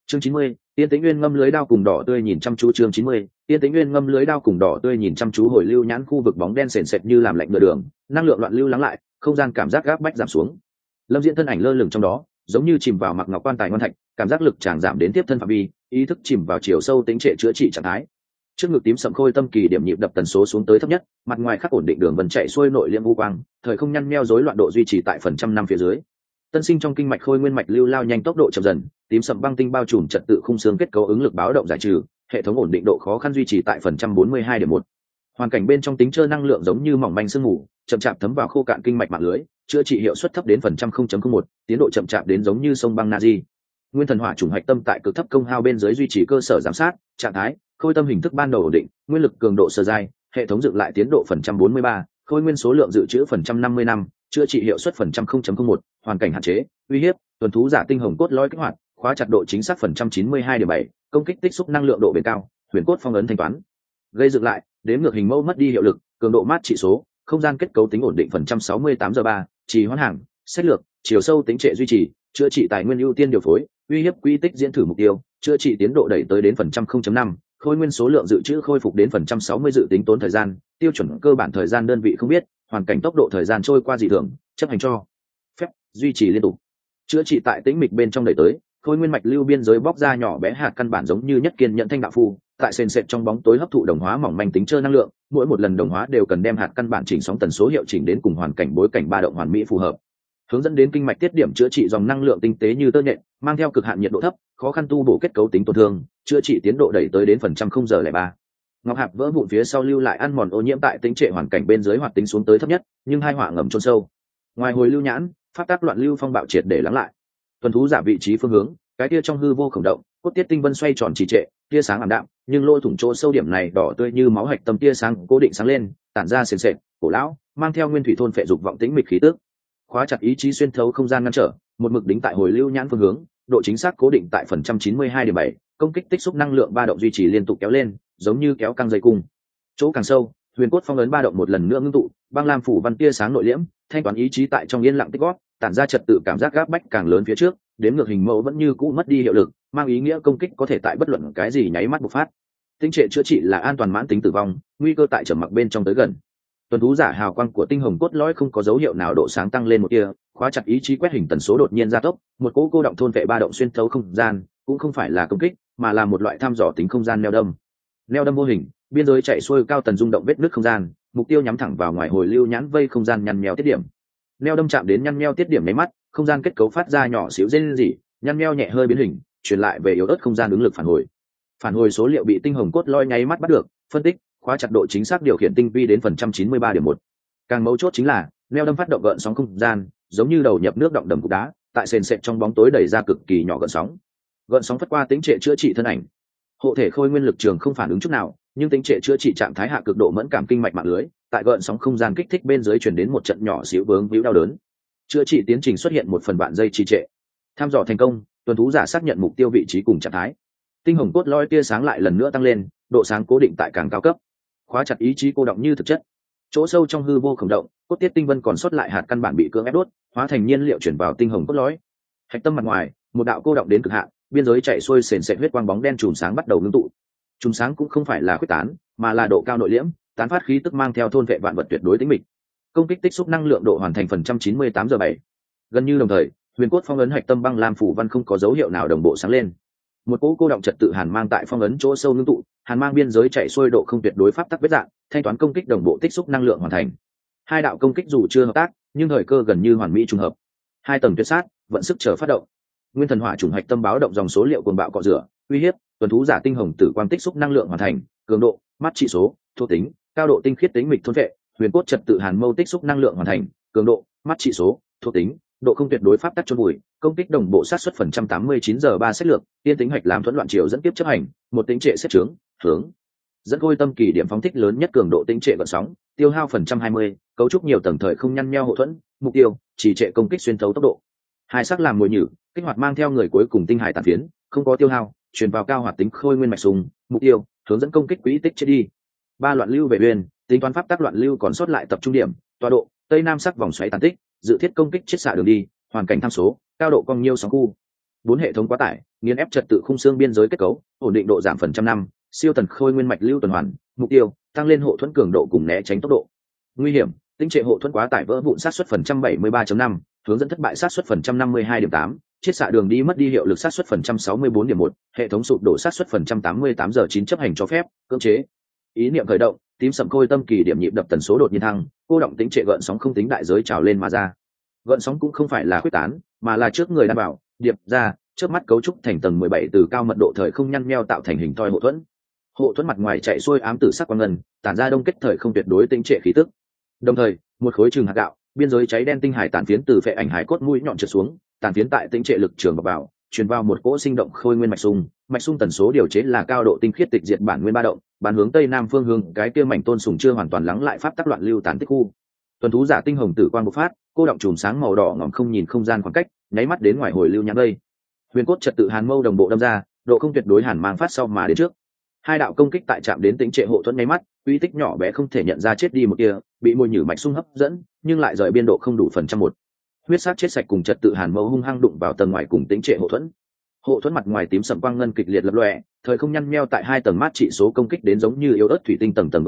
Chương 90, Tiên Tĩnh Nguyên ngâm lưới đao cùng đỏ tươi nhìn chăm chú. Chương 90, Tiên Tĩnh Nguyên ngâm lưới đao cùng đỏ tươi nhìn chăm chú. Hồi lưu nhãn khu vực bóng đen sền sệt như làm lạnh nửa đường, năng lượng loạn lưu lắng lại, không gian cảm giác gáp bách giảm xuống. Lâm Diễn thân ảnh lơ lửng trong đó, giống như chìm vào mặc ngọc quan tài ngon thạch, cảm giác lực tràn giảm đến tiếp thân phạm vi, ý thức chìm vào chiều sâu tính trệ chữa trị trạng thái. Trước ngực tím sậm khôi tâm kỳ điểm nhịp đập tần số xuống tới thấp nhất, mặt ngoài khắc ổn định đường vân chạy xuôi nội liễm u quang, thời không nhăn nheo rối loạn độ duy trì tại phần trăm năm phía dưới. Tân sinh trong kinh mạch khôi nguyên mạch lưu lao nhanh tốc độ chậm dần, tím sậm băng tinh bao trùm trật tự khung xương kết cấu ứng lực báo động giải trừ, hệ thống ổn định độ khó khăn duy trì tại phần trăm 42.1. Hoàn cảnh bên trong tính trơ năng lượng giống như mỏng manh sương mù, chậm chạp thấm vào khô cạn kinh mạch mạng lưới, chữa trị hiệu suất thấp đến phần trăm 0.01, tiến độ chậm chạp đến giống như sông băng Nazi. Nguyên thần hỏa chủng hạch tâm tại cực thấp công hao bên dưới duy trì cơ sở giám sát trạng thái, khôi tâm hình thức ban đầu ổn định, nguyên lực cường độ sơ giai, hệ thống dựng lại tiến độ phần trăm 43, khôi nguyên số lượng dự trữ phần trăm 55, chữa trị hiệu suất phần trăm 0.01, hoàn cảnh hạn chế, uy hiếp, tuần thú giả tinh hồng cốt lõi kích hoạt, khóa chặt độ chính xác phần trăm 92.7, công kích tích xúc năng lượng độ bền cao, huyền cốt phong ấn thanh toán. Gây dựng lại, đếm ngược hình mẫu mất đi hiệu lực, cường độ mát trị số, không gian kết cấu tính ổn định phần trăm 68/3, trì hoãn hàng, sách lược, chiều sâu tính trệ duy trì, chữa trị tài nguyên ưu tiên điều phối, uy hiếp quy tích diễn thử mục tiêu, chữa trị tiến độ đẩy tới đến phần trăm 0.5, khôi nguyên số lượng dự trữ khôi phục đến phần trăm 60 dự tính tốn thời gian, tiêu chuẩn cơ bản thời gian đơn vị không biết, hoàn cảnh tốc độ thời gian trôi qua dị thường, chấp hành cho phép duy trì liên tục. Chữa trị tại tĩnh mịch bên trong đẩy tới, khôi nguyên mạch lưu biên giới bóc ra nhỏ bé hạt căn bản giống như nhất kiên nhận thanh đạo phu, tại sền sệt trong bóng tối hấp thụ đồng hóa mỏng manh tính trơ năng lượng, mỗi một lần đồng hóa đều cần đem hạt căn bản chỉnh sóng tần số hiệu chỉnh đến cùng hoàn cảnh bối cảnh ba động hoàn mỹ phù hợp. Hướng dẫn đến kinh mạch tiết điểm chữa trị dòng năng lượng tinh tế như tơ nhện, mang theo cực hạn nhiệt độ thấp, khó khăn tu bổ kết cấu tính tổn thương, chữa trị tiến độ đẩy tới đến phần trăm 0.03. Ngọc hạp vỡ vụn phía sau lưu lại ăn mòn ô nhiễm tại tính trệ hoàn cảnh bên dưới hoạt tính xuống tới thấp nhất, nhưng hai họa ngầm chôn sâu. Ngoài hồi lưu nhãn, pháp tác loạn lưu phong bạo triệt để lắng lại. Tuần thú giả vị trí phương hướng, cái kia trong hư vô khổng động, cốt tiết tinh vân xoay tròn trì trệ, tia sáng ảm đạm, nhưng lôi thủng chỗ sâu điểm này đỏ tươi như máu hạch tâm tia sáng cố định sáng lên, tản ra sền sệt, cổ lão, mang theo nguyên thủy thôn phệ dục vọng tĩnh mịch khí tức. Khóa chặt ý chí xuyên thấu không gian ngăn trở, một mực đính tại hồi lưu nhãn phương hướng, độ chính xác cố định tại phần trăm 92.7, công kích tích xúc năng lượng ba động duy trì liên tục kéo lên, giống như kéo căng dây cung. Chỗ càng sâu, huyền cốt phong ấn ba động một lần nữa ngưng tụ, băng lam phủ văn tia sáng nội liễm, thanh toán ý chí tại trong yên lặng tích gót, tản ra trật tự cảm giác gáp bách càng lớn phía trước, đếm ngược hình mẫu vẫn như cũ mất đi hiệu lực, mang ý nghĩa công kích có thể tại bất luận cái gì nháy mắt bộc phát. Tinh trệ chữa trị là an toàn mãn tính tử vong, nguy cơ tại trầm mặc bên trong tới gần. Tuần thú giả hào quang của tinh hồng cốt lõi không có dấu hiệu nào độ sáng tăng lên một tia, khóa chặt ý chí quét hình tần số đột nhiên gia tốc, một cỗ cô động thôn vệ ba động xuyên thấu không gian, cũng không phải là công kích, mà là một loại thăm dò tính không gian neo đâm. Neo đâm vô hình, biên giới chạy xuôi cao tần rung động vết nứt không gian, mục tiêu nhắm thẳng vào ngoài hồi lưu nhãn vây không gian nhăn nheo tiết điểm. Neo đâm chạm đến nhăn nheo tiết điểm nháy mắt, không gian kết cấu phát ra nhỏ xíu rên rỉ, nhăn nheo nhẹ hơi biến hình, truyền lại về yếu ớt không gian ứng lực phản hồi. Phản hồi số liệu bị tinh hồng cốt lõi nháy mắt bắt được, phân tích, khóa chặt độ chính xác điều khiển tinh vi đến phần trăm 93.1. Càng mấu chốt chính là neo đâm phát động gợn sóng không gian, giống như đầu nhập nước động đầm cục đá, tại sền sệt trong bóng tối đẩy ra cực kỳ nhỏ gợn sóng phất qua tính trệ chữa trị thân ảnh. Hộ thể khôi nguyên lực trường không phản ứng chút nào, nhưng tính trệ chữa trị trạng thái hạ cực độ mẫn cảm kinh mạch mạng lưới, tại gợn sóng không gian kích thích bên dưới truyền đến một trận nhỏ xíu vướng víu đau đớn. Chữa trị tiến trình xuất hiện một phần bạn dây trì trệ. Tham dò thành công, tuần thú giả xác nhận mục tiêu vị trí cùng trạng thái. Tinh hồng cốt lõi tia sáng lại lần nữa tăng lên, độ sáng cố định tại càng cao cấp. Khóa chặt ý chí cô động như thực chất. Chỗ sâu trong hư vô khổng động, cốt tiết tinh vân còn sót lại hạt căn bản bị cưỡng ép đốt, hóa thành nhiên liệu chuyển vào tinh hồng cốt lõi. Hạch tâm mặt ngoài, một đạo cô động đến cực hạn, biên giới chạy xuôi sền sệt huyết quang bóng đen chùm sáng bắt đầu ngưng tụ. Chùm sáng cũng không phải là khuếch tán, mà là độ cao nội liễm, tán phát khí tức mang theo thôn vệ vạn vật tuyệt đối tĩnh mịch. Công kích tích xúc năng lượng độ hoàn thành phần trăm 98/7. Gần như đồng thời, huyền cốt phong ấn hạch tâm băng lam phủ văn không có dấu hiệu nào đồng bộ sáng lên. Một cỗ cô động trật tự hàn mang tại phong ấn chỗ sâu ngưng tụ, hàn mang biên giới chạy xuôi độ không tuyệt đối pháp tắc vết dạng, thanh toán công kích đồng bộ tích xúc năng lượng hoàn thành. Hai đạo công kích dù chưa hợp tác, nhưng thời cơ gần như hoàn mỹ trùng hợp. Hai tầng tuyệt sát, vận sức chờ phát động. Nguyên thần hỏa trùng hạch tâm báo động dòng số liệu cuồng bạo cọ rửa, uy hiếp, tuần thú giả tinh hồng tử quang tích xúc năng lượng hoàn thành, cường độ, mắt trị số, thuộc tính, cao độ tinh khiết tính mịch thôn vệ, huyền cốt trật tự hàn mâu tích xúc năng lượng hoàn thành, cường độ, mắt trị số, thuộc tính, độ không tuyệt đối pháp tắc chôn bụi, công kích đồng bộ sát xuất phần trăm 89/3 sách lược, tiên tính hạch làm thuẫn loạn chiều dẫn tiếp chấp hành, một tính trệ xét trướng, hướng dẫn khôi tâm kỳ điểm phóng thích lớn nhất cường độ tính trệ gợn sóng, tiêu hao phần trăm 20, cấu trúc nhiều tầng thời không nhăn nheo hộ thuẫn, mục tiêu chỉ trệ công kích xuyên thấu tốc độ. Hai sắc làm mồi nhử, kích hoạt mang theo người cuối cùng tinh hải tàn phiến, không có tiêu hao, truyền vào cao hoạt tính khôi nguyên mạch sùng, mục tiêu hướng dẫn công kích quỹ tích chết đi. Ba loạn lưu về uyên, tính toán pháp tắc loạn lưu còn sót lại tập trung điểm, tọa độ tây nam sắc vòng xoáy tàn tích, dự thiết công kích chiết xạ đường đi, hoàn cảnh tham số, cao độ cong nhiêu sóng khu. 4 hệ thống quá tải, nghiền ép trật tự khung xương biên giới kết cấu, ổn định độ giảm phần trăm năm, siêu tần khôi nguyên mạch lưu tuần hoàn, mục tiêu tăng lên hộ thuẫn cường độ cùng né tránh tốc độ. Nguy hiểm, tính trệ hộ thuẫn quá tải vỡ vụn sát suất phần trăm 73.5, hướng dẫn thất bại sát suất phần trăm 52.8, chiết xạ đường đi mất đi hiệu lực sát suất phần trăm 64.1, hệ thống sụp đổ sát suất phần trăm 88 giờ 9 chấp hành cho phép, cưỡng chế. Ý niệm khởi động, tím sậm khôi tâm kỳ điểm nhịp đập tần số đột nhiên thăng, cô động tính trệ gợn sóng không tính đại giới trào lên mà ra. Gợn sóng cũng không phải là quyết tán, mà là trước người đảm bảo, điệp ra, trước mắt cấu trúc thành tầng 17 từ cao mật độ thời không nhăn nheo tạo thành hình thoi hộ thuẫn. Hộ thuẫn mặt ngoài chạy xuôi ám tử sắc quang ngân, tản ra đông kết thời không tuyệt đối tính trệ khí tức. Đồng thời, một khối trường hạt gạo, biên giới cháy đen tinh hải tản phiến từ phệ ảnh hải cốt mũi nhọn trượt xuống, tản phiến tại tính trệ lực trường vào, truyền vào một cỗ sinh động khôi nguyên mạch xung tần số điều chế là cao độ tinh khiết tịch diệt bản nguyên ba động, bán hướng tây nam phương hướng, cái kia mảnh tôn sùng chưa hoàn toàn lắng lại pháp tắc loạn lưu tán tích khu. Tuần thú giả tinh hồng tử quang bộc phát, cô động chùm sáng màu đỏ ngòm không nhìn không gian khoảng cách, nháy mắt đến ngoài hồi lưu nhãn đây. Huyền cốt trật tự hàn mâu đồng bộ đâm ra, độ không tuyệt đối hàn mang phát sau mà đến trước. Hai đạo công kích tại chạm đến tính trệ hộ thuẫn nháy mắt, uy tích nhỏ bé không thể nhận ra chết đi một kia, bị môi nhử mạch xung hấp dẫn, nhưng lại rời biên độ không đủ phần trăm một. Huyết sát chết sạch cùng trật tự hàn mâu hung hăng đụng vào tầng ngoài cùng tính trệ hộ thuẫn. Hộ thuẫn mặt ngoài tím sẫm quang ngân kịch liệt lập lòe, thời không nhăn nheo tại hai tầng mát trị số công kích đến giống như yếu ớt thủy tinh tầng tầng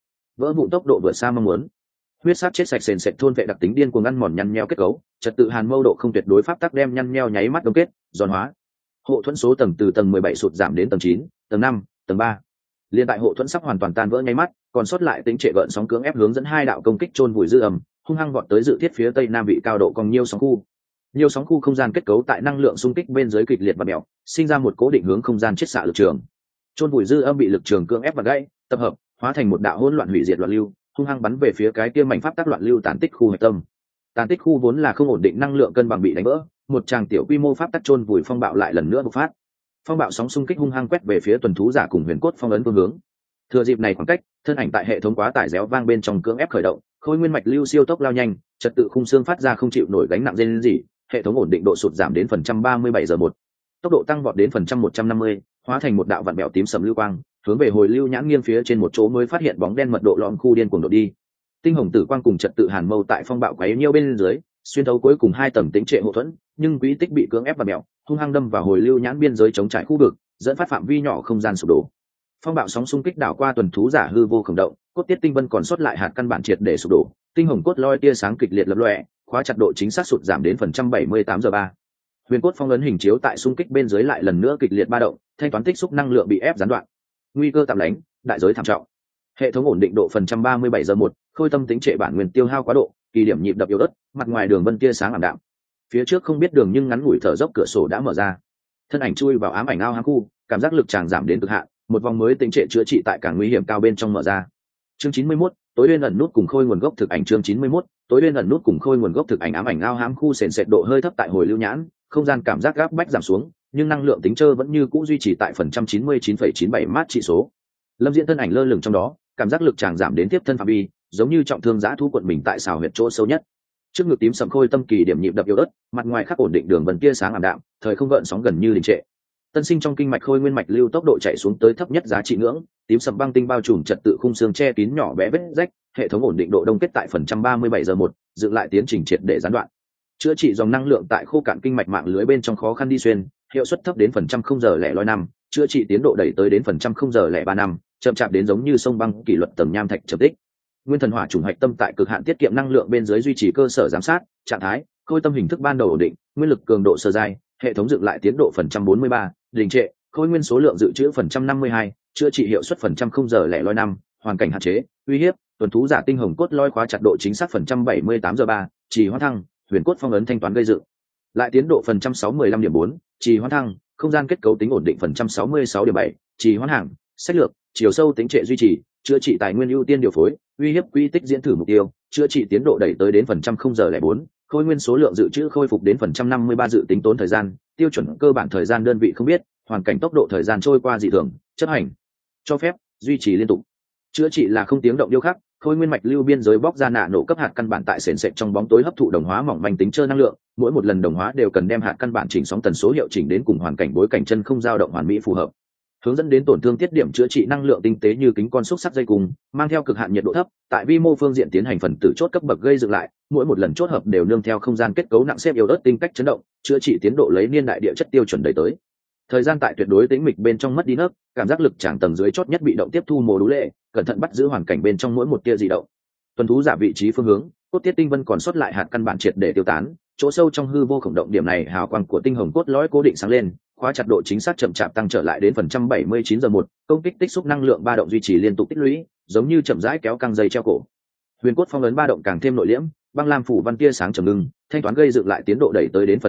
vỡ vụn tốc độ vượt xa mong muốn. Huyết sát chết sạch sền sệt thôn vệ đặc tính điên cuồng ăn mòn nhăn nheo kết cấu, trật tự hàn mâu độ không tuyệt đối pháp tắc đem nhăn nheo nháy mắt đông kết, giòn hóa. Hộ thuẫn số tầng từ tầng 17 sụt giảm đến tầng 9, tầng 5, tầng 3. Liên tại hộ thuẫn sắp hoàn toàn tan vỡ nháy mắt, còn sót lại tính trệ gợn sóng cưỡng ép hướng dẫn hai đạo công kích chôn vùi dư ầm, hung hăng vọt tới dự thiết phía tây nam vị cao độ còn nhiều sóng khu. Nhiều sóng khu không gian kết cấu tại năng lượng xung kích bên dưới kịch liệt và mèo, sinh ra một cố định hướng không gian chiết xạ lực trường. Chôn vùi dư âm bị lực trường cưỡng ép và gãy, tập hợp, hóa thành một đạo hỗn loạn hủy diệt loạn lưu, hung hăng bắn về phía cái kia mảnh pháp tắc loạn lưu tán tích khu hạch tâm. Tán tích khu vốn là không ổn định năng lượng cân bằng bị đánh vỡ, một tràng tiểu quy mô pháp tắc chôn vùi phong bạo lại lần nữa bộc phát. Phong bạo sóng xung kích hung hăng quét về phía tuần thú giả cùng huyền cốt phong ấn phương hướng. Thừa dịp này khoảng cách, thân ảnh tại hệ thống quá tải réo vang bên trong cưỡng ép khởi động, khôi nguyên mạch lưu siêu tốc lao nhanh, trật tự khung xương phát ra không chịu nổi gánh nặng rên rỉ, hệ thống ổn định độ sụt giảm đến phần trăm 37 giờ 1. Tốc độ tăng vọt đến phần trăm 150, hóa thành một đạo vặn bẹo tím sầm lưu quang, hướng về hồi lưu nhãn nghiêng phía trên một chỗ mới phát hiện bóng đen mật độ lõm khu điên cuồng đột đi. Tinh hồng tử quang cùng trật tự hàn mâu tại phong bạo quấy nhiêu bên dưới, xuyên thấu cuối cùng hai tầng tính trệ hộ thuẫn, nhưng quỹ tích bị cưỡng ép vặn bẹo, hung hăng đâm vào hồi lưu nhãn biên giới chống trải khu vực, dẫn phát phạm vi nhỏ không gian sụp đổ. Phong bạo sóng xung kích đảo qua tuần thú giả hư vô khổng động, cốt tiết tinh vân còn sót lại hạt căn bản triệt để sụp đổ, tinh hồng cốt loi tia sáng kịch liệt lập lòe, khóa chặt độ chính xác sụt giảm đến phần trăm 78 giờ 3. Huyền cốt phong ấn hình chiếu tại xung kích bên dưới lại lần nữa kịch liệt ba động, thanh toán tích xúc năng lượng bị ép gián đoạn. Nguy cơ tạm lánh, đại giới thảm trọng. Hệ thống ổn định độ phần trăm 37 giờ 1, khôi tâm tính trệ bản nguyên tiêu hao quá độ, kỳ điểm nhịp đập yếu ớt, mặt ngoài đường vân tia sáng ảm đạm. Phía trước không biết đường nhưng ngắn ngủi thở dốc cửa sổ đã mở ra. Thân ảnh chui vào ám ảnh ao hang khu, cảm giác lực tràng giảm đến cực hạn, một vòng mới tính trệ chữa trị tại càng nguy hiểm cao bên trong mở ra. Chương 91, tối uyên ẩn nút cùng khôi nguồn gốc thực ảnh. Chương 91, tối uyên ẩn nút cùng khôi nguồn gốc thực ảnh. Ám ảnh ao hám khu sền sệt độ hơi thấp tại hồi lưu nhãn, không gian cảm giác gáp bách giảm xuống, nhưng năng lượng tính trơ vẫn như cũ duy trì tại phần trăm 99,97 mát trị số. Lâm Diễn thân ảnh lơ lửng trong đó, cảm giác lực tràng giảm đến tiếp thân phạm vi, giống như trọng thương giã thú quận mình tại xào huyệt chỗ sâu nhất. Trước ngực tím sầm khôi tâm kỳ điểm nhịp đập yếu ớt, mặt ngoài khắc ổn định đường vân tia sáng ảm đạm, thời không gợn sóng gần như đình trệ. Tân sinh trong kinh mạch khôi nguyên mạch lưu tốc độ chạy xuống tới thấp nhất giá trị ngưỡng, tím sầm băng tinh bao trùm trật tự khung xương che kín nhỏ bé vết rách, hệ thống ổn định độ đông kết tại phần trăm 37 giờ 1, dựng lại tiến trình triệt để gián đoạn. Chữa trị dòng năng lượng tại khô cạn kinh mạch mạng lưới bên trong khó khăn đi xuyên, hiệu suất thấp đến phần trăm 0 giờ lẻ loi năm, chữa trị tiến độ đẩy tới đến phần trăm 0 giờ lẻ 3 năm, chậm chạp đến giống như sông băng kỷ luật tầng nham thạch trầm tích. Nguyên thần hỏa trùng hạch tâm tại cực hạn tiết kiệm năng lượng bên dưới duy trì cơ sở giám sát, trạng thái, khôi tâm hình thức ban đầu ổn định, nguyên lực cường độ sơ giai, hệ thống dựng lại tiến độ phần trăm 43, đình trệ, khôi nguyên số lượng dự trữ phần trăm 52, chữa trị hiệu suất phần trăm 0 giờ lẻ loi năm, hoàn cảnh hạn chế, uy hiếp, tuần thú giả tinh hồng cốt loi khóa chặt độ chính xác phần trăm 78 giờ 3, trì hoãn thăng, huyền cốt phong ấn thanh toán gây dựng. Lại tiến độ phần trăm 65.4, trì hoãn thăng, không gian kết cấu tính ổn định phần trăm 66.7, trì hoãn hàng, sách lược, chiều sâu tính trệ duy trì, chữa trị tài nguyên ưu tiên điều phối, uy hiếp quy tích diễn thử mục tiêu, chữa trị tiến độ đẩy tới đến phần trăm 0 giờ lẻ 4, khôi nguyên số lượng dự trữ khôi phục đến phần trăm 53 dự tính tốn thời gian, tiêu chuẩn cơ bản thời gian đơn vị không biết, hoàn cảnh tốc độ thời gian trôi qua dị thường, chấp hành cho phép duy trì liên tục. Chữa trị là không tiếng động điêu khắc, khôi nguyên mạch lưu biên giới bóc ra nạ nổ cấp hạt căn bản tại sền sệt trong bóng tối hấp thụ đồng hóa mỏng manh tính trơ năng lượng, mỗi một lần đồng hóa đều cần đem hạt căn bản chỉnh sóng tần số hiệu chỉnh đến cùng hoàn cảnh bối cảnh chân không dao động hoàn mỹ phù hợp, hướng dẫn đến tổn thương tiết điểm chữa trị năng lượng tinh tế như kính con xúc sắc dây cùng, mang theo cực hạn nhiệt độ thấp, tại vi mô phương diện tiến hành phần tử chốt cấp bậc gây dựng lại, mỗi một lần chốt hợp đều nương theo không gian kết cấu nặng xếp yếu ớt tinh cách chấn động, chữa trị tiến độ lấy niên đại địa chất tiêu chuẩn đẩy tới. thời gian tại tuyệt đối tĩnh mịch bên trong mất đi nấc, cảm giác lực tràng tầng dưới chót nhất bị động tiếp thu mồ đú lệ, cẩn thận bắt giữ hoàn cảnh bên trong mỗi một tia di động. Tuần thú giả vị trí phương hướng, cốt tiết tinh vân còn sót lại hạt căn bản triệt để tiêu tán, chỗ sâu trong hư vô khổng động điểm này hào quang của tinh hồng cốt lõi cố định sáng lên, khóa chặt độ chính xác chậm chạp tăng trở lại đến 79%, công kích tích xúc năng lượng ba động duy trì liên tục tích lũy, giống như chậm rãi kéo căng dây treo cổ. Huyền cốt phong ấn ba động càng thêm nội liễm, băng lam phủ văn tia sáng trầm ngưng, thanh toán gây dựng lại tiến độ đẩy tới đến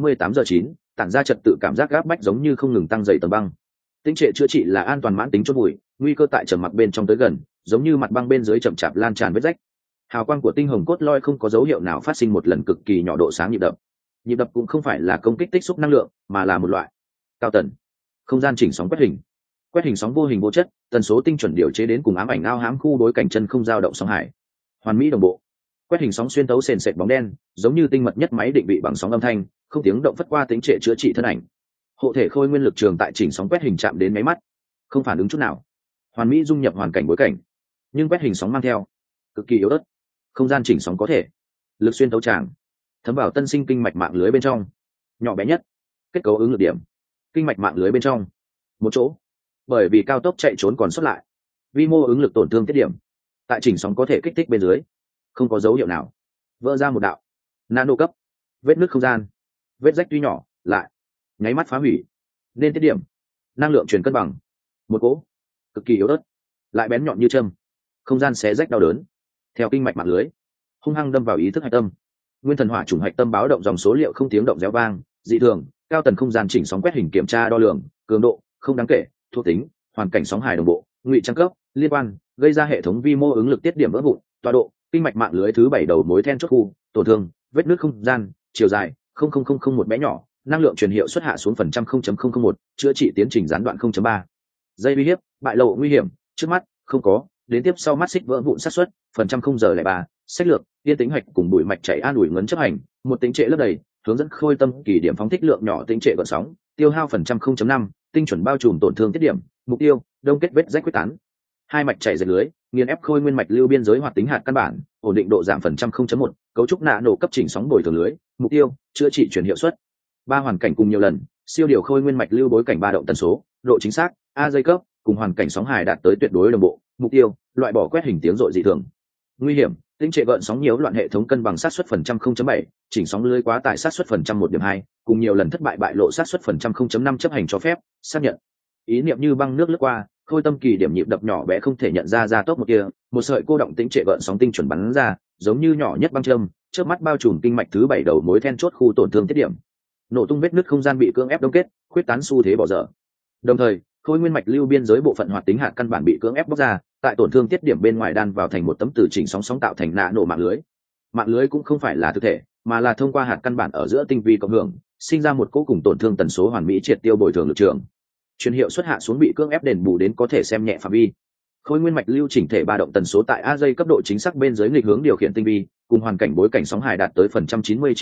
68%, tản ra trật tự cảm giác gáp bách giống như không ngừng tăng dày tầng băng. Tinh trệ chữa trị là an toàn mãn tính chốt bụi, nguy cơ tại trầm mặc bên trong tới gần, giống như mặt băng bên dưới chậm chạp lan tràn vết rách. Hào quang của tinh hồng cốt lõi không có dấu hiệu nào phát sinh một lần cực kỳ nhỏ độ sáng nhịp đập. Nhịp đập cũng không phải là công kích tích xúc năng lượng, mà là một loại cao tần không gian chỉnh sóng quét hình sóng vô hình vô chất, tần số tinh chuẩn điều chế đến cùng ám ảnh ao hám khu đối cảnh chân không dao động sóng hải, hoàn mỹ đồng bộ. Quét hình sóng xuyên tấu sền sệt bóng đen, giống như tinh mật nhất máy định vị bằng sóng âm thanh, không tiếng động phất qua tính trệ chữa trị thân ảnh. Hộ thể khôi nguyên lực trường tại chỉnh sóng quét hình chạm đến máy mắt, không phản ứng chút nào, hoàn mỹ dung nhập hoàn cảnh bối cảnh. Nhưng quét hình sóng mang theo cực kỳ yếu ớt, không gian chỉnh sóng có thể lực xuyên tấu tràng, thấm vào tân sinh kinh mạch mạng lưới bên trong, nhỏ bé nhất kết cấu ứng lực điểm, kinh mạch mạng lưới bên trong một chỗ, bởi vì cao tốc chạy trốn còn sót lại vi mô ứng lực tổn thương tiết điểm, tại chỉnh sóng có thể kích thích bên dưới không có dấu hiệu nào vỡ ra một đạo nano cấp vết nứt không gian, vết rách tuy nhỏ lại nháy mắt phá hủy. Nên tiết điểm năng lượng truyền cân bằng, một cỗ cực kỳ yếu ớt lại bén nhọn như châm, không gian xé rách đau đớn theo kinh mạch mạng lưới hung hăng đâm vào ý thức hạch tâm. Nguyên thần hỏa chủng hạch tâm báo động dòng số liệu không tiếng động réo vang, dị thường cao tần không gian chỉnh sóng quét hình kiểm tra đo lường cường độ không đáng kể, thuộc tính hoàn cảnh sóng hài đồng bộ, ngụy trang cấp liên quan gây ra hệ thống vi mô ứng lực tiết điểm vỡ vụn, tọa độ kinh mạch mạng lưới thứ 7 đầu mối then chốt khu, tổn thương vết nứt không gian chiều dài 0,0001 bé nhỏ, năng lượng truyền hiệu xuất hạ xuống phần trăm 0.001, chữa trị tiến trình gián đoạn 0.3 giây, uy hiếp bại lộ nguy hiểm trước mắt không có, đến tiếp sau mắt xích vỡ vụn xác suất phần trăm 0,03, sách lược yên tĩnh hoạch cùng bụi mạch chảy an ủi ngấn chấp hành, một tính trệ lấp đầy hướng dẫn khôi tâm kỳ điểm phóng thích lượng nhỏ tính trệ gợn sóng, tiêu hao phần trăm 0.5, tinh chuẩn bao trùm tổn thương tiết điểm, mục tiêu đông kết vết rách quyết tán, hai mạch chảy dệt lưới nghiền ép khôi nguyên mạch lưu biên giới hoạt tính hạt căn bản, ổn định độ giảm phần trăm 0.1, cấu trúc nạ nổ cấp chỉnh sóng bồi thường lưới, mục tiêu chữa trị chuyển hiệu suất ba hoàn cảnh cùng nhiều lần, siêu điều khôi nguyên mạch lưu bối cảnh ba động tần số, độ chính xác a dây cấp cùng hoàn cảnh sóng hài đạt tới tuyệt đối đồng bộ, mục tiêu loại bỏ quét hình tiếng rội dị thường. Nguy hiểm tính trệ gợn sóng nhiễu loạn hệ thống cân bằng sát suất phần trăm 0.7, chỉnh sóng lưới quá tải sát suất phần trăm 1.2, cùng nhiều lần thất bại bại lộ sát suất phần trăm 0.5 chấp hành cho phép xác nhận. Ý niệm như băng nước lướt qua, khôi tâm kỳ điểm nhịp đập nhỏ bé không thể nhận ra tốc một kia, một sợi cô động tính trệ gợn sóng tinh chuẩn bắn ra, giống như nhỏ nhất băng châm, chớp mắt bao trùm kinh mạch thứ 7 đầu mối then chốt khu tổn thương tiết điểm. Nổ tung vết nứt không gian bị cưỡng ép đông kết, khuyết tán xu thế bỏ dở. Đồng thời, khôi nguyên mạch lưu biên giới bộ phận hoạt tính hạt căn bản bị cưỡng ép bóc ra, tại tổn thương tiết điểm bên ngoài đan vào thành một tấm từ chỉnh sóng tạo thành nạ nổ mạng lưới. Mạng lưới cũng không phải là thực thể, mà là thông qua hạt căn bản ở giữa tinh vi cộng hưởng, sinh ra một cỗ cùng tổn thương tần số hoàn mỹ triệt tiêu bồi thường lực trường. Truyền hiệu xuất hạ xuống bị cưỡng ép đền bù đến có thể xem nhẹ phạm vi. Khôi nguyên mạch lưu chỉnh thể ba động tần số tại a dây cấp độ chính xác bên dưới nghịch hướng điều khiển tinh vi, cùng hoàn cảnh bối cảnh sóng hài đạt tới phần trăm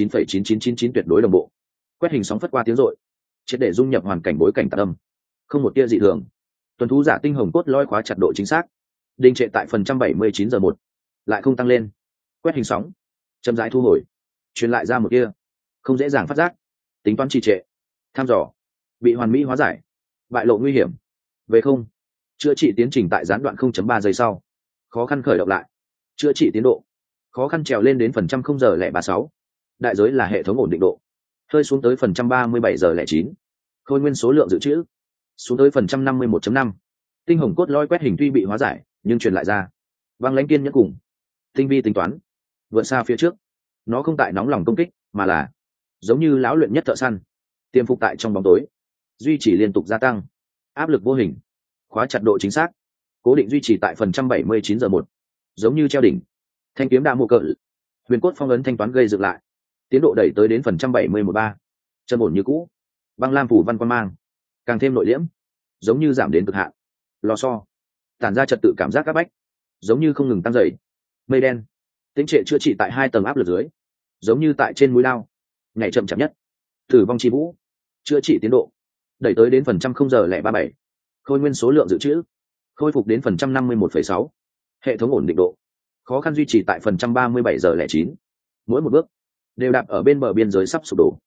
99,9999 tuyệt đối đồng bộ. Quét hình sóng phất qua tiếng rội, triệt để dung nhập hoàn cảnh bối cảnh tạc âm, không một tia dị thường. Tuần thú giả tinh hồng cốt lõi khóa chặt độ chính xác, đình trệ tại phần trăm 79%, lại không tăng lên. Quét hình sóng chậm rãi thu hồi, truyền lại ra một kia không dễ dàng phát giác, tính toán trì trệ, thăm dò bị hoàn mỹ hóa giải, bại lộ nguy hiểm về không, chữa trị tiến trình tại gián đoạn 0.3 giây sau, khó khăn khởi động lại, chữa trị tiến độ khó khăn trèo lên đến phần trăm 0,36, đại giới là hệ thống ổn định độ hơi xuống tới phần trăm 37,09, khôi nguyên số lượng dự trữ xuống tới phần trăm 51.5. Tinh hồng cốt lõi quét hình tuy bị hóa giải, nhưng truyền lại ra băng lãnh kiên nhẫn cùng tinh vi tính toán vượt xa phía trước. Nó không tại nóng lòng công kích, mà là giống như lão luyện nhất thợ săn, tiềm phục tại trong bóng tối, duy trì liên tục gia tăng áp lực vô hình, khóa chặt độ chính xác cố định duy trì tại phần trăm 79,1, giống như treo đỉnh thanh kiếm đa mộ cỡ, huyền cốt phong ấn thanh toán gây dựng lại, tiến độ đẩy tới đến phần trăm 70,13, chân ổn như cũ. Băng lam phủ văn quan mang càng thêm nội liễm, giống như giảm đến cực hạn. Lò xo tản ra trật tự cảm giác áp bách, giống như không ngừng tăng dày. Mây đen tính trệ chữa trị tại 2 tầng áp lực dưới, giống như tại trên mũi lao ngày chậm chậm nhất. Tử vong chi vũ chữa trị tiến độ đẩy tới đến phần trăm 0,37, khôi nguyên số lượng dự trữ khôi phục đến phần trăm 51,6, hệ thống ổn định độ khó khăn duy trì tại phần trăm 37,09. Mỗi một bước đều đạp ở bên bờ biên giới sắp sụp đổ.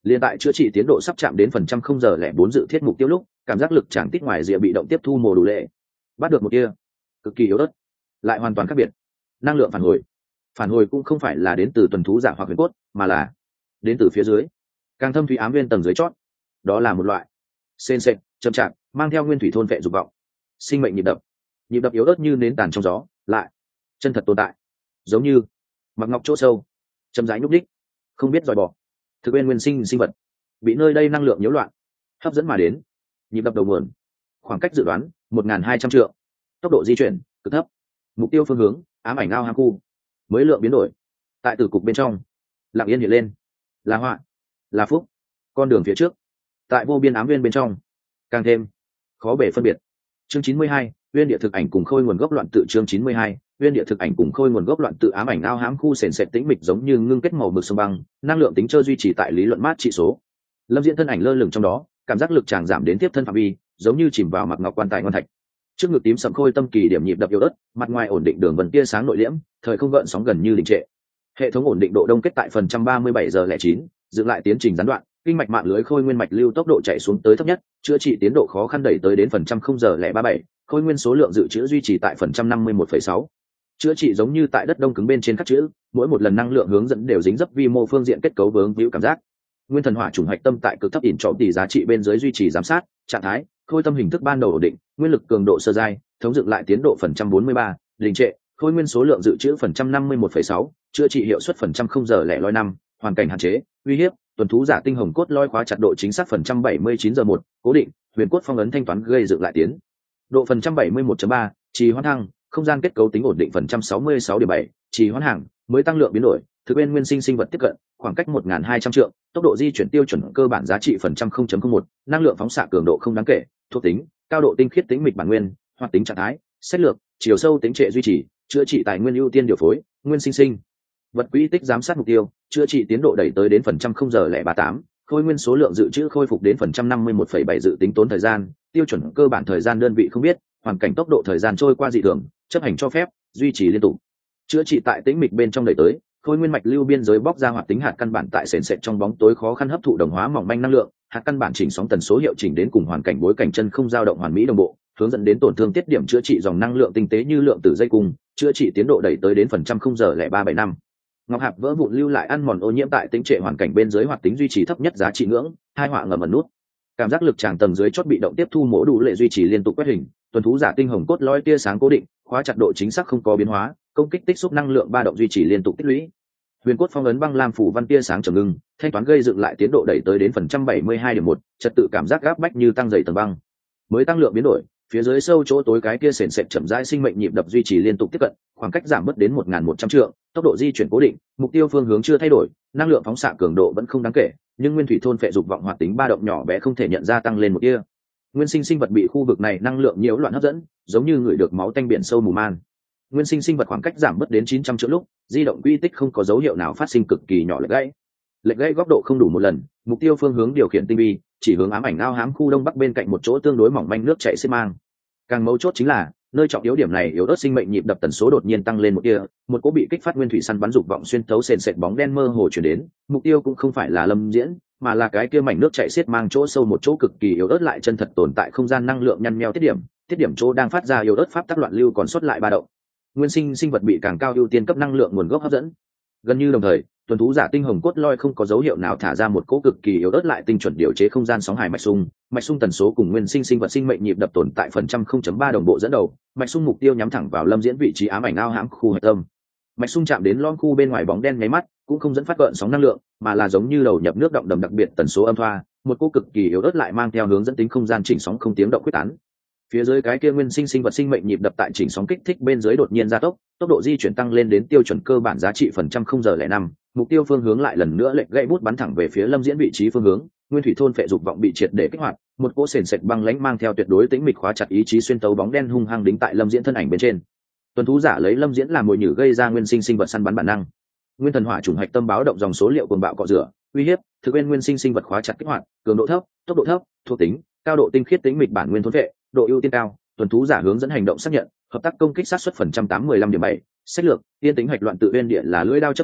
Liên tại chữa trị tiến độ sắp chạm đến phần trăm không giờ lẻ 4 dự thiết mục tiêu lúc, cảm giác lực tràng tít ngoài rìa bị động tiếp thu mồ đủ lệ. Bắt được một tia, cực kỳ yếu ớt, lại hoàn toàn khác biệt. Năng lượng phản hồi cũng không phải là đến từ tuần thú giả hoặc huyền cốt, mà là đến từ phía dưới, càng thâm thúy ám nguyên tầng dưới chót. Đó là một loại sền sệt, chậm chạp, mang theo nguyên thủy thôn vệ dục vọng, sinh mệnh nhịp đập yếu ớt như nến tàn trong gió, lại chân thật tồn tại, giống như mặc ngọc chỗ sâu, chậm rãi nhúc đích, không biết dòi bỏ. Thực bên nguyên sinh vật bị nơi đây năng lượng nhiễu loạn hấp dẫn mà đến. Nhịp đập đầu nguồn, khoảng cách dự đoán 1.200 trượng, tốc độ di chuyển cực thấp, mục tiêu phương hướng ám ảnh ao hang khu. Mới lượng biến đổi tại tử cục bên trong lặng yên hiện lên, là họa là phúc. Con đường phía trước tại vô biên ám viên bên trong càng thêm khó bể phân biệt. Chương 92, uyên địa thực ảnh cùng khôi nguồn gốc loạn tự. Chương 92, uyên địa thực ảnh cùng khôi nguồn gốc loạn tự. Ám ảnh ao hãm khu sền sệt tĩnh mịch giống như ngưng kết màu mực sông băng, năng lượng tính chơi duy trì tại lý luận mát trị số. Lâm Diễn thân ảnh lơ lửng trong đó, cảm giác lực tràng giảm đến tiếp thân phạm vi, giống như chìm vào mặc ngọc quan tài ngon thạch. Trước ngực tím sậm khôi tâm kỳ điểm nhịp đập yếu ớt, mặt ngoài ổn định đường vân tia sáng nội liễm, thời không gợn sóng gần như đình trệ. Hệ thống ổn định độ đông kết tại phần 137 giờ lẻ 9, dựng lại tiến trình gián đoạn, kinh mạch mạng lưới khôi nguyên mạch lưu tốc độ chạy xuống tới thấp nhất, chữa trị tiến độ khó khăn đẩy tới đến phần trăm không giờ lẻ 37, khôi nguyên số lượng dự trữ duy trì tại phần 151,6. Chữa trị giống như tại đất đông cứng bên trên các chữ, mỗi một lần năng lượng hướng dẫn đều dính dấp vi mô phương diện kết cấu vướng víu cảm giác. Nguyên thần hỏa trùng hạch tâm tại cực thấp ỉn trọng tỷ giá trị bên dưới duy trì giám sát trạng thái, khôi tâm hình thức ban đầu ổn định, nguyên lực cường độ sơ giai, thống dựng lại tiến độ phần 143, đình trệ, khôi nguyên số lượng dự trữ phần 151,6, chữa trị hiệu suất phần trăm không giờ lẻ loi 5, hoàn cảnh hạn chế, uy hiếp, tuần thú giả tinh hồng cốt loi khóa chặt độ chính xác phần 179 giờ 1, cố định, huyền cốt phong ấn thanh toán gây dựng lại tiến độ phần 171.3, trì hoãn thăng, không gian kết cấu tính ổn định phần 166.7, trì hoãn hàng, mới tăng lượng biến đổi, thực bên nguyên sinh vật tiếp cận, khoảng cách 1.200 trượng, tốc độ di chuyển tiêu chuẩn cơ bản giá trị phần trăm 0.01, năng lượng phóng xạ cường độ không đáng kể, thuộc tính, cao độ tinh khiết tính mịch bản nguyên, hoạt tính trạng thái, xét lược, chiều sâu tính trệ duy trì, chữa trị tài nguyên ưu tiên điều phối, nguyên sinh vật quỹ tích giám sát mục tiêu, chữa trị tiến độ đẩy tới đến phần trăm không giờ lẻ 38, khôi nguyên số lượng dự trữ khôi phục đến phần trăm 51,7 dự tính tốn thời gian, tiêu chuẩn cơ bản thời gian đơn vị không biết, hoàn cảnh tốc độ thời gian trôi qua dị thường, chấp hành cho phép, duy trì liên tục. Chữa trị tại tĩnh mịch bên trong đẩy tới, khôi nguyên mạch lưu biên giới bóc ra hoạt tính hạt căn bản tại sền sệt trong bóng tối khó khăn hấp thụ đồng hóa mỏng manh năng lượng, hạt căn bản chỉnh sóng tần số hiệu chỉnh đến cùng hoàn cảnh bối cảnh chân không dao động hoàn mỹ đồng bộ, hướng dẫn đến tổn thương tiết điểm chữa trị dòng năng lượng tinh tế như lượng tử dây cung, chữa trị tiến độ đẩy tới đến phần trăm không giờ lẻ 375. Ngọc hạp vỡ vụn lưu lại ăn mòn ô nhiễm tại tính trệ hoàn cảnh bên dưới hoạt tính duy trì thấp nhất giá trị ngưỡng, hai họa ngầm ẩn nút. Cảm giác lực tràng tầng dưới chót bị động tiếp thu mỗ đủ lệ duy trì liên tục quét hình, tuần thú giả tinh hồng cốt lõi tia sáng cố định, khóa chặt độ chính xác không có biến hóa, công kích tích xúc năng lượng ba động duy trì liên tục tích lũy. Huyền cốt phong ấn băng lam phủ văn tia sáng trầm ngưng, thanh toán gây dựng lại tiến độ đẩy tới đến phần 172.1, trật tự cảm giác gáp bách như tăng dày tầng băng. Mới tăng lượng biến đổi, phía dưới sâu chỗ tối cái kia sền sệt chậm rãi sinh mệnh nhịp đập duy trì liên tục tiếp cận, khoảng cách giảm bớt đến 1.100 trượng, tốc độ di chuyển cố định, mục tiêu phương hướng chưa thay đổi, năng lượng phóng xạ cường độ vẫn không đáng kể, nhưng nguyên thủy thôn phệ dục vọng hoạt tính ba động nhỏ bé không thể nhận ra tăng lên một tia. Nguyên sinh vật bị khu vực này năng lượng nhiễu loạn hấp dẫn, giống như người được máu tanh biển sâu mù man. Nguyên sinh vật khoảng cách giảm bớt đến 900 trượng lúc, di động quy tích không có dấu hiệu nào phát sinh cực kỳ nhỏ lệch gãy góc độ không đủ một lần, mục tiêu phương hướng điều khiển tinh vi, chỉ hướng ám ảnh ao hám khu đông bắc bên cạnh một chỗ tương đối mỏng manh nước chảy xếp mang. Càng mấu chốt chính là nơi trọng yếu điểm này yếu ớt sinh mệnh nhịp đập tần số đột nhiên tăng lên một tia, một cỗ bị kích phát nguyên thủy săn bắn dục vọng xuyên thấu sền sệt bóng đen mơ hồ chuyển đến, mục tiêu cũng không phải là Lâm Diễn, mà là cái kia mảnh nước chảy xiết mang chỗ sâu một chỗ cực kỳ yếu ớt lại chân thật tồn tại không gian năng lượng nhăn nheo tiết điểm chỗ đang phát ra yếu ớt pháp tắc loạn lưu còn sót lại ba động. Nguyên sinh vật bị càng cao ưu tiên cấp năng lượng nguồn gốc hấp dẫn. Gần như đồng thời, tuần thú giả tinh hồng cốt loi không có dấu hiệu nào thả ra một cỗ cực kỳ yếu ớt lại tinh chuẩn điều chế không gian sóng hải mạch xung tần số cùng nguyên sinh vật sinh mệnh nhịp đập tồn tại phần trăm 0.3 đồng bộ dẫn đầu, mạch xung mục tiêu nhắm thẳng vào Lâm Diễn vị trí ám ảnh ao hãm khu hạch tâm. Mạch xung chạm đến lon khu bên ngoài bóng đen nháy mắt, cũng không dẫn phát gợn sóng năng lượng, mà là giống như đầu nhập nước động đầm đặc biệt tần số âm thoa, một cỗ cực kỳ yếu ớt lại mang theo hướng dẫn tính không gian chỉnh sóng không tiếng động quyết tán. Phía dưới cái kia nguyên sinh vật sinh mệnh nhịp đập tại chỉnh sóng kích thích bên dưới đột nhiên gia tốc, tốc độ di chuyển tăng lên đến tiêu chuẩn cơ bản giá trị phần trăm không giờ lẻ 5, mục tiêu phương hướng lại lần nữa lệch gãy bút bắn thẳng về phía Lâm Diễn vị trí phương hướng, nguyên thủy thôn phệ dục vọng bị triệt để kích hoạt, một cỗ sền sệt băng lãnh mang theo tuyệt đối tĩnh mịch khóa chặt ý chí xuyên tấu bóng đen hung hăng đính tại Lâm Diễn thân ảnh bên trên. Tuần thú giả lấy Lâm Diễn làm mồi nhử gây ra nguyên sinh vật săn bắn bản năng. Nguyên thần hỏa trùng hạch tâm báo động dòng số liệu cuồng bạo cọ rửa, uy hiếp, thực nguyên sinh vật khóa chặt kích hoạt, cường độ thấp, tốc độ thấp, thuộc tính, cao độ tinh khiết tĩnh mịch bản nguyên thôn phệ, độ ưu tiên cao. Tuần thú giả hướng dẫn hành động xác nhận, hợp tác công kích sát xuất phần trăm 815.7, sách lược, tiên tính hoạch loạn tự uyên địa là lưỡi đao chấp hành,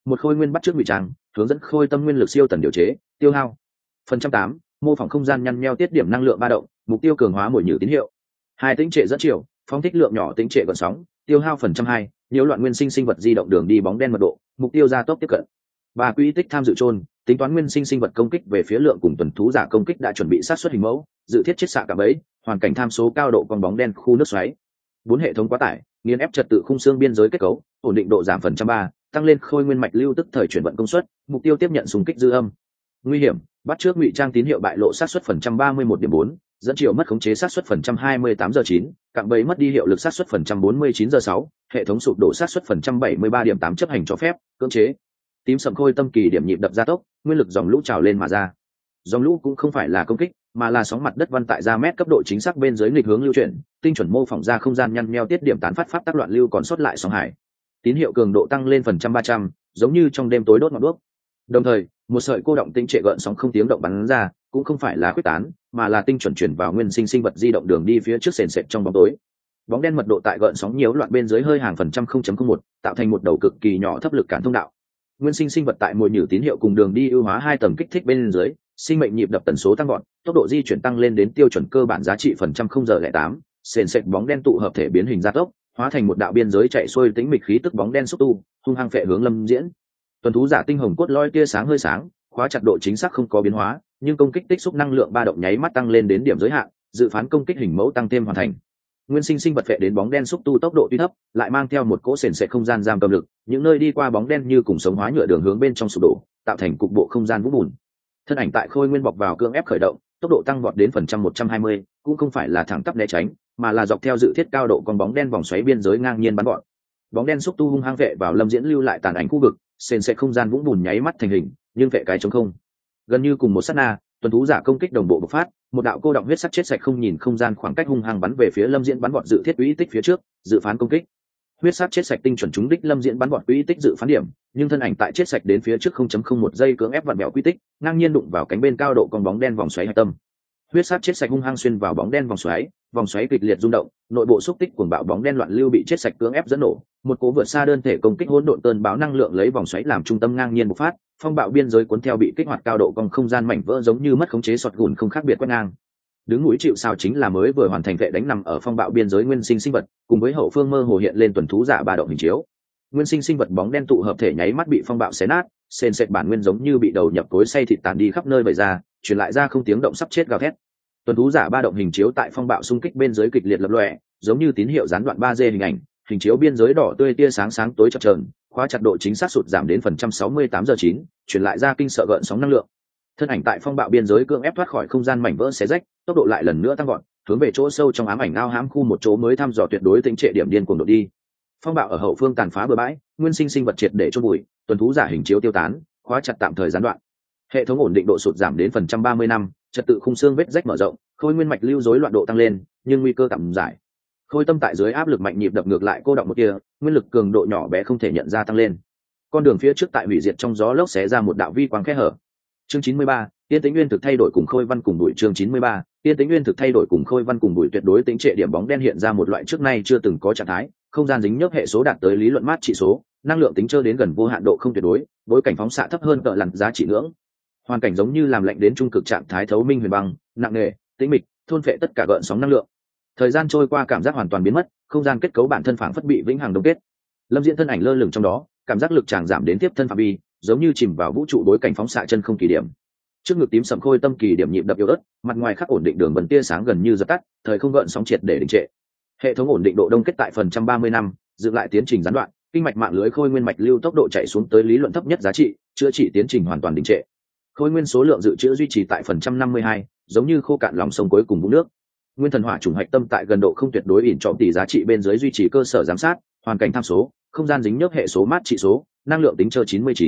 một khôi nguyên bắt trước ngụy trang hướng dẫn khôi tâm nguyên lực siêu tần điều chế tiêu hao phần trăm tám mô phỏng không gian nhăn nheo tiết điểm năng lượng ba động mục tiêu cường hóa mồi nhử tín hiệu hai tĩnh trệ dẫn chiều phóng thích lượng nhỏ tĩnh trệ gợn sóng tiêu hao phần trăm hai nhiễu loạn nguyên sinh sinh vật di động đường đi bóng đen mật độ mục tiêu gia tốc tiếp cận ba quỹ tích tham dự trôn tính toán nguyên sinh sinh vật công kích về phía lượng cùng tuần thú giả công kích đã chuẩn bị sát xuất hình mẫu dự thiết chiết xạ cả bẫy hoàn cảnh tham số cao độ con bóng đen khu nước xoáy bốn hệ thống quá tải nghiền ép trật tự khung xương biên giới kết cấu ổn định độ giảm phần trăm ba tăng lên khôi nguyên mạch lưu tức thời chuyển vận công suất mục tiêu tiếp nhận xung kích dư âm nguy hiểm bắt trước ngụy trang tín hiệu bại lộ sát xuất phần trăm 31.4, dẫn chiều mất khống chế sát xuất phần trăm 28 giờ 9, cạm bẫy mất đi hiệu lực sát xuất phần trăm 49 giờ 6, hệ thống sụp đổ sát xuất phần trăm 73.8 chấp hành cho phép cưỡng chế tím sậm khôi tâm kỳ điểm nhịp đập gia tốc nguyên lực dòng lũ trào lên mà ra dòng lũ cũng không phải là công kích mà là sóng mặt đất văn tại ra mét cấp độ chính xác bên dưới nghịch hướng lưu chuyển tinh chuẩn mô phỏng ra không gian nhăn nheo tiết điểm tán phát pháp tác loạn lưu còn sót lại sóng hải tín hiệu cường độ tăng lên phần trăm 300, giống như trong đêm tối đốt ngọn đuốc đồng thời một sợi cô động tinh trệ gợn sóng không tiếng động bắn ra cũng không phải là quyết tán mà là tinh chuẩn chuyển vào nguyên sinh sinh vật di động đường đi phía trước sền sệt trong bóng tối bóng đen mật độ tại gợn sóng nhiễu loạn bên dưới hơi hàng phần trăm 0.01, tạo thành một đầu cực kỳ nhỏ thấp lực cản thông đạo nguyên sinh sinh vật tại mồi nhử tín hiệu cùng đường đi ưu hóa hai tầng kích thích bên dưới sinh mệnh nhịp đập tần số tăng gọn tốc độ di chuyển tăng lên đến tiêu chuẩn cơ bản giá trị phần trăm 0.08, sền sệt bóng đen tụ hợp thể biến hình gia tốc hóa thành một đạo biên giới chạy xuôi tính mịch khí tức bóng đen xúc tu hung hăng phệ hướng Lâm Diễn tuần thú giả tinh hồng cốt loi tia sáng hơi sáng khóa chặt độ chính xác không có biến hóa nhưng công kích tích xúc năng lượng ba động nháy mắt tăng lên đến điểm giới hạn dự phán công kích hình mẫu tăng thêm hoàn thành nguyên sinh sinh vật phệ đến bóng đen xúc tu tốc độ tuy thấp lại mang theo một cỗ sền sệt không gian giam cầm lực những nơi đi qua bóng đen như cùng sống hóa nhựa đường hướng bên trong sụp đổ tạo thành cục bộ không gian vũng bùn thân ảnh tại khôi nguyên bọc vào cưỡng ép khởi động tốc độ tăng vọt đến phần trăm 120, cũng không phải là thẳng tắp né tránh mà là dọc theo dự thiết cao độ con bóng đen vòng xoáy biên giới ngang nhiên bắn gọn bóng đen xúc tu hung hăng vệ vào Lâm Diễn lưu lại tàn ảnh khu vực sền sệt không gian vũng bùn nháy mắt thành hình nhưng vệ cái trống không gần như cùng một sát na tuần thú giả công kích đồng bộ bộc phát một đạo cô động huyết sắc chết sạch không nhìn không gian khoảng cách hung hăng bắn về phía Lâm Diễn bắn vọt dự thiết quỹ tích phía trước dự phán công kích huyết sắc chết sạch tinh chuẩn trúng đích Lâm Diễn bắn vọt quỹ tích dự phán điểm nhưng thân ảnh tại chết sạch đến phía trước 0.01 giây cưỡng ép vặn mèo quỹ tích ngang nhiên đụng vào cánh bên cao độ con bóng đen vòng xoáy hạch tâm huyết sắc chết sạch hung hăng xuyên vào bóng đen vòng xoáy kịch liệt rung động nội bộ xúc tích cuồng bạo bóng đen loạn lưu bị chết sạch cưỡng ép dẫn nổ một cố vượt xa đơn thể công kích hỗn độn cơn bão năng lượng lấy vòng xoáy làm trung tâm ngang nhiên bộc phát phong bạo biên giới cuốn theo bị kích hoạt cao độ con không gian mảnh vỡ giống như mất khống chế sọt gùn không khác biệt quét ngang đứng mũi chịu sào chính là mới vừa hoàn thành vệ đánh nằm ở phong bạo biên giới nguyên sinh sinh vật cùng với hậu phương mơ hồ hiện lên tuần thú giả ba động hình chiếu nguyên sinh sinh vật bóng đen tụ hợp thể nháy mắt bị phong bạo xé nát sền sệt bản nguyên giống như bị đầu nhập cối xay thịt tàn đi khắp nơi vẩy ra truyền lại ra không tiếng động sắp chết gào thét tuần thú giả ba động hình chiếu tại phong bạo xung kích bên dưới kịch liệt lập lòe giống như tín hiệu gián đoạn 3D hình ảnh hình chiếu biên giới đỏ tươi tia sáng sáng tối chập chờn khóa chặt độ chính xác sụt giảm đến phần trăm 68 giờ 9, truyền lại ra kinh sợ gợn sóng năng lượng thân ảnh tại phong bạo biên giới cưỡng ép thoát khỏi không gian mảnh vỡ xé rách tốc độ lại lần nữa tăng gọn hướng về chỗ sâu trong ám ảnh ao hãm khu một chỗ mới thăm dò tuyệt đối tĩnh trệ điểm điên cuồng đột đi phong bạo ở hậu phương tàn phá bừa bãi nguyên sinh sinh vật triệt để chôn bụi tuần thú giả hình chiếu tiêu tán khóa chặt tạm thời gián đoạn hệ thống ổn định độ sụt giảm đến phần trăm 30 năm trật tự khung xương vết rách mở rộng khôi nguyên mạch lưu rối loạn độ tăng lên nhưng nguy cơ tạm giải khôi tâm tại dưới áp lực mạnh nhịp đập ngược lại cô động một kia nguyên lực cường độ nhỏ bé không thể nhận ra tăng lên con đường phía trước tại hủy diệt trong gió lốc xé ra một đạo vi quang khe hở chương 93, tiên tĩnh nguyên thực thay đổi cùng khôi văn cùng bụi chương 93, tiên tĩnh nguyên thực thay đổi cùng khôi văn cùng bụi tuyệt đối tĩnh trệ điểm bóng đen hiện ra một loại trước nay chưa từng có trạng thái không gian dính nhớp hệ số đạt tới lý luận mát trị số năng lượng tính chơi đến gần vô hạn độ không tuyệt đối bối cảnh phóng xạ thấp hơn cỡ lằn giá trị ngưỡng hoàn cảnh giống như làm lạnh đến trung cực trạng thái thấu minh huyền băng nặng nề tĩnh mịch thôn phệ tất cả gợn sóng năng lượng thời gian trôi qua cảm giác hoàn toàn biến mất không gian kết cấu bản thân phảng phất bị vĩnh hằng đông kết Lâm Diễn thân ảnh lơ lửng trong đó cảm giác lực tràng giảm đến tiếp thân phạm vi giống như chìm vào vũ trụ bối cảnh phóng xạ chân không kỳ điểm trước ngực tím sầm khôi tâm kỳ điểm nhịp đập yếu ớt mặt ngoài khắc ổn định đường vần tia sáng gần như dập tắt thời không gợn sóng triệt để đình trệ hệ thống ổn định độ đông kết tại phần trăm 30 năm dựng lại tiến trình gián đoạn kinh mạch mạng lưới khôi nguyên mạch lưu tốc độ chạy xuống tới lý luận thấp nhất giá trị chữa trị tiến trình hoàn toàn đình trệ khôi nguyên số lượng dự trữ duy trì tại phần trăm 52, giống như khô cạn lòng sông cuối cùng vũng nước nguyên thần hỏa trùng hạch tâm tại gần độ không tuyệt đối ỉn trọng tỷ giá trị bên dưới duy trì cơ sở giám sát hoàn cảnh tham số không gian dính nhớp hệ số mát trị số năng lượng tính chơi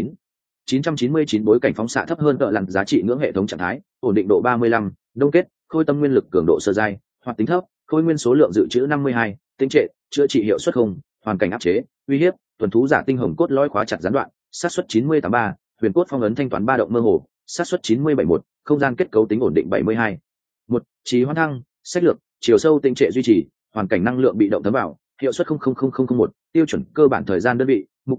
999 bối cảnh phóng xạ thấp hơn cỡ lằn giá trị ngưỡng hệ thống trạng thái ổn định độ 35, đông kết khôi tâm nguyên lực cường độ sơ giai hoạt tính thấp khôi nguyên số lượng dự trữ 52, tính trệ chữa trị hiệu suất không hoàn cảnh áp chế uy hiếp tuần thú giả tinh hồng cốt lõi khóa chặt gián đoạn sát suất 90-83, huyền cốt phong ấn thanh toán ba động mơ hồ sát suất 90-71, không gian kết cấu tính ổn định 72. Một trí hoan thăng sách lược chiều sâu tinh trệ duy trì hoàn cảnh năng lượng bị động thấm vào hiệu suất 0,00001, tiêu chuẩn cơ bản thời gian đơn vị mục tiêu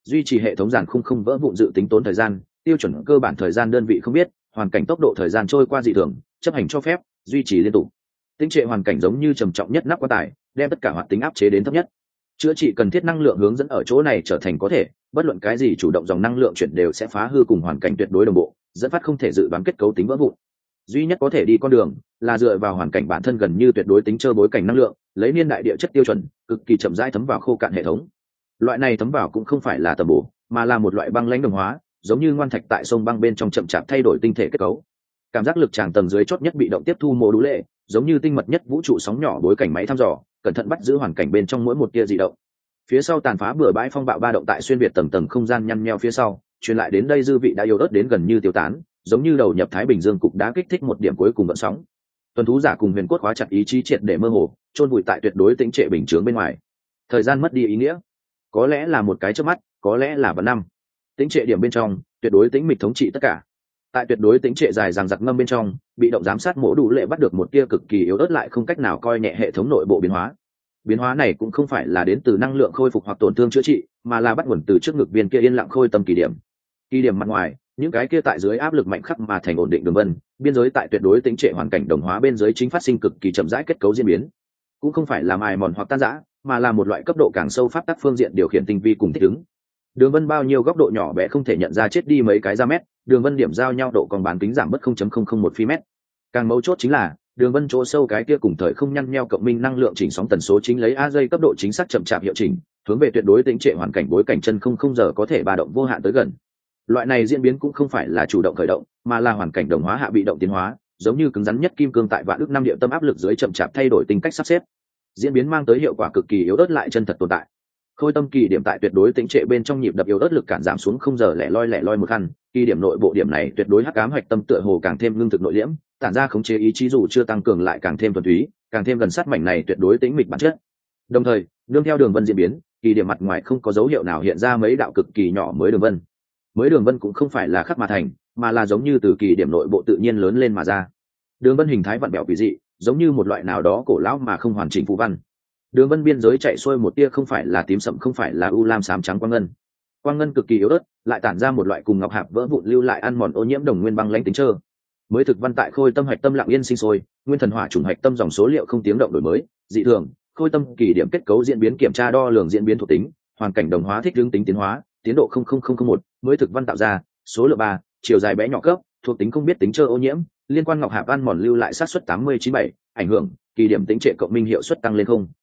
duy trì hệ thống giàn khung không vỡ vụn dự tính tốn thời gian, tiêu chuẩn cơ bản thời gian đơn vị không biết, hoàn cảnh tốc độ thời gian trôi qua dị thường, chấp hành cho phép, duy trì liên tục. Tĩnh trệ hoàn cảnh giống như trầm trọng nhất nắp quan tài, đem tất cả hoạt tính áp chế đến thấp nhất. Chữa trị cần thiết năng lượng hướng dẫn ở chỗ này trở thành có thể, bất luận cái gì chủ động dòng năng lượng chuyển đều sẽ phá hư cùng hoàn cảnh tuyệt đối đồng bộ, dẫn phát không thể dự đoán kết cấu tính vỡ vụn. Duy nhất có thể đi con đường là dựa vào hoàn cảnh bản thân gần như tuyệt đối tính chơi bối cảnh năng lượng, lấy niên đại địa chất tiêu chuẩn, cực kỳ chậm rãi thấm vào khô cạn hệ thống. Loại này thấm vào cũng không phải là tầm bổ, mà là một loại băng lãnh đồng hóa, giống như ngoan thạch tại sông băng bên trong chậm chạp thay đổi tinh thể kết cấu. Cảm giác lực tràng tầng dưới chót nhất bị động tiếp thu mô đũ lệ, giống như tinh mật nhất vũ trụ sóng nhỏ bối cảnh máy thăm dò, cẩn thận bắt giữ hoàn cảnh bên trong mỗi một tia dị động. Phía sau tàn phá bừa bãi phong bạo ba động tại xuyên việt tầng tầng không gian nhăn nheo phía sau, truyền lại đến đây dư vị đã yếu ớt đến gần như tiêu tán, giống như đầu nhập Thái Bình Dương cục đá kích thích một điểm cuối cùng gợn sóng. Tuần thú giả cùng huyền cốt khóa chặt ý chí triệt để mơ hồ, chôn vùi tại tuyệt đối tĩnh trệ bình chướng bên ngoài. Thời gian mất đi ý nghĩa, có lẽ là một cái chớp mắt, có lẽ là vạn năm. Tĩnh trệ điểm bên trong, tuyệt đối tĩnh mịch thống trị tất cả. Tại tuyệt đối tĩnh trệ dài dằng dặc ngâm bên trong, bị động giám sát mổ đủ lệ bắt được một tia cực kỳ yếu ớt lại không cách nào coi nhẹ hệ thống nội bộ biến hóa. Biến hóa này cũng không phải là đến từ năng lượng khôi phục hoặc tổn thương chữa trị, mà là bắt nguồn từ trước ngực viên kia yên lặng khôi tâm kỳ điểm. Kỳ điểm mặt ngoài, những cái kia tại dưới áp lực mạnh khắc mà thành ổn định đường vân, biên giới tại tuyệt đối tĩnh trệ hoàn cảnh đồng hóa bên dưới chính phát sinh cực kỳ chậm rãi kết cấu diễn biến, cũng không phải là mài mòn hoặc tan rã, mà là một loại cấp độ càng sâu pháp tắc phương diện điều khiển tinh vi cùng thích ứng. Đường vân bao nhiêu góc độ nhỏ bé không thể nhận ra chết đi mấy cái ra mét, đường vân điểm giao nhau độ còn bán kính giảm mất 0.001 phi mét. Càng mấu chốt chính là đường vân chỗ sâu cái kia cùng thời không nhăn nheo cộng minh năng lượng chỉnh sóng tần số chính lấy a giây cấp độ chính xác chậm chạp hiệu chỉnh, hướng về tuyệt đối tĩnh trệ hoàn cảnh bối cảnh chân không giờ có thể ba động vô hạn tới gần. Loại này diễn biến cũng không phải là chủ động khởi động, mà là hoàn cảnh đồng hóa hạ bị động tiến hóa, giống như cứng rắn nhất kim cương tại vạn ước năm địa tâm áp lực dưới chậm chạp thay đổi tính cách sắp xếp. Diễn biến mang tới hiệu quả cực kỳ yếu ớt lại chân thật tồn tại. Khôi tâm kỳ điểm tại tuyệt đối tĩnh trệ bên trong nhịp đập yếu ớt lực cản giảm xuống không giờ lẻ loi một khăn, kỳ điểm nội bộ điểm này tuyệt đối hắc ám hạch tâm tựa hồ càng thêm lương thực nội liễm, tản ra khống chế ý chí dù chưa tăng cường lại càng thêm thuần túy, càng thêm gần sát mảnh này tuyệt đối tĩnh mịch bản chất. Đồng thời, nương theo đường vân diễn biến, kỳ điểm mặt ngoài không có dấu hiệu nào hiện ra mấy đạo cực kỳ nhỏ mới đường vân. Mới đường vân cũng không phải là khắc mà thành, mà là giống như từ kỳ điểm nội bộ tự nhiên lớn lên mà ra. Đường vân hình thái vặn bẹo kỳ dị, giống như một loại nào đó cổ lão mà không hoàn chỉnh phù văn. Đường vân biên giới chạy xuôi một tia không phải là tím sậm không phải là u lam xám trắng quang ngân cực kỳ yếu ớt, lại tản ra một loại cùng ngọc hạp vỡ vụn lưu lại ăn mòn ô nhiễm đồng nguyên băng lãnh tính trơ. Mới thực văn tại khôi tâm hạch tâm lặng yên sinh sôi, nguyên thần hỏa trùng hạch tâm dòng số liệu không tiếng động đổi mới, dị thường, khôi tâm kỳ điểm kết cấu diễn biến kiểm tra đo lường diễn biến thuộc tính, hoàn cảnh đồng hóa thích ứng tính tiến hóa, tiến độ 00001, mới thực văn tạo ra, số lượng 3, chiều dài bé nhỏ cấp, thuộc tính không biết tính trơ ô nhiễm, liên quan ngọc hạp ăn mòn lưu lại sát suất 8097, ảnh hưởng, kỳ điểm tính trệ cộng minh hiệu suất tăng lên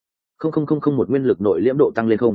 0,0001 nguyên lực nội liễm độ tăng lên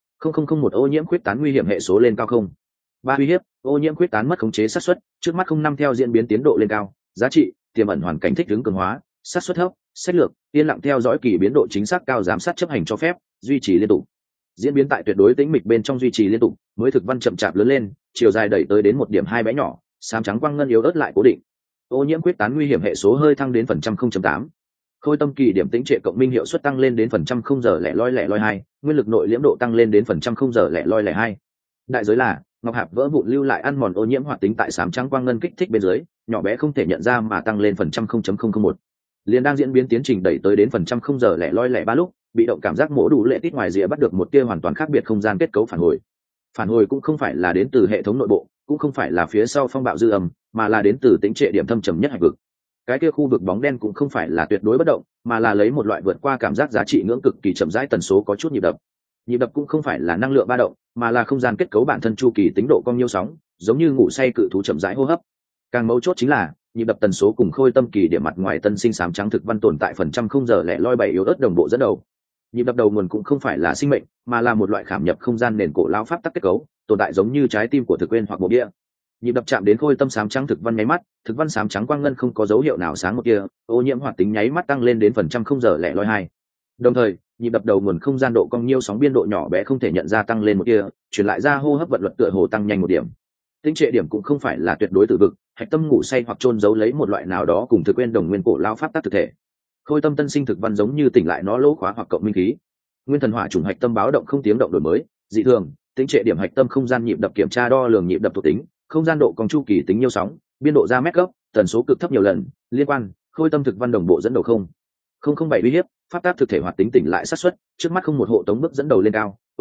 0,001 ô nhiễm khuyết tán nguy hiểm hệ số lên cao 3 uy hiếp, ô nhiễm khuyết tán mất khống chế sát suất, trước mắt 05 theo diễn biến tiến độ lên cao, giá trị, tiềm ẩn hoàn cảnh thích ứng cường hóa, sát suất thấp, sách lược, yên lặng theo dõi kỳ biến độ chính xác cao giám sát chấp hành cho phép, duy trì liên tục. Diễn biến tại tuyệt đối tĩnh mịch bên trong duy trì liên tục, mới thực văn chậm chạp lớn lên, chiều dài đẩy tới đến 1.2 bé nhỏ, xám trắng quang ngân yếu ớt lại cố định. Ô nhiễm khuyết tán nguy hiểm hệ số hơi thăng đến phần trăm 0.8. Khôi tâm kỳ điểm tĩnh trệ cộng minh hiệu suất tăng lên đến phần trăm 0 giờ lẻ loi 2, nguyên lực nội liễm độ tăng lên đến phần trăm 0 giờ lẻ loi 2. Đại giới là ngọc hạp vỡ vụn lưu lại ăn mòn ô nhiễm hoạt tính tại xám trắng quang ngân kích thích bên dưới, nhỏ bé không thể nhận ra mà tăng lên phần trăm 0.001. Liền đang diễn biến tiến trình đẩy tới đến phần trăm 0 giờ lẻ loi 3 lúc, bị động cảm giác mổ đủ lệ tít ngoài rìa bắt được một tia hoàn toàn khác biệt không gian kết cấu phản hồi. Phản hồi cũng không phải là đến từ hệ thống nội bộ, cũng không phải là phía sau phong bạo dư âm, mà là đến từ tĩnh trệ điểm thâm trầm nhất hạch vực. Cái kia khu vực bóng đen cũng không phải là tuyệt đối bất động, mà là lấy một loại vượt qua cảm giác giá trị ngưỡng cực kỳ chậm rãi tần số có chút nhịp đập. Nhịp đập cũng không phải là năng lượng ba động, mà là không gian kết cấu bản thân chu kỳ tính độ cong nhiêu sóng, giống như ngủ say cự thú chậm rãi hô hấp. Càng mấu chốt chính là nhịp đập tần số cùng khôi tâm kỳ điểm mặt ngoài tân sinh xám trắng thực văn tồn tại phần trăm 0 giờ lẻ loi 7 yếu ớt đồng bộ dẫn đầu. Nhịp đập đầu nguồn cũng không phải là sinh mệnh, mà là một loại khảm nhập không gian nền cổ lão pháp tắc kết cấu, tồn tại giống như trái tim của thực nguyên hoặc bộ địa. Nhịp đập chạm đến khôi tâm xám trắng thực văn nháy mắt, thực văn xám trắng quang ngân không có dấu hiệu nào sáng một kia, ô nhiễm hoạt tính nháy mắt tăng lên đến phần trăm 0 giờ lẻ loi 2. Đồng thời, nhịp đập đầu nguồn không gian độ cong nhiêu sóng biên độ nhỏ bé không thể nhận ra tăng lên một kia, truyền lại ra hô hấp vận luật tựa hồ tăng nhanh một điểm. Tĩnh trệ điểm cũng không phải là tuyệt đối tử vực, hạch tâm ngủ say hoặc chôn giấu lấy một loại nào đó cùng thực nguyên đồng nguyên cổ lao pháp tắc thực thể. Khôi tâm tân sinh thực văn giống như tỉnh lại nó lỗ khóa hoặc cộng minh khí. Nguyên thần hỏa trùng hạch tâm báo động không tiếng động đổi mới, dị thường, tĩnh trệ điểm hạch tâm không gian nhịp đập kiểm tra đo lường nhịp đập thuộc tính, không gian độ cong chu kỳ tính nhiêu sóng, biên độ ra mét gốc, tần số cực thấp nhiều lần, liên quan, khôi tâm thực văn đồng bộ dẫn đầu 0,007 uy hiếp, pháp tác thực thể hoạt tính tỉnh lại sát suất, trước mắt không một hộ tống bước dẫn đầu lên cao,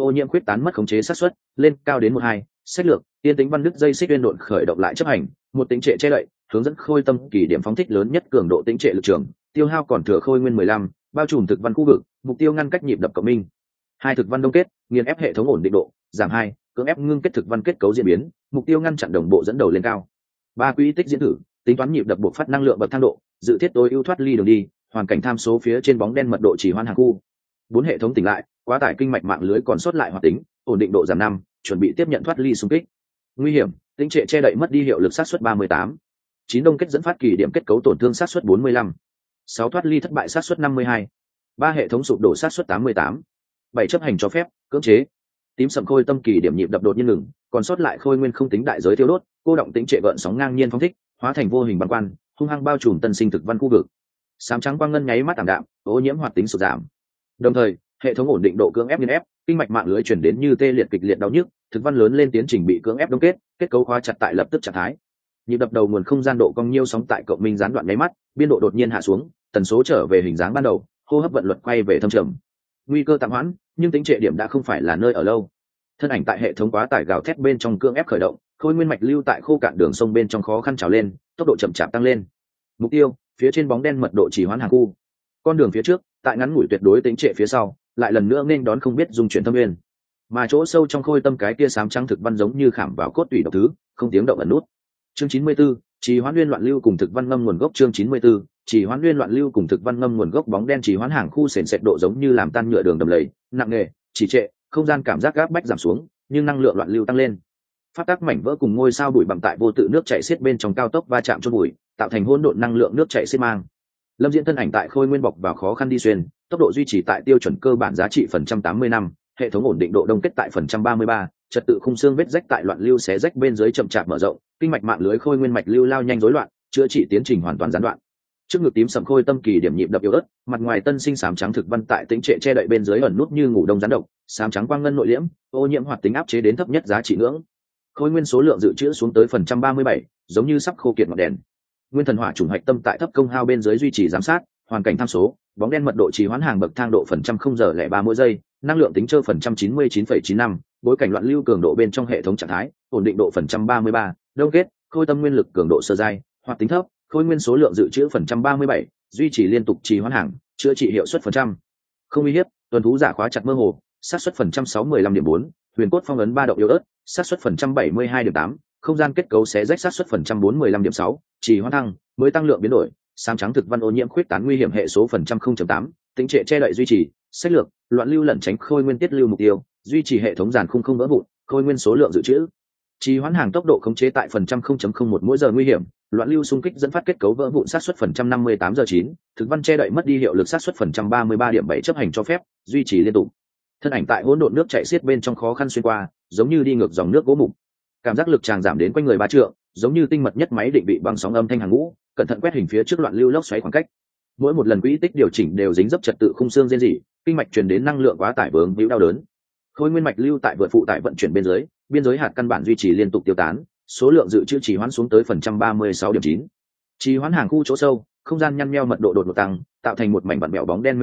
ô nhiễm khuyết tán mất khống chế xác suất lên cao đến 1-2. Sách lược yên tĩnh văn đứt dây xích uyên độn khởi động lại chấp hành một tính trệ che đậy hướng dẫn khôi tâm kỳ điểm phóng thích lớn nhất cường độ tính trệ lực trường tiêu hao còn thừa khôi nguyên 15, bao trùm thực văn khu vực mục tiêu ngăn cách nhịp đập cộng minh 2 thực văn đông kết nghiền ép hệ thống ổn định độ giảm 2, cưỡng ép ngưng kết thực văn kết cấu diễn biến mục tiêu ngăn chặn đồng bộ dẫn đầu lên cao 3 quỹ tích diễn thử tính toán nhịp đập buộc phát năng lượng bậc thang độ dự thiết tối ưu thoát ly đường đi hoàn cảnh tham số phía trên bóng đen mật độ chỉ hoan hàng khu 4 hệ thống tỉnh lại quá tải kinh mạch mạng lưới còn sót lại hoạt tính ổn định độ giảm 5, chuẩn bị tiếp nhận thoát ly xung kích nguy hiểm tính trệ che đậy mất đi hiệu lực sát suất 38. 9 đông kết dẫn phát kỳ điểm kết cấu tổn thương sát suất 45. 6 thoát ly thất bại sát suất 52. 3 hệ thống sụp đổ sát suất 88. 7 chấp hành cho phép cưỡng chế tím sậm khôi tâm kỳ điểm nhịp đập đột nhiên ngừng còn sót lại khôi nguyên không tính đại giới tiêu đốt cô động tính trệ gợn sóng ngang nhiên phóng thích hóa thành vô hình băng quan hung hăng bao trùm tân sinh thực văn khu vực sám trắng quang ngân nháy mắt tạm đạm ô nhiễm hoạt tính sụt giảm đồng thời hệ thống ổn định độ cưỡng ép nghiền ép kinh mạch mạng lưới chuyển đến như tê liệt kịch liệt đau nhức thực văn lớn lên tiến trình bị cưỡng ép đông kết cấu khóa chặt tại lập tức trạng thái nhịp đập đầu nguồn không gian độ cong nhiêu sóng tại cộng minh gián đoạn nháy mắt biên độ đột nhiên hạ xuống tần số trở về hình dáng ban đầu hô hấp vận luật quay về thâm trầm nguy cơ tạm hoãn nhưng tính trệ điểm đã không phải là nơi ở lâu thân ảnh tại hệ thống quá tải gào thét bên trong cưỡng ép khởi động khôi nguyên mạch lưu tại khô cạn đường sông bên trong khó khăn trào lên tốc độ chậm chạp tăng lên mục tiêu phía trên bóng đen mật độ chỉ hoán hàng khu con đường phía trước tại ngắn ngủi tuyệt đối tính trệ phía sau lại lần nữa nên đón không biết dung chuyển thâm nguyên mà chỗ sâu trong khôi tâm cái tia sám trắng thực văn giống như khảm vào cốt tủy độc thứ không tiếng động ẩn nút chương 94, trì hoán nguyên loạn lưu cùng thực văn ngâm nguồn gốc chương 94, trì hoán nguyên loạn lưu cùng thực văn ngâm nguồn gốc bóng đen trì hoán hàng khu sền sệt độ giống như làm tan nhựa đường đầm lầy nặng nề trì trệ không gian cảm giác gáp bách giảm xuống nhưng năng lượng loạn lưu tăng lên phát tác mảnh vỡ cùng ngôi sao bụi bặm tại vô tự nước chảy xiết bên trong cao tốc va chạm chôn bụi tạo thành hỗn độn năng lượng nước chảy xiết mang lâm diễn thân ảnh tại khôi nguyên bọc vào khó khăn đi xuyên tốc độ duy trì tại tiêu chuẩn cơ bản giá trị phần trăm 80 năm hệ thống ổn định độ đông kết tại phần trăm 33, trật tự khung xương vết rách tại loạn lưu xé rách bên dưới chậm chạp mở rộng kinh mạch mạng lưới khôi nguyên mạch lưu lao nhanh rối loạn chữa trị tiến trình hoàn toàn gián đoạn trước ngực tím sầm khôi tâm kỳ điểm nhịp đập yếu ớt mặt ngoài tân sinh sám trắng thực văn tại tính trệ che đậy bên dưới ẩn nút như ngủ đông rắn độc sám trắng quang ngân nội liễm ô nhiễm hoạt tính áp chế đến thấp nhất giá trị ngưỡng khôi nguyên số lượng dự trữ xuống tới phần trăm 37, giống như sắp khô kiệt ngọn đèn nguyên thần hỏa trùng hạch tâm tại thấp công hao bên dưới duy trì giám sát hoàn cảnh tham số bóng đen mật độ trì hoãn hàng bậc thang độ phần trăm 0,03 mỗi giây năng lượng tính trơ phần trăm 99,95, bối cảnh loạn lưu cường độ bên trong hệ thống trạng thái ổn định độ phần trăm 33, đông kết khôi tâm nguyên lực cường độ sơ giai hoạt tính thấp khôi nguyên số lượng dự trữ phần trăm 37, duy trì liên tục trì hoãn hàng chữa trị hiệu suất phần trăm không uy hiếp tuần thú giả khóa chặt mơ hồ xác suất phần trăm 615,4, huyền cốt phong ấn 3 động yếu ớt xác suất phần trăm 72,8, không gian kết cấu xé rách xác suất phần trăm 415,6, trì hoãn thăng mới tăng lượng biến đổi sám trắng thực văn ô nhiễm khuyết tán nguy hiểm hệ số phần trăm 0,8, tính trệ che đậy duy trì sách lược loạn lưu lẩn tránh khôi nguyên tiết lưu mục tiêu duy trì hệ thống giàn khung không vỡ vụn khôi nguyên số lượng dự trữ trì hoãn hàng tốc độ khống chế tại phần trăm 0,01 mỗi giờ nguy hiểm loạn lưu xung kích dẫn phát kết cấu vỡ vụn sát suất phần trăm 58 giờ 9, thực văn che đậy mất đi hiệu lực sát suất phần trăm 33,7 chấp hành cho phép duy trì liên tục thân ảnh tại hỗn độn nước chảy xiết bên trong khó khăn xuyên qua giống như đi ngược dòng nước gỗ mục cảm giác lực tràn giảm đến quanh người 3 trượng giống như tinh mật nhất máy định vị bằng sóng âm thanh hàng ngũ cẩn thận quét hình phía trước loạn lưu lốc xoáy khoảng cách mỗi một lần quỹ tích điều chỉnh đều dính dấp trật tự khung xương rên rỉ kinh mạch truyền đến năng lượng quá tải vướng víu đau đớn khối nguyên mạch lưu tại vượt phụ tải vận chuyển biên giới hạt căn bản duy trì liên tục tiêu tán số lượng dự trữ trì hoãn xuống tới phần trăm 36,9. Trì hoãn hàng khu chỗ sâu không gian nhăn nheo mật độ đột ngột tăng tạo thành một mảnh vặn mèo bóng đen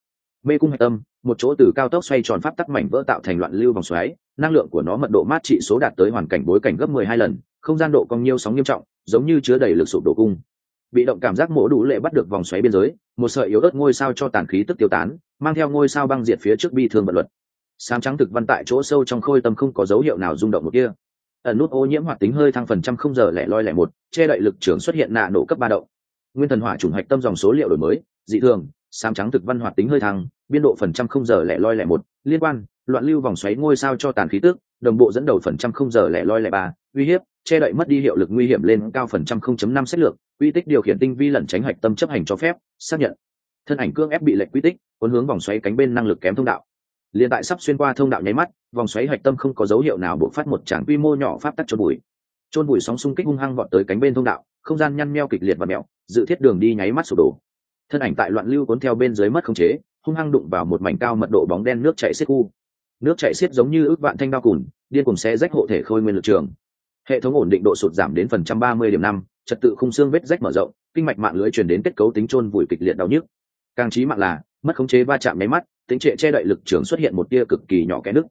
mê cung hạch tâm một chỗ từ cao tốc xoay tròn pháp tắc mảnh vỡ tạo thành loạn lưu vòng xoáy năng lượng của nó mật độ mát trị số đạt tới hoàn cảnh bối cảnh gấp 12 lần không gian độ cong nhiêu sóng nghiêm trọng giống như chứa đầy lực sụp đổ cung bị động cảm giác mổ đủ lệ bắt được vòng xoáy biên giới một sợi yếu ớt ngôi sao cho tàn khí tức tiêu tán mang theo ngôi sao băng diệt phía trước bi thương vận luật sám trắng thực văn tại chỗ sâu trong khôi tâm không có dấu hiệu nào rung động một kia ẩn nút ô nhiễm hoạt tính hơi thăng phần trăm 0,001 che đậy lực trưởng xuất hiện nạ nổ cấp 3 động nguyên thần hỏa chủng hạch tâm dòng số liệu đổi mới dị thường sám trắng thực văn hoạt tính hơi thăng biên độ phần trăm 0,001 liên quan loạn lưu vòng xoáy ngôi sao cho tàn khí tức đồng bộ dẫn đầu phần trăm 0,003 uy hiếp che đậy mất đi hiệu lực nguy hiểm lên cao phần trăm 0,5 sách lược quy tích điều khiển tinh vi lẩn tránh hạch tâm chấp hành cho phép xác nhận thân ảnh cương ép bị lệch quy tích cuốn hướng vòng xoáy cánh bên năng lực kém thông đạo liên tại sắp xuyên qua thông đạo nháy mắt vòng xoáy hạch tâm không có dấu hiệu nào bộc phát một tràng quy mô nhỏ pháp tắc chôn bụi sóng xung kích hung hăng vọt tới cánh bên thông đạo không gian nhăn nheo kịch liệt và mẹo dự thiết đường đi nháy mắt sụp đổ thân ảnh tại loạn lưu cuốn theo bên dưới mất khống chế hung hăng đụng vào một mảnh cao mật độ bóng đen nước chảy xiết khu nước chảy xiết giống như ước vạn thanh đao cùn điên cùng xé rách hộ thể khôi nguyên lực trường hệ thống ổn định độ sụt giảm đến phần trăm 30,5, trật tự khung xương vết rách mở rộng kinh mạch mạng lưới truyền đến kết cấu tính chôn vùi kịch liệt đau nhức càng chí mạng là mất khống chế va chạm máy mắt tính trệ che đậy lực trường xuất hiện một tia cực kỳ nhỏ kẽ nứt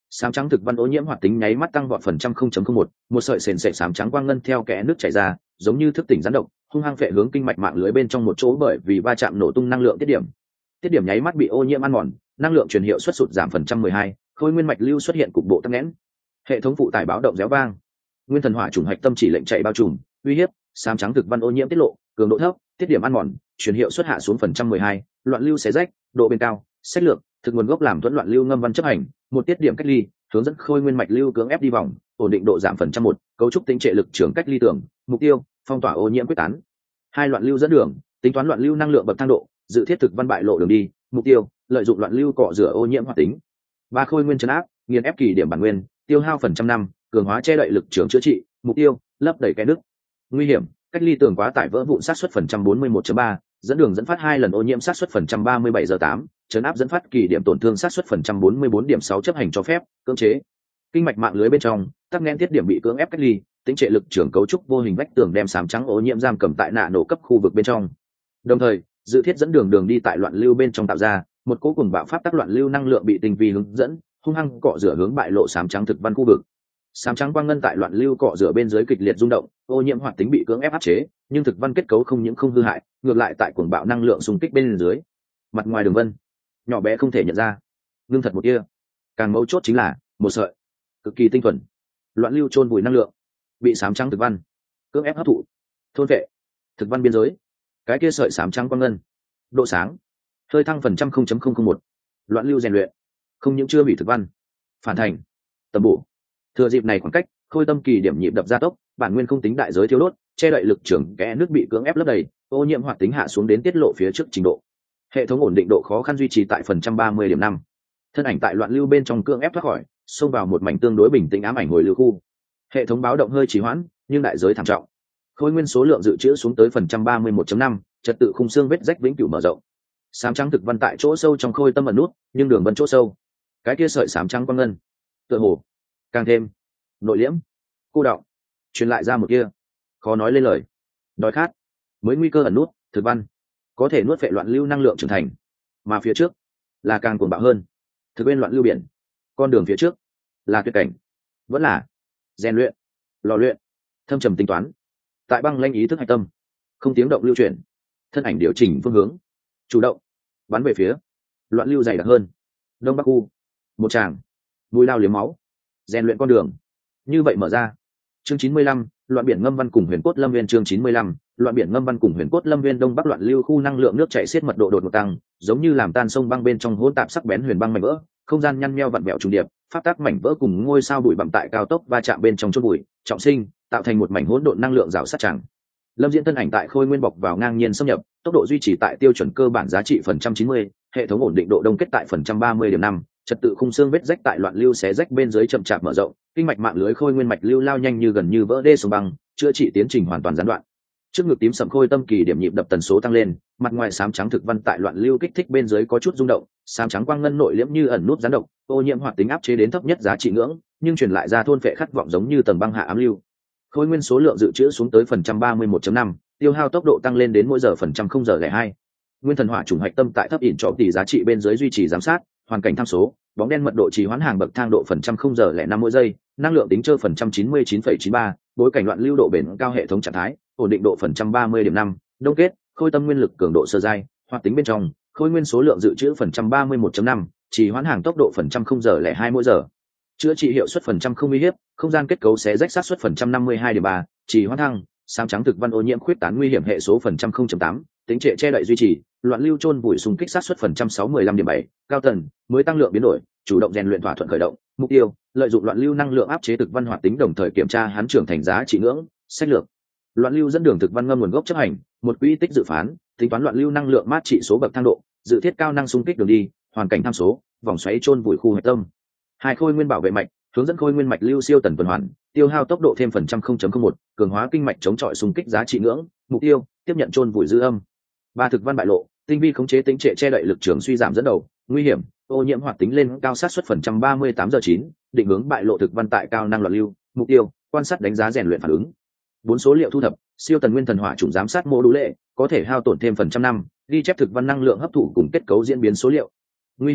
Sám trắng thực văn ô nhiễm hoạt tính nháy mắt tăng vọt phần trăm 0.01, một sợi sền sệt sám trắng quang ngân theo kẽ nước chảy ra, giống như thức tỉnh rắn độc, hung hăng phệ hướng kinh mạch mạng lưới bên trong một chỗ, bởi vì va chạm nổ tung năng lượng tiết điểm nháy mắt bị ô nhiễm ăn mòn, năng lượng truyền hiệu suất sụt giảm phần trăm 12, khối nguyên mạch lưu xuất hiện cục bộ tắc nghẽn. Hệ thống phụ tải báo động réo vang. Nguyên thần hỏa trùng hạch tâm chỉ lệnh chạy bao trùm, uy hiếp, sám trắng thực văn ô nhiễm tiết lộ, cường độ thấp, tiết điểm ăn mòn, truyền hiệu suất hạ xuống phần trăm 12, loạn lưu xé rách, độ bền cao, sách lược, thực nguồn gốc làm thuận loạn lưu ngâm văn chấp hành, một tiết điểm cách ly, hướng dẫn khôi nguyên mạch lưu cưỡng ép đi vòng, ổn định độ giảm phần trăm 1, cấu trúc tính trệ lực trưởng cách ly tưởng, mục tiêu, phong tỏa ô nhiễm quyết tán. Hai loạn lưu dẫn đường, tính toán loạn lưu năng lượng bậc thang độ, dự thiết thực văn bại lộ đường đi, mục tiêu, lợi dụng loạn lưu cọ rửa ô nhiễm hoạt tính. Ba khôi nguyên trấn áp, nghiền ép kỳ điểm bản nguyên, tiêu hao phần trăm năm, cường hóa che đậy lực trưởng chữa trị, mục tiêu, lấp đầy cái nước. Nguy hiểm, cách ly tường quá tải vỡ vụn sát suất phần trăm 41.3, dẫn đường dẫn phát 2 lần ô nhiễm sát suất phần trăm 37.8, trấn áp dẫn phát kỳ điểm tổn thương sát suất phần trăm 44.6, chấp hành cho phép, cưỡng chế. Kinh mạch mạng lưới bên trong, tắc nghẽn tiết điểm bị cưỡng ép cách ly, tính trệ lực trưởng cấu trúc vô hình vách tường đem sám trắng ô nhiễm giam cầm tại nạ nổ cấp khu vực bên trong. Đồng thời, dự thiết dẫn đường đi tại loạn lưu bên trong tạo ra một cỗ cùng bạo pháp tác loạn lưu năng lượng bị tinh vi hướng dẫn, hung hăng cọ rửa hướng bại lộ sám trắng thực văn khu vực. Sám trắng quang ngân tại loạn lưu cọ rửa bên dưới kịch liệt rung động, ô nhiễm hoạt tính bị cưỡng ép áp chế, nhưng thực văn kết cấu không những không hư hại, ngược lại tại cuồng bạo năng lượng xung kích bên dưới. Mặt ngoài đường vân nhỏ bé không thể nhận ra, ngưng thật một tia. Càng mấu chốt chính là một sợi cực kỳ tinh thuần loạn lưu chôn vùi năng lượng bị sám trắng thực văn cưỡng ép hấp thụ, thôn vệ. Thực văn biên giới, cái kia sợi sám trắng quang ngân, độ sáng hơi thăng phần trăm 0.001. Loạn lưu rèn luyện, không những chưa hủy thực văn, phản thành tầm bổ. Thừa dịp này khoảng cách, khôi tâm kỳ điểm nhịp đập gia tốc, bản nguyên không tính đại giới thiếu đốt, che đậy lực trưởng kẽ nước bị cưỡng ép lấp đầy, ô nhiễm hoạt tính hạ xuống đến tiết lộ phía trước trình độ. Hệ thống ổn định độ khó khăn duy trì tại phần trăm 30.5. Thân ảnh tại loạn lưu bên trong cưỡng ép thoát khỏi, xông vào một mảnh tương đối bình tĩnh ám ảnh hồi lưu khu. Hệ thống báo động hơi trì hoãn, nhưng đại giới thảm trọng. Khối nguyên số lượng dự trữ xuống tới phần trăm 31.5, trật tự khung xương vết rách vĩnh cửu mở rộng. Sám trắng thực văn tại chỗ sâu trong khôi tâm ẩn nút, nhưng đường vân chỗ sâu, cái kia sợi sám trắng quang ngân, tựa hồ càng thêm nội liễm, cô đọng, truyền lại ra một kia khó nói lên lời đói khát mới nguy cơ ẩn nút. Thực văn có thể nuốt phệ loạn lưu năng lượng trưởng thành, mà phía trước là càng cuồng bạo hơn. Thực bên loạn lưu biển, con đường phía trước là tuyệt cảnh, vẫn là rèn luyện, lò luyện, thâm trầm tính toán. Tại băng lanh ý thức hạch tâm, không tiếng động lưu chuyển, thân ảnh điều chỉnh phương hướng, chủ động bắn về phía loạn lưu dày đặc hơn đông bắc u. Một tràng mũi lao liếm máu, rèn luyện con đường như vậy mở ra. Chương 95, loạn biển ngâm văn cùng huyền cốt lâm viên. Chương 95, loạn biển ngâm văn cùng huyền cốt lâm viên. Đông bắc loạn lưu khu năng lượng nước chảy xiết mật độ đột ngột tăng, giống như làm tan sông băng bên trong hỗn tạp sắc bén huyền băng mảnh vỡ, không gian nhăn nheo vặn vẹo trùng điệp, pháp tắc mảnh vỡ cùng ngôi sao bụi bặm tại cao tốc va chạm bên trong chốt bụi trọng sinh, tạo thành một mảnh hỗn độn năng lượng rào sát chẳng. Lâm Diễn thân ảnh tại khôi nguyên bọc vào ngang nhiên xâm nhập, tốc độ duy trì tại tiêu chuẩn cơ bản giá trị phần trăm 90, hệ thống ổn định độ đông kết tại phần trăm 30.5, trật tự khung xương vết rách tại loạn lưu xé rách bên dưới chậm chạp mở rộng, kinh mạch mạng lưới khôi nguyên mạch lưu lao nhanh như gần như vỡ đê sông băng, chữa trị tiến trình hoàn toàn gián đoạn. Trước ngực tím sầm khôi tâm kỳ điểm nhịp đập tần số tăng lên, mặt ngoài xám trắng thực văn tại loạn lưu kích thích bên dưới có chút rung động, xám trắng quang ngân nội liễm như ẩn nút gián độc, ô nhiễm hoạt tính áp chế đến thấp nhất giá trị ngưỡng, nhưng truyền lại ra thôn phệ khát vọng giống như tầng băng hạ ám lưu. Khôi nguyên số lượng dự trữ xuống tới phần trăm 31.5, tiêu hao tốc độ tăng lên đến mỗi giờ phần trăm 0.02. Nguyên thần hỏa trùng hạch tâm tại thấp ỉn trọng tỷ giá trị bên dưới duy trì giám sát, hoàn cảnh tham số, bóng đen mật độ trì hoãn hàng bậc thang độ phần trăm 0.05 mỗi giây, năng lượng tính chơi phần trăm 99.93, bối cảnh loạn lưu độ bền cao hệ thống trạng thái, ổn định độ phần trăm 30.5, đông kết, khôi tâm nguyên lực cường độ sơ giai, hoạt tính bên trong, khôi nguyên số lượng dự trữ phần trăm 31.5, trì hoãn hàng tốc độ phần trăm 0.02 mỗi giờ. Chữa trị hiệu suất phần trăm không uy hiếp, không gian kết cấu xé rách sát suất phần trăm 52.3, trì hoãn thăng, xám trắng thực văn ô nhiễm khuyết tán nguy hiểm hệ số phần trăm 0.8, tính trệ che đậy duy trì, loạn lưu chôn vùi xung kích sát suất phần trăm 65.7, cao tần, mới tăng lượng biến đổi, chủ động rèn luyện thỏa thuận khởi động, mục tiêu, lợi dụng loạn lưu năng lượng áp chế thực văn hoạt tính đồng thời kiểm tra hắn trưởng thành giá trị ngưỡng, sách lược. Loạn lưu dẫn đường thực văn ngâm nguồn gốc chấp hành, một quỹ tích dự phán, tính toán loạn lưu năng lượng mát trị số bậc thang độ, dự thiết cao năng xung kích đường đi, hoàn cảnh tham số, vòng xoáy chôn vùi khu hạch tâm. Hai khôi nguyên bảo vệ mạch, hướng dẫn khôi nguyên mạch lưu siêu tần tuần hoàn, tiêu hao tốc độ thêm phần trăm 0.01, cường hóa kinh mạch chống chọi xung kích giá trị ngưỡng, mục tiêu, tiếp nhận chôn vùi dư âm. Ba thực văn bại lộ, tinh vi khống chế tính trệ che đậy lực trường suy giảm dẫn đầu, nguy hiểm, ô nhiễm hoạt tính lên cao sát suất phần trăm 38.9, định hướng bại lộ thực văn tại cao năng loạn lưu, mục tiêu, quan sát đánh giá rèn luyện phản ứng. Bốn số liệu thu thập, siêu tần nguyên thần hỏa chủng giám sát mô đủ lệ, có thể hao tổn thêm phần trăm 5, ghi chép thực văn năng lượng hấp thụ cùng kết cấu diễn biến số liệu. Nguy hiểm,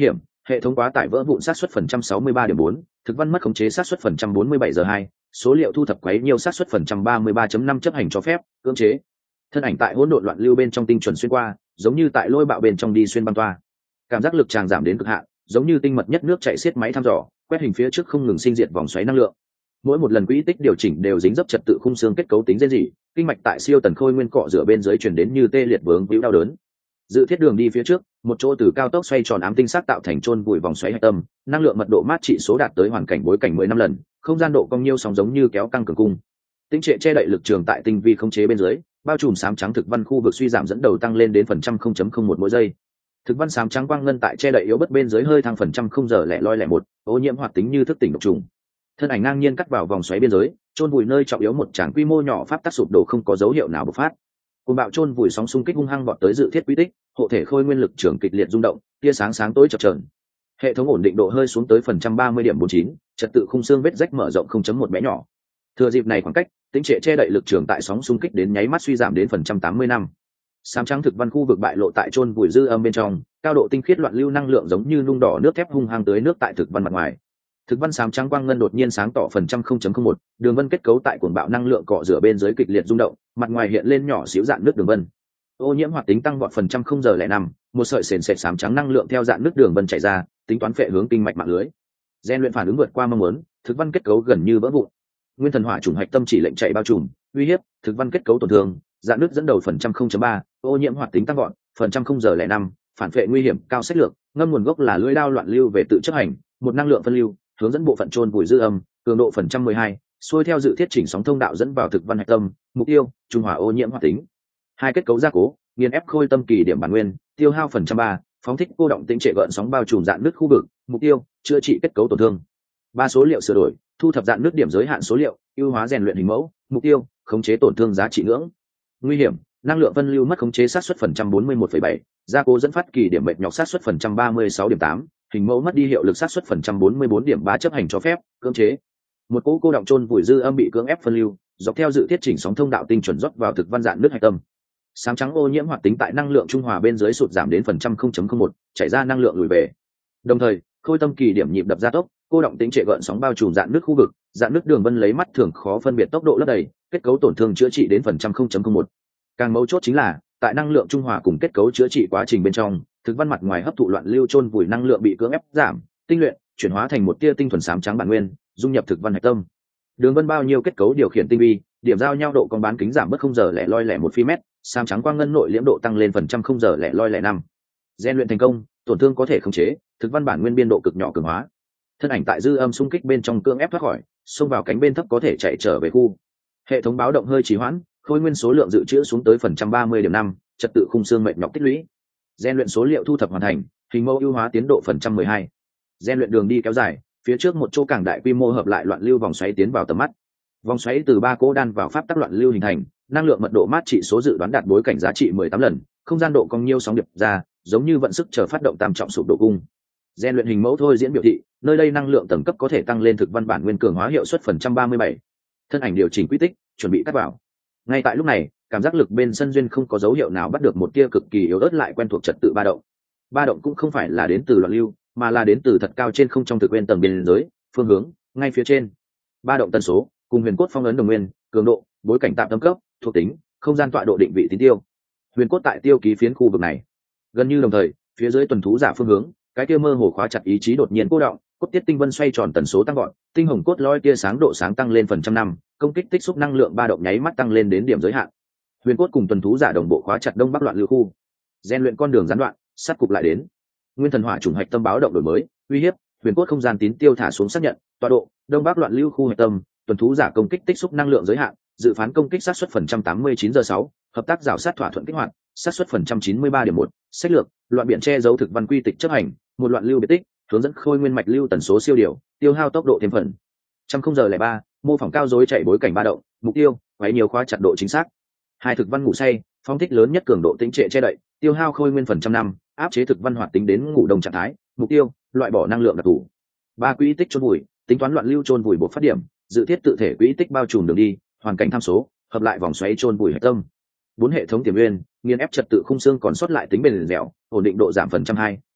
Hệ thống quá tải vỡ vụn xác suất phần trăm 63,4, thực văn mất khống chế xác suất phần trăm 47/2, số liệu thu thập quấy nhiều xác suất phần trăm 33,5 chấp hành cho phép, cưỡng chế. Thân ảnh tại hỗn độn loạn lưu bên trong tinh chuẩn xuyên qua, giống như tại lôi bạo bên trong đi xuyên băng toa. Cảm giác lực tràng giảm đến cực hạn, giống như tinh mật nhất nước chảy xiết máy thăm dò, quét hình phía trước không ngừng sinh diệt vòng xoáy năng lượng. Mỗi một lần quỹ tích điều chỉnh đều dính dấp trật tự khung xương kết cấu tính dễ dị, kinh mạch tại siêu tần khôi nguyên cọ rửa bên dưới truyền đến như tê liệt vướng víu đau đớn. Dự thiết đường đi phía trước, một chỗ từ cao tốc xoay tròn ám tinh sắc tạo thành chôn vùi vòng xoáy hạch tâm, năng lượng mật độ mát trị số đạt tới hoàn cảnh bối cảnh 10 năm lần, không gian độ cong nhiêu sóng giống như kéo căng cường cung. Tĩnh trệ che đậy lực trường tại tinh vi không chế bên dưới, bao trùm sám trắng thực văn khu vực suy giảm dẫn đầu tăng lên đến phần trăm 0.01 mỗi giây. Thực văn sám trắng quang ngân tại che đậy yếu bất bên dưới hơi thăng phần trăm không giờ lẻ loi lẻ một, ô nhiễm hoạt tính như thức tỉnh độc trùng. Thân ảnh ngang nhiên cắt vào vòng xoáy biên giới, chôn vùi nơi trọng yếu một tràng quy mô nhỏ pháp tắc sụp đổ không có dấu hiệu nào bộc phát. Cuồng bạo chôn vùi sóng xung kích hung hăng vọt tới dự thiết quy tích, hộ thể khôi nguyên lực trưởng kịch liệt rung động, tia sáng sáng tối chập chờn. Hệ thống ổn định độ hơi xuống tới phần trăm 30,49, trật tự khung xương vết rách mở rộng 0.1 bé nhỏ. Thừa dịp này khoảng cách, tính trệ che đậy lực trường tại sóng xung kích đến nháy mắt suy giảm đến phần trăm 85. Sám trắng thực văn khu vực bại lộ tại chôn vùi dư âm bên trong, cao độ tinh khiết loạn lưu năng lượng giống như nung đỏ nước thép hung hăng tới nước tại thực văn mặt ngoài. Thực văn sám trắng quang ngân đột nhiên sáng tỏ phần trăm 0.01, đường vân kết cấu tại cuồng bạo năng lượng cọ rửa bên dưới kịch liệt rung động, mặt ngoài hiện lên nhỏ xíu dạn nước đường vân. Ô nhiễm hoạt tính tăng vọt phần trăm 0.05, một sợi sền sệt sám trắng năng lượng theo dạn nước đường vân chảy ra, tính toán phệ hướng kinh mạch mạng lưới. Gen luyện phản ứng vượt qua mong muốn, thực văn kết cấu gần như vỡ vụn. Nguyên thần hỏa trùng hạch tâm chỉ lệnh chạy bao trùm, uy hiếp, thực văn kết cấu tổn thương, dạn nước dẫn đầu phần trăm 0.3, ô nhiễm hoạt tính tăng vọt, phần trăm 0.05, phản phệ nguy hiểm cao sách lược, ngâm nguồn gốc là lưỡi đao loạn lưu về tự chấp hành, một năng lượng phân lưu, hướng dẫn bộ phận chôn vùi dư âm, cường độ phần trăm 12, xuôi theo dự thiết chỉnh sóng thông đạo dẫn vào thực văn hạch tâm, mục tiêu, trung hòa ô nhiễm hoạt tính. Hai kết cấu gia cố, nghiền ép khôi tâm kỳ điểm bản nguyên, tiêu hao phần trăm 3, phóng thích cô động tĩnh trệ gợn sóng bao trùm dạn nước khu vực, mục tiêu, chữa trị kết cấu tổn thương. Ba số liệu sửa đổi, thu thập dạn nước điểm giới hạn số liệu, ưu hóa rèn luyện hình mẫu, mục tiêu, khống chế tổn thương giá trị ngưỡng. Nguy hiểm, năng lượng phân lưu mất khống chế sát suất phần trăm 41,7, gia cố dẫn phát kỳ điểm mệt nhọc sát suất phần trăm 36,8, hình mẫu mất đi hiệu lực sát suất phần trăm 44,3 chấp hành cho phép, cưỡng chế. Một cỗ cô động chôn vùi dư âm bị cưỡng ép phân lưu, dọc theo dự thiết chỉnh sóng thông đạo tinh chuẩn rót vào thực văn dạn nước hạch tâm. Sám trắng ô nhiễm hoạt tính tại năng lượng trung hòa bên dưới sụt giảm đến phần trăm 0.01, chảy ra năng lượng lùi về. Đồng thời, khôi tâm kỳ điểm nhịp đập gia tốc, cô động tính trệ gợn sóng bao trùm dạn nước khu vực, dạn nước đường vân lấy mắt thường khó phân biệt tốc độ lấp đầy, kết cấu tổn thương chữa trị đến phần trăm 0.01. Càng mấu chốt chính là, tại năng lượng trung hòa cùng kết cấu chữa trị quá trình bên trong, thực văn mặt ngoài hấp thụ loạn lưu chôn vùi năng lượng bị cưỡng ép giảm, tinh luyện, chuyển hóa thành một tia tinh thuần sám trắng bản nguyên, dung nhập thực văn hạch tâm. Đường vân bao nhiêu kết cấu điều khiển tinh vi, điểm giao nhau độ cong bán kính giảm bớt không giờ lẻ loi lẻ một phi mét, sám trắng quang ngân nội liễm độ tăng lên phần trăm không giờ lẻ loi lẻ năm. Gen luyện thành công, tổn thương có thể khống chế, thực văn bản nguyên biên độ cực nhỏ cường hóa. Thân ảnh tại dư âm xung kích bên trong cưỡng ép thoát khỏi, xông vào cánh bên thấp có thể chạy trở về khu. Hệ thống báo động hơi trì hoãn, khôi nguyên số lượng dự trữ xuống tới phần trăm 30,5, trật tự khung xương mệt nhọc tích lũy. Gen luyện số liệu thu thập hoàn thành, hình mẫu ưu hóa tiến độ phần trăm 12. Gen luyện đường đi kéo dài, phía trước một chỗ càng đại quy mô hợp lại loạn lưu vòng xoáy tiến vào tầm mắt. Vòng xoáy từ 3 cỗ đan vào pháp tắc loạn lưu hình thành, năng lượng mật độ mát trị số dự đoán đạt bối cảnh giá trị 18 lần, không gian độ cong nhiêu sóng điệp ra, giống như vận sức chờ phát động tam trọng sụp đổ cung. Gen luyện hình mẫu thôi diễn biểu thị, nơi đây năng lượng tầng cấp có thể tăng lên thực văn bản nguyên cường hóa hiệu suất phần trăm 37. Thân ảnh điều chỉnh quy tích, chuẩn bị cắt vào. Ngay tại lúc này, cảm giác lực bên sân duyên không có dấu hiệu nào bắt được một tia cực kỳ yếu ớt lại quen thuộc trật tự ba động. Ba động cũng không phải là đến từ loạn lưu, mà là đến từ thật cao trên không trong thực nguyên tầng biên giới, phương hướng ngay phía trên. Ba động tần số cùng huyền cốt phong ấn đồng nguyên, cường độ, bối cảnh tạm tâm cấp, thuộc tính, không gian tọa độ định vị tín tiêu. Huyền cốt tại tiêu ký phiến khu vực này. Gần như đồng thời, phía dưới tuần thú giả phương hướng, cái kia mơ hồ khóa chặt ý chí đột nhiên cô động, cốt tiết tinh vân xoay tròn tần số tăng gọn, tinh hồng cốt loi tia sáng độ sáng tăng lên phần trăm năm, công kích tích xúc năng lượng ba động nháy mắt tăng lên đến điểm giới hạn. Huyền cốt cùng tuần thú giả đồng bộ khóa chặt đông bắc loạn lưu khu. Gen luyện con đường gián đoạn, sát cục lại đến. Nguyên thần hỏa trùng hạch tâm báo động đổi mới, uy hiếp, huyền cốt không gian tín tiêu thả xuống xác nhận, tọa độ, đông bắc loạn lưu khu hạch tâm, tuần thú giả công kích tích xúc năng lượng giới hạn, dự phán công kích sát suất phần trăm 89/6, hợp tác rào sát thỏa thuận kích hoạt, sát suất phần trăm 93,1, sách lược, loạn biển che giấu thực văn quy tịch chấp hành, một loạn lưu biệt tích, hướng dẫn khôi nguyên mạch lưu tần số siêu điều, tiêu hao tốc độ thêm phần. 100,03, mô phỏng cao dối chạy bối cảnh ba động, mục tiêu, quấy nhiều khóa chặt độ chính xác. Hai thực văn ngủ say, phong thích lớn nhất cường độ tĩnh trệ che đậy, tiêu hao khôi nguyên phần trăm năm, áp chế thực văn hoạt tính đến ngủ đồng trạng thái, mục tiêu, loại bỏ năng lượng đặc thù. Ba quỹ tích chôn vùi, tính toán loạn lưu chôn vùi buộc phát điểm, dự thiết tự thể quỹ tích bao trùm đường đi, hoàn cảnh tham số, hợp lại vòng xoáy chôn vùi hệ tâm. 4 hệ thống tiềm nguyên, nghiền ép trật tự khung xương còn sót lại tính bền dẻo, ổn định độ giảm phần trăm 2,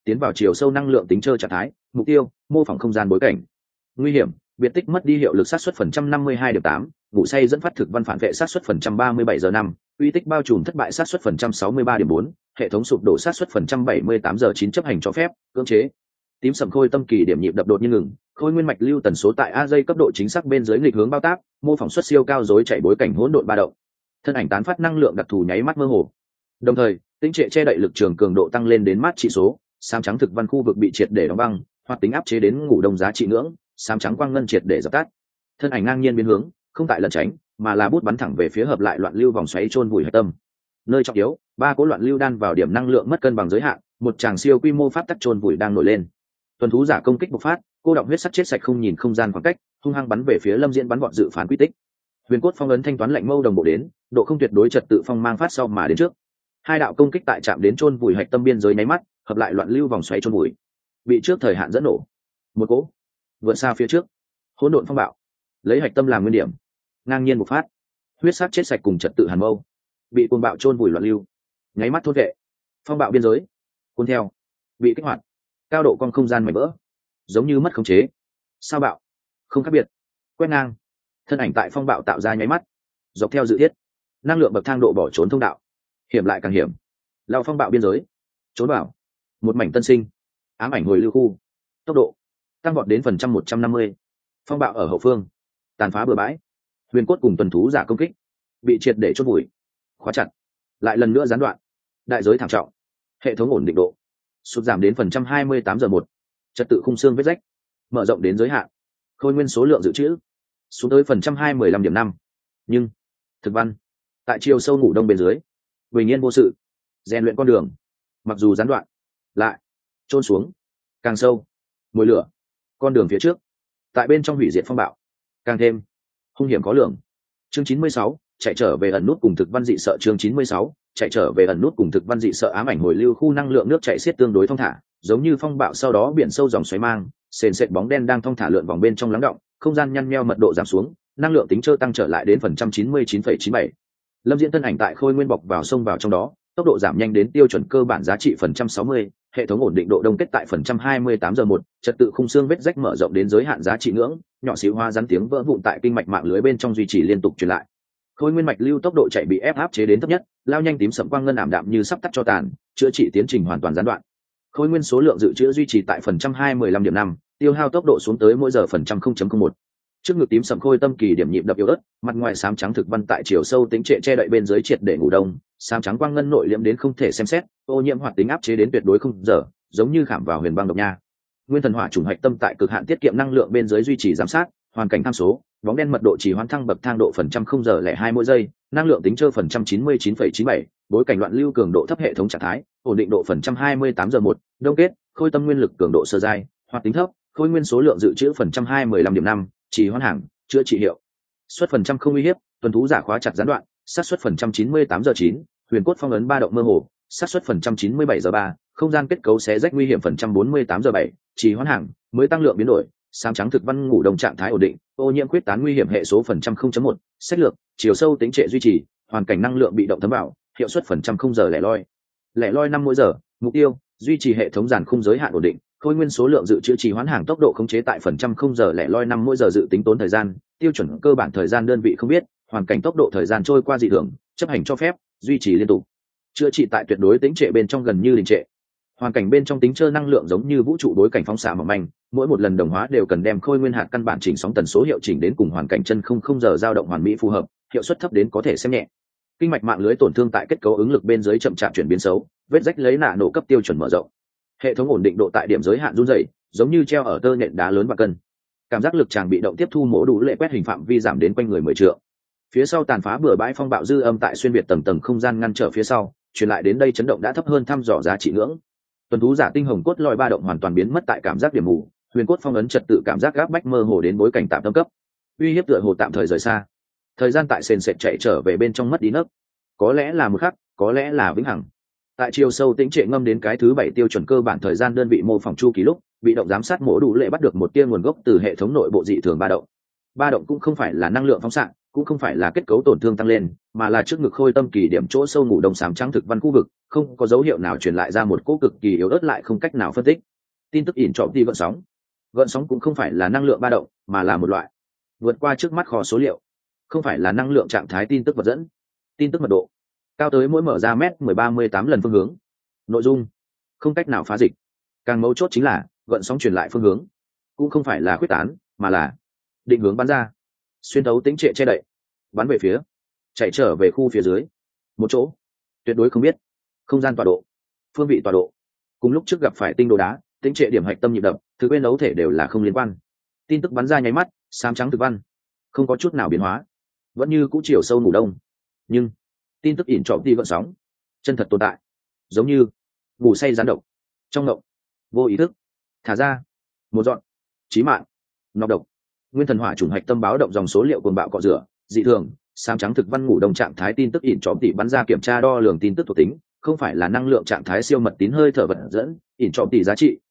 tiến vào chiều sâu năng lượng tính chơi trạng thái. Mục tiêu mô phỏng không gian bối cảnh. Nguy hiểm biệt tích mất đi hiệu lực sát xuất phần trăm 52.8, ngủ say dẫn phát thực văn phản vệ sát xuất phần trăm 37 giờ 5, uy tích bao trùm thất bại sát xuất phần trăm 63.4, hệ thống sụp đổ sát xuất phần trăm 78 giờ 9 chấp hành cho phép cưỡng chế. Tím sầm khôi tâm kỳ điểm nhịp đập đột nhiên ngừng, khôi nguyên mạch lưu tần số tại a dây cấp độ chính xác bên dưới nghịch hướng bao tác, mô phỏng suất siêu cao dối chạy bối cảnh hỗn độn ba động. Thân ảnh tán phát năng lượng đặc thù nháy mắt mơ hồ. Đồng thời tính trệ che đậy lực trường cường độ tăng lên đến mát trị số, xám trắng thực văn khu vực bị triệt để đóng băng, hoạt tính áp chế đến ngủ đông giá trị ngưỡng, xám trắng quang ngân triệt để dập tắt. Thân ảnh ngang nhiên biến hướng, không tại lẩn tránh mà là bút bắn thẳng về phía hợp lại loạn lưu vòng xoáy chôn vùi hạch tâm. Nơi trọng yếu, ba cỗ loạn lưu đan vào điểm năng lượng mất cân bằng giới hạn, một tràng siêu quy mô pháp tắc chôn vùi đang nổi lên. Tuần thú giả công kích bộc phát, cô động huyết sắc chết sạch không nhìn không gian khoảng cách, hung hăng bắn về phía Lâm Diễn bắn gọn dự phán quy tích. Huyền cốt phong ấn thanh toán lạnh mâu đồng bộ đến, độ không tuyệt đối trật tự phong mang phát sau mà đến trước. Hai đạo công kích tại chạm đến chôn vùi hạch tâm biên giới nháy mắt, hợp lại loạn lưu vòng xoáy chôn vùi. Bị trước thời hạn dẫn nổ. Một cỗ vượt xa phía trước, hỗn độn phong bạo, lấy hạch tâm làm nguyên điểm, ngang nhiên bộc phát. Huyết sắc chết sạch cùng trật tự hàn mâu, bị cuồng bạo chôn vùi loạn lưu, nháy mắt thôn vệ. Phong bạo biên giới, cuốn theo, bị kích hoạt. Cao độ con không gian mảnh vỡ, giống như mất khống chế. Sao bạo, không khác biệt. Quét ngang, thân ảnh tại phong bạo tạo ra nháy mắt, dọc theo dự thiết, năng lượng bậc thang độ bỏ trốn thông đạo, hiểm lại càng hiểm. Lao phong bạo biên giới, trốn vào, một mảnh tân sinh, ám ảnh hồi lưu khu, tốc độ tăng vọt đến phần trăm 150. Phong bạo ở hậu phương, tàn phá bừa bãi. Huyền cốt cùng tuần thú giả công kích, bị triệt để chốt vùi, khóa chặt, lại lần nữa gián đoạn. Đại giới thảm trọng, hệ thống ổn định độ sụt giảm đến phần trăm 28 giờ 1, trật tự khung xương vết rách mở rộng đến giới hạn. Khôi nguyên số lượng dự trữ xuống tới phần trăm 215.5. Nhưng thực văn tại chiều sâu ngủ đông bên dưới, bình yên vô sự, rèn luyện con đường mặc dù gián đoạn lại trôn xuống càng sâu, mùi lửa con đường phía trước tại bên trong hủy diệt phong bạo càng thêm hung hiểm khó lường. Chương 96, chạy trở về ẩn nút cùng thực văn dị sợ. Chương 96, chạy trở về ẩn nút cùng thực văn dị sợ. Ám ảnh hồi lưu khu năng lượng nước chảy xiết tương đối thong thả, giống như phong bạo sau đó biển sâu dòng xoáy mang, sền sệt bóng đen đang thong thả lượn vòng bên trong lắng động, không gian nhăn nheo mật độ giảm xuống, năng lượng tính trơ tăng trở lại đến phần trăm 99,97. Lâm Diễn thân ảnh tại khôi nguyên bọc vào sông vào trong đó, tốc độ giảm nhanh đến tiêu chuẩn cơ bản giá trị phần trăm 60, hệ thống ổn định độ đông kết tại phần trăm 28 giờ 1, trật tự khung xương vết rách mở rộng đến giới hạn giá trị ngưỡng, nhỏ xíu hoa rắn tiếng vỡ vụn tại kinh mạch mạng lưới bên trong duy trì liên tục truyền lại. Khôi nguyên mạch lưu tốc độ chạy bị ép áp chế đến thấp nhất, lao nhanh tím sẫm quang ngân ảm đạm như sắp tắt cho tàn, chữa trị tiến trình hoàn toàn gián đoạn. Khôi nguyên số lượng dự trữ duy trì tại phần trăm 215.5, tiêu hao tốc độ xuống tới mỗi giờ phần trăm 0.01. Trước ngực tím sẫm khôi tâm kỳ điểm nhịp đập yếu ớt, mặt ngoài xám trắng thực văn tại chiều sâu tính trệ che đậy bên dưới triệt để ngủ đông, xám trắng quang ngân nội liễm đến không thể xem xét, ô nhiễm hoạt tính áp chế đến tuyệt đối không giờ, giống như khảm vào huyền băng độc nha. Nguyên thần hỏa trùng hạch tâm tại cực hạn tiết kiệm năng lượng bên dưới duy trì giám sát, hoàn cảnh tham số, bóng đen mật độ chỉ hoán thăng bậc thang độ phần trăm 0,02 mỗi giây, năng lượng tính trơ phần trăm 99,97, bối cảnh loạn lưu cường độ thấp hệ thống trạng thái, ổn định độ phần trăm 28 giờ 1, đông kết, khôi tâm nguyên lực cường độ sơ giai, hoạt tính thấp, khôi nguyên số lượng dự trữ phần trăm 215.5, chỉ hoán hàng, chữa trị hiệu suất phần trăm không uy hiếp, tuần thú giả khóa chặt gián đoạn, xác suất phần trăm 98 giờ 9, huyền cốt phong ấn ba động mơ hồ, xác suất phần trăm 97 giờ 3, không gian kết cấu xé rách nguy hiểm phần trăm 48 giờ 7, chỉ hoán hàng, mới tăng lượng biến đổi, xám trắng thực văn ngủ đồng trạng thái ổn định, ô nhiễm quyết tán nguy hiểm hệ số phần trăm 0.1, sách lược chiều sâu tính trệ duy trì, hoàn cảnh năng lượng bị động thấm vào, hiệu suất phần trăm 0 giờ lẻ loi 5 mỗi giờ, mục tiêu duy trì hệ thống giàn khung giới hạn ổn định, khôi nguyên số lượng dự trữ trì hoãn hàng tốc độ khống chế tại phần trăm 0 giờ lẻ loi 5 mỗi giờ dự tính tốn thời gian, tiêu chuẩn cơ bản thời gian đơn vị không biết, hoàn cảnh tốc độ thời gian trôi qua dị thường, chấp hành cho phép, duy trì liên tục, chữa trị tại tuyệt đối tính trệ bên trong gần như đình trệ. Hoàn cảnh bên trong tính trơ năng lượng giống như vũ trụ đối cảnh phóng xạ mỏng manh, mỗi một lần đồng hóa đều cần đem khôi nguyên hạt căn bản chỉnh sóng tần số hiệu chỉnh đến cùng hoàn cảnh chân không giờ dao động hoàn mỹ phù hợp, hiệu suất thấp đến có thể xem nhẹ. Kinh mạch mạng lưới tổn thương tại kết cấu ứng lực bên dưới chậm chạp chuyển biến xấu, vết rách lấy nạ nổ cấp tiêu chuẩn mở rộng. Hệ thống ổn định độ tại điểm giới hạn run rẩy, giống như treo ở tơ nhện đá lớn và cân. Cảm giác lực chàng bị động tiếp thu mổ đủ lệ quét hình phạm vi giảm đến quanh người 10 trượng. Phía sau tàn phá bừa bãi phong bạo dư âm tại xuyên việt tầng tầng không gian ngăn trở phía sau, truyền lại đến đây chấn động đã thấp hơn thăm dò giá trị ngưỡng. Tuần thú giả tinh hồng cốt lòi ba động hoàn toàn biến mất tại cảm giác điểm mù, huyền cốt phong ấn trật tự cảm giác gáp bách mơ hồ đến bối cảnh tạm tâm cấp, uy hiếp tựa hồ tạm thời rời xa. Thời gian tại sền sệt chạy trở về bên trong mất đi nấc, có lẽ là một khắc, có lẽ là vĩnh hằng. Tại chiều sâu tĩnh trệ ngâm đến cái thứ 7 tiêu chuẩn cơ bản thời gian đơn vị mô phỏng chu kỳ lúc, bị động giám sát mổ đủ lệ bắt được một tia nguồn gốc từ hệ thống nội bộ dị thường ba động. Ba động cũng không phải là năng lượng phóng xạ, cũng không phải là kết cấu tổn thương tăng lên, mà là trước ngực khôi tâm kỳ điểm chỗ sâu ngủ đông sám trắng thực văn khu vực không có dấu hiệu nào truyền lại ra một cỗ cực kỳ yếu ớt lại không cách nào phân tích. Tin tức ỉn trọm đi gợn sóng cũng không phải là năng lượng ba động, mà là một loại vượt qua trước mắt kho số liệu, không phải là năng lượng trạng thái tin tức vật dẫn. Tin tức mật độ cao tới mỗi mở ra mét 10-38 lần phương hướng. Nội dung không cách nào phá dịch. Càng mấu chốt chính là gợn sóng truyền lại phương hướng cũng không phải là quyết tán, mà là định hướng bắn ra, xuyên thấu tĩnh trệ che đậy, bắn về phía, chạy trở về khu phía dưới một chỗ tuyệt đối không biết không gian tọa độ, phương vị tọa độ. Cùng lúc trước gặp phải tinh đồ đá, tĩnh trệ điểm hạch tâm nhịp đập, thứ bên đấu thể đều là không liên quan. Tin tức bắn ra nháy mắt, xám trắng thực văn không có chút nào biến hóa, vẫn như cũ chiều sâu ngủ đông, nhưng tin tức ỉn trọm đi gợn sóng chân thật tồn tại, giống như ngủ say gián độc trong ngộng vô ý thức thả ra một dọn chí mạng nọc độc. Nguyên thần hỏa chủng hạch tâm báo động dòng số liệu cuồng bạo cọ rửa dị thường, xám trắng thực văn ngủ đông trạng thái tin tức ỉn trọm tỉ bắn ra kiểm tra đo lường tin tức thuộc tính, không phải là năng lượng trạng thái siêu mật tín hơi thở vật dẫn. Ỉn trọm tỉ giá trị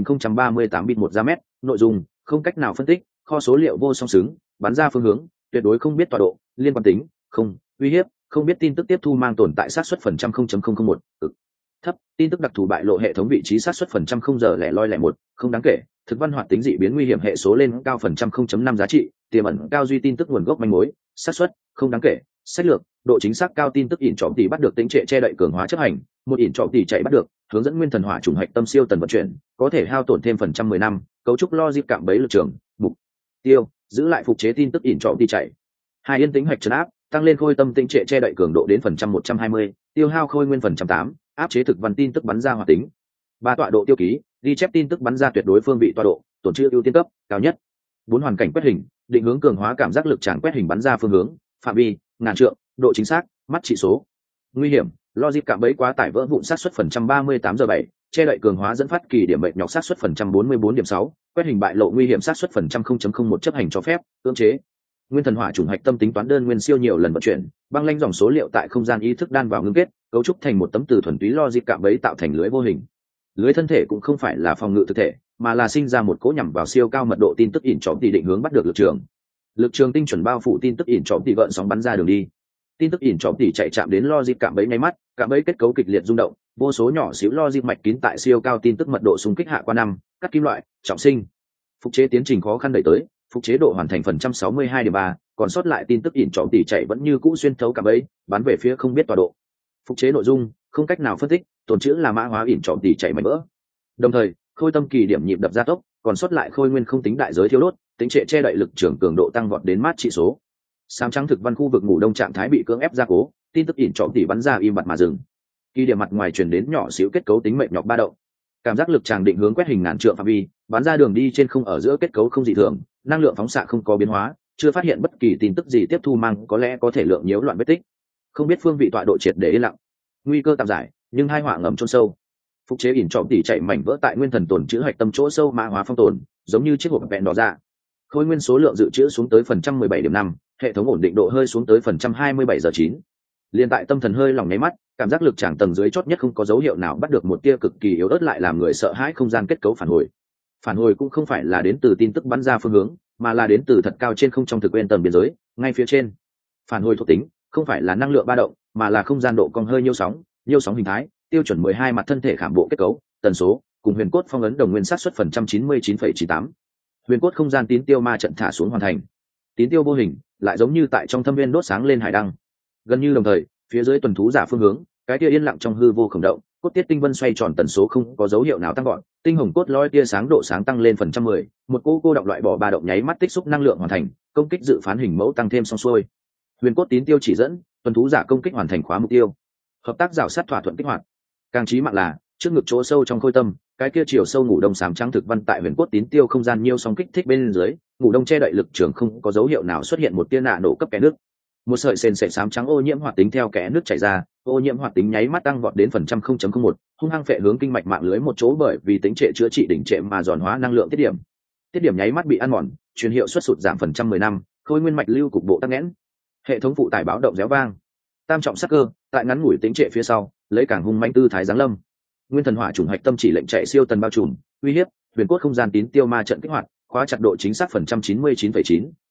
1038 bit 1 ra mét. Nội dung không cách nào phân tích, kho số liệu vô song xứng, bắn ra phương hướng tuyệt đối không biết tọa độ, liên quan tính không, uy hiếp không biết, tin tức tiếp thu mang tồn tại xác suất phần trăm 0.001, cực thấp. Tin tức đặc thù bại lộ hệ thống vị trí xác suất phần trăm 0,001, không đáng kể. Thực văn hoạt tính dị biến nguy hiểm hệ số lên cao phần trăm 0.5 giá trị, tiềm ẩn cao duy tin tức nguồn gốc manh mối, xác suất không đáng kể. Sách lược độ chính xác cao, tin tức ỉn trọm tỉ bắt được tính trệ che đậy cường hóa chấp hành, một ỉn trọm tỉ chạy bắt được hướng dẫn nguyên thần hỏa chủng hạch tâm siêu tần vận chuyển, có thể hao tổn thêm phần trăm 10 năm, cấu trúc logic cạm bẫy lực trường mục tiêu giữ lại phục chế tin tức ỉn trọm tỉ chạy. Hai yên tính hạch trấn áp tăng lên khôi tâm tính trệ che đậy cường độ đến phần trăm 120, tiêu hao khôi nguyên phần trăm 8, áp chế thực văn tin tức bắn ra hoạt tính. Ba tọa độ tiêu ký ghi chép tin tức bắn ra tuyệt đối phương vị tọa độ, tổn chữ ưu tiên cấp cao nhất. Bốn hoàn cảnh quét hình định hướng cường hóa cảm giác lực tràng quét hình bắn ra phương hướng phạm vi ngàn trượng, độ chính xác mắt trị số. Nguy hiểm logic cạm bẫy quá tải vỡ vụn sát suất phần trăm 38/7, che đậy cường hóa dẫn phát kỳ điểm mệnh nhọc sát suất phần trăm 44.6, quét hình bại lộ nguy hiểm sát suất phần trăm 0.01 chấp hành cho phép cưỡng chế. Nguyên thần hỏa chủng hạch tâm tính toán đơn nguyên siêu nhiều lần vận chuyển, băng lanh dòng số liệu tại không gian ý thức đan vào ngưng kết, cấu trúc thành một tấm từ thuần túy logic cạm bẫy tạo thành lưới vô hình. Lưới thân thể cũng không phải là phòng ngự thực thể, mà là sinh ra một cỗ nhằm vào siêu cao mật độ tin tức ỉn trọm tỉ định hướng bắt được lực trường tinh chuẩn bao phủ tin tức ỉn trọm tỉ gợn sóng bắn ra đường đi. Tin tức ỉn trọm tỉ chạy chạm đến logic cạm bẫy nháy mắt, cạm bẫy kết cấu kịch liệt rung động, vô số nhỏ xíu logic mạch kín tại siêu cao tin tức mật độ xung kích hạ qua năm, cắt kim loại trọng sinh. Phục chế tiến trình khó khăn đẩy tới, phục chế độ hoàn thành phần trăm 62.3, còn sót lại tin tức ỉn trọm tỉ chạy vẫn như cũ xuyên thấu cạm bẫy, bắn về phía không biết tọa độ. Phục chế nội dung không cách nào phân tích, tồn chữ là mã hóa ỉn trọm tỉ chạy mảnh vỡ. Đồng thời khôi tâm kỳ điểm nhịp đập gia tốc, còn sót lại khôi nguyên không tính đại giới thiếu đốt, tính trệ che đậy lực trưởng cường độ tăng vọt đến mát trị số. Xám trắng thực văn khu vực ngủ đông trạng thái bị cưỡng ép gia cố, tin tức ỉn trọm tỉ bắn ra im bặt mà dừng. Kỳ điểm mặt ngoài truyền đến nhỏ xíu kết cấu tính mệnh nhọc ba động, cảm giác lực tràng định hướng quét hình ngàn trượng phạm vi, bắn ra đường đi trên không ở giữa kết cấu không dị thường, năng lượng phóng xạ không có biến hóa, chưa phát hiện bất kỳ tin tức gì tiếp thu mang có lẽ có thể lượng nhiễu loạn vết tích, không biết phương vị tọa độ triệt để yên lặng, nguy cơ tạm giải nhưng hai họa ngầm chôn sâu. Phục chế ỉn trọm tỉ chạy mảnh vỡ tại nguyên thần tồn chữ hạch tâm chỗ sâu mã hóa phong tồn, giống như chiếc hộp vẹn đỏ ra. Khối nguyên số lượng dự trữ xuống tới phần trăm 17.5, hệ thống ổn định độ hơi xuống tới phần trăm 27/9. Liên tại tâm thần hơi lỏng nháy mắt, cảm giác lực tràng tầng dưới chót nhất không có dấu hiệu nào bắt được một tia cực kỳ yếu ớt lại làm người sợ hãi không gian kết cấu phản hồi. Phản hồi cũng không phải là đến từ tin tức bắn ra phương hướng, mà là đến từ thật cao trên không trong thực nguyên tầng biên giới, ngay phía trên. Phản hồi thuộc tính không phải là năng lượng ba động, mà là không gian độ cong hơi nhiêu sóng hình thái, tiêu chuẩn 12 mặt thân thể khảm bộ kết cấu, tần số cùng huyền cốt phong ấn đồng nguyên sát suất phần trăm 99,98. Huyền cốt không gian tín tiêu ma trận thả xuống hoàn thành. Tín tiêu vô hình lại giống như tại trong thâm viên đốt sáng lên hải đăng. Gần như đồng thời, phía dưới tuần thú giả phương hướng, cái tia yên lặng trong hư vô khổng động, cốt tiết tinh vân xoay tròn tần số không có dấu hiệu nào tăng gọn, tinh hồng cốt loi tia sáng độ sáng tăng lên phần trăm 10, một cô động loại bỏ ba động nháy mắt tích xúc năng lượng hoàn thành, công kích dự phán hình mẫu tăng thêm xong xuôi. Huyền cốt tín tiêu chỉ dẫn, tuần thú giả công kích hoàn thành khóa mục tiêu. Hợp tác rào sát thỏa thuận kích hoạt. Càng chí mạng là trước ngực chỗ sâu trong khôi tâm, cái kia chiều sâu ngủ đông xám trắng thực văn tại huyền cốt tín tiêu không gian nhiêu sóng kích thích bên dưới, ngủ đông che đậy lực trường không có dấu hiệu nào xuất hiện một tia nạ nổ cấp kẽ nước. Một sợi sền sệt xám trắng ô nhiễm hoạt tính theo kẽ nước chảy ra, ô nhiễm hoạt tính nháy mắt tăng vọt đến phần trăm 0.01, hung hăng phệ hướng kinh mạch mạng lưới một chỗ bởi vì tính trệ chữa trị đỉnh trệ mà giòn hóa năng lượng tiết điểm nháy mắt bị ăn mòn, truyền hiệu suất sụt giảm phần trăm 10 năm, khôi nguyên mạch lưu cục bộ tắc nghẽn. Hệ thống phụ tải báo động réo vang. Tam trọng sắc cơ tại ngắn ngủi tính trệ phía sau, lấy cảng hung mãnh tư thái giáng lâm. Nguyên thần hỏa chủng hạch tâm chỉ lệnh chạy siêu tần bao trùm, uy hiếp huyền cốt không gian tín tiêu ma trận kích hoạt, khóa chặt độ chính xác phần trăm 99,9,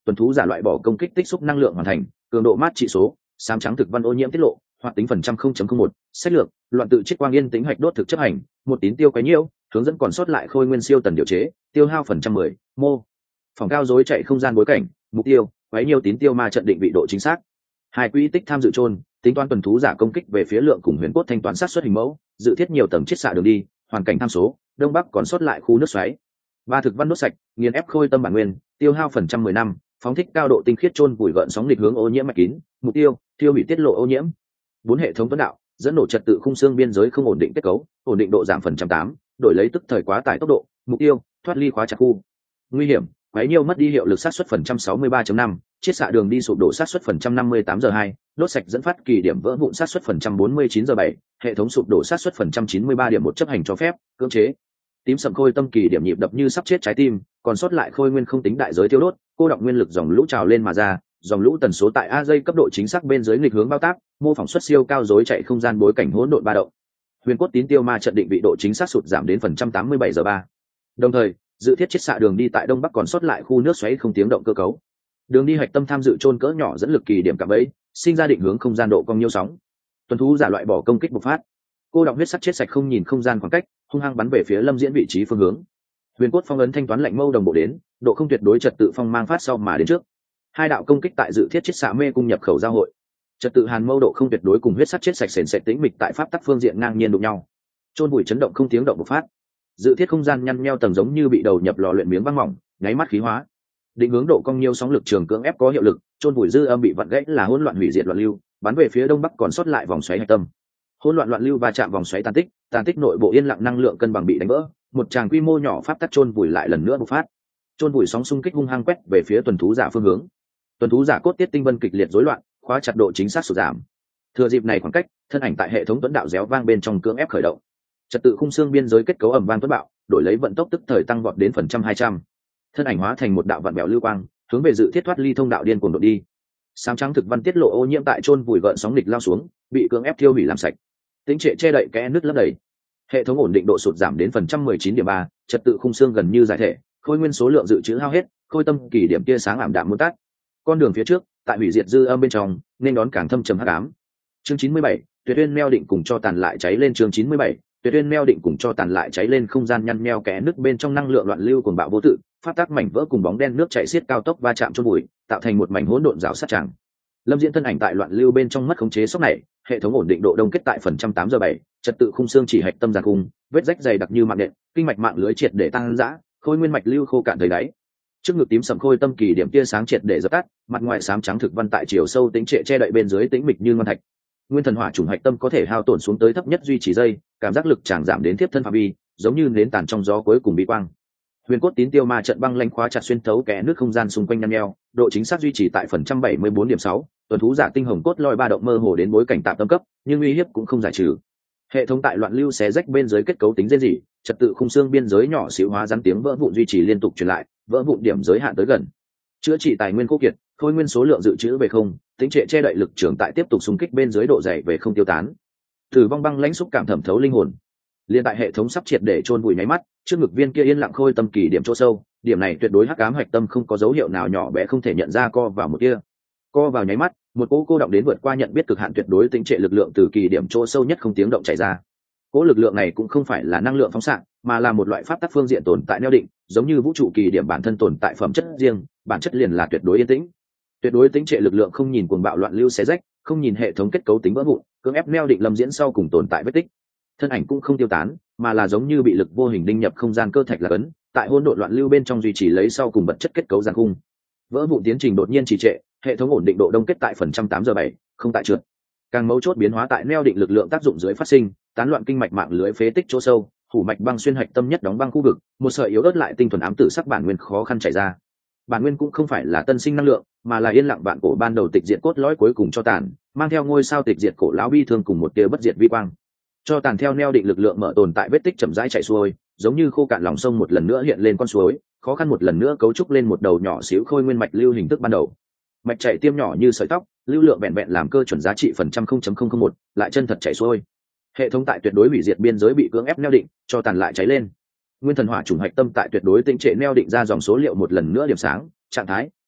tuần thú giả loại bỏ công kích tích xúc năng lượng hoàn thành, cường độ mát trị số, xám trắng thực văn ô nhiễm tiết lộ, hoạt tính phần trăm 0.01, sách lược, loạn tự chiết quang yên tính hạch đốt thực chấp hành, một tín tiêu quấy nhiễu, hướng dẫn còn sót lại khôi nguyên siêu tần điều chế, tiêu hao phần trăm 10, mô. Phòng cao dối chạy không gian bối cảnh, mục tiêu, quấy nhiễu tín tiêu ma trận định vị độ chính xác. Hai quỹ tích tham dự chôn, tính toán tuần thú giả công kích về phía lượng cùng huyền cốt thanh toán sát xuất hình mẫu, dự thiết nhiều tầng chiết xạ đường đi, hoàn cảnh tham số, đông bắc còn sót lại khu nước xoáy. Ba thực văn đốt sạch, nghiền ép khôi tâm bản nguyên, tiêu hao phần trăm 10 năm, phóng thích cao độ tinh khiết chôn vùi gợn sóng nghịch hướng ô nhiễm mạch kín, mục tiêu, tiêu hủy tiết lộ ô nhiễm. Bốn hệ thống tuấn đạo, dẫn nổ trật tự khung xương biên giới không ổn định kết cấu, ổn định độ giảm phần trăm 8, đổi lấy tức thời quá tải tốc độ, mục tiêu, thoát ly khóa chặt khu. Nguy hiểm, quấy nhiêu mất đi hiệu lực sát xuất phần trăm 63.5, chiết xạ đường đi sụp đổ sát xuất phần trăm 58 giờ 2, đốt sạch dẫn phát kỳ điểm vỡ vụn sát xuất phần trăm 49 giờ 7, hệ thống sụp đổ sát xuất phần trăm 93 điểm một chấp hành cho phép, cưỡng chế. Tím sầm khôi tâm kỳ điểm nhịp đập như sắp chết trái tim, còn sót lại khôi nguyên không tính đại giới tiêu đốt, cô đọng nguyên lực dòng lũ trào lên mà ra, dòng lũ tần số tại a dây cấp độ chính xác bên dưới nghịch hướng bao tác, mô phỏng suất siêu cao dối chạy không gian bối cảnh hỗn độn ba động. Huyền cốt tín tiêu ma trận định vị độ chính xác sụt giảm đến phần trăm 87 giờ 3. Đồng thời, dự thiết chiết xạ đường đi tại đông bắc còn sót lại khu nước xoáy không tiếng động cơ cấu. Đường đi hạch tâm tham dự chôn cỡ nhỏ dẫn lực kỳ điểm cạm bẫy, sinh ra định hướng không gian độ cong nhiêu sóng. Tuần thú giả loại bỏ công kích bộc phát. Cô đọng huyết sắc chết sạch không nhìn không gian khoảng cách, hung hăng bắn về phía Lâm Diễn vị trí phương hướng. Huyền cốt phong ấn thanh toán lạnh mâu đồng bộ đến, độ không tuyệt đối trật tự phong mang phát sau mà đến trước. Hai đạo công kích tại dự thiết chiết xạ mê cung nhập khẩu giao hội. Trật tự hàn mâu độ không tuyệt đối cùng huyết sắc chết sạch sền sệt tĩnh mịch tại pháp tắc phương diện ngang nhiên đụng nhau. Chôn bụi chấn động không tiếng động bộc phát. Dự thiết không gian nhăn nheo tầng giống như bị đầu nhập lò luyện miếng băng mỏng, nháy mắt khí hóa. Định hướng độ cong nhiêu sóng lực trường cưỡng ép có hiệu lực, chôn bụi dư âm bị vặn gãy là hỗn loạn hủy diệt loạn lưu, bắn về phía đông bắc còn sót lại vòng xoáy hạch tâm. Hỗn loạn loạn lưu va chạm vòng xoáy tàn tích nội bộ yên lặng năng lượng cân bằng bị đánh vỡ, một tràng quy mô nhỏ pháp tắc chôn vùi lại lần nữa bộc phát. Chôn vùi sóng xung kích hung hăng quét về phía tuần thú giả phương hướng. Tuần thú giả cốt tiết tinh vân kịch liệt rối loạn, khóa chặt độ chính xác sụt giảm. Thừa dịp này khoảng cách, thân ảnh tại hệ thống tuấn đạo réo vang bên trong cưỡng ép khởi động. Trật tự khung xương biên giới kết cấu ẩm vang tuấn bạo, đổi lấy vận tốc tức thời tăng vọt đến phần trăm 200. Thân ảnh hóa thành một đạo vạn bèo lưu quang, hướng về dự thiết thoát ly thông đạo điên cuồng đột đi. Sám trắng thực văn tiết lộ ô nhiễm tại chôn vùi gợn sóng nghịch lao xuống, bị cưỡng ép thiêu hủy làm sạch. Tính trệ che đậy kẽ nứt lấp đầy. Hệ thống ổn định độ sụt giảm đến phần trăm 19.3, trật tự khung xương gần như giải thể, khôi nguyên số lượng dự trữ hao hết, khôi tâm kỳ điểm tia sáng ảm đạm muốn tắt. Con đường phía trước, tại hủy diệt dư âm bên trong, nên đón càng thâm trầm hắc ám. Chương 97, Tuyệt Uyên Meo định cùng cho tàn lại cháy lên. Chương 97, Tuyệt Uyên Meo định cùng cho tàn lại cháy lên. Không gian nhăn nheo kẽ nứt bên trong năng lượng loạn lưu cuồng bạo vô tự, phát tác mảnh vỡ cùng bóng đen nước chảy xiết cao tốc va chạm chôn bụi, tạo thành một mảnh hỗn độn rào sát tràng. Lâm Diễn thân ảnh tại loạn lưu bên trong mất khống chế sốc này, hệ thống ổn định độ đông kết tại phần trăm 8 giờ 7, trật tự khung xương chỉ hạch tâm giàn khung, vết rách dày đặc như mạng nện, kinh mạch mạng lưới triệt để tăng dã, khôi nguyên mạch lưu khô cạn tới đáy. Trước ngực tím sầm khôi tâm kỳ điểm tia sáng triệt để dập tắt, mặt ngoài xám trắng thực văn tại chiều sâu tính trệ che đậy bên dưới tĩnh mịch như ngân thạch. Nguyên thần hỏa chủng hạch tâm có thể hao tổn xuống tới thấp nhất duy trì dây, cảm giác lực tràn giảm đến tiếp thân phạm vi, giống như nến tàn trong gió cuối cùng bị quang. Huyền cốt tín tiêu ma trận băng lanh khóa chặt xuyên thấu kẽ nước không gian xung quanh nhăn nheo, độ chính xác duy trì tại phần trăm 74.6, tuần thú giả tinh hồng cốt loi ba động mơ hồ đến bối cảnh tạm tâm cấp, nhưng uy hiếp cũng không giải trừ. Hệ thống tại loạn lưu xé rách bên dưới kết cấu tính dễ dị, trật tự khung xương biên giới nhỏ xíu hóa rắn tiếng vỡ vụn duy trì liên tục truyền lại, vỡ vụn điểm giới hạn tới gần. Chữa trị tài nguyên khô kiệt, khôi nguyên số lượng dự trữ về không, tính trệ che đậy lực trường tại tiếp tục xung kích bên dưới độ dày về không tiêu tán. Tử vong băng lãnh xúc cảm thẩm thấu linh hồn. Liên tại hệ thống sắp triệt để chôn vùi nháy mắt, trước ngực viên kia yên lặng khôi tâm kỳ điểm chỗ sâu, điểm này tuyệt đối hắc ám hạch tâm không có dấu hiệu nào nhỏ bé không thể nhận ra co vào một kia. Co vào nháy mắt, một cỗ cô động đến vượt qua nhận biết cực hạn tuyệt đối tính trệ lực lượng từ kỳ điểm chỗ sâu nhất không tiếng động chảy ra. Cỗ lực lượng này cũng không phải là năng lượng phóng xạ, mà là một loại pháp tắc phương diện tồn tại neo định, giống như vũ trụ kỳ điểm bản thân tồn tại phẩm chất riêng, bản chất liền là tuyệt đối yên tĩnh. Tuyệt đối tính trệ lực lượng không nhìn cuồng bạo loạn lưu xé rách, không nhìn hệ thống kết cấu tính vỡ vụn, cưỡng ép neo định Lâm Diễn sau cùng tồn tại vết tích. Thân ảnh cũng không tiêu tán, mà là giống như bị lực vô hình đinh nhập không gian cơ thạch là cấn, tại hỗn độn loạn lưu bên trong duy trì lấy sau cùng vật chất kết cấu giàn khung. Vỡ vụn tiến trình đột nhiên trì trệ, hệ thống ổn định độ đông kết tại phần trăm 8 giờ 7, không tại trượt. Càng mấu chốt biến hóa tại neo định lực lượng tác dụng dưới phát sinh, tán loạn kinh mạch mạng lưới phế tích chỗ sâu, hủ mạch băng xuyên hạch tâm nhất đóng băng khu vực, một sợi yếu ớt lại tinh thuần ám tử sắc bản nguyên khó khăn chảy ra. Bản nguyên cũng không phải là tân sinh năng lượng, mà là yên lặng vạn cổ ban đầu tịch diệt cốt lõi cuối cùng cho tàn, mang theo ngôi sao tịch diệt cổ lão bi thương cùng một tia bất diệt vi quang. Cho tàn theo neo định lực lượng mở tồn tại vết tích chậm rãi chảy xuôi, giống như khô cạn lòng sông một lần nữa hiện lên con suối, khó khăn một lần nữa cấu trúc lên một đầu nhỏ xíu khôi nguyên mạch lưu hình thức ban đầu. Mạch chảy tiêm nhỏ như sợi tóc, lưu lượng vẹn vẹn làm cơ chuẩn giá trị phần trăm 0.001, lại chân thật chảy xuôi. Hệ thống tại tuyệt đối hủy diệt biên giới bị cưỡng ép neo định, cho tàn lại cháy lên. Nguyên thần hỏa chủng hạch tâm tại tuyệt đối tĩnh trệ neo định ra dòng số liệu một lần nữa điểm sáng, trạng thái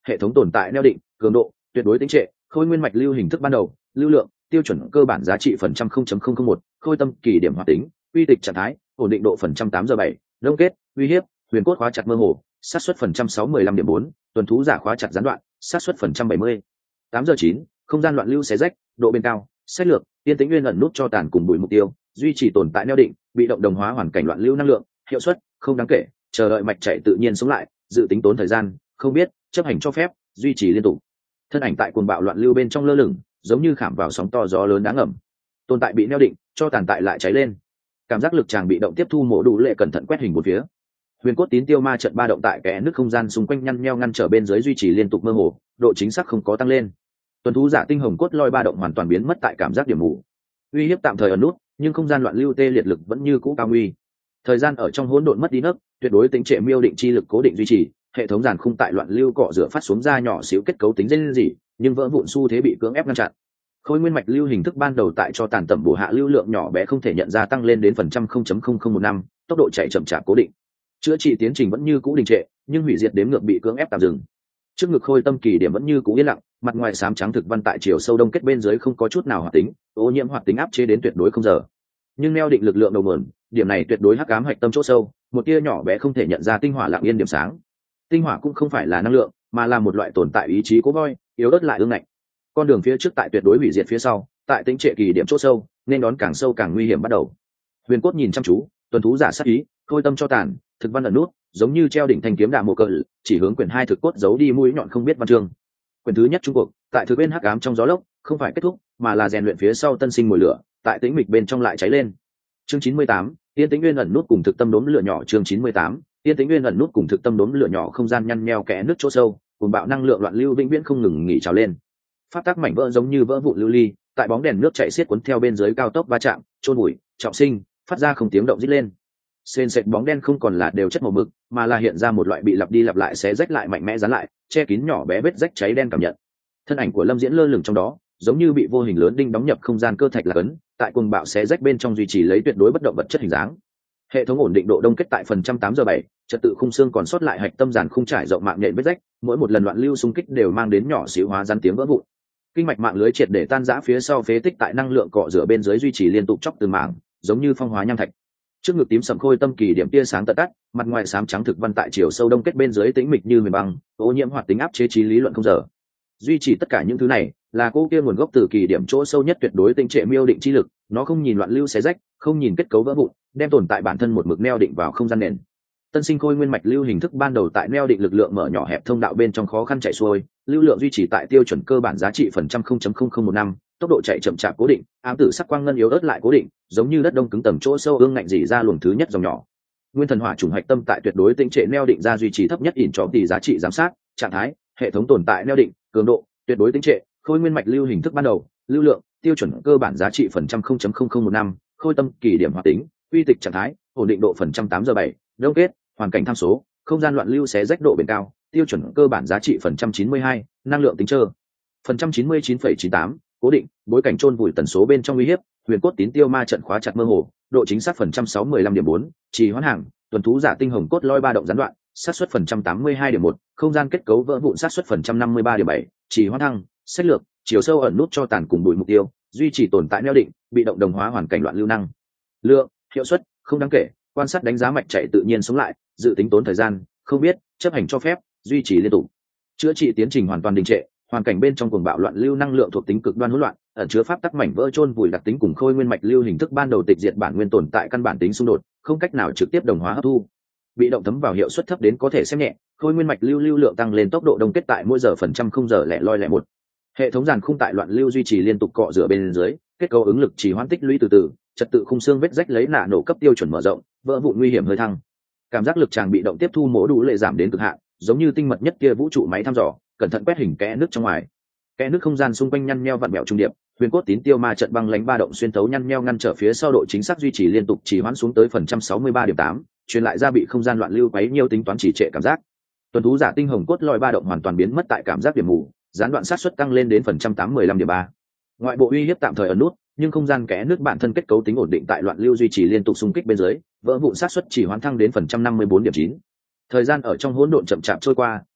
hệ thống tồn tại neo định cường độ tuyệt đối tính trệ khôi nguyên mạch lưu hình thức ban đầu lưu lượng tiêu chuẩn cơ bản giá trị phần trăm 0.001 khôi tâm kỳ điểm hoạt tính uy tịch trạng thái ổn định độ phần trăm 8/7 đông kết uy hiếp huyền cốt khóa chặt mơ hồ xác suất phần trăm 615.4 tuần thú giả khóa chặt gián đoạn xác suất phần trăm 70 8/9 không gian loạn lưu xé rách độ bền cao sách lược tiên tĩnh nguyên ẩn nút cho tàn cùng bụi mục tiêu duy trì tồn tại neo định bị động đồng hóa hoàn cảnh loạn lưu năng lượng hiệu suất không đáng kể chờ đợi mạch chạy tự nhiên sống lại dự tính tốn thời gian không biết chấp hành cho phép duy trì liên tục thân ảnh tại cuồng bạo loạn lưu bên trong lơ lửng giống như khảm vào sóng to gió lớn đáng ngầm tồn tại bị neo định cho tàn tại lại cháy lên cảm giác lực chàng bị động tiếp thu mổ đủ lệ cẩn thận quét hình một phía huyền cốt tín tiêu ma trận ba động tại kẽ nước không gian xung quanh nhăn nheo ngăn trở bên dưới duy trì liên tục mơ hồ độ chính xác không có tăng lên tuần thú giả tinh hồng cốt loi ba động hoàn toàn biến mất tại cảm giác điểm mù uy hiếp tạm thời ở nút nhưng không gian loạn lưu tê liệt lực vẫn như cũ cao nguy thời gian ở trong hỗn độn mất đi nấc tuyệt đối tính trệ miêu định chi lực cố định duy trì hệ thống giàn khung tại loạn lưu cọ rửa phát xuống ra nhỏ xíu kết cấu tính dây gì nhưng vỡ vụn xu thế bị cưỡng ép ngăn chặn khôi nguyên mạch lưu hình thức ban đầu tại cho tàn tẩm bổ hạ lưu lượng nhỏ bé không thể nhận ra tăng lên đến phần trăm 0.0015 tốc độ chạy chậm chạp cố định chữa trị tiến trình vẫn như cũ đình trệ nhưng hủy diệt đếm ngược bị cưỡng ép tạm dừng trước ngực khôi tâm kỳ điểm vẫn như cũ yên lặng mặt ngoài xám trắng thực văn tại chiều sâu đông kết bên dưới không có chút nào hoạt tính ô nhiễm hoạt tính áp chế đến tuyệt đối không giờ nhưng neo định lực lượng đầu mườn điểm này tuyệt đối hắc ám hạch tâm chỗ sâu một tia nhỏ bé không thể nhận ra tinh hỏa lặng yên điểm sáng tinh hỏa cũng không phải là năng lượng mà là một loại tồn tại ý chí cố voi yếu ớt lại ương ngạnh con đường phía trước tại tuyệt đối hủy diệt phía sau tại tính trệ kỳ điểm chỗ sâu nên đón càng sâu càng nguy hiểm bắt đầu huyền cốt nhìn chăm chú tuần thú giả sát ý khôi tâm cho tàn thực văn ẩn nút giống như treo đỉnh thanh kiếm đạ mộ cờ chỉ hướng quyển hai thực cốt giấu đi mũi nhọn không biết văn chương quyển thứ nhất trung cuộc tại thực bên hắc ám trong gió lốc không phải kết thúc mà là rèn luyện phía sau tân sinh mùi lửa tại tĩnh mịch bên trong lại cháy lên chương 98, tiên tĩnh nguyên ẩn nút cùng thực tâm đốm lửa nhỏ chương 98, tiên tĩnh nguyên ẩn nút cùng thực tâm đốm lửa nhỏ không gian nhăn nheo kẽ nước chỗ sâu cùng bạo năng lượng loạn lưu vĩnh viễn không ngừng nghỉ trào lên phát tác mảnh vỡ giống như vỡ vụn lưu ly tại bóng đèn nước chạy xiết cuốn theo bên dưới cao tốc va chạm trôn bụi trọng sinh phát ra không tiếng động rít lên sền sệt bóng đen không còn là đều chất màu mực mà là hiện ra một loại bị lặp đi lặp lại xé rách lại mạnh mẽ dán lại che kín nhỏ bé vết rách cháy đen cảm nhận thân ảnh của Lâm Diễn lơ lửng trong đó giống như bị vô hình lớn đinh đóng nhập không gian cơ thạch là cấn tại cuồng bạo xé rách bên trong duy trì lấy tuyệt đối bất động vật chất hình dáng hệ thống ổn định độ đông kết tại phần trăm 8/7 trật tự khung xương còn sót lại hạch tâm giàn khung trải rộng mạng nhện vết rách mỗi một lần loạn lưu xung kích đều mang đến nhỏ xíu hóa rắn tiếng vỡ vụn kinh mạch mạng lưới triệt để tan rã phía sau phế tích tại năng lượng cọ rửa bên dưới duy trì liên tục chóc từng mảng giống như phong hóa nham thạch trước ngực tím sầm khôi tâm kỳ điểm tia sáng tận tắt mặt ngoài xám trắng thực văn tại chiều sâu đông kết bên dưới tĩnh mịch như miền băng ô nhiễm hoạt tính áp chế trí lý luận không giờ duy trì tất cả những thứ này là cô kia nguồn gốc từ kỳ điểm chỗ sâu nhất tuyệt đối tinh trệ miêu định chi lực nó không nhìn loạn lưu xé rách không nhìn kết cấu vỡ vụn đem tồn tại bản thân một mực neo định vào không gian nền tân sinh khôi nguyên mạch lưu hình thức ban đầu tại neo định lực lượng mở nhỏ hẹp thông đạo bên trong khó khăn chạy xuôi lưu lượng duy trì tại tiêu chuẩn cơ bản giá trị phần trăm 0.0015 tốc độ chạy chậm chạp cố định ám tử sắc quang ngân yếu ớt lại cố định giống như đất đông cứng tầng chỗ sâu ương ngạnh dỉ ra luồng thứ nhất dòng nhỏ nguyên thần hỏa trùng hạch tâm tại tuyệt đối tinh trệ neo định ra duy trì thấp nhất ỉn cho tỷ giá trị giám sát trạng thái hệ thống tồn tại neo định cường độ tuyệt đối tinh trệ khôi nguyên mạch lưu hình thức ban đầu lưu lượng tiêu chuẩn cơ bản giá trị phần trăm 0.0015 khôi tâm kỳ điểm hoạt tính uy tịch trạng thái ổn định độ phần trăm 8/7 đông kết hoàn cảnh tham số không gian loạn lưu xé rách độ bền cao tiêu chuẩn cơ bản giá trị phần trăm 92 năng lượng tính trơ phần trăm 99,98 cố định bối cảnh chôn vùi tần số bên trong uy hiếp huyền cốt tín tiêu ma trận khóa chặt mơ hồ độ chính xác phần trăm 615.4 trì hoãn hàng tuần thú giả tinh hồng cốt loi ba động gián đoạn xác suất phần trăm 82.1 không gian kết cấu vỡ vụn xác suất phần trăm 53.7 trì hoãn thăng sách lược chiều sâu ẩn nút cho tàn cùng bụi mục tiêu duy trì tồn tại neo định bị động đồng hóa hoàn cảnh loạn lưu năng lượng hiệu suất không đáng kể quan sát đánh giá mạch chạy tự nhiên sống lại dự tính tốn thời gian không biết chấp hành cho phép duy trì liên tục chữa trị tiến trình hoàn toàn đình trệ hoàn cảnh bên trong cuồng bạo loạn lưu năng lượng thuộc tính cực đoan hỗn loạn ẩn chứa pháp tắc mảnh vỡ chôn vùi đặc tính cùng khôi nguyên mạch lưu hình thức ban đầu tịch diệt bản nguyên tồn tại căn bản tính xung đột không cách nào trực tiếp đồng hóa hấp thu bị động thấm vào hiệu suất thấp đến có thể xem nhẹ khôi nguyên mạch lưu lượng tăng lên tốc độ đông kết tại mỗi giờ phần trăm không giờ lẻ loi lẻ một hệ thống giàn khung tại loạn lưu duy trì liên tục cọ rửa bên dưới kết cấu ứng lực chỉ hoãn tích lũy từ từ trật tự khung xương vết rách lấy nạ nổ cấp tiêu chuẩn mở rộng vỡ vụn nguy hiểm hơi thăng cảm giác lực tràng bị động tiếp thu mổ đủ lệ giảm đến cực hạn giống như tinh mật nhất kia vũ trụ máy thăm dò cẩn thận quét hình kẽ nước trong ngoài kẽ nước không gian xung quanh nhăn nheo vặn bẹo trung điệp huyền cốt tín tiêu ma trận băng lánh ba động xuyên tấu nhăn nheo ngăn trở phía sau độ chính xác duy trì liên tục chỉ hoãn xuống tới phần trăm 63.8 truyền lại ra bị không gian loạn lưu quấy nhiều tính toán chỉ trệ cảm giác tuần thú giả tinh hồng cốt loi ba động hoàn toàn biến mất tại cảm giác điểm mù gián đoạn sát suất tăng lên đến phần trăm 85.3 ngoại bộ uy hiếp tạm thời ẩn nút nhưng không gian kẽ nước bản thân kết cấu tính ổn định tại loạn lưu duy trì liên tục xung kích bên dưới vỡ vụn sát suất chỉ hoán thăng đến phần trăm 54.9 thời gian ở trong hỗn độn chậm chạp trôi qua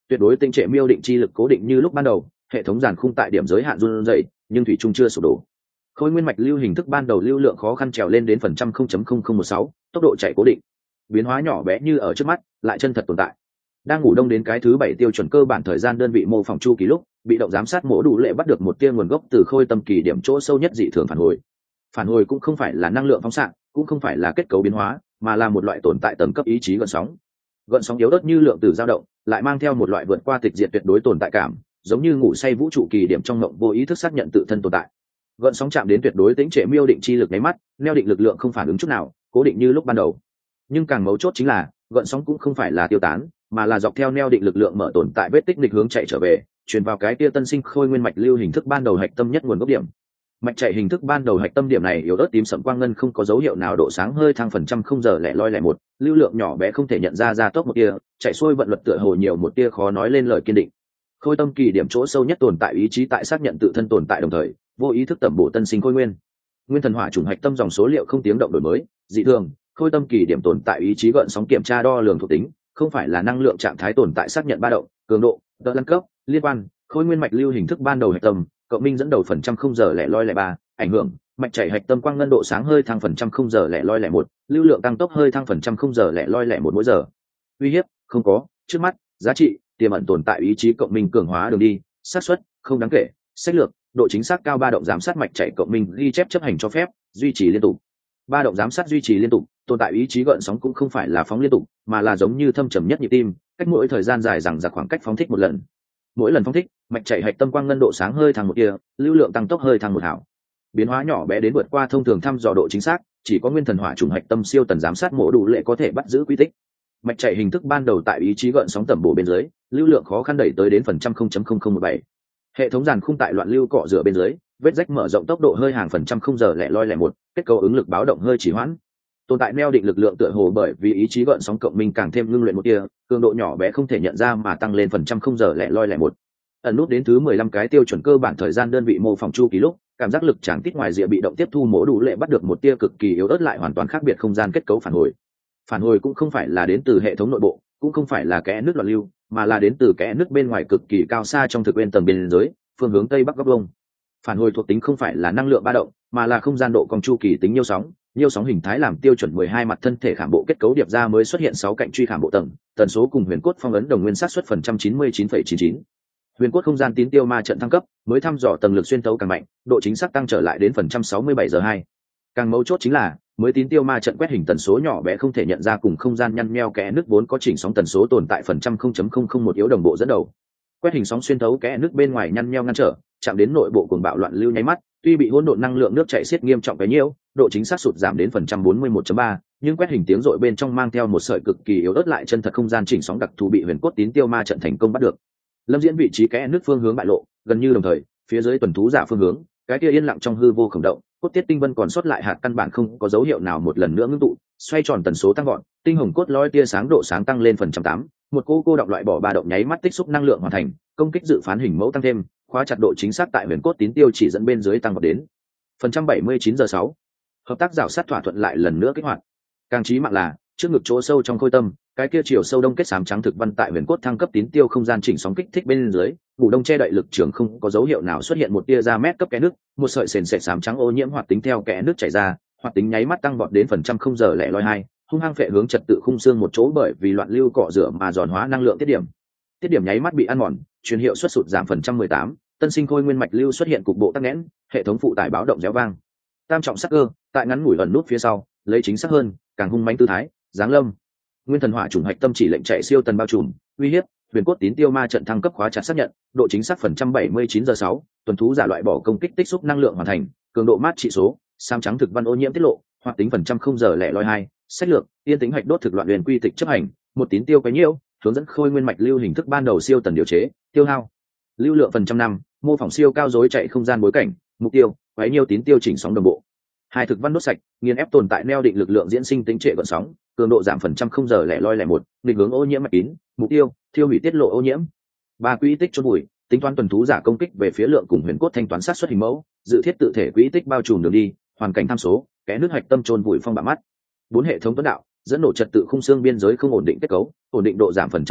tuyệt đối tinh trệ miêu định chi lực cố định như lúc ban đầu, hệ thống giàn khung tại điểm giới hạn run rẩy, nhưng thủy chung chưa sụp đổ. Khôi nguyên mạch lưu hình thức ban đầu lưu lượng khó khăn trèo lên đến phần trăm 0.0016, tốc độ chạy cố định. Biến hóa nhỏ bé như ở trước mắt, lại chân thật tồn tại. Đang ngủ đông đến cái thứ 7 tiêu chuẩn cơ bản thời gian đơn vị mô phỏng chu kỳ lúc, bị động giám sát mổ đủ lệ bắt được một tia nguồn gốc từ khôi tâm kỳ điểm chỗ sâu nhất dị thường phản hồi. Phản hồi cũng không phải là năng lượng phóng xạ, cũng không phải là kết cấu biến hóa, mà là một loại tồn tại tầng cấp ý chí gợn sóng. Gợn sóng yếu ớt như lượng tử dao động, lại mang theo một loại vượt qua tịch diệt tuyệt đối tồn tại cảm, giống như ngủ say vũ trụ kỳ điểm trong mộng vô ý thức xác nhận tự thân tồn tại. Gợn sóng chạm đến tuyệt đối tĩnh trệ miêu định chi lực nháy mắt, neo định lực lượng không phản ứng chút nào, cố định như lúc ban đầu. Nhưng càng mấu chốt chính là, gợn sóng cũng không phải là tiêu tán, mà là dọc theo neo định lực lượng mở tồn tại vết tích nghịch hướng chạy trở về, truyền vào cái kia tân sinh khôi nguyên mạch lưu hình thức ban đầu hạch tâm nhất nguồn gốc điểm. Mạch chạy hình thức ban đầu hạch tâm điểm này yếu ớt tím sẫm quang ngân không có dấu hiệu nào độ sáng hơi thang phần trăm không giờ lẻ loi lẻ một, lưu lượng nhỏ bé không thể nhận ra ra tốc một tia, chạy xuôi vận luật tựa hồ nhiều một tia khó nói lên lời kiên định. Khôi tâm kỳ điểm chỗ sâu nhất tồn tại ý chí tại xác nhận tự thân tồn tại đồng thời, vô ý thức tẩm bổ tân sinh khôi nguyên. Nguyên thần hỏa chủng hạch tâm dòng số liệu không tiếng động đổi mới, dị thường, khôi tâm kỳ điểm tồn tại ý chí gợn sóng kiểm tra đo lường thuộc tính, không phải là năng lượng trạng thái tồn tại xác nhận ba động, cường độ, đợt lăn cấp, liên quan, khôi nguyên mạch lưu hình thức ban đầu hạch tâm, cộng minh dẫn đầu phần trăm không giờ lẻ loi lẻ ba, ảnh hưởng, mạch chảy hạch tâm quang ngân độ sáng hơi thăng phần trăm không giờ lẻ loi lẻ một, lưu lượng tăng tốc hơi thăng phần trăm không giờ lẻ loi lẻ một mỗi giờ. Uy hiếp, không có, trước mắt, giá trị, tiềm ẩn tồn tại ý chí cộng minh cường hóa đường đi, xác suất, không đáng kể, sách lược, độ chính xác cao ba động giám sát mạch chảy cộng minh ghi chép chấp hành cho phép, duy trì liên tục. Ba động giám sát duy trì liên tục, tồn tại ý chí gợn sóng cũng không phải là phóng liên tục, mà là giống như thâm trầm nhất nhịp tim, cách mỗi thời gian dài rằng giặc khoảng cách phóng thích một lần. Mỗi lần phóng thích, mạch chạy hạch tâm quang ngân độ sáng hơi thăng một tia, lưu lượng tăng tốc hơi thăng một hảo. Biến hóa nhỏ bé đến vượt qua thông thường thăm dò độ chính xác, chỉ có nguyên thần hỏa trùng hạch tâm siêu tần giám sát mổ đủ lệ có thể bắt giữ quy tích. Mạch chạy hình thức ban đầu tại ý chí gợn sóng tầm bổ bên dưới, lưu lượng khó khăn đẩy tới đến phần trăm 0.0017. Hệ thống giàn khung tại loạn lưu cọ rửa bên dưới, vết rách mở rộng tốc độ hơi hàng phần trăm không giờ lẻ loi lẻ một, kết cấu ứng lực báo động hơi chỉ hoãn. Tồn tại neo định lực lượng tựa hồ bởi vì ý chí gợn sóng cộng minh càng thêm ngưng luyện một tia, cường độ nhỏ bé không thể nhận ra mà tăng lên phần trăm không giờ lẻ loi lẻ một. Ẩn nút đến thứ 15 cái tiêu chuẩn cơ bản thời gian đơn vị mô phỏng chu kỳ lúc, cảm giác lực tràng tít ngoài rìa bị động tiếp thu mổ đủ lệ bắt được một tia cực kỳ yếu ớt lại hoàn toàn khác biệt không gian kết cấu phản hồi. Phản hồi cũng không phải là đến từ hệ thống nội bộ, cũng không phải là kẽ nước loạn lưu, mà là đến từ kẽ nước bên ngoài cực kỳ cao xa trong thực bên tầng biên giới, phương hướng tây bắc góc đông. Phản hồi thuộc tính không phải là năng lượng ba động, mà là không gian độ cong chu kỳ tính nhiêu sóng hình thái làm tiêu chuẩn 12 mặt thân thể khảm bộ kết cấu điệp ra mới xuất hiện 6 cạnh truy khảm bộ tầng, tần số cùng huyền cốt phong ấn đồng nguyên sát suất phần trăm 99,99. Huyền cốt không gian tín tiêu ma trận thăng cấp, mới thăm dò tầng lực xuyên thấu càng mạnh, độ chính xác tăng trở lại đến phần trăm 67 giờ 2. Càng mấu chốt chính là, mới tín tiêu ma trận quét hình tần số nhỏ bé không thể nhận ra cùng không gian nhăn nheo kẽ nước vốn có chỉnh sóng tần số tồn tại phần trăm 0.001 yếu đồng bộ dẫn đầu. Quét hình sóng xuyên thấu kẽ nước bên ngoài nhăn nheo ngăn trở, chạm đến nội bộ cuồng bạo loạn lưu nháy mắt, tuy bị hỗn độn năng lượng nước chảy xiết nghiêm trọng cái nhiễu, độ chính xác sụt giảm đến phần trăm 41.3, nhưng quét hình tiếng rội bên trong mang theo một sợi cực kỳ yếu ớt lại chân thật không gian chỉnh sóng đặc thù bị huyền cốt tín tiêu ma trận thành công bắt được. Lâm diễn vị trí kẽ nước phương hướng bại lộ, gần như đồng thời, phía dưới tuần thú giả phương hướng, cái kia yên lặng trong hư vô khổng động, cốt tiết tinh vân còn sót lại hạt căn bản không có dấu hiệu nào một lần nữa ngưng tụ, xoay tròn tần số tăng gọn, tinh hồng cốt lói tia sáng độ sáng tăng lên phần trăm 8, một cô động loại bỏ ba động nháy mắt tích xúc năng lượng hoàn thành, công kích dự phán hình mẫu tăng thêm, khóa chặt độ chính xác tại huyền cốt tín tiêu chỉ dẫn bên dưới tăng vọt đến phần trăm 79 giờ 6. Hợp tác rào sát thỏa thuận lại lần nữa kích hoạt. Càng chí mạng là, trước ngực chỗ sâu trong khôi tâm, cái kia chiều sâu đông kết xám trắng thực văn tại huyền cốt thăng cấp tín tiêu không gian chỉnh sóng kích thích bên dưới, bù đông che đậy lực trường không có dấu hiệu nào xuất hiện một tia ra mét cấp kẽ nước, một sợi sền sệt xám trắng ô nhiễm hoạt tính theo kẽ nước chảy ra, hoạt tính nháy mắt tăng vọt đến phần trăm không giờ lẻ loi 2, hung hăng phệ hướng trật tự khung xương một chỗ bởi vì loạn lưu cọ rửa mà giòn hóa năng lượng tiết điểm nháy mắt bị ăn mòn, truyền hiệu suất sụt giảm phần trăm 18, tân sinh khôi nguyên mạch lưu xuất hiện cục bộ tắc nghẽn, hệ thống phụ tải báo động réo vang. Tam trọng sắc cơ, tại ngắn ngủi ẩn nút phía sau, lấy chính xác hơn, càng hung mãnh tư thái, giáng lâm. Nguyên thần hỏa chủng hạch tâm chỉ lệnh chạy siêu tần bao trùm, uy hiếp, huyền cốt tín tiêu ma trận thăng cấp khóa chặt xác nhận, độ chính xác phần trăm 79 giờ 6, tuần thú giả loại bỏ công kích tích xúc năng lượng hoàn thành, cường độ mát trị số, sam trắng thực văn ô nhiễm tiết lộ, hoạt tính phần trăm không giờ lẻ loi 2, sách lược, yên tính hạch đốt thực loạn huyền quy tịch chấp hành, một tín tiêu cái nhiễu, hướng dẫn khôi nguyên mạch lưu hình thức ban đầu siêu tần điều chế, tiêu hao, lưu lượng phần trăm 5, mô phỏng siêu cao dối chạy không gian bối cảnh, mục tiêu, quấy nhiêu tín tiêu chỉnh sóng đồng bộ. Hai thực văn đốt sạch, nghiền ép tồn tại neo định lực lượng diễn sinh tính trệ gợn sóng, cường độ giảm phần trăm không giờ lẻ loi lẻ một, định hướng ô nhiễm mạch kín, mục tiêu, thiêu hủy tiết lộ ô nhiễm. Ba quỹ tích chôn bụi, tính toán tuần thú giả công kích về phía lượng cùng huyền cốt thanh toán sát xuất hình mẫu, dự thiết tự thể quỹ tích bao trùm đường đi, hoàn cảnh tham số, kẽ nước hạch tâm chôn bụi phong bạ mắt. Bốn hệ thống tuấn đạo, dẫn nổ trật tự khung xương biên giới không ổn định kết cấu, ổn định độ giảm phần trăm 3,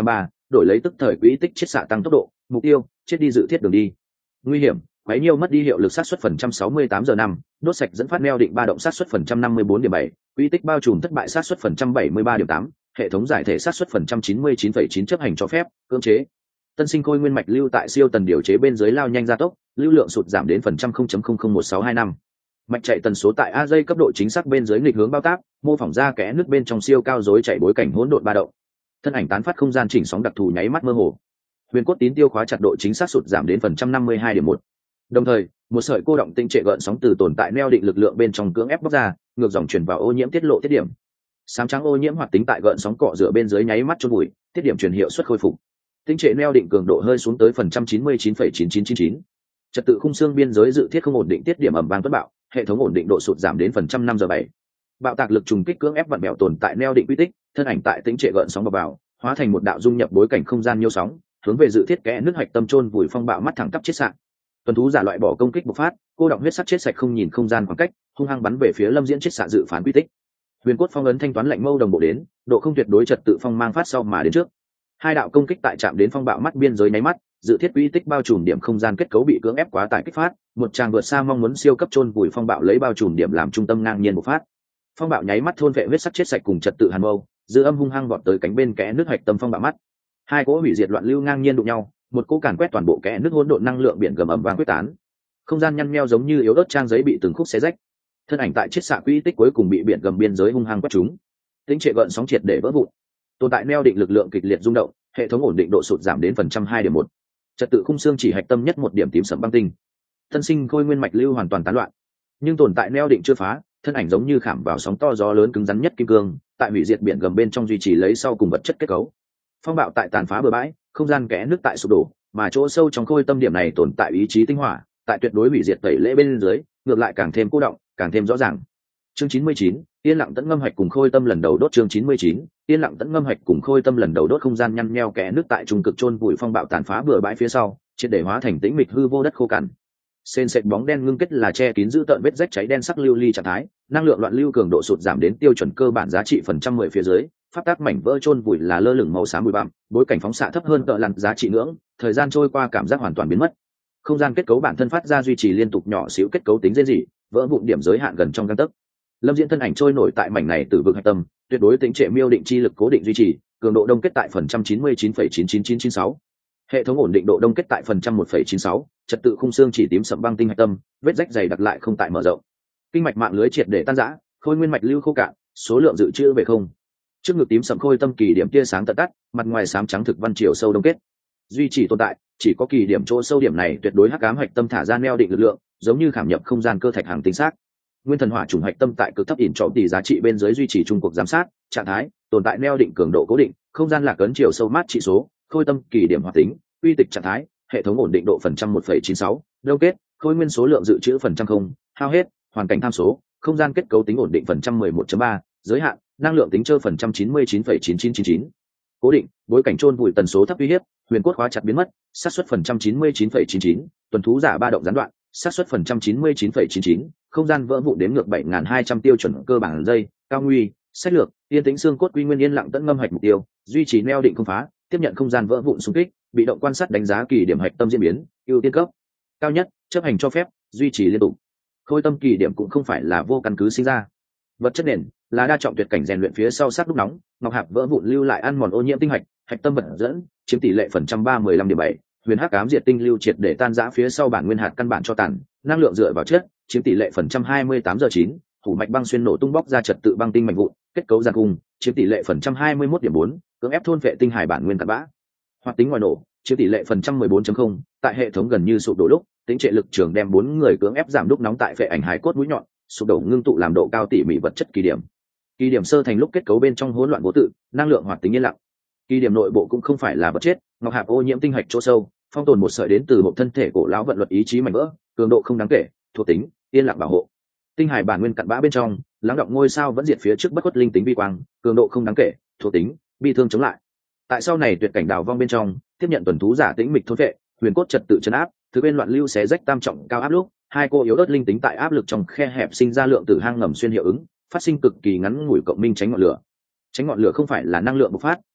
đổi lấy tức thời quỹ tích chiết xạ tăng tốc độ. Mục tiêu: chết đi dự thiết đường đi. Nguy hiểm: quấy nhiêu mất đi hiệu lực sát suất phần trăm 68 giờ 5, đốt sạch dẫn phát neo định ba động sát suất phần trăm 54,7, quỹ tích bao trùm thất bại sát suất phần trăm 73,8, hệ thống giải thể sát suất phần trăm 99,9 chấp hành cho phép, cưỡng chế. Tân sinh khôi nguyên mạch lưu tại siêu tần điều chế bên dưới lao nhanh gia tốc, lưu lượng sụt giảm đến phần trăm 0.001625. Mạch chạy tần số tại a giây cấp độ chính xác bên dưới nghịch hướng bao tác, mô phỏng ra kẽ nước bên trong siêu cao rối chạy bối cảnh hỗn độn ba động. Thân ảnh tán phát không gian chỉnh sóng đặc thù nháy mắt mơ hồ. Huyền cốt tín tiêu khóa chặt độ chính xác sụt giảm đến phần trăm 52,1. Đồng thời, một sợi cô động tinh trệ gợn sóng từ tồn tại neo định lực lượng bên trong cưỡng ép bóc ra, ngược dòng truyền vào ô nhiễm tiết lộ tiết điểm. Sám trắng ô nhiễm hoạt tính tại gợn sóng cọ rửa bên dưới nháy mắt chôn bụi, tiết điểm truyền hiệu suất khôi phục. Tinh trệ neo định cường độ hơi xuống tới phần trăm 99,9999. Trật tự khung xương biên giới dự thiết không ổn định tiết điểm ẩm vang tuất bạo, hệ thống ổn định độ sụt giảm đến phần trăm 5 giờ 7. Bạo tạc lực trùng kích cưỡng ép vặn bẹo tồn tại neo định quy tích, thân ảnh tại tinh trệ gợn sóng vào, hóa thành một đạo dung nhập bối cảnh không gian nhiêu sóng, hướng về dự thiết kẽ nước hạch tâm chôn vùi phong bạo mắt thẳng tắp chết sạn. Tuần thú giả loại bỏ công kích bộc phát, cô động huyết sắc chết sạch không nhìn không gian khoảng cách, hung hăng bắn về phía Lâm Diễn chết xạ dự phán quy tích. Huyền cốt phong ấn thanh toán lạnh mâu đồng bộ đến, độ không tuyệt đối trật tự phong mang phát sau mà đến trước. Hai đạo công kích tại chạm đến phong bạo mắt biên giới nháy mắt, dự thiết quy tích bao trùm điểm không gian kết cấu bị cưỡng ép quá tải kích phát, một tràng vượt xa mong muốn siêu cấp chôn vùi phong bạo lấy bao trùm điểm làm trung tâm ngang nhiên bộc phát. Phong bạo nháy mắt thôn vệ huyết sắc chết sạch cùng trật tự hàn mâu, dư âm hung hăng vọt tới cánh bên kẽ nước hạch tâm phong bạo mắt. Hai cỗ hủy diệt loạn lưu ngang nhiên đụng nhau, một cỗ càn quét toàn bộ kẽ nước hỗn độn năng lượng biển gầm ầm vang quyết tán. Không gian nhăn nheo giống như yếu ớt trang giấy bị từng khúc xé rách. Thân ảnh tại chiết xạ quỹ tích cuối cùng bị biển gầm biên giới hung hăng quét trúng. Tính trệ gợn sóng triệt để vỡ vụn. Tồn tại neo định lực lượng kịch liệt rung động, hệ thống ổn định độ sụt giảm đến phần trăm 2,1. Trật tự khung xương chỉ hạch tâm nhất một điểm tím sẫm băng tinh. Thân sinh khôi nguyên mạch lưu hoàn toàn tán loạn. Nhưng tồn tại neo định chưa phá, thân ảnh giống như khảm vào sóng to gió lớn cứng rắn nhất kim cương, tại hủy diệt biển gầm bên trong duy trì lấy sau cùng vật chất kết cấu. Phong bạo tại tàn phá bừa bãi, không gian kẽ nước tại sụp đổ, mà chỗ sâu trong khôi tâm điểm này tồn tại ý chí tinh hỏa, tại tuyệt đối hủy diệt tẩy lễ bên dưới, ngược lại càng thêm cô động, càng thêm rõ ràng. Chương 99, yên lặng tẫn ngâm hạch cùng khôi tâm lần đầu đốt. Chương 99, yên lặng tẫn ngâm hạch cùng khôi tâm lần đầu đốt. Không gian nhăn nheo kẽ nước tại trung cực chôn vùi phong bạo tàn phá bừa bãi phía sau, triệt để hóa thành tĩnh mịch hư vô đất khô cằn. Sền sệt bóng đen ngưng kết là che kín giữ tợn vết rách cháy đen sắc lưu ly trạng thái, năng lượng loạn lưu cường độ sụt giảm đến tiêu chuẩn cơ bản giá trị phần trăm 10 phía dưới, pháp tác mảnh vỡ chôn vùi là lơ lửng màu xám bụi bặm, bối cảnh phóng xạ thấp hơn tợ lặn giá trị ngưỡng, thời gian trôi qua cảm giác hoàn toàn biến mất. Không gian kết cấu bản thân phát ra duy trì liên tục nhỏ xíu kết cấu tính dễ dị, vỡ vụn điểm giới hạn gần trong gang tấc. Lâm Diễn thân ảnh trôi nổi tại mảnh này từ vực hạch tâm, tuyệt đối tính trệ miêu định chi lực cố định duy trì, cường độ đông kết tại phần trăm 99,99996. Hệ thống ổn định độ đông kết tại phần trăm 1,96, trật tự khung xương chỉ tím sẫm băng tinh hạch tâm, vết rách dày đặc lại không tại mở rộng. Kinh mạch mạng lưới triệt để tan rã, khôi nguyên mạch lưu khô cạn, số lượng dự trữ về không. Trước ngực tím sẫm khôi tâm kỳ điểm tia sáng tận tắt, mặt ngoài xám trắng thực văn chiều sâu đông kết. Duy trì tồn tại, chỉ có kỳ điểm chỗ sâu điểm này tuyệt đối hắc ám hạch tâm thả ra neo định lực lượng, giống như khảm nhập không gian cơ thạch hàng tinh xác. Nguyên thần hỏa trùng hạch tâm tại cực thấp ỉn trọng tỷ giá trị bên dưới duy trì trung cuộc giám sát, trạng thái, tồn tại neo định cường độ cố định, không gian lạc ấn chiều sâu mát trị số, khôi tâm kỳ điểm hoạt tính, uy tịch trạng thái, hệ thống ổn định độ phần trăm 1,96, đông kết, khôi nguyên số lượng dự trữ phần trăm không, hao hết, hoàn cảnh tham số, không gian kết cấu tính ổn định phần trăm 11,3, giới hạn, năng lượng tính chơi phần trăm 99,9999. Cố định, bối cảnh chôn vùi tần số thấp uy hiếp, huyền cốt khóa chặt biến mất, xác suất phần trăm 99,99, tuần thú giả ba động gián đoạn, xác suất phần trăm 99,99, không gian vỡ vụn đến ngược 7.200 tiêu chuẩn cơ bản dây, cao nguy, sách lược, yên tĩnh xương cốt quy nguyên yên lặng tẫn ngâm hạch mục tiêu, duy trì neo định không phá, tiếp nhận không gian vỡ vụn xung kích, bị động quan sát đánh giá kỳ điểm hạch tâm diễn biến, ưu tiên cấp cao nhất, chấp hành cho phép, duy trì liên tục. Khôi tâm kỳ điểm cũng không phải là vô căn cứ sinh ra. Vật chất nền là đa trọng tuyệt cảnh rèn luyện phía sau sát đúc nóng, ngọc hạp vỡ vụn lưu lại ăn mòn ô nhiễm tinh hạch, hạch tâm vật dẫn chiếm tỷ lệ phần trăm 315,7, huyền hắc ám diệt tinh lưu triệt để tan rã phía sau bản nguyên hạt căn bản cho tàn, năng lượng dựa vào chất chiếm tỷ lệ phần trăm 28 giờ 9, hủ mạch băng xuyên nổ tung bóc ra trật tự băng tinh mạch vụn, kết cấu giàn cung chiếm tỷ lệ phần trăm 21,4, cưỡng ép thôn vệ tinh hải bản nguyên cặn bã. Hoạt tính ngoài nổ chiếm tỷ lệ phần trăm 14,0, tại hệ thống gần như sụp đổ lúc, tính trệ lực trường đem 4 người cưỡng ép giảm đúc nóng tại phệ ảnh hải cốt mũi nhọn, sụp đổ ngưng tụ làm độ cao tỉ mỉ vật chất kỳ điểm. Kỳ điểm sơ thành lúc kết cấu bên trong hỗn loạn vô tự, năng lượng hoạt tính yên lặng. Kỳ điểm nội bộ cũng không phải là vật chết, ngọc hạp ô nhiễm tinh hạch chỗ sâu, phong tồn một sợi đến từ bộ thân thể cổ lão vận luật ý chí mảnh vỡ, cường độ không đáng kể, thuộc tính yên lặng bảo hộ. Tinh hải bản nguyên cặn bã bên trong, lắng động ngôi sao vẫn diệt phía trước bất khuất linh tính vi quang, cường độ không đáng kể, thuộc tính bi thương chống lại. Tại sau này tuyệt cảnh đào vong bên trong, tiếp nhận tuần thú giả tĩnh mịch thôn vệ, huyền cốt trật tự trấn áp, thứ bên loạn lưu xé rách tam trọng cao áp lúc, hai cô yếu ớt linh tính tại áp lực trong khe hẹp sinh ra lượng tử hang ngầm xuyên hiệu ứng, phát sinh cực kỳ ngắn ngủi cộng minh tránh ngọn lửa. Tránh ngọn lửa không phải là năng lượng bộc phát,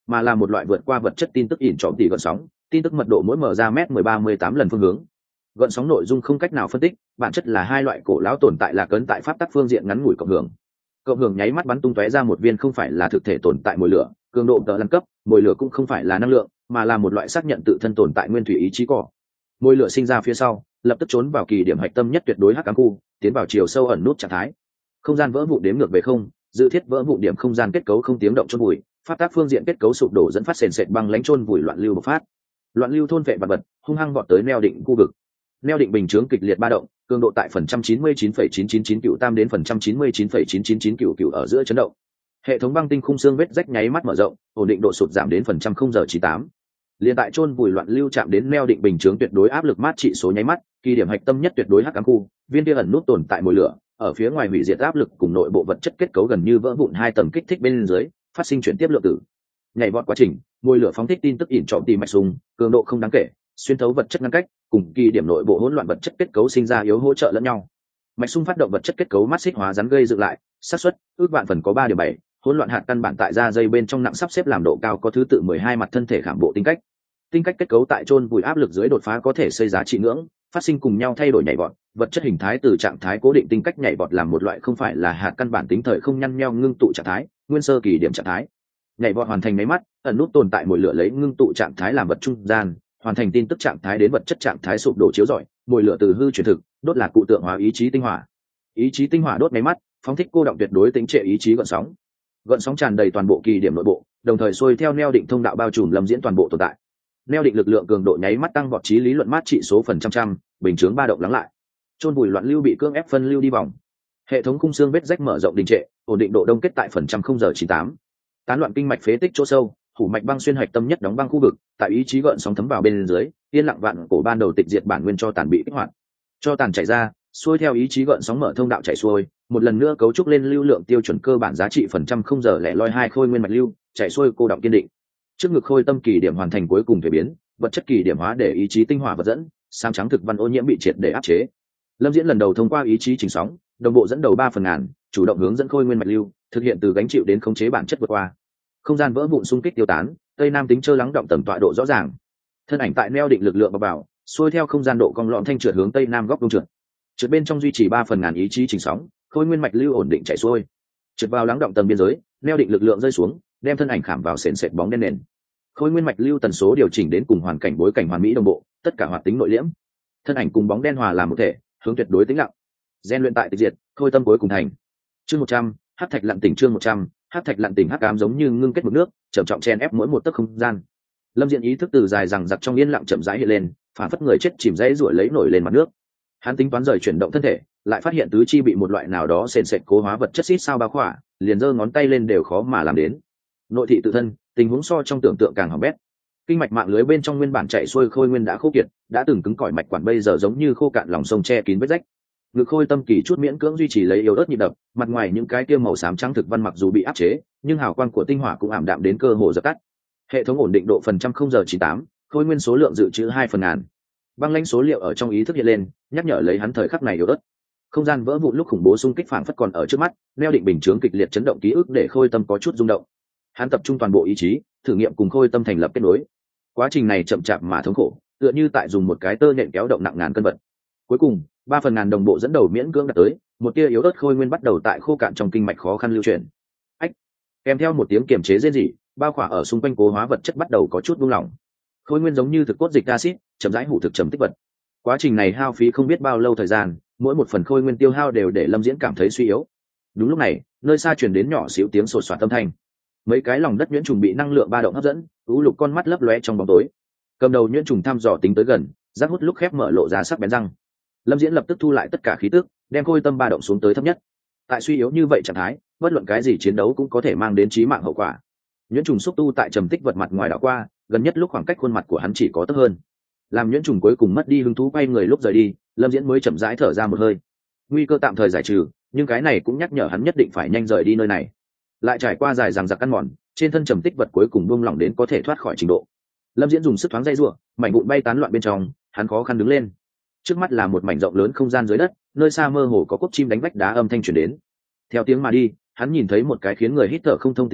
mà là một loại vượt qua vật chất tin tức ỉn trọm tỷ gợn sóng, tin tức mật độ mỗi mở ra mét 13-18 lần phương hướng. Gợn sóng nội dung không cách nào phân tích, bản chất là hai loại cổ lão tồn tại là cấn tại pháp tắc phương diện ngắn ngủi cộng hưởng. Cộng hưởng nháy mắt bắn tung tóe ra một viên không phải là thực thể tồn tại mồi lửa, cường độ tợ lăn cấp, mồi lửa cũng không phải là năng lượng, mà là một loại xác nhận tự thân tồn tại nguyên thủy ý chí cỏ. Mồi lửa sinh ra phía sau, lập tức trốn vào kỳ điểm hạch tâm nhất tuyệt đối hắc ám khu, tiến vào chiều sâu ẩn nút trạng thái. Không gian vỡ vụn đếm ngược về không, dự thiết vỡ vụn điểm không gian kết cấu không tiếng động chôn vùi, pháp tác phương diện kết cấu sụp đổ dẫn phát sền sệt băng lãnh chôn vùi loạn lưu bộc phát. Loạn lưu thôn vệ vật vật, hung hăng vọt tới neo định khu vực. Neo định bình chướng kịch liệt ba động, cường độ tại phần trăm 99,999 cựu tam đến phần trăm 99,999 cựu cựu ở giữa chấn động. Hệ thống băng tinh khung xương vết rách nháy mắt mở rộng, ổn định độ sụt giảm đến phần trăm 0,98. Liên tại chôn vùi loạn lưu chạm đến neo định bình chướng tuyệt đối áp lực mát trị số nháy mắt, kỳ điểm hạch tâm nhất tuyệt đối hắc ám khu, viên kia ẩn nút tồn tại mồi lửa, ở phía ngoài hủy diệt áp lực cùng nội bộ vật chất kết cấu gần như vỡ vụn hai tầng kích thích bên dưới, phát sinh chuyển tiếp lượng tử. Nhảy vọt quá trình, mồi lửa phóng thích tin tức ỉn trọm tìm mạch súng, cường độ không đáng kể, xuyên thấu vật chất ngăn cách, cùng kỳ điểm nội bộ hỗn loạn vật chất kết cấu sinh ra yếu hỗ trợ lẫn nhau. Mạch sung phát động vật chất kết cấu mắt xích hóa rắn gây dựng lại, xác suất ước vạn phần có 3.7, hỗn loạn hạt căn bản tại da dây bên trong nặng sắp xếp làm độ cao có thứ tự 12 mặt thân thể khảm bộ tính cách. Tính cách kết cấu tại chôn vùi áp lực dưới đột phá có thể xây giá trị ngưỡng, phát sinh cùng nhau thay đổi nhảy vọt, vật chất hình thái từ trạng thái cố định tính cách nhảy vọt làm một loại không phải là hạt căn bản tính thời không nhăn nheo ngưng tụ trạng thái, nguyên sơ kỳ điểm trạng thái. Nhảy vọt hoàn thành mấy mắt, ẩn nút tồn tại mồi lửa lấy ngưng tụ trạng thái làm vật trung gian, hoàn thành tin tức trạng thái đến vật chất trạng thái sụp đổ chiếu rọi, mồi lửa từ hư chuyển thực, đốt là cụ tượng hóa ý chí tinh hỏa. Ý chí tinh hỏa đốt mấy mắt, phóng thích cô động tuyệt đối tính trệ ý chí gợn sóng tràn đầy toàn bộ kỳ điểm nội bộ, đồng thời xuôi theo neo định thông đạo bao trùm lâm diễn toàn bộ tồn tại. Neo định lực lượng cường độ nháy mắt tăng vọt trí lý luận mát trị số phần trăm, bình chướng ba động lắng lại. Chôn vùi loạn lưu bị cưỡng ép phân lưu đi vòng. Hệ thống khung xương vết rách mở rộng đình trệ, ổn định độ đông kết tại phần trăm 0,98. Tán loạn kinh mạch phế tích chỗ sâu, hủ mạch băng xuyên hạch tâm nhất đóng băng khu vực, tại ý chí gợn sóng thấm vào bên dưới, yên lặng vạn cổ ban đầu tịch diệt bản nguyên cho tàn bị kích hoạt. Cho tàn chảy ra, xuôi theo ý chí gợn sóng mở thông đạo chảy xuôi, một lần nữa cấu trúc lên lưu lượng tiêu chuẩn cơ bản giá trị phần trăm 0,02 khôi nguyên mạch lưu, chảy xuôi cô động kiên định. Trước ngực khôi tâm kỳ điểm hoàn thành cuối cùng thể biến, vật chất kỳ điểm hóa để ý chí tinh hỏa vật dẫn, sam trắng thực văn ô nhiễm bị triệt để áp chế. Lâm Diễn lần đầu thông qua ý chí chỉnh sóng, đồng bộ dẫn đầu 3/1000, chủ động hướng dẫn khôi nguyên mạch lưu, thực hiện từ gánh chịu đến khống chế bản chất vượt qua. Không gian vỡ vụn xung kích tiêu tán, tây nam tính chơ lắng động tầm tọa độ rõ ràng. Thân ảnh tại neo định lực lượng bảo xuôi theo không gian độ cong lõm thanh trượt hướng tây nam góc đông trượt. Trượt bên trong duy trì 3/1000 ý chí chỉnh sóng, khôi nguyên mạch lưu ổn định chảy xuôi. Trượt vào lắng động tầm biên giới, neo định lực lượng rơi xuống, đem thân ảnh khảm vào sền sệt bóng đen nền. Khôi nguyên mạch lưu tần số điều chỉnh đến cùng hoàn cảnh bối cảnh hoàn mỹ đồng bộ, tất cả hoạt tính nội liễm. Thân ảnh cùng bóng đen hòa làm một thể, hướng tuyệt đối tĩnh lặng. Gen luyện tại tịch diệt, khôi tâm cuối cùng thành. Chương 100, hắc thạch lặn tỉnh chương 100, hắc thạch lặn tỉnh hắc ám giống như ngưng kết mực nước, trầm trọng chen ép mỗi một tấc không gian. Lâm Diễn ý thức từ dài rằng giặc trong yên lặng chậm rãi hiện lên, phản phất người chết chìm dãy ruổi lấy nổi lên mặt nước. Hắn tính toán rời chuyển động thân thể, lại phát hiện tứ chi bị một loại nào đó sền sệt cố hóa vật chất xít sao bao khỏa, liền giơ ngón tay lên đều khó mà làm đến. Nội thị tự thân, tình huống so trong tưởng tượng càng hỏng bét. Kinh mạch mạng lưới bên trong nguyên bản chạy xuôi khôi nguyên đã khô kiệt, đã từng cứng cỏi mạch quản bây giờ giống như khô cạn lòng sông che kín vết rách. Ngực khôi tâm kỳ chút miễn cưỡng duy trì lấy yếu ớt nhịp đập, mặt ngoài những cái tiêu màu xám trắng thực văn mặc dù bị áp chế, nhưng hào quang của tinh hỏa cũng ảm đạm đến cơ hồ dập tắt. Hệ thống ổn định độ phần trăm 0,98, khôi nguyên số lượng dự trữ 2/1000. Băng lãnh số liệu ở trong ý thức hiện lên, nhắc nhở lấy hắn thời khắc này yếu ớt. Không gian vỡ vụn lúc khủng bố xung kích phảng phất còn ở trước mắt, neo định bình chướng kịch liệt chấn động ký ức để khôi tâm có chút rung động. Hắn tập trung toàn bộ ý chí, thử nghiệm cùng khôi tâm thành lập kết nối. Quá trình này chậm chạp mà thống khổ, tựa như tại dùng một cái tơ nện kéo động nặng ngàn cân vật. Cuối cùng, 3/1000 đồng bộ dẫn đầu miễn cưỡng đạt tới, một tia yếu ớt khôi nguyên bắt đầu tại khô cạn trong kinh mạch khó khăn lưu chuyển. Ách! Kèm theo một tiếng kiềm chế rên rỉ, bao khỏa ở xung quanh cố hóa vật chất bắt đầu có chút buông lỏng. Khôi nguyên giống như thực cốt dịch acid, chậm rãi hủ thực trầm tích vật. Quá trình này hao phí không biết bao lâu thời gian, mỗi một phần khôi nguyên tiêu hao đều để Lâm Diễn cảm thấy suy yếu. Đúng lúc này, nơi xa truyền đến nhỏ xíu tiếng sột soạt âm thanh. Mấy cái lòng đất nhuyễn trùng bị năng lượng ba động hấp dẫn, u lục con mắt lấp lóe trong bóng tối. Cầm đầu nhuyễn trùng thăm dò tính tới gần, rác hút lúc khép mở lộ ra sắc bén răng. Lâm Diễn lập tức thu lại tất cả khí tức, đem khôi tâm ba động xuống tới thấp nhất. Tại suy yếu như vậy trạng thái, bất luận cái gì chiến đấu cũng có thể mang đến chí mạng hậu quả. Nhuyễn trùng xúc tu tại trầm tích vật mặt ngoài đảo qua, gần nhất lúc khoảng cách khuôn mặt của hắn chỉ có tấp hơn. Làm nhuyễn trùng cuối cùng mất đi hứng thú quay người lúc rời đi, Lâm Diễn mới chậm rãi thở ra một hơi. Nguy cơ tạm thời giải trừ, nhưng cái này cũng nhắc nhở hắn nhất định phải nhanh rời đi nơi này. Lại trải qua dài dằng dặc căn mòn, trên thân trầm tích vật cuối cùng buông lỏng đến có thể thoát khỏi trình độ. Lâm Diễn dùng sức thoáng dây rủa, mảnh vụn bay tán loạn bên trong, hắn khó khăn đứng lên. Trước mắt là một mảnh rộng lớn không gian dưới đất, nơi xa mơ hồ có cốc chim đánh vách đá âm thanh truyền đến. Theo tiếng mà đi, hắn nhìn thấy một cái khiến người hít thở không thông tình cảnh,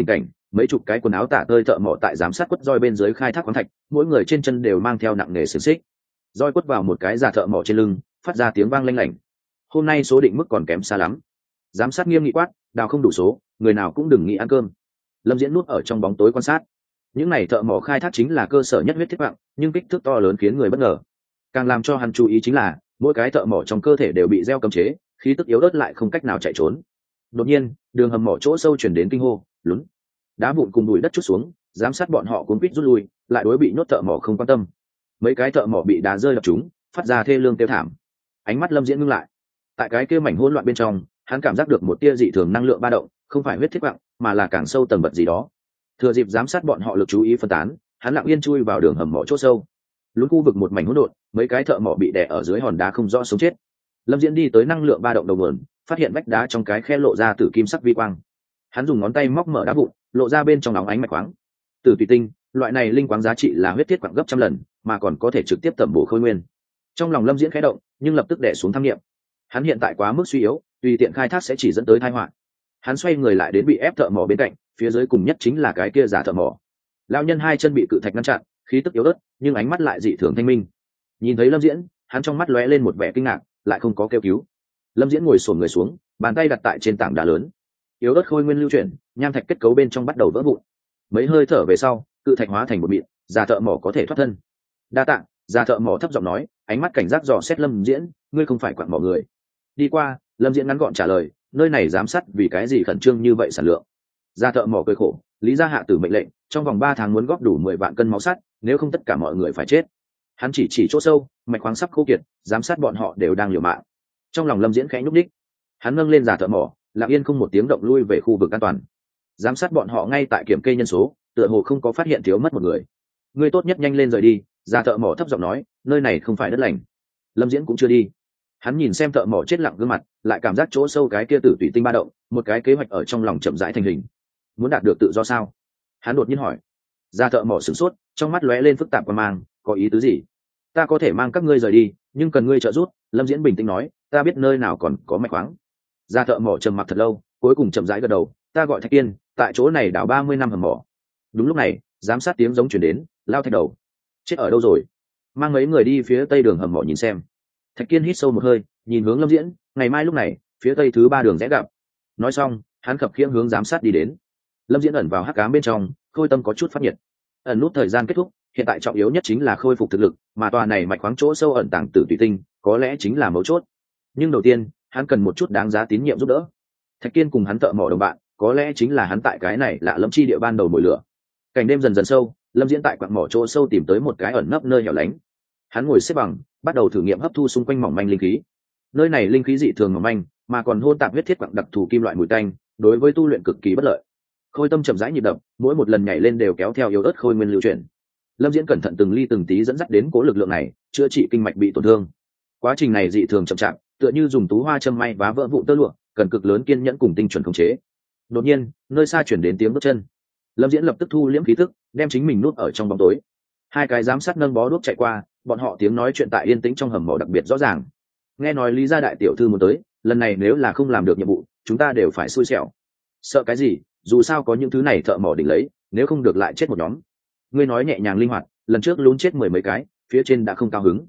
mấy chục cái quần áo tả tơi thợ mỏ tại giám sát quất roi bên dưới khai thác khoáng thạch, mỗi người trên chân đều mang theo nặng nghề xiềng xích. Roi quất vào một cái già thợ mỏ trên lưng, phát ra tiếng vang lanh lảnh. Hôm nay số định mức còn kém xa lắm. Giám sát nghiêm nghị quát, đào không đủ số, người nào cũng đừng nghĩ ăn cơm. Lâm Diễn nuốt ở trong bóng tối quan sát. Những này thợ mỏ khai thác chính là cơ sở nhất huyết thiết quặng, nhưng kích thước to lớn khiến người bất ngờ. Càng làm cho hắn chú ý chính là mỗi cái thợ mỏ trong cơ thể đều bị gieo cấm chế, khí tức yếu ớt lại không cách nào chạy trốn. Đột nhiên, đường hầm mỏ chỗ sâu chuyển đến kinh hô, lún. Đá vụn cùng bụi đất trút xuống, giám sát bọn họ cuốn quýt rút lui, lại đối bị nhốt thợ mỏ không quan tâm. Mấy cái thợ mỏ bị đá rơi đập chúng, phát ra thê lương kêu thảm. Ánh mắt Lâm Diễn ngưng lại. Tại cái kia mảnh hỗn loạn bên trong, hắn cảm giác được một tia dị thường năng lượng ba động, không phải huyết thiết quặng, mà là càng sâu tầng bậc gì đó. Thừa dịp giám sát bọn họ lực chú ý phân tán, hắn lặng yên chui vào đường hầm mỏ chỗ sâu. Lún khu vực một mảnh hỗn độn, mấy cái thợ mỏ bị đè ở dưới hòn đá không rõ sống chết. Lâm Diễn đi tới năng lượng ba động đầu nguồn, phát hiện vách đá trong cái khe lộ ra tử kim sắc vi quang. Hắn dùng ngón tay móc mở đá vụn, lộ ra bên trong óng ánh mạch khoáng. Tử thủy tinh, loại này linh quáng giá trị là huyết thiết quặng gấp trăm lần, mà còn có thể trực tiếp tẩm bổ khôi nguyên. Trong lòng Lâm Diễn khẽ động, nhưng lập tức đè xuống tham niệm. Hắn hiện tại quá mức suy yếu, tùy tiện khai thác sẽ chỉ dẫn tới tai họa. Hắn xoay người lại đến bị ép thợ mỏ bên cạnh, phía dưới cùng nhất chính là cái kia giả thợ mỏ. Lão nhân hai chân bị cự thạch ngăn chặn, khí tức yếu ớt, nhưng ánh mắt lại dị thường thanh minh. Nhìn thấy Lâm Diễn, hắn trong mắt lóe lên một vẻ kinh ngạc, lại không có kêu cứu. Lâm Diễn ngồi xổm người xuống, bàn tay đặt tại trên tảng đá lớn. Yếu ớt khôi nguyên lưu chuyển, nham thạch kết cấu bên trong bắt đầu vỡ vụn. Mấy hơi thở về sau, cự thạch hóa thành một mịn, giả thợ mỏ có thể thoát thân. Đa tạ, giả thợ mỏ thấp giọng nói, ánh mắt cảnh giác dò xét Lâm Diễn, ngươi không phải quặng mỏ người. Đi qua, Lâm Diễn ngắn gọn trả lời, nơi này giám sát vì cái gì khẩn trương như vậy sản lượng. Giả thợ mỏ cười khổ, lý gia hạ tử mệnh lệnh, trong vòng 3 tháng muốn góp đủ 10 vạn cân máu sắt, nếu không tất cả mọi người phải chết. Hắn chỉ chỗ sâu, mạch khoáng sắp khô kiệt, giám sát bọn họ đều đang liều mạng. Trong lòng Lâm Diễn khẽ nhúc nhích, hắn nâng lên giả thợ mỏ, lặng yên không một tiếng động lui về khu vực an toàn. Giám sát bọn họ ngay tại kiểm kê nhân số, tựa hồ không có phát hiện thiếu mất một người. Ngươi tốt nhất nhanh lên rời đi, giả thợ mỏ thấp giọng nói, nơi này không phải đất lành. Lâm Diễn cũng chưa đi. Hắn nhìn xem thợ mỏ chết lặng gương mặt, lại cảm giác chỗ sâu cái kia tử tùy tinh ba động, một cái kế hoạch ở trong lòng chậm rãi thành hình. Muốn đạt được tự do sao? Hắn đột nhiên hỏi. Giả thợ mỏ sửng sốt, trong mắt lóe lên phức tạp và mang, có ý tứ gì? Ta có thể mang các ngươi rời đi, nhưng cần ngươi trợ giúp. Lâm Diễn bình tĩnh nói, ta biết nơi nào còn có mạch khoáng. Giả thợ mỏ trầm mặc thật lâu, cuối cùng chậm rãi gật đầu, ta gọi Thạch Kiên, tại chỗ này đào 30 năm hầm mỏ. Đúng lúc này, giám sát tiếng giống chuyển đến, lao Thạch đầu. Chết ở đâu rồi? Mang mấy người đi phía tây đường hầm mỏ nhìn xem. Thạch Kiên hít sâu một hơi, nhìn hướng Lâm Diễn, ngày mai lúc này, phía tây thứ 3 đường rẽ gặp. Nói xong, hắn khập khiễng hướng giám sát đi đến. Lâm Diễn ẩn vào hắc ám bên trong, khôi tâm có chút phát nhiệt. Ẩn nút thời gian kết thúc, hiện tại trọng yếu nhất chính là khôi phục thực lực, mà tòa này mạch khoáng chỗ sâu ẩn tàng tử tùy tinh, có lẽ chính là mấu chốt. Nhưng đầu tiên, hắn cần một chút đáng giá tín nhiệm giúp đỡ. Thạch Kiên cùng hắn thợ mỏ đồng bạn, có lẽ chính là hắn tại cái này lạ lẫm chi địa ban đầu mồi lửa. Cảnh đêm dần dần sâu, Lâm Diễn tại quặng mỏ chỗ sâu tìm tới một cái ẩn nấp nơi hẻo lánh. Hắn ngồi xếp bằng, bắt đầu thử nghiệm hấp thu xung quanh mỏng manh linh khí. Nơi này linh khí dị thường mỏng manh, mà còn hôn tạp huyết thiết quặng đặc thù kim loại mùi tanh, đối với tu luyện cực kỳ bất lợi. Khôi tâm chậm rãi nhịp đập, mỗi một lần nhảy lên đều kéo theo yếu ớt khôi nguyên lưu chuyển. Lâm Diễn cẩn thận từng ly từng tí dẫn dắt đến cố lực lượng này, chữa trị kinh mạch bị tổn thương. Quá trình này dị thường chậm chạp, tựa như dùng tú hoa châm may vá vỡ vụn tơ lụa, cần cực lớn kiên nhẫn cùng tinh chuẩn khống chế. Đột nhiên, nơi xa chuyển đến tiếng bước chân. Lâm Diễn lập tức thu liễm khí tức, đem chính mình nuốt ở trong bóng tối. Hai cái giám sát nâng bó đuốc chạy qua, bọn họ tiếng nói chuyện tại yên tĩnh trong hầm mỏ đặc biệt rõ ràng. Nghe nói Lý gia đại tiểu thư muốn tới, lần này nếu là không làm được nhiệm vụ, chúng ta đều phải xui xẻo. Sợ cái gì, dù sao có những thứ này thợ mỏ đỉnh lấy, nếu không được lại chết một nhóm. Ngươi nói nhẹ nhàng linh hoạt, lần trước lún chết 10 mấy cái, phía trên đã không cao hứng.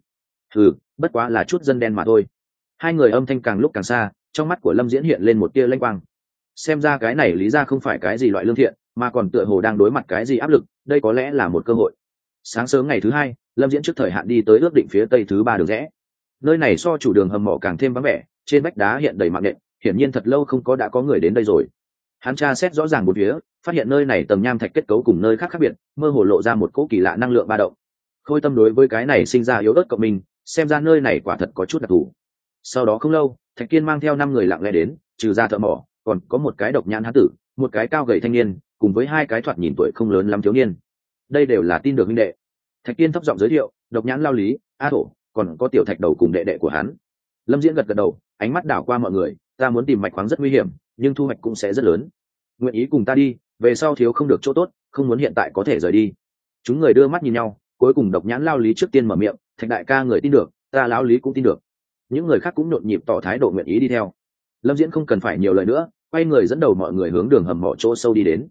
Bất quá là chút dân đen mà thôi. Hai người âm thanh càng lúc càng xa, trong mắt của Lâm Diễn hiện lên một tia lanh quang. Xem ra cái này Lý gia không phải cái gì loại lương thiện, mà còn tựa hồ đang đối mặt cái gì áp lực, đây có lẽ là một cơ hội. Sáng sớm ngày thứ 2, Lâm Diễn trước thời hạn đi tới ước định phía tây thứ 3 đường rẽ. Nơi này so chủ đường hầm mỏ càng thêm vắng vẻ, trên vách đá hiện đầy mạng nện, hiển nhiên thật lâu không có người đến đây rồi. Hắn tra xét rõ ràng bốn phía, phát hiện nơi này tầng nham thạch kết cấu cùng nơi khác khác biệt, mơ hồ lộ ra một cỗ kỳ lạ năng lượng ba động. Khôi tâm đối với cái này sinh ra yếu ớt cộng mình, xem ra nơi này quả thật có chút đặc thù. Sau đó không lâu, Thạch Kiên mang theo 5 người lặng lẽ đến, trừ ra thợ mỏ, còn có một cái độc nhãn hán tử, một cái cao gầy thanh niên, cùng với 2 cái thoạt nhìn tuổi không lớn lắm thiếu niên. Đây đều là tin được huynh đệ. Thạch Kiên thấp giọng giới thiệu, độc nhãn lao Lý, A Thổ, còn có tiểu Thạch đầu cùng đệ đệ của hắn. Lâm Diễn gật gật đầu, ánh mắt đảo qua mọi người, ta muốn tìm mạch khoáng rất nguy hiểm, nhưng thu hoạch cũng sẽ rất lớn. Nguyện ý cùng ta đi, về sau thiếu không được chỗ tốt, không muốn hiện tại có thể rời đi. Chúng người đưa mắt nhìn nhau, cuối cùng độc nhãn lao Lý trước tiên mở miệng, Thạch đại ca người tin được, ta lão Lý cũng tin được. Những người khác cũng nhộn nhịp tỏ thái độ nguyện ý đi theo. Lâm Diễn không cần phải nhiều lời nữa, quay người dẫn đầu mọi người hướng đường hầm mỏ chỗ sâu đi đến.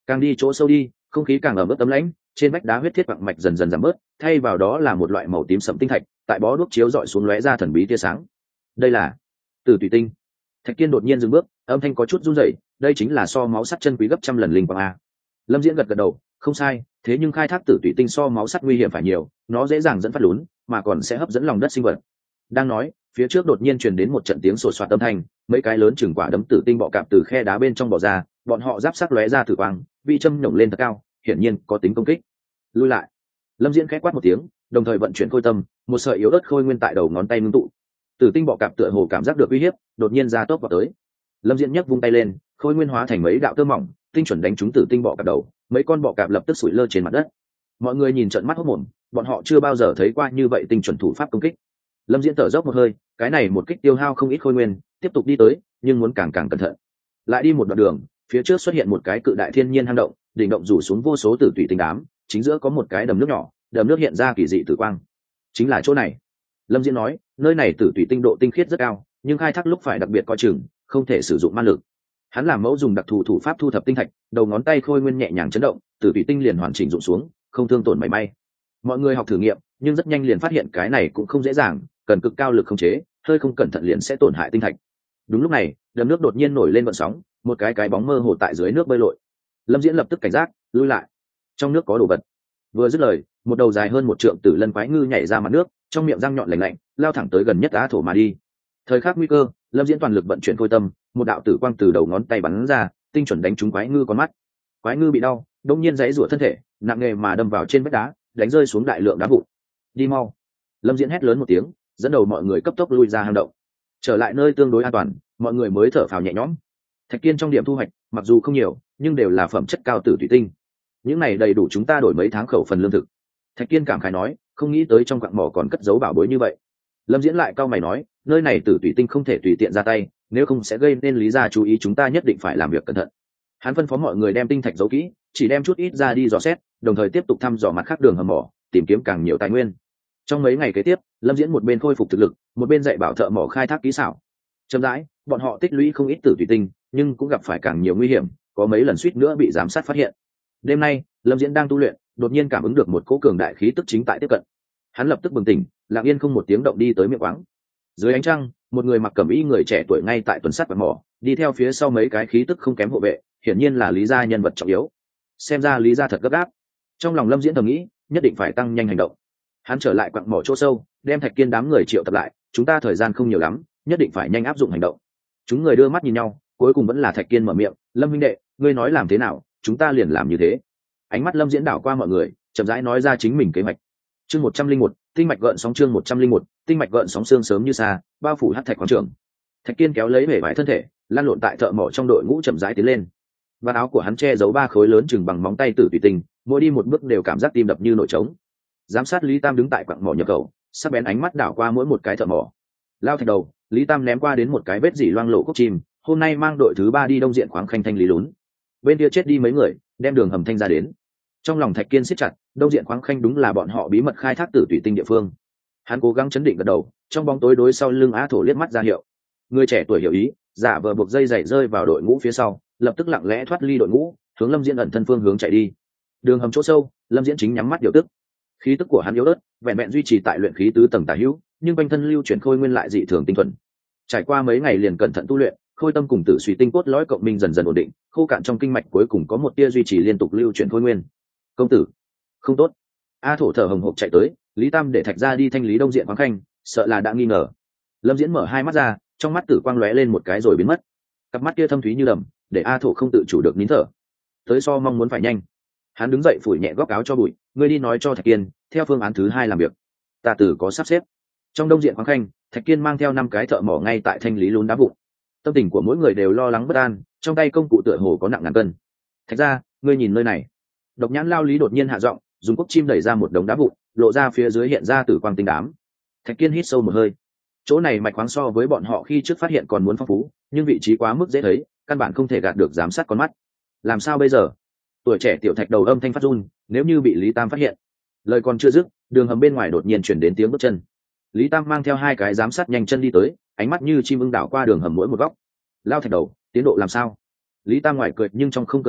Càng đi chỗ sâu đi, không khí càng ẩm ướt tấm lãnh, trên vách đá huyết thiết quặng mạch dần dần giảm bớt, thay vào đó là một loại màu tím sẫm tinh thạch, tại bó đuốc chiếu rọi xuống lóe ra thần bí tia sáng. Đây là Tử Tùy Tinh. Thạch Kiên đột nhiên dừng bước, âm thanh có chút run rẩy, đây chính là so máu sắt chân quý gấp trăm lần linh quang a. Lâm Diễn gật gật đầu, không sai, thế nhưng khai thác Tử Tùy Tinh so máu sắt nguy hiểm phải nhiều, nó dễ dàng dẫn phát lún, mà còn sẽ hấp dẫn lòng đất sinh vật. Đang nói, phía trước đột nhiên truyền đến một trận tiếng sột soạt âm thanh, mấy cái lớn chừng quả đấm tử tinh bọ cạp từ khe đá bên trong bò ra, bọn họ giáp sắc lóe ra thử quang, vị châm nhổng lên thật cao, hiển nhiên có tính công kích. Lui lại. Lâm Diễn khẽ quát một tiếng, đồng thời vận chuyển khôi tâm, một sợi yếu ớt khôi nguyên tại đầu ngón tay ngưng tụ. Tử tinh bọ cạp tựa hồ cảm giác được uy hiếp, đột nhiên ra tốc vào tới. Lâm Diễn nhấc vung tay lên, khôi nguyên hóa thành mấy đạo tơ mỏng, tinh chuẩn đánh trúng tử tinh bọ cạp đầu, mấy con bọ cạp lập tức sủi lơ trên mặt đất. Mọi người nhìn trợn mắt hốt mồm, bọn họ chưa bao giờ thấy qua như vậy tinh chuẩn thủ pháp công kích. Lâm Diễn thở dốc một hơi, cái này một kích tiêu hao không ít khôi nguyên, tiếp tục đi tới, nhưng muốn càng càng cẩn thận. Lại đi một đoạn đường, phía trước xuất hiện một cái cự đại thiên nhiên hang động, đỉnh động rủ xuống vô số tử tùy tinh đám, chính giữa có một cái đầm nước nhỏ, đầm nước hiện ra kỳ dị tử quang. Chính là chỗ này. Lâm Diễn nói, nơi này tử tùy tinh độ tinh khiết rất cao, nhưng khai thác lúc phải đặc biệt coi chừng, không thể sử dụng ma lực. Hắn làm mẫu dùng đặc thù thủ pháp thu thập tinh thạch, đầu ngón tay khôi nguyên nhẹ nhàng chấn động, tử tùy tinh liền hoàn chỉnh rụng xuống, không thương tổn mảy may. Mọi người học thử nghiệm, nhưng rất nhanh liền phát hiện cái này cũng không dễ dàng, cần cực cao lực khống chế, hơi không cẩn thận liền sẽ tổn hại tinh thạch. Đúng lúc này, đầm nước đột nhiên nổi lên vận sóng, một cái bóng mơ hồ tại dưới nước bơi lội. Lâm Diễn lập tức cảnh giác, lui lại. Trong nước có đồ vật. Vừa dứt lời, một đầu dài hơn một trượng tử lân quái ngư nhảy ra mặt nước, trong miệng răng nhọn lạnh lạnh, lao thẳng tới gần nhất Á Thổ mà đi. Thời khắc nguy cơ, Lâm Diễn toàn lực vận chuyển khôi tâm, một đạo tử quang từ đầu ngón tay bắn ra, tinh chuẩn đánh trúng quái ngư con mắt. Quái ngư bị đau, đột nhiên giãy giụa thân thể, nặng nề mà đâm vào trên vách đá, đánh rơi xuống đại lượng đá vụn. Đi mau! Lâm Diễn hét lớn một tiếng, dẫn đầu mọi người cấp tốc lui ra hang động. Trở lại nơi tương đối an toàn, mọi người mới thở phào nhẹ nhõm. Thạch Kiên trong điểm thu hoạch, mặc dù không nhiều, nhưng đều là phẩm chất cao tử thủy tinh. Những này đầy đủ chúng ta đổi mấy tháng khẩu phần lương thực. Thạch Kiên cảm khái nói, không nghĩ tới trong quặng mỏ còn cất giấu bảo bối như vậy. Lâm Diễn lại cau mày nói, nơi này tử thủy tinh không thể tùy tiện ra tay, nếu không sẽ gây nên Lý gia chú ý, chúng ta nhất định phải làm việc cẩn thận. Hắn phân phó mọi người đem tinh thạch giấu kỹ, chỉ đem chút ít ra đi dò xét, đồng thời tiếp tục thăm dò mặt khác đường hầm mỏ, tìm kiếm càng nhiều tài nguyên. Trong mấy ngày kế tiếp, Lâm Diễn một bên khôi phục thực lực, một bên dạy bảo thợ mỏ khai thác kỹ xảo. Chậm rãi, bọn họ tích lũy không ít tử thủy tinh, nhưng cũng gặp phải càng nhiều nguy hiểm, có mấy lần suýt nữa bị giám sát phát hiện. Đêm nay, Lâm Diễn đang tu luyện, đột nhiên cảm ứng được một cỗ cường đại khí tức chính tại tiếp cận. Hắn lập tức bừng tỉnh, lặng yên không một tiếng động đi tới miệng quáng. Dưới ánh trăng, một người mặc cẩm y người trẻ tuổi ngay tại tuần sát quặng mỏ, đi theo phía sau mấy cái khí tức không kém hộ vệ, hiển nhiên là Lý gia nhân vật trọng yếu. Xem ra Lý gia thật gấp gáp. Trong lòng Lâm Diễn thầm nghĩ, nhất định phải tăng nhanh hành động. Hắn trở lại quặng mỏ chỗ sâu, đem Thạch Kiên đám người triệu tập lại, chúng ta thời gian không nhiều lắm, nhất định phải nhanh áp dụng hành động. Chúng người đưa mắt nhìn nhau, cuối cùng vẫn là Thạch Kiên mở miệng, Lâm huynh đệ, ngươi nói làm thế nào, chúng ta liền làm như thế. Ánh mắt Lâm Diễn đảo qua mọi người, chậm rãi nói ra chính mình kế hoạch. Chương 101, tinh mạch gợn sóng, chương 101, tinh mạch gợn sóng, sương sớm như xa, bao phủ hắc thạch quảng trường. Thạch Kiên kéo lấy bể vải thân thể, lăn lộn tại thợ mỏ trong đội ngũ chậm rãi tiến lên. Vạt áo của hắn che giấu 3 khối lớn chừng bằng móng tay tử tùy tinh, mỗi đi một bước đều cảm giác tim đập như nổi trống. Giám sát Lý Tam đứng tại quặng mỏ nhập khẩu, sắc bén ánh mắt đảo qua mỗi một cái thợ mỏ. Lao thạch đầu, Lý Tam ném qua đến một cái vết dỉ loang lộ cốc chim, hôm nay mang đội thứ 3 đi đông diện khoáng khanh thanh lý lún. Bên kia chết đi mấy người, đem đường hầm thanh ra đến. Trong lòng Thạch Kiên siết chặt, đông diện khoáng khanh đúng là bọn họ bí mật khai thác tử tùy tinh địa phương. Hắn cố gắng chấn định gật đầu, trong bóng tối đối sau lưng Á Thổ liếc mắt ra hiệu. Người trẻ tuổi hiểu ý, giả vờ buộc dây giày rơi vào đội ngũ phía sau, lập tức lặng lẽ thoát ly đội ngũ, hướng Lâm Diễn ẩn thân phương hướng chạy đi. Đường hầm chỗ sâu, Lâm Diễn chính nhắm mắt điều tức. Khí tức của hắn yếu ớt, vẹn vẹn duy trì tại luyện khí tứ tầng tả hữu, nhưng quanh thân lưu chuyển khôi nguyên lại dị thường tinh thuần. Trải qua mấy ngày liền cẩn thận tu luyện, khôi tâm cùng tử suy tinh cốt lõi cộng minh dần dần ổn định, khô cạn trong kinh mạch cuối cùng có một tia duy trì liên tục lưu chuyển khôi nguyên. Công tử, không tốt. A Thổ thở hồng hộc chạy tới, Lý Tam để Thạch ra đi thanh lý đông diện khoáng khanh, sợ là đã nghi ngờ. Lâm Diễn mở hai mắt ra, trong mắt tử quang lóe lên một cái rồi biến mất. Cặp mắt kia thâm thúy như đầm, để A Thổ không tự chủ được nín thở. Tới so mong muốn phải nhanh. Hắn đứng dậy phủi nhẹ góc áo cho bụi, ngươi đi nói cho Thạch Kiên, theo phương án thứ 2 làm việc. Ta tử có sắp xếp. Trong đông diện khoáng khanh, Thạch Kiên mang theo 5 cái thợ mỏ ngay tại thanh lý lún đá vụn. Tâm tình của mỗi người đều lo lắng bất an, trong tay công cụ tựa hồ có nặng ngàn cân. Thạch ra, ngươi nhìn nơi này. Độc Nhãn Lao Lý đột nhiên hạ giọng, dùng cốc chim đẩy ra một đống đá vụn, lộ ra phía dưới hiện ra tử quang tinh đám. Thạch Kiên hít sâu một hơi. Chỗ này mạch khoáng so với bọn họ khi trước phát hiện còn muốn phong phú, nhưng vị trí quá mức dễ thấy, căn bản không thể gạt được giám sát con mắt. Làm sao bây giờ? Tuổi trẻ tiểu Thạch đầu âm thanh phát run, nếu như bị Lý Tam phát hiện. Lời còn chưa dứt, đường hầm bên ngoài đột nhiên chuyển đến tiếng bước chân. Lý Tam mang theo 2 cái giám sát nhanh chân đi tới, ánh mắt như chim ưng đảo qua đường hầm mỗi một góc. Lao Thạch đầu, tiến độ làm sao? Lý Tam ngoài cười nhưng trong không cười hỏi,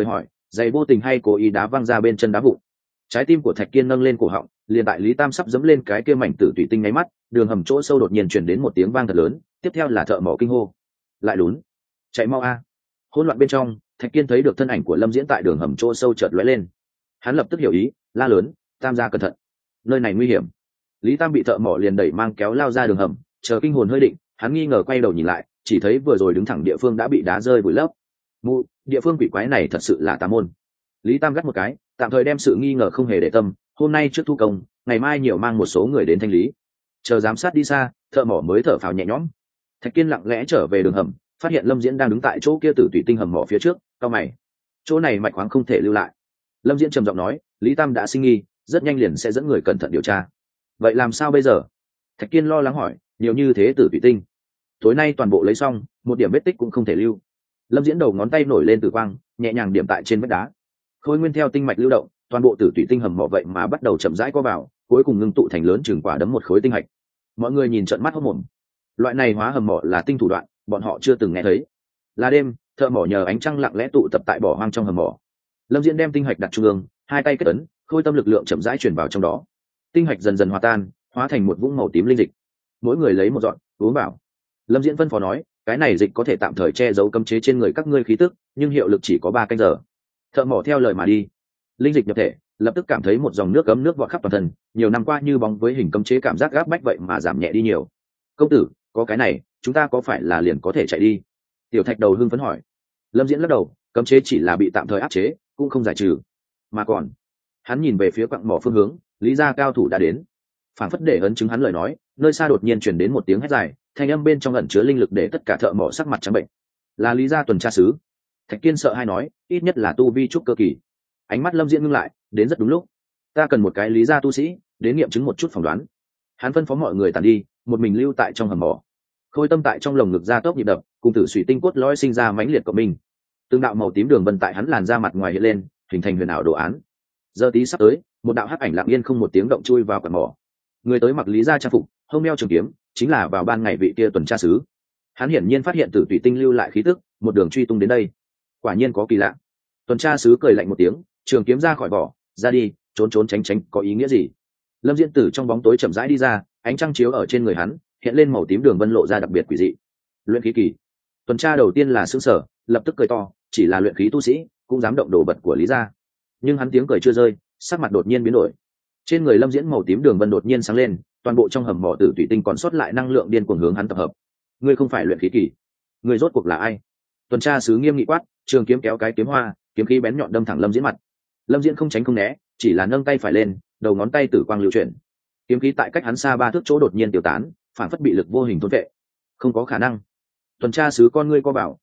giày vô tình hay cố ý đá văng ra bên chân đá vụn. Trái tim của Thạch Kiên nâng lên cổ họng, liền tại Lý Tam sắp dẫm lên cái kia mảnh tử thủy tinh nháy mắt, đường hầm chỗ sâu đột nhiên truyền đến một tiếng vang thật lớn, tiếp theo là thợ mỏ kinh hô: lại lún, chạy mau a! Hỗn loạn bên trong, Thạch Kiên thấy được thân ảnh của Lâm Diễn tại đường hầm chỗ sâu chợt lóe lên. Hắn lập tức hiểu ý, la lớn: Tam gia cẩn thận, nơi này nguy hiểm. Lý Tam bị thợ mỏ liền đẩy mang kéo lao ra đường hầm, chờ kinh hồn hơi định, hắn nghi ngờ quay đầu nhìn lại, chỉ thấy vừa rồi đứng thẳng địa phương đã bị đá rơi vùi lấp. Mụ, địa phương quỷ quái này thật sự là tà môn. Lý Tam gắt một cái, tạm thời đem sự nghi ngờ không hề để tâm, hôm nay trước thu công, ngày mai nhiều mang một số người đến thanh lý. Chờ giám sát đi xa, thợ mỏ mới thở phào nhẹ nhõm. Thạch Kiên lặng lẽ trở về đường hầm, phát hiện Lâm Diễn đang đứng tại chỗ kia tử thủy tinh hầm mỏ phía trước, cau mày. Chỗ này mạch khoáng không thể lưu lại. Lâm Diễn trầm giọng nói, Lý Tam đã sinh nghi, rất nhanh liền sẽ dẫn người cẩn thận điều tra. Vậy làm sao bây giờ? Thạch Kiên lo lắng hỏi, nhiều như thế tử thủy tinh, tối nay toàn bộ lấy xong, một điểm vết tích cũng không thể lưu. Lâm Diễn đầu ngón tay nổi lên tử quang, nhẹ nhàng điểm tại trên vách đá. Khối nguyên theo tinh mạch lưu động, toàn bộ tử thủy tinh hầm mỏ vậy mà bắt đầu chậm rãi co vào, cuối cùng ngưng tụ thành lớn chừng quả đấm một khối tinh hạch. Mọi người nhìn trợn mắt hốt mồm. Loại này hóa hầm mỏ là tinh thủ đoạn, bọn họ chưa từng nghe thấy. Là đêm, thợ mỏ nhờ ánh trăng lặng lẽ tụ tập tại bỏ hoang trong hầm mỏ. Lâm Diễn đem tinh hạch đặt trung ương, hai tay kết ấn, khôi tâm lực lượng chậm rãi truyền vào trong đó. Tinh hạch dần dần hòa tan, hóa thành một vũng màu tím linh dịch. Mỗi người lấy một giọt, uống vào. Lâm Diễn phân phó nói, cái này dịch có thể tạm thời che giấu cấm chế trên người các ngươi khí tức, nhưng hiệu lực chỉ có 3 canh giờ. Thợ mỏ theo lời mà đi. Linh dịch nhập thể, lập tức cảm thấy một dòng nước ấm nước vọt khắp toàn thân, nhiều năm qua như bóng với hình cấm chế cảm giác gáp bách vậy mà giảm nhẹ đi nhiều. Công tử, có cái này, chúng ta có phải là liền có thể chạy đi? Tiểu Thạch đầu hưng phấn hỏi. Lâm Diễn lắc đầu, cấm chế chỉ là bị tạm thời áp chế, cũng không giải trừ. Mà còn, hắn nhìn về phía quặng mỏ phương hướng, Lý gia cao thủ đã đến. Phản phất để ấn chứng hắn lời nói, nơi xa đột nhiên truyền đến một tiếng hét dài, thanh âm bên trong ẩn chứa linh lực để tất cả thợ mỏ sắc mặt trắng bệnh. Là Lý gia tuần tra sứ. Thạch Kiên sợ hai nói, ít nhất là tu vi trúc cơ kỳ. Ánh mắt Lâm Diễn ngưng lại, đến rất đúng lúc. Ta cần một cái Lý gia tu sĩ đến nghiệm chứng một chút phỏng đoán. Hắn phân phó mọi người tản đi, một mình lưu tại trong hầm mỏ. Khôi tâm tại trong lồng ngực ra tốc nhịp đập, cùng tử thủy tinh cốt lõi sinh ra mãnh liệt của mình. Từng đạo màu tím đường vân tại hắn làn da mặt ngoài hiện lên, hình thành huyền ảo đồ án. Giờ tí sắp tới, một đạo hắc ảnh lặng yên không một tiếng động chui vào quặng mỏ. Người tới mặc Lý gia trang phục, hông đeo trường kiếm, chính là vào ban ngày vị kia tuần tra sứ. Hắn hiển nhiên phát hiện tử thủy tinh lưu lại khí tức, một đường truy tung đến đây. Quả nhiên có kỳ lạ. Tuần tra sứ cười lạnh một tiếng, trường kiếm ra khỏi vỏ, ra đi, trốn trốn tránh tránh có ý nghĩa gì? Lâm Diễn từ trong bóng tối chậm rãi đi ra, ánh trăng chiếu ở trên người hắn, hiện lên màu tím đường vân lộ ra đặc biệt quỷ dị. Luyện khí kỳ. Tuần tra đầu tiên là sững sờ, lập tức cười to, chỉ là luyện khí tu sĩ, cũng dám động đồ vật của Lý gia. Nhưng hắn tiếng cười chưa rơi, sắc mặt đột nhiên biến đổi. Trên người Lâm Diễn màu tím đường vân đột nhiên sáng lên, toàn bộ trong hầm mỏ tử thủy tinh còn sót lại năng lượng điên cuồng hướng hắn tập hợp. Ngươi không phải luyện khí kỳ, ngươi rốt cuộc là ai? Tuần tra sứ nghiêm nghị quát, trường kiếm kéo cái kiếm hoa, kiếm khí bén nhọn đâm thẳng Lâm Diễn mặt. Lâm Diễn không tránh không né, chỉ là nâng tay phải lên, đầu ngón tay tử quang lưu chuyển. Kiếm khí tại cách hắn xa 3 thước chỗ đột nhiên tiêu tán, phản phất bị lực vô hình thôn vệ. Không có khả năng. Tuần tra sứ con ngươi co bảo,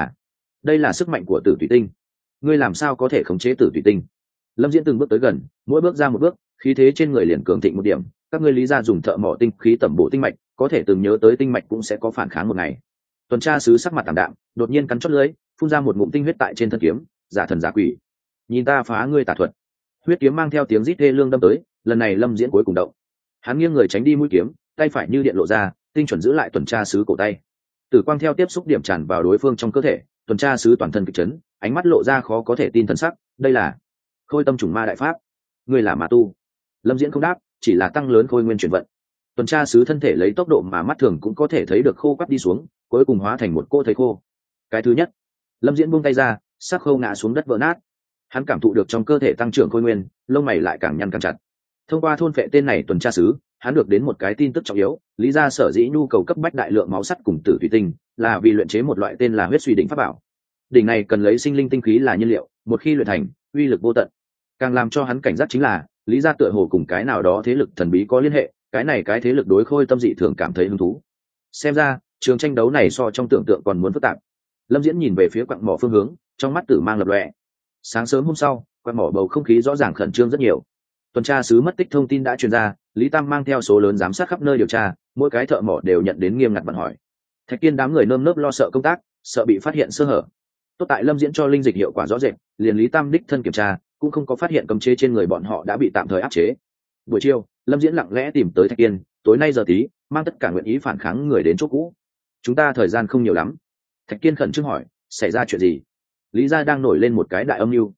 đây là sức mạnh của tử thủy tinh. Ngươi làm sao có thể khống chế tử thủy tinh? Lâm Diễn từng bước tới gần, mỗi bước ra một bước, khí thế trên người liền cường thịnh một điểm. Các ngươi Lý gia dùng thợ mỏ tinh khí tẩm bổ tinh mạch, có thể từng nhớ tới tinh mạch cũng sẽ có phản kháng một ngày. Tuần tra sứ sắc mặt tạm đạm, đột nhiên cắn chót lưỡi, phun ra một ngụm tinh huyết tại trên thân kiếm, giả thần giả quỷ. Nhìn ta phá ngươi tà thuật. Huyết kiếm mang theo tiếng rít thê lương đâm tới, lần này Lâm Diễn cuối cùng động. Hắn nghiêng người tránh đi mũi kiếm, tay phải như điện lộ ra, tinh chuẩn giữ lại tuần tra sứ cổ tay. Tử quang theo tiếp xúc điểm tràn vào đối phương trong cơ thể, tuần tra sứ toàn thân kịch chấn, ánh mắt lộ ra khó có thể tin thần sắc, đây là Khôi tâm trùng ma đại pháp. Ngươi là ma tu? Lâm Diễn không đáp, chỉ là tăng lớn khôi nguyên chuyển vận. Tuần tra sứ thân thể lấy tốc độ mà mắt thường cũng có thể thấy được khô quắt đi xuống, cuối cùng hóa thành một cô thấy khô. Cái thứ nhất, Lâm Diễn buông tay ra, sắc khâu ngã xuống đất vỡ nát. Hắn cảm thụ được trong cơ thể tăng trưởng khôi nguyên, lông mày lại càng nhăn càng chặt. Thông qua thôn phệ tên này tuần tra sứ, hắn được đến một cái tin tức trọng yếu, Lý gia sở dĩ nhu cầu cấp bách đại lượng máu sắt cùng tử thủy tinh, là vì luyện chế một loại tên là huyết suy đỉnh pháp bảo. Đỉnh này cần lấy sinh linh tinh khí là nhiên liệu, một khi luyện thành, uy lực vô tận. Càng làm cho hắn cảnh giác chính là, Lý gia tựa hồ cùng cái nào đó thế lực thần bí có liên hệ, cái thế lực đối Khôi tâm dị thường cảm thấy hứng thú. Xem ra, trường tranh đấu này so trong tưởng tượng còn muốn phức tạp. Lâm Diễn nhìn về phía quặng mỏ phương hướng, trong mắt tử mang lập lòe. Sáng sớm hôm sau, quặng mỏ bầu không khí rõ ràng khẩn trương rất nhiều. Tuần tra sứ mất tích thông tin đã truyền ra, Lý Tam mang theo số lớn giám sát khắp nơi điều tra, mỗi cái thợ mỏ đều nhận đến nghiêm ngặt bận hỏi. Thạch Kiên đám người nơm nớp lo sợ công tác, sợ bị phát hiện sơ hở. Tốt tại Lâm Diễn cho linh dịch hiệu quả rõ rệt, liền Lý Tam đích thân kiểm tra, cũng không có phát hiện cấm chế trên người bọn họ đã bị tạm thời áp chế. Buổi chiều, Lâm Diễn lặng lẽ tìm tới Thạch Kiên, tối nay giờ tí, mang tất cả nguyện ý phản kháng người đến chỗ cũ. Chúng ta thời gian không nhiều lắm. Thạch Kiên khẩn trương hỏi, xảy ra chuyện gì? Lý gia đang nổi lên một cái đại âm mưu.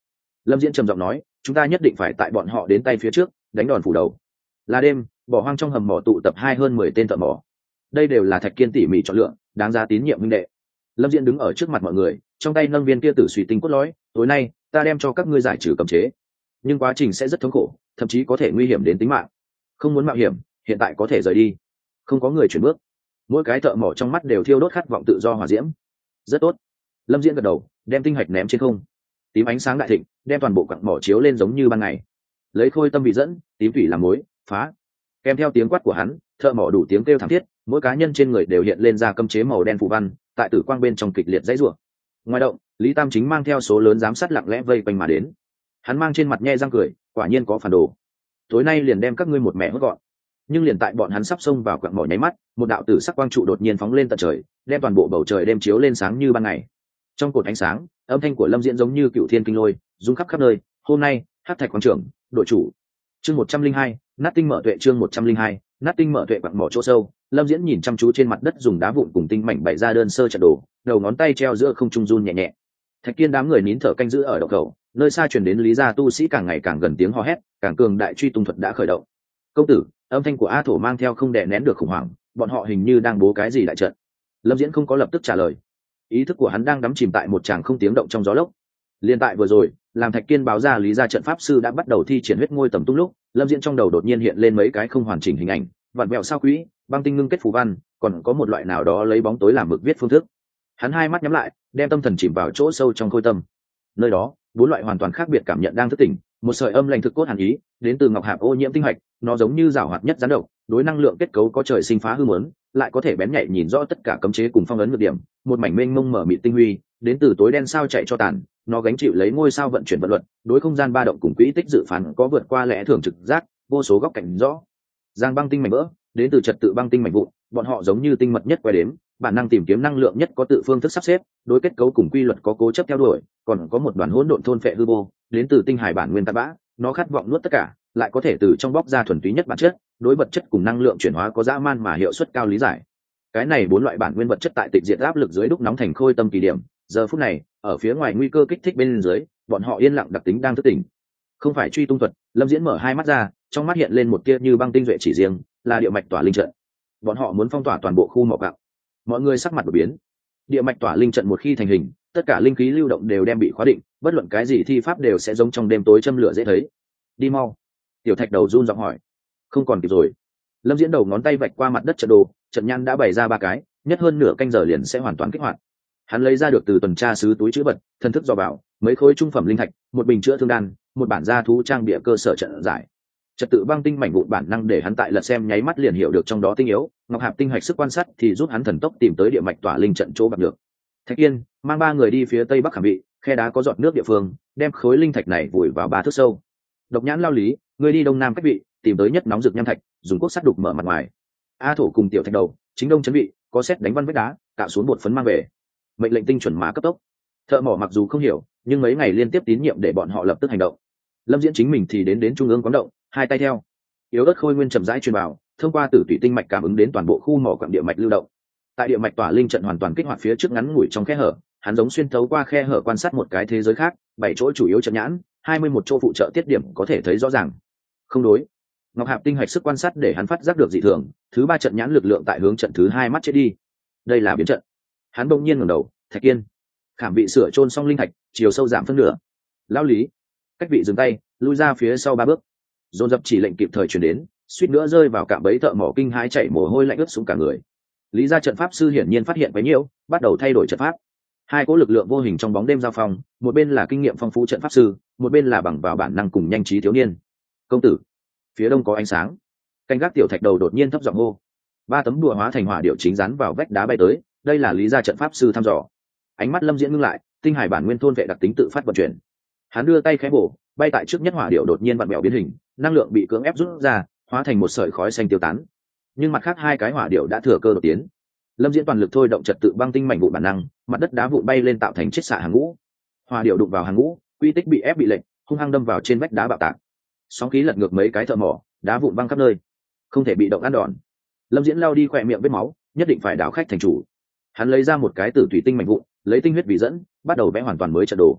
Lâm Diễn trầm giọng nói, chúng ta nhất định phải tại bọn họ đến tay phía trước đánh đòn phủ đầu. Là đêm, bỏ hoang trong hầm mỏ tụ tập hơn 10 tên thợ mỏ. Đây đều là Thạch Kiên tỉ mỉ chọn lựa, đáng giá tín nhiệm huynh đệ. Lâm Diễn đứng ở trước mặt mọi người, trong tay nâng viên kia tử suy tinh cốt lõi, tối nay ta đem cho các ngươi giải trừ cấm chế, nhưng quá trình sẽ rất thống khổ, thậm chí có thể nguy hiểm đến tính mạng. Không muốn mạo hiểm, hiện tại có thể rời đi. Không có người chuyển bước. Mỗi cái thợ mỏ trong mắt đều thiêu đốt khát vọng tự do hỏa diễm. Rất tốt. Lâm Diễn gật đầu, đem tinh hạch ném trên không. Tím ánh sáng đại thịnh, đem toàn bộ quặng mỏ chiếu lên giống như ban ngày. Lấy khôi tâm vị dẫn, tím thủy làm mối, phá. Kèm theo tiếng quát của hắn, thợ mỏ đủ tiếng kêu thảm thiết, mỗi cá nhân trên người đều hiện lên ra cấm chế màu đen phù văn, tại tử quang bên trong kịch liệt dãy rủa. Ngoài động, Lý Tam Chính mang theo số lớn giám sát lặng lẽ vây quanh mà đến. Hắn mang trên mặt nhe răng cười, quả nhiên có phản đồ. Tối nay liền đem các ngươi một mẹ hốt gọn. Nhưng liền tại bọn hắn sắp xông vào quặng mỏ nháy mắt, một đạo tử sắc quang trụ đột nhiên phóng lên tận trời, đem toàn bộ bầu trời đem chiếu lên sáng như ban ngày. Trong cột ánh sáng, âm thanh của Lâm Diễn giống như cựu thiên kinh lôi, rung khắp khắp nơi. Hôm nay, Hắc Thạch quang trưởng, đội chủ. Chương 102, nát tinh mở tuệ. Chương 102, nát tinh mở tuệ. Quặng mỏ chỗ sâu, Lâm Diễn nhìn chăm chú trên mặt đất dùng đá vụn cùng tinh mảnh bày ra đơn sơ trận đồ, đầu ngón tay treo giữa không trung run nhẹ nhẹ. Thạch Kiên đám người nín thở canh giữ ở động khẩu, nơi xa truyền đến Lý gia tu sĩ càng ngày càng gần tiếng hò hét, càng cường đại truy tung thuật đã khởi động. Công tử, âm thanh của A Thổ mang theo không đè nén được khủng hoảng, bọn họ hình như đang bố cái gì đại trận. Lâm Diễn không có lập tức trả lời, ý thức của hắn đang đắm chìm tại một tràng không tiếng động trong gió lốc. Liên tại vừa rồi, làm Thạch Kiên báo ra Lý gia trận pháp sư đã bắt đầu thi triển huyết ngôi tầm tung lúc, Lâm Diễn trong đầu đột nhiên hiện lên mấy cái không hoàn chỉnh hình ảnh, vặn vẹo sao quỹ, băng tinh ngưng kết phù văn, còn có một loại nào đó lấy bóng tối làm mực viết phương thức. Hắn hai mắt nhắm lại, đem tâm thần chìm vào chỗ sâu trong khôi tâm. Nơi đó, bốn loại hoàn toàn khác biệt cảm nhận đang thức tỉnh, một sợi âm lạnh thực cốt hàn ý, đến từ ngọc hạp ô nhiễm tinh hạch, nó giống như rào hoạt nhất gián độc, đối năng lượng kết cấu có trời sinh phá hư muốn, lại có thể bén nhạy nhìn rõ tất cả cấm chế cùng phong ấn nhược điểm, một mảnh mênh mông mở mịt tinh huy, đến từ tối đen sao chạy cho tàn, nó gánh chịu lấy ngôi sao vận chuyển vận luật, đối không gian ba động cùng quỹ tích dự phán có vượt qua lẽ thường trực giác, vô số góc cạnh rõ. Giang băng tinh mảnh vỡ, đến từ trật tự băng tinh mảnh vụn, bọn họ giống như tinh mật nhất quay đếm, bản năng tìm kiếm năng lượng nhất có tự phương thức sắp xếp, đối kết cấu cùng quy luật có cố chấp theo đuổi, còn có một đoàn hỗn độn thôn phệ hư vô, đến từ tinh hải bản nguyên tạt bã, nó khát vọng nuốt tất cả, lại có thể từ trong bóc ra thuần túy nhất bản chất, đối vật chất cùng năng lượng chuyển hóa có dã man mà hiệu suất cao lý giải. Cái này bốn loại bản nguyên vật chất tại tịch diệt áp lực dưới đúc nóng thành khôi tâm kỳ điểm, giờ phút này, ở phía ngoài nguy cơ kích thích bên dưới, bọn họ yên lặng đặc tính đang thức tỉnh. Không phải truy tung thuật, Lâm Diễn mở hai mắt ra, trong mắt hiện lên một tia như băng tinh duệ chỉ riêng, là địa mạch tỏa linh trận. Bọn họ muốn phong tỏa toàn bộ khu mỏ gạo. Mọi người sắc mặt đổi biến. Địa mạch tỏa linh trận một khi thành hình, tất cả linh khí lưu động đều đem bị khóa định, bất luận cái gì thi pháp đều sẽ giống trong đêm tối châm lửa dễ thấy. Đi mau. Tiểu Thạch đầu run giọng hỏi. Không còn kịp rồi. Lâm Diễn đầu ngón tay vạch qua mặt đất trận đồ, trận nhăn đã bày ra ba cái, nhất hơn nửa canh giờ liền sẽ hoàn toàn kích hoạt. Hắn lấy ra được từ tuần tra sứ túi chữ vật, thần thức dò vào, mấy khối trung phẩm linh thạch, một bình chữa thương đan, một bản gia thú trang bịa cơ sở trận giải. Trật tự băng tinh mảnh vụn bản năng để hắn tại lật xem nháy mắt liền hiểu được trong đó tinh yếu, ngọc hạp tinh hạch sức quan sát thì giúp hắn thần tốc tìm tới địa mạch tỏa linh trận chỗ bạc được. Thạch Yên mang ba người đi phía tây bắc khảm vị, khe đá có giọt nước địa phương, đem khối linh thạch này vùi vào 3 thước sâu. Độc Nhãn Lao Lý, người đi đông nam cách vị, tìm tới nhất nóng rực nham thạch, dùng cuốc sắt đục mở mặt ngoài. A Thổ cùng Tiểu Thạch đầu, chính đông chấn vị, có xét đánh văn vết đá, tạo xuống bột phấn mang về. Mệnh lệnh tinh chuẩn má cấp tốc. Thợ mỏ mặc dù không hiểu, nhưng mấy ngày liên tiếp tín nhiệm để bọn họ lập tức hành động. Lâm Diễn chính mình thì đến trung ương quán động, hai tay theo. Yếu ớt khôi nguyên chậm rãi truyền vào, thông qua tử tủy tinh mạch cảm ứng đến toàn bộ khu mỏ quặng địa mạch lưu động. Tại địa mạch tỏa linh trận hoàn toàn kích hoạt phía trước ngắn ngủi trong khe hở, hắn giống xuyên thấu qua khe hở quan sát một cái thế giới khác, 7 chỗ chủ yếu trận nhãn, 21 chỗ phụ trợ tiết điểm có thể thấy rõ ràng. Không đối. Ngọc hạp tinh hạch sức quan sát để hắn phát giác được dị thường, thứ 3 trận nhãn lực lượng tại hướng trận thứ 2 mắt chết đi. Đây là biến trận. Hắn bỗng nhiên ngẩng đầu, Thạch Kiên. Khảm vị sửa chôn xong linh thạch, chiều sâu giảm phân nửa. Lão Lý, cách vị dừng tay, lui ra phía sau 3 bước. Dồn dập chỉ lệnh kịp thời truyền đến, suýt nữa rơi vào cạm bẫy thợ mỏ kinh hãi chảy mồ hôi lạnh ướt xuống cả người. Lý gia trận pháp sư hiển nhiên phát hiện bấy nhiêu, bắt đầu thay đổi trận pháp. Hai cỗ lực lượng vô hình trong bóng đêm giao phong, một bên là kinh nghiệm phong phú trận pháp sư, một bên là bằng vào bản năng cùng nhanh trí thiếu niên. Công tử, phía đông có ánh sáng. Canh gác Tiểu Thạch đầu đột nhiên thấp giọng hô. 3 tấm đùa hóa thành hỏa điệu chính dán vào vách đá bay tới, đây là Lý gia trận pháp sư thăm dò. Ánh mắt Lâm Diễn ngưng lại, tinh hải bản nguyên thôn vệ đặc tính tự phát vận chuyển. Hắn đưa tay khẽ bổ, bay tại trước nhất hỏa điệu đột nhiên vặn mèo biến hình, năng lượng bị cưỡng ép rút ra, hóa thành một sợi khói xanh tiêu tán. Nhưng mặt khác 2 cái hỏa điệu đã thừa cơ đột tiến. Lâm Diễn toàn lực thôi động trật tự băng tinh mảnh vụn bản năng, mặt đất đá vụn bay lên tạo thành chiết xạ hàng ngũ. Hỏa điệu đụng vào hàng ngũ, quy tích bị ép bị lệch, hung hăng đâm vào trên vách đá bạo tạc. Sóng khí lật ngược mấy cái thợ mỏ, đá vụn văng khắp nơi. Không thể bị động ăn đòn. Lâm Diễn lao đi khỏe miệng vết máu, nhất định phải đảo khách thành chủ. Hắn lấy ra một cái tử thủy tinh mảnh vụn, lấy tinh huyết vì dẫn, bắt đầu vẽ hoàn toàn mới trận đồ.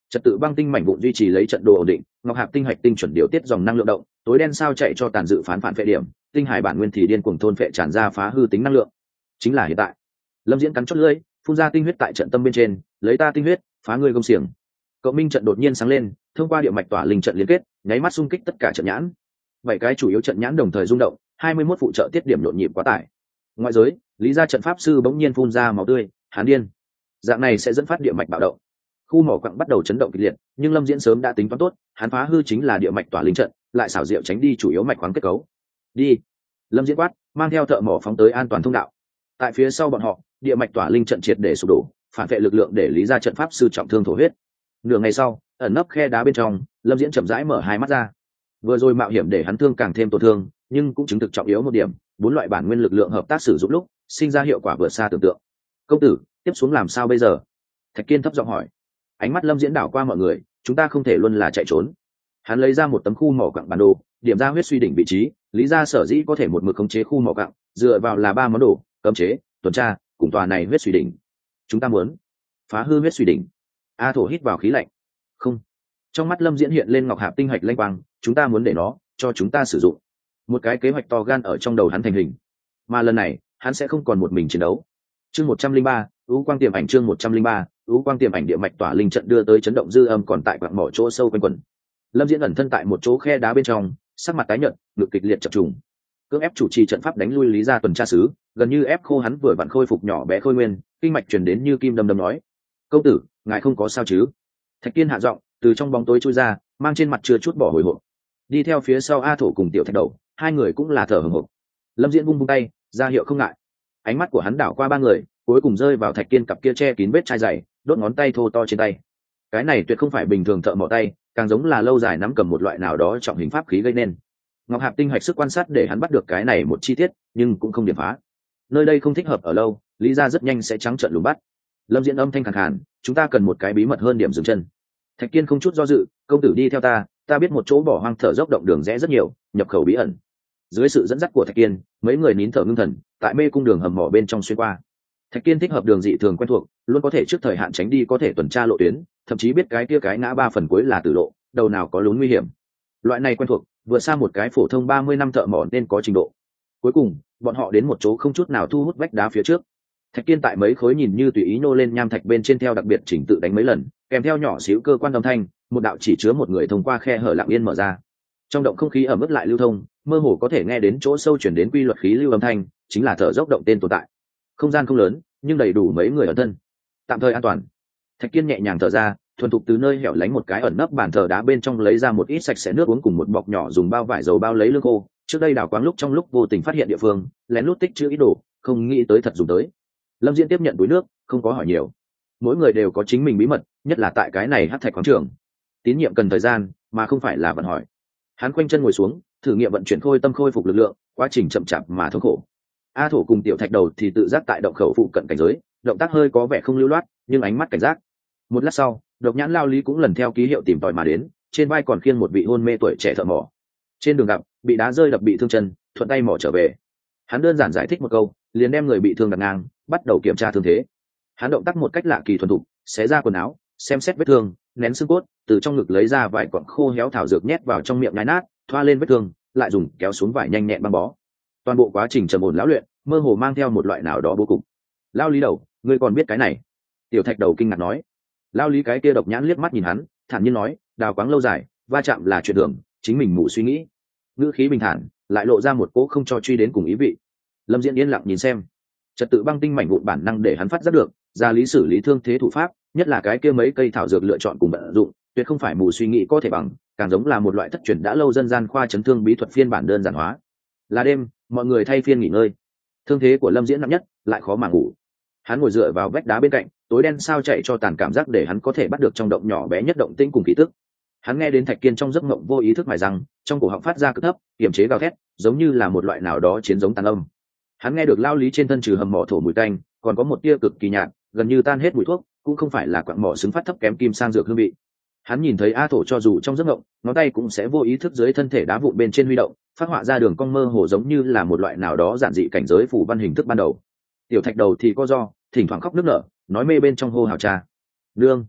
Trật tự băng tinh mảnh vụn duy trì lấy trận đồ ổn định, ngọc hạp tinh hạch tinh chuẩn điều tiết dòng năng lượng động, tối đen sao chạy cho tàn dự phán phản phệ điểm, tinh hải bản nguyên thì điên cuồng thôn phệ tràn ra phá hư tính năng lượng. Chính là hiện tại. Lâm Diễn cắn chót lưỡi, phun ra tinh huyết tại trận tâm bên trên, lấy ta tinh huyết phá ngươi công xiềng. Cộng minh trận đột nhiên sáng lên, thông qua địa mạch tỏa linh trận liên kết, nháy mắt xung kích tất cả trận nhãn. 7 cái chủ yếu trận nhãn đồng thời rung động, 21 phụ trợ tiết điểm nhộn nhịp quá tải. Ngoại giới, Lý gia trận pháp sư bỗng nhiên phun ra máu tươi, hán điên. Dạng này sẽ dẫn phát địa mạch bạo động. Khu mỏ quặng bắt đầu chấn động kịch liệt, nhưng Lâm Diễn sớm đã tính toán tốt, hắn phá hư chính là địa mạch tỏa linh trận, lại xảo diệu tránh đi chủ yếu mạch khoáng kết cấu. Đi. Lâm Diễn quát, mang theo thợ mỏ phóng tới an toàn thông đạo. Tại phía sau bọn họ, địa mạch tỏa linh trận triệt để sụp đổ, phản vệ lực lượng để Lý gia trận pháp sư trọng thương thổ huyết. Nửa ngày sau, ẩn nấp khe đá bên trong, Lâm Diễn chậm rãi mở hai mắt ra. Vừa rồi mạo hiểm để hắn thương càng thêm tổn thương, nhưng cũng chứng thực trọng yếu một điểm, 4 loại bản nguyên lực lượng hợp tác sử dụng lúc, sinh ra hiệu quả vượt xa tưởng tượng. Công tử, tiếp xuống làm sao bây giờ? Thạch Kiên thấp giọng hỏi. Ánh mắt Lâm Diễn đảo qua mọi người, chúng ta không thể luôn là chạy trốn. Hắn lấy ra một tấm khu mỏ quặng bản đồ, điểm ra huyết suy đỉnh vị trí, Lý gia sở dĩ có thể một mực khống chế khu mỏ quặng, dựa vào là 3 món đồ: cấm chế, tuần tra, cùng tòa này huyết suy đỉnh. Chúng ta muốn phá hư huyết suy đỉnh. A Thổ hít vào khí lạnh. Không. Trong mắt Lâm Diễn hiện lên ngọc hạp tinh hạch lanh quang, chúng ta muốn để nó cho chúng ta sử dụng. Một cái kế hoạch to gan ở trong đầu hắn thành hình. Mà lần này, hắn sẽ không còn một mình chiến đấu. Chương 103, ưu quang tiềm ảnh. Chương 103, ưu quang tiềm ảnh. Địa mạch tỏa linh trận đưa tới chấn động dư âm còn tại quặng mỏ chỗ sâu quanh quẩn. Lâm Diễn ẩn thân tại một chỗ khe đá bên trong, sắc mặt tái nhợt, ngực kịch liệt chập trùng. Cưỡng ép chủ trì trận pháp đánh lui Lý gia tuần tra sứ, gần như ép khô hắn vừa vặn khôi phục nhỏ bé khôi nguyên, kinh mạch truyền đến như kim đâm đâm nói: "Công tử, ngài không có sao chứ?" Thạch Kiên hạ giọng, từ trong bóng tối chui ra, mang trên mặt chưa chút bỏ hồi hộp. Đi theo phía sau A Thổ cùng Tiểu Thạch Đầu, hai người cũng là thở hổn hộc. Lâm Diễn vung tay, ra hiệu không ngại. Ánh mắt của hắn đảo qua ba người, cuối cùng rơi vào Thạch Kiên cặp kia che kín vết chai dày, đốt ngón tay thô to trên tay. Cái này tuyệt không phải bình thường thợ mỏ tay, càng giống là lâu dài nắm cầm một loại nào đó trọng hình pháp khí gây nên. Ngọc hạp tinh hạch sức quan sát để hắn bắt được cái này một chi tiết, nhưng cũng không điểm phá. Nơi đây không thích hợp ở lâu, Lý gia rất nhanh sẽ trắng trợn lùng bắt. Lâm Diễn âm thanh khàn khàn, chúng ta cần một cái bí mật hơn điểm dừng chân. Thạch Kiên không chút do dự, công tử đi theo ta biết một chỗ bỏ hoang thở dốc động đường rẽ rất nhiều, nhập khẩu bí ẩn. Dưới sự dẫn dắt của Thạch Kiên, mấy người nín thở ngưng thần, tại mê cung đường hầm mỏ bên trong xuyên qua. Thạch Kiên thích hợp đường dị thường quen thuộc, luôn có thể trước thời hạn tránh đi có thể tuần tra lộ tuyến, thậm chí biết cái kia cái ngã 3 phần cuối là tử lộ, đầu nào có lún nguy hiểm. Loại này quen thuộc, vượt xa một cái phổ thông 30 năm thợ mỏ nên có trình độ. Cuối cùng, bọn họ đến một chỗ không chút nào thu hút vách đá phía trước. Thạch Kiên tại mấy khối nhìn như tùy ý nô lên nham thạch bên trên theo đặc biệt chỉnh tự đánh mấy lần, kèm theo nhỏ xíu cơ quan âm thanh, một đạo chỉ chứa một người thông qua khe hở lặng yên mở ra. Trong động không khí ẩm ướt lại lưu thông, mơ hồ có thể nghe đến chỗ sâu chuyển đến quy luật khí lưu âm thanh, chính là thở dốc động tên tồn tại. Không gian không lớn, nhưng đầy đủ mấy người ở thân. Tạm thời an toàn. Thạch Kiên nhẹ nhàng thở ra, thuần thục từ nơi hẻo lánh một cái ẩn nấp bàn thờ đá bên trong lấy ra một ít sạch sẽ nước uống cùng một bọc nhỏ dùng bao vải dầu bao lấy lương khô. Trước đây đào quáng lúc trong lúc vô tình phát hiện địa phương, lén lút tích chữ ít đồ, không nghĩ tới thật dùng tới. Lâm Diễn tiếp nhận túi nước, không có hỏi nhiều. Mỗi người đều có chính mình bí mật, nhất là tại cái này hắc thạch khoáng trường. Tín nhiệm cần thời gian, mà không phải là vận hỏi. Hắn quanh chân ngồi xuống, thử nghiệm vận chuyển khôi tâm khôi phục lực lượng, quá trình chậm chạp mà thống khổ. A Thổ cùng Tiểu Thạch Đầu thì tự giác tại động khẩu phụ cận cảnh giới, động tác hơi có vẻ không lưu loát, nhưng ánh mắt cảnh giác. Một lát sau, Độc Nhãn Lao Lý cũng lần theo ký hiệu tìm tòi mà đến, trên vai còn khiêng một vị hôn mê tuổi trẻ thợ mỏ. Trên đường gặp, bị đá rơi đập bị thương chân, thuận tay mỏ trở về. Hắn đơn giản giải thích một câu, liền đem người bị thương đặt ngang, bắt đầu kiểm tra thương thế. Hắn động tác một cách lạ kỳ thuần thục, xé ra quần áo, xem xét vết thương, nén xương cốt, từ trong ngực lấy ra vài cọng khô héo thảo dược nhét vào trong miệng nhai nát, thoa lên vết thương, lại dùng kéo xuống vải nhanh nhẹn băng bó. Toàn bộ quá trình trầm ổn lão luyện, mơ hồ mang theo một loại nào đó bố cục. Lao Lý Đầu, ngươi còn biết cái này? Tiểu Thạch Đầu kinh ngạc nói. Lao Lý cái kia Độc Nhãn liếc mắt nhìn hắn, thản nhiên nói, đào quáng lâu dài, va chạm là chuyện thường, chính mình mù suy nghĩ. Ngữ khí bình thản, lại lộ ra một cỗ không cho truy đến cùng ý vị. Lâm Diễn yên lặng nhìn xem. Trật tự băng tinh mảnh vụn bản năng để hắn phát giác được, ra lý xử lý thương thế thủ pháp, nhất là cái kia mấy cây thảo dược lựa chọn cùng vận dụng, tuyệt không phải mù suy nghĩ có thể bằng, càng giống là một loại thất truyền đã lâu dân gian khoa chấn thương bí thuật phiên bản đơn giản hóa. Là đêm, mọi người thay phiên nghỉ ngơi. Thương thế của Lâm Diễn nặng nhất, lại khó mà ngủ. Hắn ngồi dựa vào vách đá bên cạnh, tối đen sao chạy cho tàn cảm giác để hắn có thể bắt được trong động nhỏ bé nhất động tĩnh cùng khí tức. Hắn nghe đến Thạch Kiên trong giấc mộng vô ý thức mài răng, trong cổ họng phát ra cực thấp, kiềm chế gào thét, giống như là một loại nào đó chiến giống tàn âm. Hắn nghe được Lao Lý trên thân trừ hầm mỏ thổ mùi tanh, còn có một tia cực kỳ nhạt, gần như tan hết mùi thuốc, cũng không phải là quặng mỏ xứng phát thấp kém kim sang dược hương vị. Hắn nhìn thấy A Thổ cho dù trong giấc mộng, ngón tay cũng sẽ vô ý thức dưới thân thể đá vụn bên trên huy động, phát họa ra đường cong mơ hồ giống như là một loại nào đó giản dị cảnh giới phù văn hình thức ban đầu. Tiểu Thạch Đầu thì có do, thỉnh thoảng khóc nức nở, nói mê bên trong hô hào cha. Nương.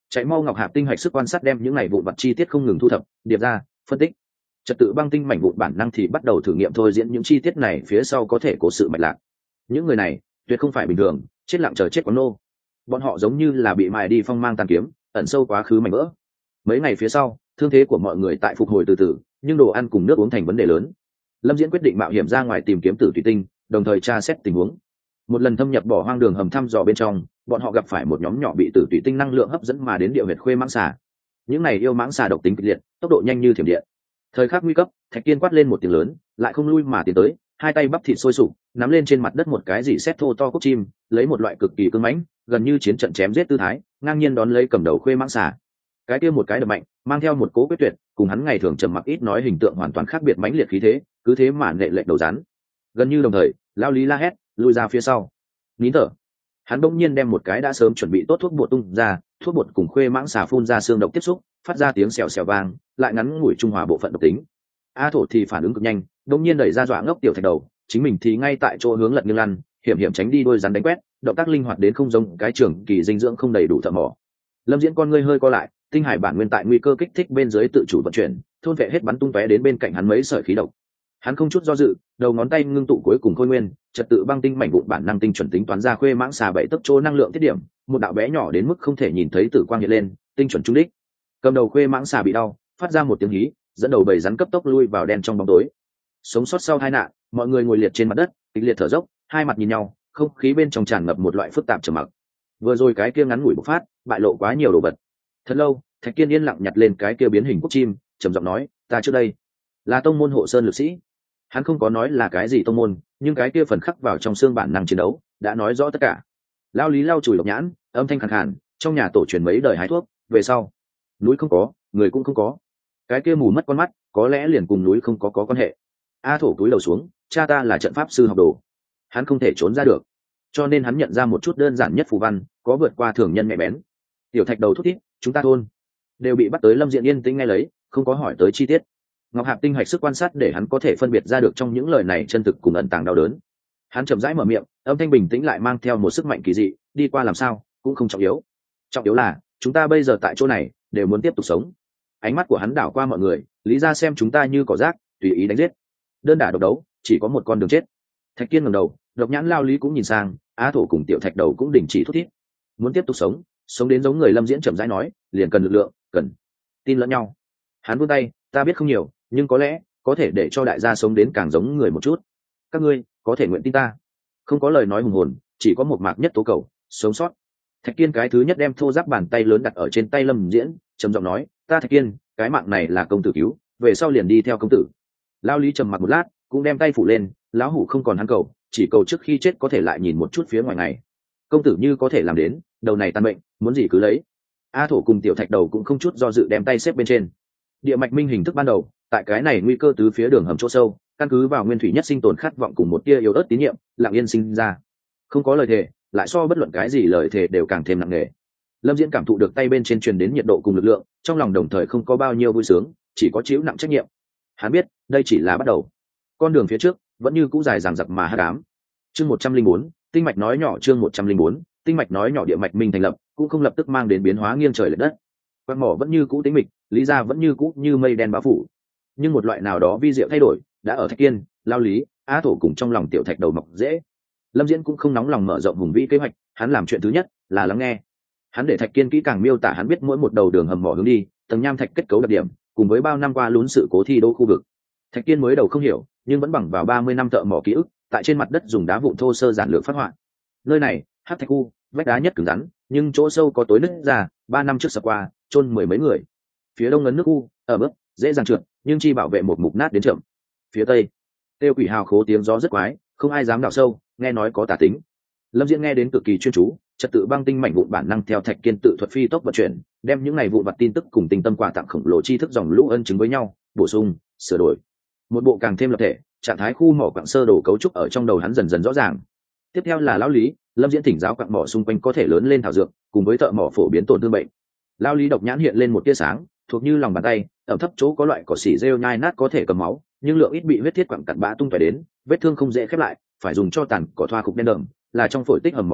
Chạy mau Ngọc Hạp tinh hạch sức quan sát đem những này vụn vặt chi tiết không ngừng thu thập điệp ra phân tích. Trật tự băng tinh mảnh vụn bản năng thì bắt đầu thử nghiệm thôi diễn những chi tiết này phía sau có thể cố sự mạch lạc. Những người này tuyệt không phải bình thường, chết lặng chờ chết quán nô. Bọn họ giống như là bị mài đi phong mang tàn kiếm, ẩn sâu quá khứ mảnh vỡ. Mấy ngày phía sau, thương thế của mọi người tại phục hồi từ từ, nhưng đồ ăn cùng nước uống thành vấn đề lớn. Lâm Diễn quyết định mạo hiểm ra ngoài tìm kiếm tử thủy tinh, đồng thời tra xét tình huống. Một lần thâm nhập bỏ hoang đường hầm thăm dò bên trong, bọn họ gặp phải một nhóm nhỏ bị tử thủy tinh năng lượng hấp dẫn mà đến địa huyệt khuê mãng xà. Những này yêu mãng xà độc tính kịch liệt, tốc độ nhanh như thiểm điện. Thời khắc nguy cấp, Thạch Kiên quát lên một tiếng lớn, lại không lui mà tiến tới, hai tay bắp thịt sôi sục, nắm lên trên mặt đất một cái gì xét thô to cốc chim, lấy một loại cực kỳ cứng mãnh, gần như chiến trận chém giết tư thái, ngang nhiên đón lấy cầm đầu khuê mãng xà. Cái kia một cái đập mạnh, mang theo một cố quyết tuyệt, cùng hắn ngày thường trầm mặc ít nói hình tượng hoàn toàn khác biệt mãnh liệt khí thế, cứ thế mà nệ lệnh đầu rắn. Gần như đồng thời, Lao Lý la hét, lùi ra phía sau. Nín thở. Hắn bỗng nhiên đem một cái đã sớm chuẩn bị tốt thuốc bột tung ra, thuốc bột cùng khuê mãng xà phun ra xương độc tiếp xúc, phát ra tiếng xèo xèo vang, lại ngắn ngủi trung hòa bộ phận độc tính. A Thổ thì phản ứng cực nhanh, bỗng nhiên đẩy ra dọa ngốc tiểu thạch đầu, chính mình thì ngay tại chỗ hướng lật nghiêng lăn, hiểm hiểm tránh đi đôi rắn đánh quét, động tác linh hoạt đến không giống cái trưởng kỳ dinh dưỡng không đầy đủ thợ mỏ. Lâm Diễn con ngươi hơi co lại, tinh hải bản nguyên tại nguy cơ kích thích bên dưới tự chủ vận chuyển, thôn vệ hết bắn tung tóe đến bên cạnh hắn mấy sợi khí độc. Hắn không chút do dự, đầu ngón tay ngưng tụ cuối cùng khôi nguyên, trật tự băng tinh mảnh vụn bản năng tinh chuẩn tính toán ra khuê mãng xà bảy tấc chỗ năng lượng tiết điểm, một đạo bé nhỏ đến mức không thể nhìn thấy tử quang hiện lên, tinh chuẩn trúng đích. Cầm đầu khuê mãng xà bị đau, phát ra một tiếng hí, dẫn đầu bầy rắn cấp tốc lui vào đen trong bóng tối. Sống sót sau tai nạn, mọi người ngồi liệt trên mặt đất, kịch liệt thở dốc, hai mặt nhìn nhau, không khí bên trong tràn ngập một loại phức tạp trầm mặc. Vừa rồi cái kia ngắn ngủi bộc phát, bại lộ quá nhiều đồ vật. Thật lâu, Thạch Kiên yên lặng nhặt lên cái kia biến hình quốc chim, trầm giọng nói, ta trước đây là tông môn hộ sơn lực sĩ. Hắn không có nói là cái gì tông môn, nhưng cái kia phần khắc vào trong xương bản năng chiến đấu đã nói rõ tất cả. Lao Lý lau chùi độc nhãn, âm thanh khàn khàn, trong nhà tổ truyền mấy đời hái thuốc, về sau núi không có, người cũng không có. Cái kia mù mất con mắt, có lẽ liền cùng núi không có quan hệ. A Thổ cúi đầu xuống, cha ta là trận pháp sư học đồ, hắn không thể trốn ra được, cho nên hắn nhận ra một chút đơn giản nhất phù văn, có vượt qua thường nhân mẹ bén. Tiểu thạch đầu thúc thiết, chúng ta thôn đều bị bắt tới. Lâm Diện yên tĩnh nghe lấy, không có hỏi tới chi tiết. Ngọc Hạp tinh hạch sức quan sát để hắn có thể phân biệt ra được trong những lời này chân thực cùng ẩn tàng đau đớn. Hắn chậm rãi mở miệng, âm thanh bình tĩnh lại mang theo một sức mạnh kỳ dị, đi qua làm sao cũng không trọng yếu, trọng yếu là chúng ta bây giờ tại chỗ này đều muốn tiếp tục sống. Ánh mắt của hắn đảo qua mọi người, lý ra xem chúng ta như cỏ rác, tùy ý đánh giết, đơn đả độc đấu, chỉ có một con đường chết. Thạch Kiên ngẩng đầu, độc nhãn Lao Lý cũng nhìn sang, Á Thổ cùng tiểu thạch đầu cũng đình chỉ thút thít. Muốn tiếp tục sống, sống đến giống người. Lâm Diễn chậm rãi nói, liền cần lực lượng, cần tin lẫn nhau. Hắn vươn tay, ta biết không nhiều, nhưng có lẽ có thể để cho đại gia sống đến càng giống người một chút. Các ngươi có thể nguyện tin ta. Không có lời nói hùng hồn, chỉ có một mạc nhất tố cầu, sống sót. Thạch Kiên cái thứ nhất đem thô giáp bàn tay lớn đặt ở trên tay Lâm Diễn, trầm giọng nói, ta Thạch Kiên, cái mạng này là công tử cứu, về sau liền đi theo công tử. Lao Lý trầm mặc một lát, cũng đem tay phủ lên, lão hủ không còn hắn cầu, chỉ cầu trước khi chết có thể lại nhìn một chút phía ngoài ngày. Công tử như có thể làm đến, đầu này tan bệnh, muốn gì cứ lấy. A Thổ cùng tiểu thạch đầu cũng không chút do dự đem tay xếp bên trên. Địa mạch minh hình thức ban đầu, tại cái này nguy cơ tứ phía đường hầm chỗ sâu, căn cứ vào nguyên thủy nhất sinh tồn khát vọng cùng một tia yếu ớt tín nhiệm, lặng yên sinh ra. Không có lời thề, lại so bất luận cái gì lời thề đều càng thêm nặng nề. Lâm Diễn cảm thụ được tay bên trên truyền đến nhiệt độ cùng lực lượng, trong lòng đồng thời không có bao nhiêu vui sướng, chỉ có chịu nặng trách nhiệm. Hắn biết, đây chỉ là bắt đầu, con đường phía trước vẫn như cũ dài dằng dặc mà hắc ám. Chương 104, tinh mạch nói nhỏ. Chương 104, tinh mạch nói nhỏ. Địa mạch minh thành lập cũng không lập tức mang đến biến hóa nghiêng trời lệch đất. Quan mỏ vẫn như cũ tĩnh mịch, lý ra vẫn như cũ như mây đen bao phủ, nhưng một loại nào đó vi diệu thay đổi đã ở Thạch Kiên, Lao Lý, Á Thổ cùng trong lòng tiểu thạch đầu mọc dễ. Lâm Diễn cũng không nóng lòng mở rộng hùng vĩ kế hoạch, hắn làm chuyện thứ nhất là lắng nghe. Hắn để Thạch Kiên kỹ càng miêu tả hắn biết mỗi một đầu đường hầm mỏ hướng đi, tầng nham thạch kết cấu đặc điểm, cùng với bao năm qua lún sự cố thi đô khu vực. Thạch Kiên mới đầu không hiểu, nhưng vẫn bằng vào 30 năm thợ mỏ ký ức, tại trên mặt đất dùng đá vụn thô sơ giản lược phát họa. Nơi này, hắc thạch khu, vách đá nhất cứng rắn, nhưng chỗ sâu có tối nứt ra, 3 năm trước sập qua, chôn 10 mấy người. Phía đông ngấn nước khu, ở bước, dễ dàng trượt, nhưng chi bảo vệ một mục nát đến chậm. Phía tây, tiêu quỷ hào khố tiếng gió rất quái, không ai dám đào sâu, nghe nói có tà tính. Lâm Diễn nghe đến cực kỳ chuyên chú, trật tự băng tinh mảnh vụn bản năng theo Thạch Kiên tự thuật phi tốc vận chuyển, đem những này vụn vặt tin tức cùng tinh tâm quà tặng khổng lồ tri thức dòng lũ ân chứng với nhau, bổ sung, sửa đổi, một bộ càng thêm lập thể. Trạng thái khu mỏ quặng sơ đồ cấu trúc ở trong đầu hắn dần dần rõ ràng. Tiếp theo là Lão Lý, Lâm Diễn thỉnh giáo quặng mỏ xung quanh có thể lớn lên thảo dược, cùng với thợ mỏ phổ biến tổn thương bệnh. Lão Lý độc nhãn hiện lên một tia sáng, thuộc như lòng bàn tay, ở thấp chỗ có loại cỏ xỉ rêu nhai nát có thể cầm máu, nhưng lượng ít bị huyết thiết quặng cặn bã tung tóe đến, vết thương không dễ khép lại, phải dùng cho tàn cỏ thoa cục đen đờm, là trong phổi tích hầm mỏ bụi,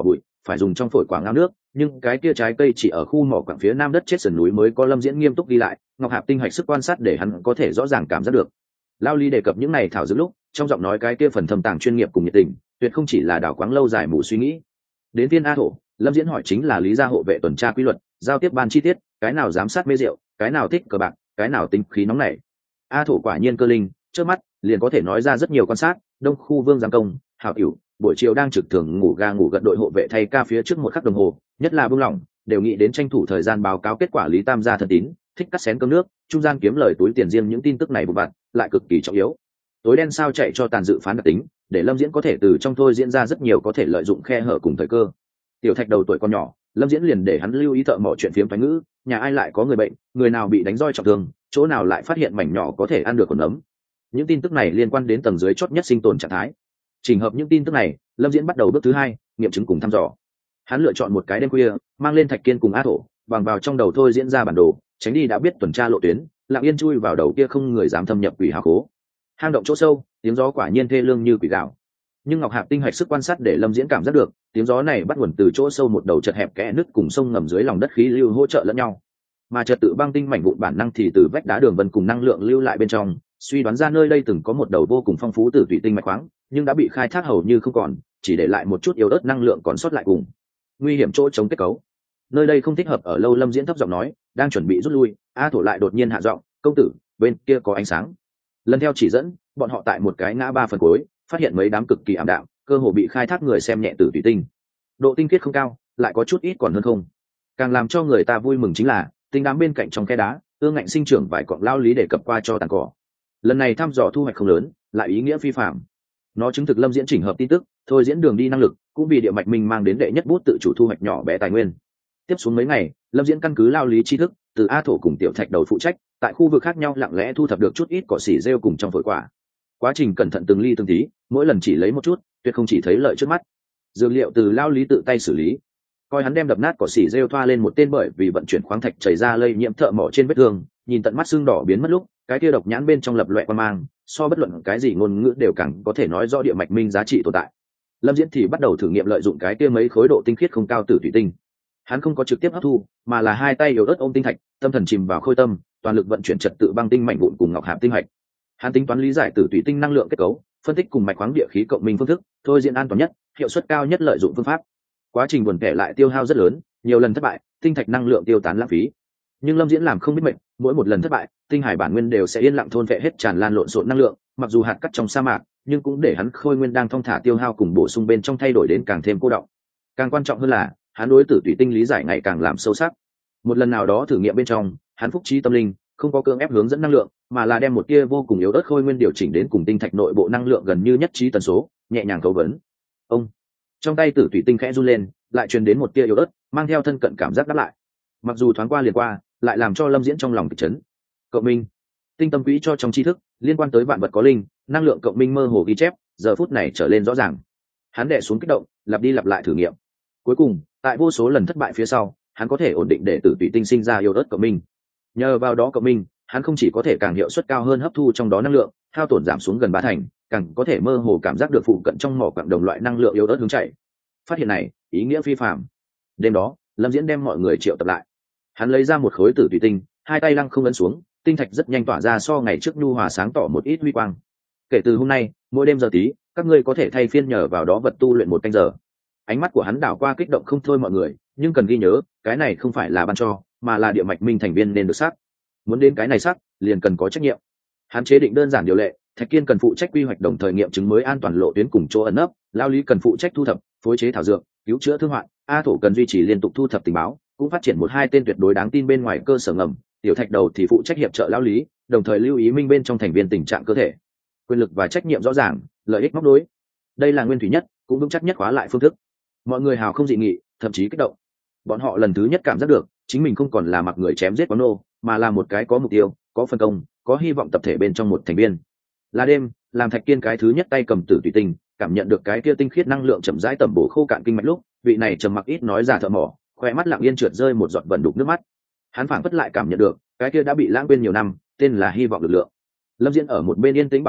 phải dùng trong phổi quả ngao nước, nhưng cái kia trái cây chỉ ở khu mỏ quặng phía nam đất chết sườn núi mới có Lâm Diễn nghiêm túc ghi lại. Ngọc Hạp tinh hạch sức quan sát để hắn có thể rõ ràng cảm giác được. Lao Lý đề cập những này thảo dược lúc, trong giọng nói cái kia phần thâm tàng chuyên nghiệp cùng nhiệt tình, tuyệt không chỉ là đào quáng lâu dài mù suy nghĩ. Đến tiên A thổ, Lâm Diễn hỏi chính là lý gia hộ vệ tuần tra quy luật, giao tiếp ban chi tiết, cái nào giám sát mê rượu, cái nào thích cờ bạc, cái nào tính khí nóng nảy. A thổ quả nhiên cơ linh, trước mắt liền có thể nói ra rất nhiều quan sát. Đông khu Vương Giang Công, Hảo Cửu, buổi chiều đang trực thường ngủ ga ngủ gật đội hộ vệ thay ca phía trước một khắc đồng hồ, nhất là buông lỏng, đều nghĩ đến tranh thủ thời gian báo cáo kết quả Lý Tam gia thân tín, thích cắt xén cơm nước, trung gian kiếm lời túi tiền riêng. Những tin tức này vụ vặt lại cực kỳ trọng yếu. Tối đen sao chạy cho tàn dự phán đặc tính, để Lâm Diễn có thể từ trong thôi diễn ra rất nhiều có thể lợi dụng khe hở cùng thời cơ. Tiểu Thạch đầu tuổi còn nhỏ, Lâm Diễn liền để hắn lưu ý thợ mỏ chuyện phiếm thoái ngữ, nhà ai lại có người bệnh, người nào bị đánh roi trọng thương, chỗ nào lại phát hiện mảnh nhỏ có thể ăn được còn nấm. Những tin tức này liên quan đến tầng dưới chót nhất sinh tồn trạng thái. Chỉnh hợp những tin tức này, Lâm Diễn bắt đầu bước thứ hai, nghiệm chứng cùng thăm dò. Hắn lựa chọn một cái đêm khuya, mang lên Thạch Kiên cùng A Thổ, bằng vào trong đầu thôi diễn ra bản đồ, tránh đi đã biết tuần tra lộ tuyến, lặng yên chui vào đầu kia không người dám thâm nhập quỷ hào khố. Hang động chỗ sâu, tiếng gió quả nhiên thê lương như quỷ gạo. Nhưng Ngọc Hạp tinh hạch sức quan sát để Lâm Diễn cảm giác được, tiếng gió này bắt nguồn từ chỗ sâu một đầu chật hẹp kẽ nứt cùng sông ngầm dưới lòng đất khí lưu hỗ trợ lẫn nhau. Mà trật tự băng tinh mảnh vụn bản năng thì từ vách đá đường vân cùng năng lượng lưu lại bên trong, suy đoán ra nơi đây từng có một đầu vô cùng phong phú từ thủy tinh mạch khoáng, nhưng đã bị khai thác hầu như không còn, chỉ để lại một chút yếu ớt năng lượng còn sót lại cùng nguy hiểm chỗ chống kết cấu. Nơi đây không thích hợp ở lâu. Lâm Diễn thấp giọng nói, đang chuẩn bị rút lui, A Thổ lại đột nhiên hạ giọng, công tử, bên kia có ánh sáng. Lần theo chỉ dẫn, bọn họ tại một cái ngã ba phần cuối phát hiện mấy đám cực kỳ ảm đạm, cơ hồ bị khai thác người xem nhẹ từ thủy tinh. Độ tinh khiết không cao, lại có chút ít còn hơn không. Càng làm cho người ta vui mừng chính là tinh đám bên cạnh trong khe đá, ương ngạnh sinh trưởng vài cọng lao lý để cập qua cho tàn cỏ. Lần này thăm dò thu hoạch không lớn, lại ý nghĩa phi phạm. Nó chứng thực Lâm Diễn chỉnh hợp tin tức, thôi diễn đường đi năng lực, cũng vì địa mạch minh mang đến đệ nhất bút tự chủ thu hoạch nhỏ bé tài nguyên. Tiếp xuống mấy ngày, Lâm Diễn căn cứ lao lý tri thức, từ A Thổ cùng Tiểu Thạch đầu phụ trách, tại khu vực khác nhau lặng lẽ thu thập được chút ít cỏ xỉ rêu cùng trong phổi quả. Quá trình cẩn thận từng ly từng tí, mỗi lần chỉ lấy một chút, tuyệt không chỉ thấy lợi trước mắt. Dược liệu từ lao lý tự tay xử lý, coi hắn đem đập nát cỏ xỉ rêu thoa lên một tên bởi vì vận chuyển khoáng thạch chảy ra lây nhiễm thợ mỏ trên vết thương, nhìn tận mắt xương đỏ biến mất lúc, cái kia độc nhãn bên trong lập loè quan mang, so bất luận cái gì ngôn ngữ đều càng có thể nói rõ địa mạch minh giá trị tồn tại. Lâm Diễn thì bắt đầu thử nghiệm lợi dụng cái kia mấy khối độ tinh khiết không cao từ thủy tinh. Hắn không có trực tiếp hấp thu, mà là hai tay yếu ớt ôm tinh thạch, tâm thần chìm vào khôi tâm, toàn lực vận chuyển trật tự băng tinh mạnh vụn cùng ngọc hạp tinh hạch. Hắn tính toán lý giải từ thủy tinh năng lượng kết cấu, phân tích cùng mạch khoáng địa khí cộng minh phương thức, thôi diễn an toàn nhất, hiệu suất cao nhất lợi dụng phương pháp. Quá trình buồn kẻ lại tiêu hao rất lớn, nhiều lần thất bại, tinh thạch năng lượng tiêu tán lãng phí. Nhưng Lâm Diễn làm không biết mệnh, mỗi một lần thất bại, tinh hải bản nguyên đều sẽ yên lặng thôn phệ hết tràn lan lộn xộn năng lượng, mặc dù hạt cát trong sa mạc, nhưng cũng để hắn khôi nguyên đang thong thả tiêu hao cùng bổ sung bên trong thay đổi đến càng thêm cô đọng. Càng quan trọng hơn là, hắn đối tử thủy tinh lý giải ngày càng làm sâu sắc. Một lần nào đó thử nghiệm bên trong, hắn phúc trí tâm linh, không có cưỡng ép hướng dẫn năng lượng, mà là đem một tia vô cùng yếu ớt khôi nguyên điều chỉnh đến cùng tinh thạch nội bộ năng lượng gần như nhất trí tần số, nhẹ nhàng cấu vấn. Ông trong tay tử thủy tinh khẽ run lên, lại truyền đến một tia yếu ớt, mang theo thân cận cảm giác đáp lại. Mặc dù thoáng qua liền qua, lại làm cho Lâm Diễn trong lòng kịch chấn. Cộng minh, tinh tâm quỹ cho trong tri thức liên quan tới vạn vật có linh, năng lượng cộng minh mơ hồ ghi chép, giờ phút này trở lên rõ ràng. Hắn đè xuống kích động, lặp đi lặp lại thử nghiệm. Cuối cùng, tại vô số lần thất bại phía sau, hắn có thể ổn định để tử tùy tinh sinh ra yếu ớt cộng minh. Nhờ vào đó cộng minh, hắn không chỉ có thể càng hiệu suất cao hơn hấp thu trong đó năng lượng, hao tổn giảm xuống gần 30%, càng có thể mơ hồ cảm giác được phụ cận trong mỏ quặng đồng loại năng lượng yếu ớt hướng chạy. Phát hiện này, ý nghĩa phi phàm. Đêm đó, Lâm Diễn đem mọi người triệu tập lại. Hắn lấy ra một khối tử tùy tinh, hai tay lăng không ấn xuống, tinh thạch rất nhanh tỏa ra so ngày trước nhu hòa sáng tỏ một ít huy quang. Kể từ hôm nay, mỗi đêm giờ tí, các ngươi có thể thay phiên nhờ vào đó vật tu luyện 1 canh giờ. Ánh mắt của hắn đảo qua kích động không thôi mọi người, nhưng cần ghi nhớ, cái này không phải là ban cho, mà là địa mạch minh thành viên nên được xác. Muốn đến cái này xác, liền cần có trách nhiệm. Hắn chế định đơn giản điều lệ, Thạch Kiên cần phụ trách quy hoạch đồng thời nghiệm chứng mới an toàn lộ tuyến cùng chỗ ẩn nấp, Lao Lý cần phụ trách thu thập, phối chế thảo dược, cứu chữa thương hoạn, A Thổ cần duy trì liên tục thu thập tình báo, cũng phát triển 1-2 tên tuyệt đối đáng tin bên ngoài cơ sở ngầm, Tiểu Thạch đầu thì phụ trách hiệp trợ Lao Lý, đồng thời lưu ý minh bên trong thành viên tình trạng cơ thể. Quyền lực và trách nhiệm rõ ràng, lợi ích móc nối. Đây là nguyên thủy nhất, cũng vững chắc nhất khóa lại phương thức. Mọi người hào không dị nghị, thậm chí kích động. Bọn họ lần thứ nhất cảm giác được, chính mình không còn là mặc người chém giết quán nô, mà là một cái có mục tiêu, có phân công, có hy vọng tập thể bên trong một thành viên. Là đêm, làm Thạch Kiên cái thứ nhất tay cầm tử tùy tinh, cảm nhận được cái kia tinh khiết năng lượng chậm rãi tẩm bổ khô cạn kinh mạch lúc, vị này trầm mặc ít nói giả thợ mỏ, khoe mắt lặng yên trượt rơi một giọt vẩn đục nước mắt. Hắn phảng phất lại cảm nhận được, cái kia đã bị lãng quên nhiều năm, tên là hy vọng lực lượng. Lâm Diễn ở một bên yên tĩnh bảo hộ,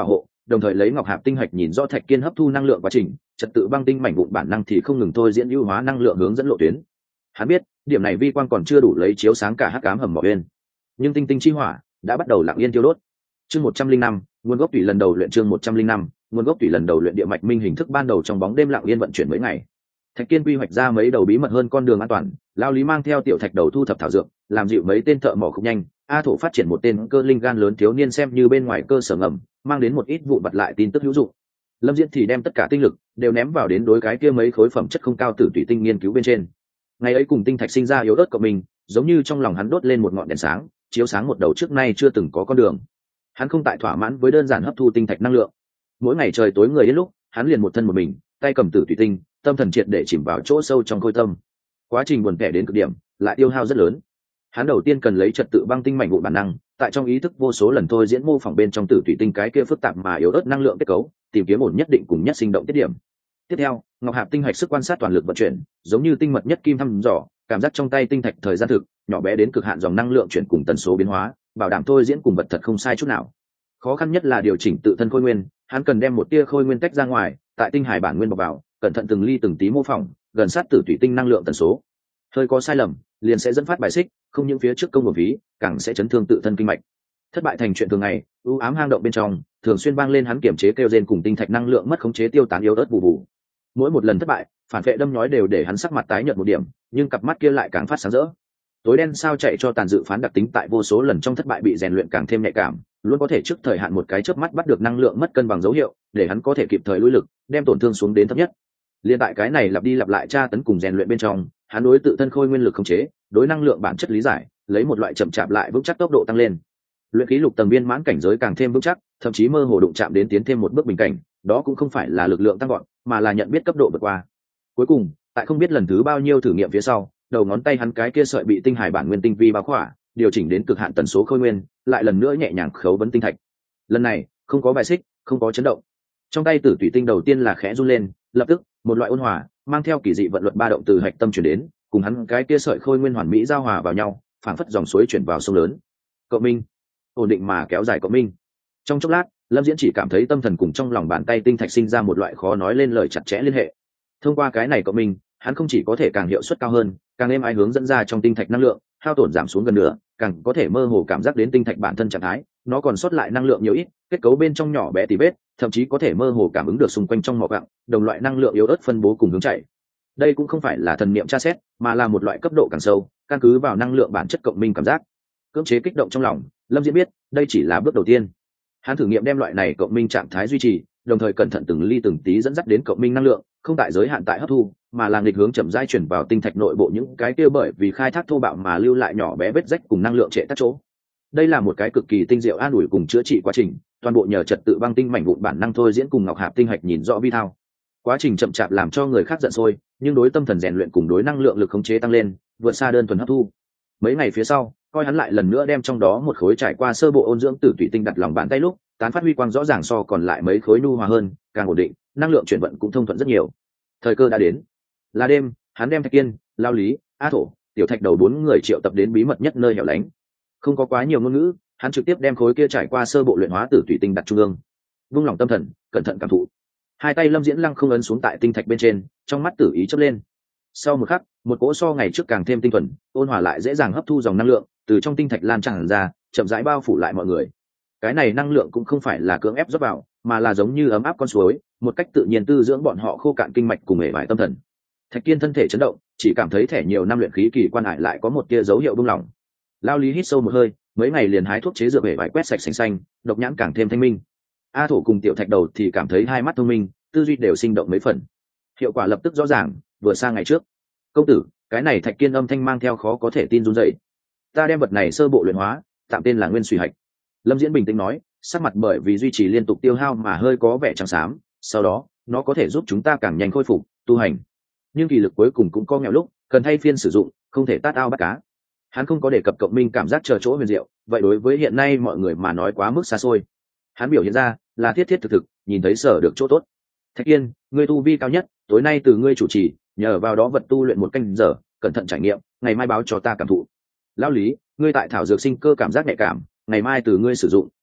đồng thời lấy ngọc hạp tinh hạch nhìn rõ thạch kiên hấp thu năng lượng quá trình, trật tự băng tinh mảnh vụn bản năng thì không ngừng thôi diễn ưu hóa năng lượng hướng dẫn lộ tuyến. Hắn biết điểm này vi quang còn chưa đủ lấy chiếu sáng cả hắc ám hầm mỏ uyên, nhưng tinh tinh chi hỏa đã bắt đầu lặng yên tiêu đốt. Chương 105, nguồn gốc tùy lần đầu luyện. Chương 105, nguồn gốc tùy lần đầu luyện. Địa mạch minh hình thức ban đầu trong bóng đêm lặng yên vận chuyển mấy ngày. Thạch Kiên quy hoạch ra mấy đầu bí mật hơn con đường an toàn, Lao Lý mang theo tiểu thạch đầu thu thập thảo dược, làm dịu mấy tên thợ mỏ khúc nhanh, A Thổ phát triển một tên cơ linh gan lớn thiếu niên xem như bên ngoài cơ sở ngầm, mang đến một ít vụ vặt lại tin tức hữu dụng. Lâm Diễn thì đem tất cả tinh lực đều ném vào đến đối cái kia mấy khối phẩm chất không cao tử tùy tinh nghiên cứu bên trên. Ngày ấy cùng tinh thạch sinh ra yếu ớt của mình, giống như trong lòng hắn đốt lên một ngọn đèn sáng, chiếu sáng một đầu trước nay chưa từng có con đường. Hắn không tại thỏa mãn với đơn giản hấp thu tinh thạch năng lượng. Mỗi ngày trời tối người đến lúc, hắn liền một thân một mình, tay cầm tử tùy tinh, tâm thần triệt để chìm vào chỗ sâu trong khối tâm. Quá trình buồn tẻ đến cực điểm, lại tiêu hao rất lớn. Hắn đầu tiên cần lấy trật tự băng tinh mảnh vụn bản năng, tại trong ý thức vô số lần thôi diễn mô phỏng bên trong tử tùy tinh cái kia phức tạp mà yếu ớt năng lượng kết cấu, tìm kiếm ổn nhất định cùng nhất sinh động tiết điểm. Tiếp theo, ngọc hạp tinh hạch sức quan sát toàn lực vận chuyển, giống như tinh mật nhất kim thăm dò, cảm giác trong tay tinh thạch thời gian thực, nhỏ bé đến cực hạn dòng năng lượng chuyển cùng tần số biến hóa, bảo đảm thôi diễn cùng vật thật không sai chút nào. Khó khăn nhất là điều chỉnh tự thân khôi nguyên, hắn cần đem một tia khôi nguyên tách ra ngoài, tại tinh hải bản nguyên bọc vào, cẩn thận từng ly từng tí mô phỏng, gần sát tử tùy tinh năng lượng tần số. Hơi có sai lầm, liền sẽ dẫn phát bài xích, không những phía trước công một phí, càng sẽ chấn thương tự thân kinh mạch. Thất bại thành chuyện thường ngày, u ám hang động bên trong, thường xuyên vang lên hắn kiểm chế kêu rên cùng tinh thạch năng lượng mất khống chế tiêu tán yếu ớt vụ vụ. Mỗi một lần thất bại, phản vệ đâm nhói đều để hắn sắc mặt tái nhợt một điểm, nhưng cặp mắt kia lại càng phát sáng rỡ. Tối đen sao chạy cho tàn dự phán đặc tính tại vô số lần trong thất bại bị rèn luyện càng thêm nhạy cảm, luôn có thể trước thời hạn một cái chớp mắt bắt được năng lượng mất cân bằng dấu hiệu, để hắn có thể kịp thời lui lực, đem tổn thương xuống đến thấp nhất. Liên tại cái này lặp đi lặp lại tra tấn cùng rèn luyện bên trong, hắn đối tự thân khôi nguyên lực khống chế, đối năng lượng bản chất lý giải, lấy một loại chậm chạp lại vững chắc tốc độ tăng lên. Luyện khí lục tầng viên mãn cảnh giới càng thêm vững chắc, thậm chí mơ hồ đụng chạm đến tiến thêm một bước bình cảnh, đó cũng không phải là lực lượng tăng gọn, mà là nhận biết cấp độ vượt qua. Cuối cùng, tại không biết lần thứ bao nhiêu thử nghiệm phía sau, đầu ngón tay hắn cái kia sợi bị tinh hải bản nguyên tinh vi bao khỏa, điều chỉnh đến cực hạn tần số khôi nguyên, lại lần nữa nhẹ nhàng khấu vấn tinh thạch. Lần này, không có bài xích, không có chấn động. Trong tay tử tùy tinh đầu tiên là khẽ run lên, lập tức, một loại ôn hòa, mang theo kỳ dị vận luật ba động từ hạch tâm chuyển đến, cùng hắn cái kia sợi khôi nguyên hoàn mỹ giao hòa vào nhau, phảng phất dòng suối chuyển vào sông lớn. Cộng minh, ổn định mà kéo dài cộng minh. Trong chốc lát, Lâm Diễn chỉ cảm thấy tâm thần cùng trong lòng bàn tay tinh thạch sinh ra một loại khó nói lên lời chặt chẽ liên hệ. Thông qua cái này cộng minh, hắn không chỉ có thể càng hiệu suất cao hơn, càng êm ái hướng dẫn ra trong tinh thạch năng lượng, hao tổn giảm xuống gần nửa, càng có thể mơ hồ cảm giác đến tinh thạch bản thân trạng thái, nó còn sót lại năng lượng nhiều ít, kết cấu bên trong nhỏ bé tỉ vết, thậm chí có thể mơ hồ cảm ứng được xung quanh trong mỏ quặng, đồng loại năng lượng yếu ớt phân bố cùng hướng chạy. Đây cũng không phải là thần niệm tra xét, mà là một loại cấp độ càng sâu, căn cứ vào năng lượng bản chất cộng minh cảm giác. Cưỡng chế kích động trong lòng, Lâm Diễn biết, đây chỉ là bước đầu tiên. Hắn thử nghiệm đem loại này cộng minh trạng thái duy trì, đồng thời cẩn thận từng ly từng tí dẫn dắt đến cộng minh năng lượng, không tại giới hạn tại hấp thu, mà là nghịch hướng chậm rãi chuyển vào tinh thạch nội bộ những cái kia bởi vì khai thác thô bạo mà lưu lại nhỏ bé vết rách cùng năng lượng trệ tắc chỗ. Đây là một cái cực kỳ tinh diệu an ủi cùng chữa trị quá trình, toàn bộ nhờ trật tự băng tinh mảnh vụn bản năng thôi diễn cùng ngọc hạp tinh hạch nhìn rõ vi thao. Quá trình chậm chạp làm cho người khác giận sôi, nhưng đối tâm thần rèn luyện cùng đối năng lượng lực khống chế tăng lên, vượt xa đơn thuần hấp thu. Mấy ngày phía sau, coi hắn lại lần nữa đem trong đó một khối trải qua sơ bộ ôn dưỡng tử tùy tinh đặt lòng bàn tay lúc, tán phát huy quang rõ ràng so còn lại mấy khối nhu hòa hơn, càng ổn định, năng lượng chuyển vận cũng thông thuận rất nhiều. Thời cơ đã đến. Là đêm, hắn đem Thạch Kiên, Lao Lý, A Thổ, tiểu thạch đầu 4 người triệu tập đến bí mật nhất nơi hẻo lánh. Không có quá nhiều ngôn ngữ, hắn trực tiếp đem khối kia trải qua sơ bộ luyện hóa tử tùy tinh đặt trung ương. Vung lòng tâm thần, cẩn thận cảm thụ. Hai tay Lâm Diễn lăng không ấn xuống tại tinh thạch bên trên, trong mắt tử ý chớp lên. Sau một khắc, một cỗ so ngày trước càng thêm tinh thuần, ôn hòa lại dễ dàng hấp thu dòng năng lượng từ trong tinh thạch lan tràn ra, chậm rãi bao phủ lại mọi người. Cái này năng lượng cũng không phải là cưỡng ép rót vào, mà là giống như ấm áp con suối, một cách tự nhiên tư dưỡng bọn họ khô cạn kinh mạch cùng hệ vải tâm thần. Thạch Kiên thân thể chấn động, chỉ cảm thấy thẻ nhiều năm luyện khí kỳ quan hải lại có một tia dấu hiệu buông lỏng. Lao Lý hít sâu một hơi, mấy ngày liền hái thuốc chế dược hệ vải quét sạch sành xanh, độc nhãn càng thêm thanh minh. A Thổ cùng tiểu thạch đầu thì cảm thấy hai mắt thông minh, tư duy đều sinh động mấy phần. Hiệu quả lập tức rõ ràng, vừa sang ngày trước. Công tử, cái này Thạch Kiên âm thanh mang theo khó có thể tin run rẩy. Ta đem vật này sơ bộ luyện hóa, tạm tên là Nguyên Suy Hạch. Lâm Diễn bình tĩnh nói, sắc mặt bởi vì duy trì liên tục tiêu hao mà hơi có vẻ trắng xám, sau đó, nó có thể giúp chúng ta càng nhanh khôi phục, tu hành. Nhưng kỳ lực cuối cùng cũng có nghèo lúc, cần thay phiên sử dụng, không thể tát ao bắt cá. Hắn không có đề cập cộng minh cảm giác chờ chỗ huyền diệu, vậy đối với hiện nay mọi người mà nói quá mức xa xôi. Hắn biểu hiện ra là thiết thiết thực thực, nhìn thấy sở được chỗ tốt. Thạch Kiên, ngươi tu vi cao nhất, tối nay từ ngươi chủ trì, nhờ vào đó vật tu luyện một canh giờ, cẩn thận trải nghiệm, ngày mai báo cho ta cảm thụ. Lão Lý, ngươi tại thảo dược sinh cơ cảm giác nhạy cảm, ngày mai từ ngươi sử dụng,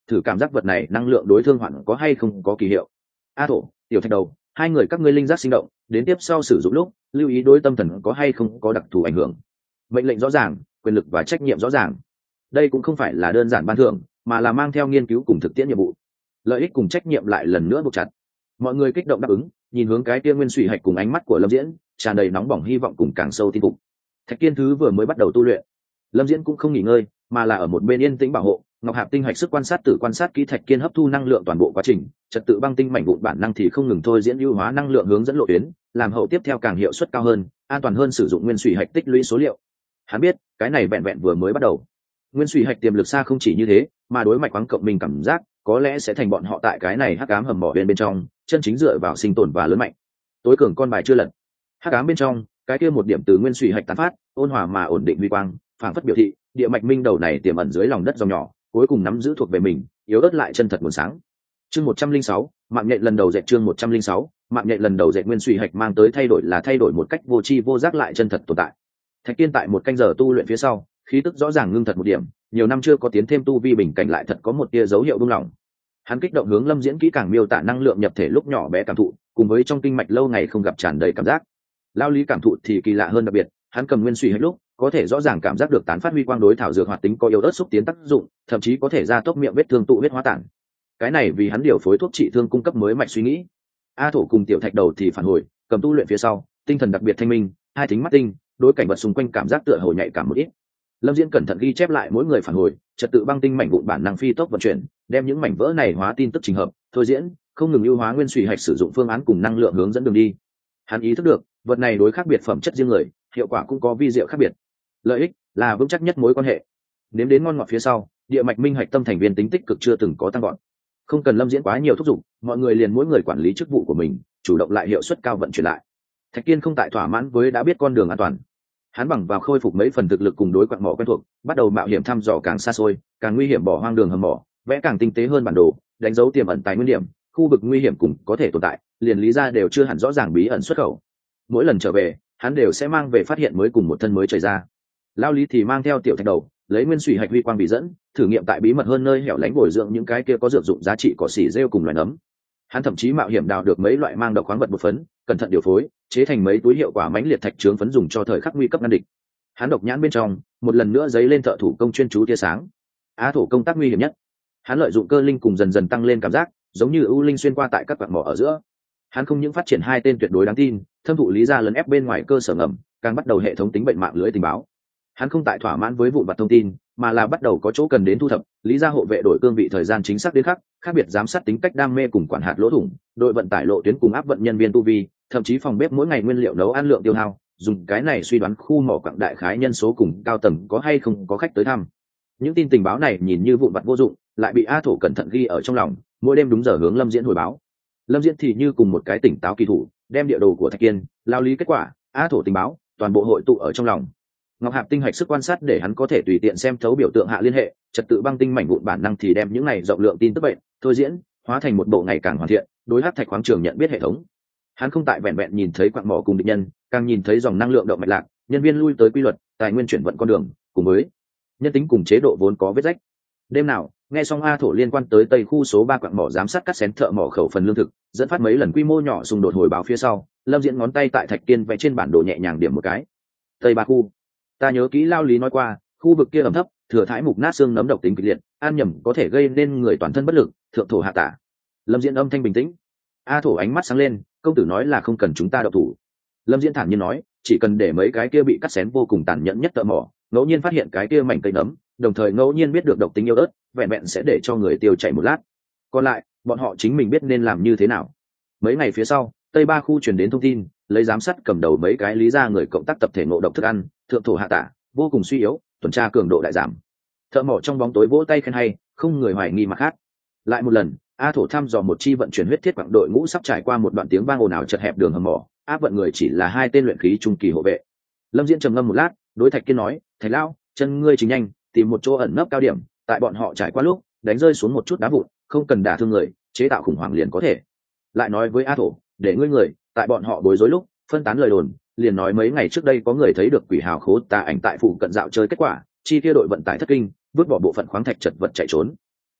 thử cảm giác vật này năng lượng đối thương hoạn có hay không có kỳ hiệu. A Thổ, Tiểu Thạch Đầu, hai người các ngươi linh giác sinh động, đến tiếp sau sử dụng lúc lưu ý đối tâm thần có hay không có đặc thù ảnh hưởng. Mệnh lệnh rõ ràng, quyền lực và trách nhiệm rõ ràng. Đây cũng không phải là đơn giản ban thưởng, mà là mang theo nghiên cứu cùng thực tiễn nhiệm vụ. Lợi ích cùng trách nhiệm lại lần nữa buộc chặt. Mọi người kích động đáp ứng, nhìn hướng cái kia nguyên suy hạch cùng ánh mắt của Lâm Diễn tràn đầy nóng bỏng hy vọng cùng càng sâu tin phục. Thạch Kiên thứ vừa mới bắt đầu tu luyện, Lâm Diễn cũng không nghỉ ngơi, mà là ở một bên yên tĩnh bảo hộ. Ngọc Hạp tinh hạch sức quan sát tự quan sát kỹ Thạch Kiên hấp thu năng lượng toàn bộ quá trình, trật tự băng tinh mảnh vụn bản năng thì không ngừng thôi diễn ưu hóa năng lượng hướng dẫn lộ tuyến, làm hậu tiếp theo càng hiệu suất cao hơn, an toàn hơn sử dụng nguyên suy hạch tích lũy số liệu. Hắn biết, cái này vẹn vẹn vừa mới bắt đầu. Nguyên suy hạch tiềm lực xa không chỉ như thế, mà đối mạch khoáng cộng mình cảm giác có lẽ sẽ thành bọn họ tại cái này hắc ám hầm mỏ bên trong chân chính dựa vào sinh tồn và lớn mạnh. Tối cường con bài chưa lật. Hắc ám bên trong, cái kia một điểm từ nguyên suy hạch tán phát, ôn hòa mà ổn định uy quang, phảng phất biểu thị địa mạch minh đầu này tiềm ẩn dưới lòng đất dòng nhỏ, cuối cùng nắm giữ thuộc về mình, yếu ớt lại chân thật nguồn sáng. Chương 106, mạng nhện lần đầu dệt. Chương 106, mạng nhện lần đầu dệt. Nguyên suy hạch mang tới thay đổi là thay đổi một cách vô tri vô giác lại chân thật tồn tại. Thạch Kiên tại một canh giờ tu luyện phía sau, khí tức rõ ràng ngưng thật một điểm, nhiều năm chưa có tiến thêm tu vi bình cảnh lại thật có một tia dấu hiệu buông lỏng. Hắn kích động hướng Lâm Diễn kỹ càng miêu tả năng lượng nhập thể lúc nhỏ bé cảm thụ, cùng với trong kinh mạch lâu ngày không gặp tràn đầy cảm giác. Lao Lý cảm thụ thì kỳ lạ hơn đặc biệt, hắn cầm nguyên suy hạch lúc có thể rõ ràng cảm giác được tán phát huy quang đối thảo dược hoạt tính có yếu ớt xúc tiến tác dụng, thậm chí có thể gia tốc miệng vết thương tụ huyết hóa tản. Cái này vì hắn điều phối thuốc trị thương cung cấp mới mạch suy nghĩ. A Thổ cùng Tiểu Thạch Đầu thì phản hồi, cầm tu luyện phía sau, tinh thần đặc biệt thanh minh, hai thính mắt tinh, đối cảnh vật xung quanh cảm giác tựa hồ nhạy cảm một ít. Lâm Diễn cẩn thận ghi chép lại mỗi người phản hồi, trật tự băng tinh mảnh vụn bản năng phi tốc vận chuyển, đem những mảnh vỡ này hóa tin tức trình hợp, thôi diễn, không ngừng ưu hóa nguyên suy hạch sử dụng phương án cùng năng lượng hướng dẫn đường đi. Hắn ý thức được, vật này đối khác biệt phẩm chất riêng người, hiệu quả cũng có vi diệu khác biệt. Lợi ích là vững chắc nhất mối quan hệ. Nếm đến ngon ngọt phía sau, địa mạch minh hạch tâm thành viên tính tích cực chưa từng có tăng gọn. Không cần Lâm Diễn quá nhiều thúc giục, mọi người liền mỗi người quản lý chức vụ của mình, chủ động lại hiệu suất cao vận chuyển lại. Thạch Kiên không tại thỏa mãn với đã biết con đường an toàn, hắn bằng vào khôi phục mấy phần thực lực cùng đối quặng mỏ quen thuộc, bắt đầu mạo hiểm thăm dò càng xa xôi, càng nguy hiểm bỏ hoang đường hầm mỏ, vẽ càng tinh tế hơn bản đồ, đánh dấu tiềm ẩn tài nguyên điểm, khu vực nguy hiểm cùng có thể tồn tại, liền lý ra đều chưa hẳn rõ ràng bí ẩn xuất khẩu. Mỗi lần trở về, hắn đều sẽ mang về phát hiện mới cùng một thân mới trời ra. Lao Lý thì mang theo Tiểu Thạch Đầu, lấy nguyên suy hạch huy quang bị dẫn, thử nghiệm tại bí mật hơn nơi hẻo lánh bồi dưỡng những cái kia có dược dụng giá trị cỏ xỉ rêu cùng loài nấm. Hắn thậm chí mạo hiểm đào được mấy loại mang độc khoáng vật bột phấn, cẩn thận điều phối, chế thành mấy túi hiệu quả mãnh liệt thạch trướng phấn dùng cho thời khắc nguy cấp ngăn địch. Hắn độc nhãn bên trong một lần nữa dấy lên thợ thủ công chuyên chú tia sáng. Á Thổ công tác nguy hiểm nhất. Hắn lợi dụng cơ linh cùng dần dần tăng lên cảm giác, giống như ưu linh xuyên qua tại các quặng mỏ ở giữa. Hắn không những phát triển hai tên tuyệt đối đáng tin, thâm thụ lý ra lấn ép bên ngoài cơ sở ngầm, càng bắt đầu hệ thống tính bệnh mạng lưới tình báo. Hắn không tại thỏa mãn với vụn vặt thông tin, mà là bắt đầu có chỗ cần đến thu thập, lý ra hộ vệ đổi cương vị thời gian chính xác đến khắc, khác biệt giám sát tính cách đam mê cùng quản hạt lỗ thủng, đội vận tải lộ tuyến cùng áp vận nhân viên tu vi, thậm chí phòng bếp mỗi ngày nguyên liệu nấu ăn lượng tiêu hao, dùng cái này suy đoán khu mỏ quặng đại khái nhân số cùng cao tầng có hay không có khách tới thăm. Những tin tình báo này nhìn như vụn vặt vô dụng, lại bị A Thổ cẩn thận ghi ở trong lòng, mỗi đêm đúng giờ hướng Lâm Diễn hồi báo. Lâm Diễn thì như cùng một cái tỉnh táo kỳ thủ, đem địa đồ của Thạch Kiên, Lao Lý kết quả, A Thổ tình báo, toàn bộ hội tụ ở trong lòng. Ngọc Hạp tinh hạch sức quan sát để hắn có thể tùy tiện xem thấu biểu tượng hạ liên hệ, trật tự băng tinh mảnh vụn bản năng thì đem những này rộng lượng tin tức bệnh, thôi diễn, hóa thành một bộ ngày càng hoàn thiện, đối hắc thạch khoáng trường nhận biết hệ thống. Hắn không tại vẹn vẹn nhìn thấy quặng mỏ cùng địch nhân, càng nhìn thấy dòng năng lượng động mạch lạc, nhân viên lui tới quy luật, tài nguyên chuyển vận con đường, cùng với nhân tính cùng chế độ vốn có vết rách. Đêm nào, nghe xong A Thổ liên quan tới tây khu số 3 quặng mỏ giám sát cắt xén thợ mỏ khẩu phần lương thực, dẫn phát mấy lần quy mô nhỏ xung đột hồi báo phía sau, Lâm Diễn ngón tay tại Thạch Kiên vẽ trên bản đồ nhẹ nhàng điểm một cái. Tây 3 khu. Ta nhớ kỹ Lao Lý nói qua, khu vực kia ẩm thấp, thừa thãi mục nát xương nấm độc tính kịch liệt, an nhầm có thể gây nên người toàn thân bất lực, thượng thổ hạ tả. Lâm Diễn âm thanh bình tĩnh. A Thổ ánh mắt sáng lên, công tử nói là không cần chúng ta động thủ. Lâm Diễn thản nhiên nói, chỉ cần để mấy cái kia bị cắt xén vô cùng tàn nhẫn nhất thợ mỏ, ngẫu nhiên phát hiện cái kia mảnh cây nấm, đồng thời ngẫu nhiên biết được độc tính yếu ớt, vẹn vẹn sẽ để cho người tiêu chảy một lát. Còn lại, bọn họ chính mình biết nên làm như thế nào. Mấy ngày phía sau, Tây 3 khu truyền đến thông tin, lấy giám sát cầm đầu mấy cái lý ra người cộng tác tập thể ngộ độc thức ăn, thượng thổ hạ tả, vô cùng suy yếu, tuần tra cường độ đại giảm. Thợ mỏ trong bóng tối vỗ tay khen hay, không người hoài nghi mà khác. Lại một lần, A Thổ thăm dò một chi vận chuyển huyết thiết quặng đội ngũ sắp trải qua một đoạn tiếng vang ồn ào chật hẹp đường hầm mỏ, áp vận người chỉ là hai tên luyện khí trung kỳ hộ vệ. Lâm Diễn trầm ngâm một lát, đối Thạch Kiên nói, Thạch lão, chân ngươi chính nhanh, tìm một chỗ ẩn nấp cao điểm, tại bọn họ trải qua lúc, đánh rơi xuống một chút đá vụn, không cần đả thương người, chế tạo khủng hoảng liền có thể. Lại nói với A Thổ, để ngươi người, tại bọn họ bối rối lúc, phân tán lời đồn, liền nói mấy ngày trước đây có người thấy được quỷ hào khố tà ảnh tại phụ cận dạo chơi kết quả, chi kia đội vận tải thất kinh, vứt bỏ bộ phận khoáng thạch chật vật chạy trốn.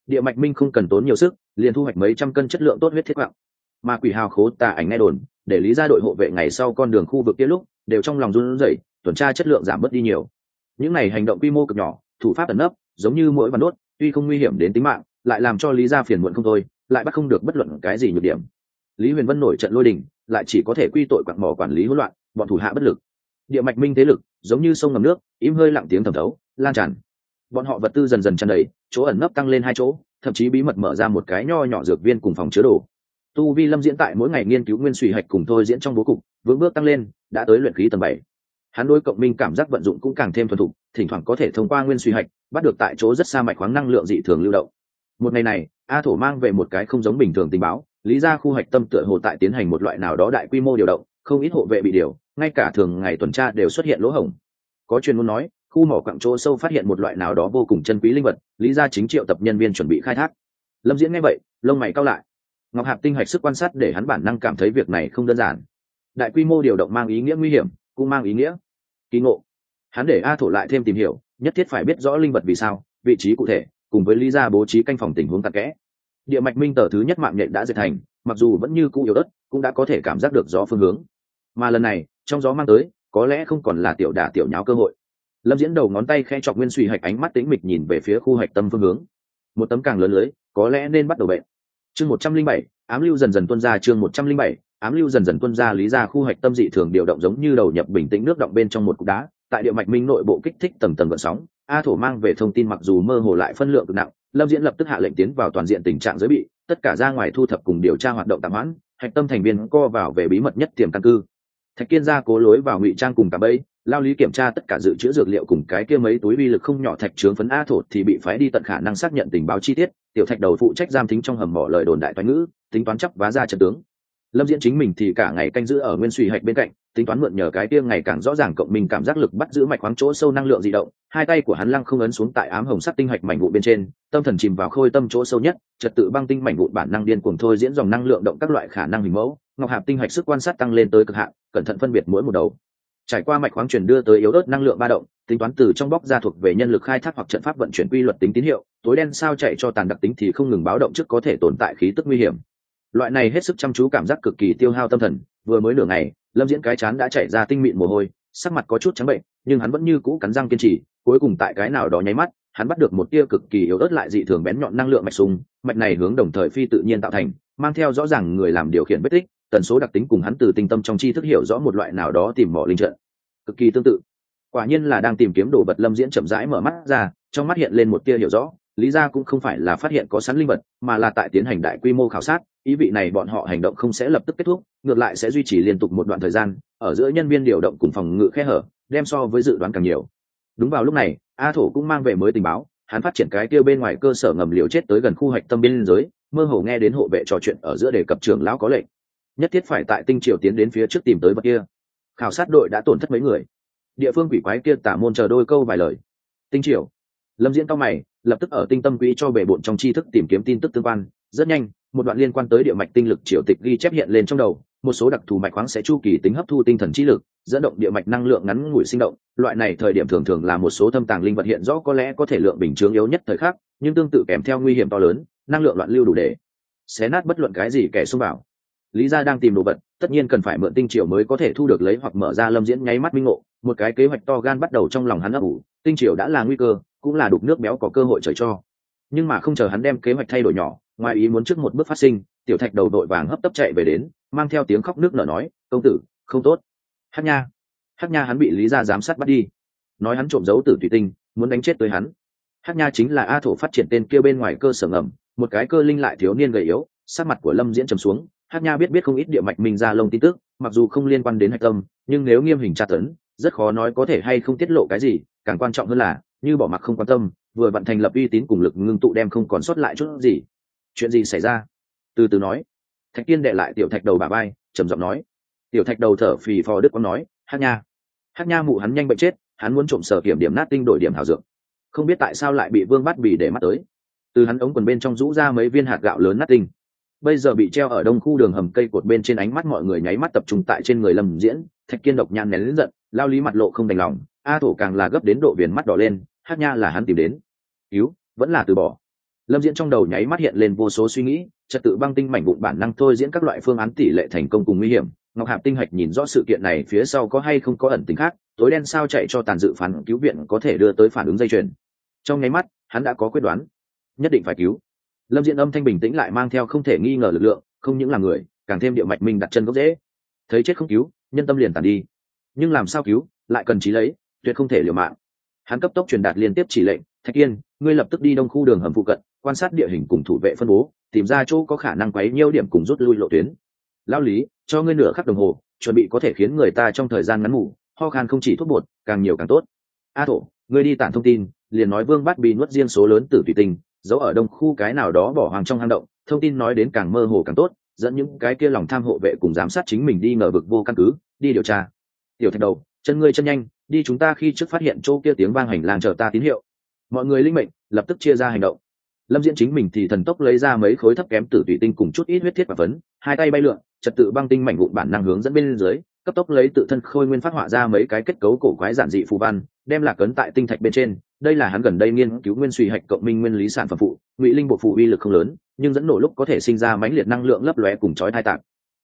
Địa mạch minh không cần tốn nhiều sức, liền thu hoạch mấy trăm cân chất lượng tốt huyết thiết quặng. Mà quỷ hào khố tà ảnh nghe đồn, để lý gia đội hộ vệ ngày sau con đường khu vực kia lúc đều trong lòng run rẩy, tuần tra chất lượng giảm bớt đi nhiều. Những này hành động quy mô cực nhỏ, thủ pháp ẩn nấp, giống như mỗi vằn đốt, tuy không nguy hiểm đến tính mạng, lại làm cho lý gia phiền muộn không thôi, lại bắt không được bất luận cái gì nhược điểm. Lý Huyền Vân nổi trận lôi đình, lại chỉ có thể quy tội quặng mỏ quản lý hỗn loạn, bọn thủ hạ bất lực. Địa mạch minh thế lực giống như sông ngầm nước, im hơi lặng tiếng thẩm thấu, lan tràn. Bọn họ vật tư dần dần tràn đầy, chỗ ẩn nấp tăng lên 2 chỗ, thậm chí bí mật mở ra một cái nho nhỏ dược viên cùng phòng chứa đồ. Tu vi Lâm Diễn tại mỗi ngày nghiên cứu nguyên suy hạch cùng thôi diễn trong bố cục, vững bước tăng lên, đã tới luyện khí tầng 7. Hắn đối cộng minh cảm giác vận dụng cũng càng thêm thuần thục, thỉnh thoảng có thể thông qua nguyên suy hạch bắt được tại chỗ rất xa mạch khoáng năng lượng dị thường lưu động. Một ngày này, A Thổ mang về một cái không giống bình thường tình báo, lý gia khu hạch tâm tựa hồ tại tiến hành một loại nào đó đại quy mô điều động, không ít hộ vệ bị điều, ngay cả thường ngày tuần tra đều xuất hiện lỗ hổng. Có chuyên môn nói, khu mỏ quặng chỗ sâu phát hiện một loại nào đó vô cùng chân quý linh vật, lý gia chính triệu tập nhân viên chuẩn bị khai thác. Lâm Diễn nghe vậy, lông mày cau lại. Ngọc Hạp tinh hạch sức quan sát để hắn bản năng cảm thấy việc này không đơn giản. Đại quy mô điều động mang ý nghĩa nguy hiểm, cũng mang ý nghĩa kỳ ngộ. Hắn để A Thổ lại thêm tìm hiểu, nhất thiết phải biết rõ linh vật vì sao, vị trí cụ thể, cùng với lý gia bố trí canh phòng tình huống tạc kẽ. Địa mạch minh tờ thứ nhất mạng nhện đã dệt thành, mặc dù vẫn như cũ yếu ớt, cũng đã có thể cảm giác được gió phương hướng. Mà lần này, trong gió mang tới, có lẽ không còn là tiểu đả tiểu nháo cơ hội. Lâm Diễn đầu ngón tay khẽ chọc nguyên suy hạch, ánh mắt tĩnh mịch nhìn về phía khu hạch tâm phương hướng. Một tấm càng lớn lưới, có lẽ nên bắt đầu bệnh. Chương 107, ám lưu dần dần tuôn ra. Chương 107, ám lưu dần dần tuôn ra. Lý gia khu hạch tâm dị thường điều động giống như đầu nhập bình tĩnh nước động bên trong một cục đá, tại địa mạch minh nội bộ kích thích tầng tầng gợn sóng. A Thổ mang về thông tin mặc dù mơ hồ lại phân lượng cực nặng, Lâm Diễn lập tức hạ lệnh tiến vào toàn diện tình trạng giới bị, tất cả ra ngoài thu thập cùng điều tra hoạt động tạm hoãn, hạch tâm thành viên co vào về bí mật nhất tiềm căn cư. Thạch Kiên ra cố lối vào ngụy trang cùng cả bẫy, lao lý kiểm tra tất cả dự trữ dược liệu cùng cái kia mấy túi vi lực không nhỏ thạch trướng phấn. A Thổ thì bị phái đi tận khả năng xác nhận tình báo chi tiết, tiểu thạch đầu phụ trách giam thính trong hầm mỏ lời đồn đại toán ngữ, tính toán chấp vá ra trận tướng. Lâm Diễn chính mình thì cả ngày canh giữ ở nguyên suy hạch bên cạnh, tính toán mượn nhờ cái kia ngày càng rõ ràng cộng mình cảm giác lực bắt giữ mạch khoáng chỗ sâu năng lượng dị động. Hai tay của hắn lăng không ấn xuống tại ám hồng sắc tinh hạch mảnh vụn bên trên, tâm thần chìm vào khôi tâm chỗ sâu nhất, trật tự băng tinh mảnh vụn bản năng điên cuồng thôi diễn dòng năng lượng động các loại khả năng hình mẫu. Ngọc Hạp tinh hạch sức quan sát tăng lên tới cực hạn, cẩn thận phân biệt mỗi một đầu. Trải qua mạch khoáng truyền đưa tới yếu ớt năng lượng ba động, tính toán từ trong bóc ra thuộc về nhân lực khai thác hoặc trận pháp vận chuyển quy luật tính tín hiệu, tối đen sao chạy cho tàn đặc tính thì không ngừng báo động trước có thể tồn tại khí tức nguy hiểm. Loại này hết sức chăm chú cảm giác cực kỳ tiêu hao tâm thần, vừa mới nửa ngày, Lâm Diễn cái chán đã chảy ra tinh mịn mồ hôi, sắc mặt có chút trắng bệnh, nhưng hắn vẫn như cũ cắn răng kiên trì. Cuối cùng tại cái nào đó nháy mắt, hắn bắt được một tia cực kỳ yếu ớt lại dị thường bén nhọn năng lượng mạch sung, mạch này hướng đồng thời phi tự nhiên tạo thành, mang theo rõ ràng người làm điều khiển vết tích, tần số đặc tính cùng hắn từ tinh tâm trong tri thức hiểu rõ một loại nào đó tìm mỏ linh trận, cực kỳ tương tự. Quả nhiên là đang tìm kiếm đồ vật. Lâm Diễn chậm rãi mở mắt ra, trong mắt hiện lên một tia hiểu rõ, lý ra cũng không phải là phát hiện có sẵn linh vật, mà là tại tiến hành đại quy mô khảo sát. Ý vị này bọn họ hành động không sẽ lập tức kết thúc, ngược lại sẽ duy trì liên tục một đoạn thời gian, ở giữa nhân viên điều động cùng phòng ngự khe hở, đem so với dự đoán càng nhiều. Đúng vào lúc này, A Thổ cũng mang về mới tình báo, hắn phát triển cái kia bên ngoài cơ sở ngầm liều chết tới gần khu hạch tâm biên giới, mơ hồ nghe đến hộ vệ trò chuyện ở giữa đề cập trưởng lão có lệnh, nhất thiết phải tại tinh triều tiến đến phía trước tìm tới vật kia. Khảo sát đội đã tổn thất mấy người, địa phương quỷ quái kia tả môn chờ đôi câu vài lời. Tinh triều. Lâm Diễn cao mày, lập tức ở tinh tâm quỹ cho bề bộn trong tri thức tìm kiếm tin tức tương quan. Rất nhanh, một đoạn liên quan tới địa mạch tinh lực triều tịch ghi chép hiện lên trong đầu. Một số đặc thù mạch khoáng sẽ chu kỳ tính hấp thu tinh thần trí lực, dẫn động địa mạch năng lượng ngắn ngủi sinh động. Loại này thời điểm thường thường là một số thâm tàng linh vật hiện rõ, có lẽ có thể lượng bình chướng yếu nhất thời khắc, nhưng tương tự kèm theo nguy hiểm to lớn, năng lượng loạn lưu đủ để xé nát bất luận cái gì kẻ xông vào. Lý gia đang tìm đồ vật, tất nhiên cần phải mượn tinh triều mới có thể thu được lấy hoặc mở ra. Lâm Diễn nháy mắt minh ngộ, một cái kế hoạch to gan bắt đầu trong lòng hắn ấp ủ. Tinh triều đã là nguy cơ, cũng là đục nước béo có cơ hội trời cho. Nhưng mà không chờ hắn đem kế hoạch thay đổi nhỏ, ngoài ý muốn trước một bước phát sinh, tiểu thạch đầu đội vàng hấp tấp chạy về đến, mang theo tiếng khóc nước nở nói: "Công tử, không tốt. Hắc Nha hắn bị Lý gia giám sát bắt đi, nói hắn trộm giấu tử thủy tinh, muốn đánh chết tới hắn." Hắc Nha chính là A Thổ phát triển tên kia bên ngoài cơ sở ngầm, một cái cơ linh lại thiếu niên gầy yếu. Sắc mặt của Lâm Diễn trầm xuống. Hắc Nha biết không ít địa mạch minh ra lông tin tức, mặc dù không liên quan đến hạch tâm, nhưng nếu nghiêm hình tra tấn, rất khó nói có thể hay không tiết lộ cái gì. Càng quan trọng hơn là, như bỏ mặc không quan tâm, vừa vận thành lập uy tín cùng lực ngưng tụ đem không còn sót lại chút gì. Chuyện gì xảy ra? Từ từ nói. Thạch Kiên đệ lại tiểu thạch đầu bả vai, trầm giọng nói. Tiểu thạch đầu thở phì phò đức có nói: Hắc Nha mụ hắn nhanh bệnh chết, hắn muốn trộm sở kiểm điểm nát tinh đổi điểm hảo dược, không biết tại sao lại bị Vương Bát Bỉ để mắt tới. Từ hắn ống quần bên trong rũ ra mấy viên hạt gạo lớn nát tinh, bây giờ bị treo ở đông khu đường hầm cây cột bên trên. Ánh mắt mọi người nháy mắt tập trung tại trên người Lâm Diễn. Thạch Kiên độc nhãn nén lớn giận, lao lý mặt lộ không đành lòng. A Thổ càng là gấp đến độ viền mắt đỏ lên. Hắc Nha là hắn tìm đến cứu, vẫn là từ bỏ? Lâm Diễn trong đầu nháy mắt hiện lên vô số suy nghĩ, trật tự băng tinh mảnh vụn bản năng thôi diễn các loại phương án tỷ lệ thành công cùng nguy hiểm. Ngọc Hạp tinh hạch nhìn rõ sự kiện này phía sau có hay không có ẩn tính khác, tối đen sao chạy cho tàn dự phán cứu viện có thể đưa tới phản ứng dây chuyền. Trong nháy mắt, hắn đã có quyết đoán, nhất định phải cứu. Lâm Diễn âm thanh bình tĩnh lại mang theo không thể nghi ngờ lực lượng, không những là người, càng thêm địa mạch minh đặt chân gốc dễ. Thấy chết không cứu, nhân tâm liền tàn đi. Nhưng làm sao cứu, lại cần trí lấy, tuyệt không thể liều mạng. Hắn cấp tốc truyền đạt liên tiếp chỉ lệnh, Thạch Kiên, ngươi lập tức đi đông khu đường hầm phụ cận, quan sát địa hình cùng thủ vệ phân bố, tìm ra chỗ có khả năng quấy nhiễu điểm cùng rút lui lộ tuyến. Lão Lý, cho ngươi nửa khắc đồng hồ, chuẩn bị có thể khiến người ta trong thời gian ngắn ngủ, ho khan không chỉ thuốc bột, càng nhiều càng tốt. A Thổ, ngươi đi tản thông tin, liền nói Vương Bát Bì nuốt riêng số lớn tử thủy tinh, giấu ở đông khu cái nào đó bỏ hoang trong hang động, thông tin nói đến càng mơ hồ càng tốt, dẫn những cái kia lòng tham hộ vệ cùng giám sát chính mình đi ngờ vực vô căn cứ, đi điều tra. Tiểu Thạch Đầu, chân ngươi chân nhanh, đi chúng ta khi trước phát hiện chỗ kia tiếng vang hành lang chờ ta tín hiệu. Mọi người linh mệnh, lập tức chia ra hành động. Lâm Diễn chính mình thì thần tốc lấy ra mấy khối thấp kém tử thủy tinh cùng chút ít huyết thiết và phấn, hai tay bay lượn, trật tự băng tinh mảnh vụn bản năng hướng dẫn bên dưới, cấp tốc lấy tự thân khôi nguyên phát họa ra mấy cái kết cấu cổ quái giản dị phù văn, đem lạc ấn tại tinh thạch bên trên. Đây là hắn gần đây nghiên cứu nguyên suy hạch cộng minh nguyên lý sản phẩm phụ, ngụy linh bộ phụ uy lực không lớn, nhưng dẫn nổ lúc có thể sinh ra mãnh liệt năng lượng lấp lóe cùng chói tai tạc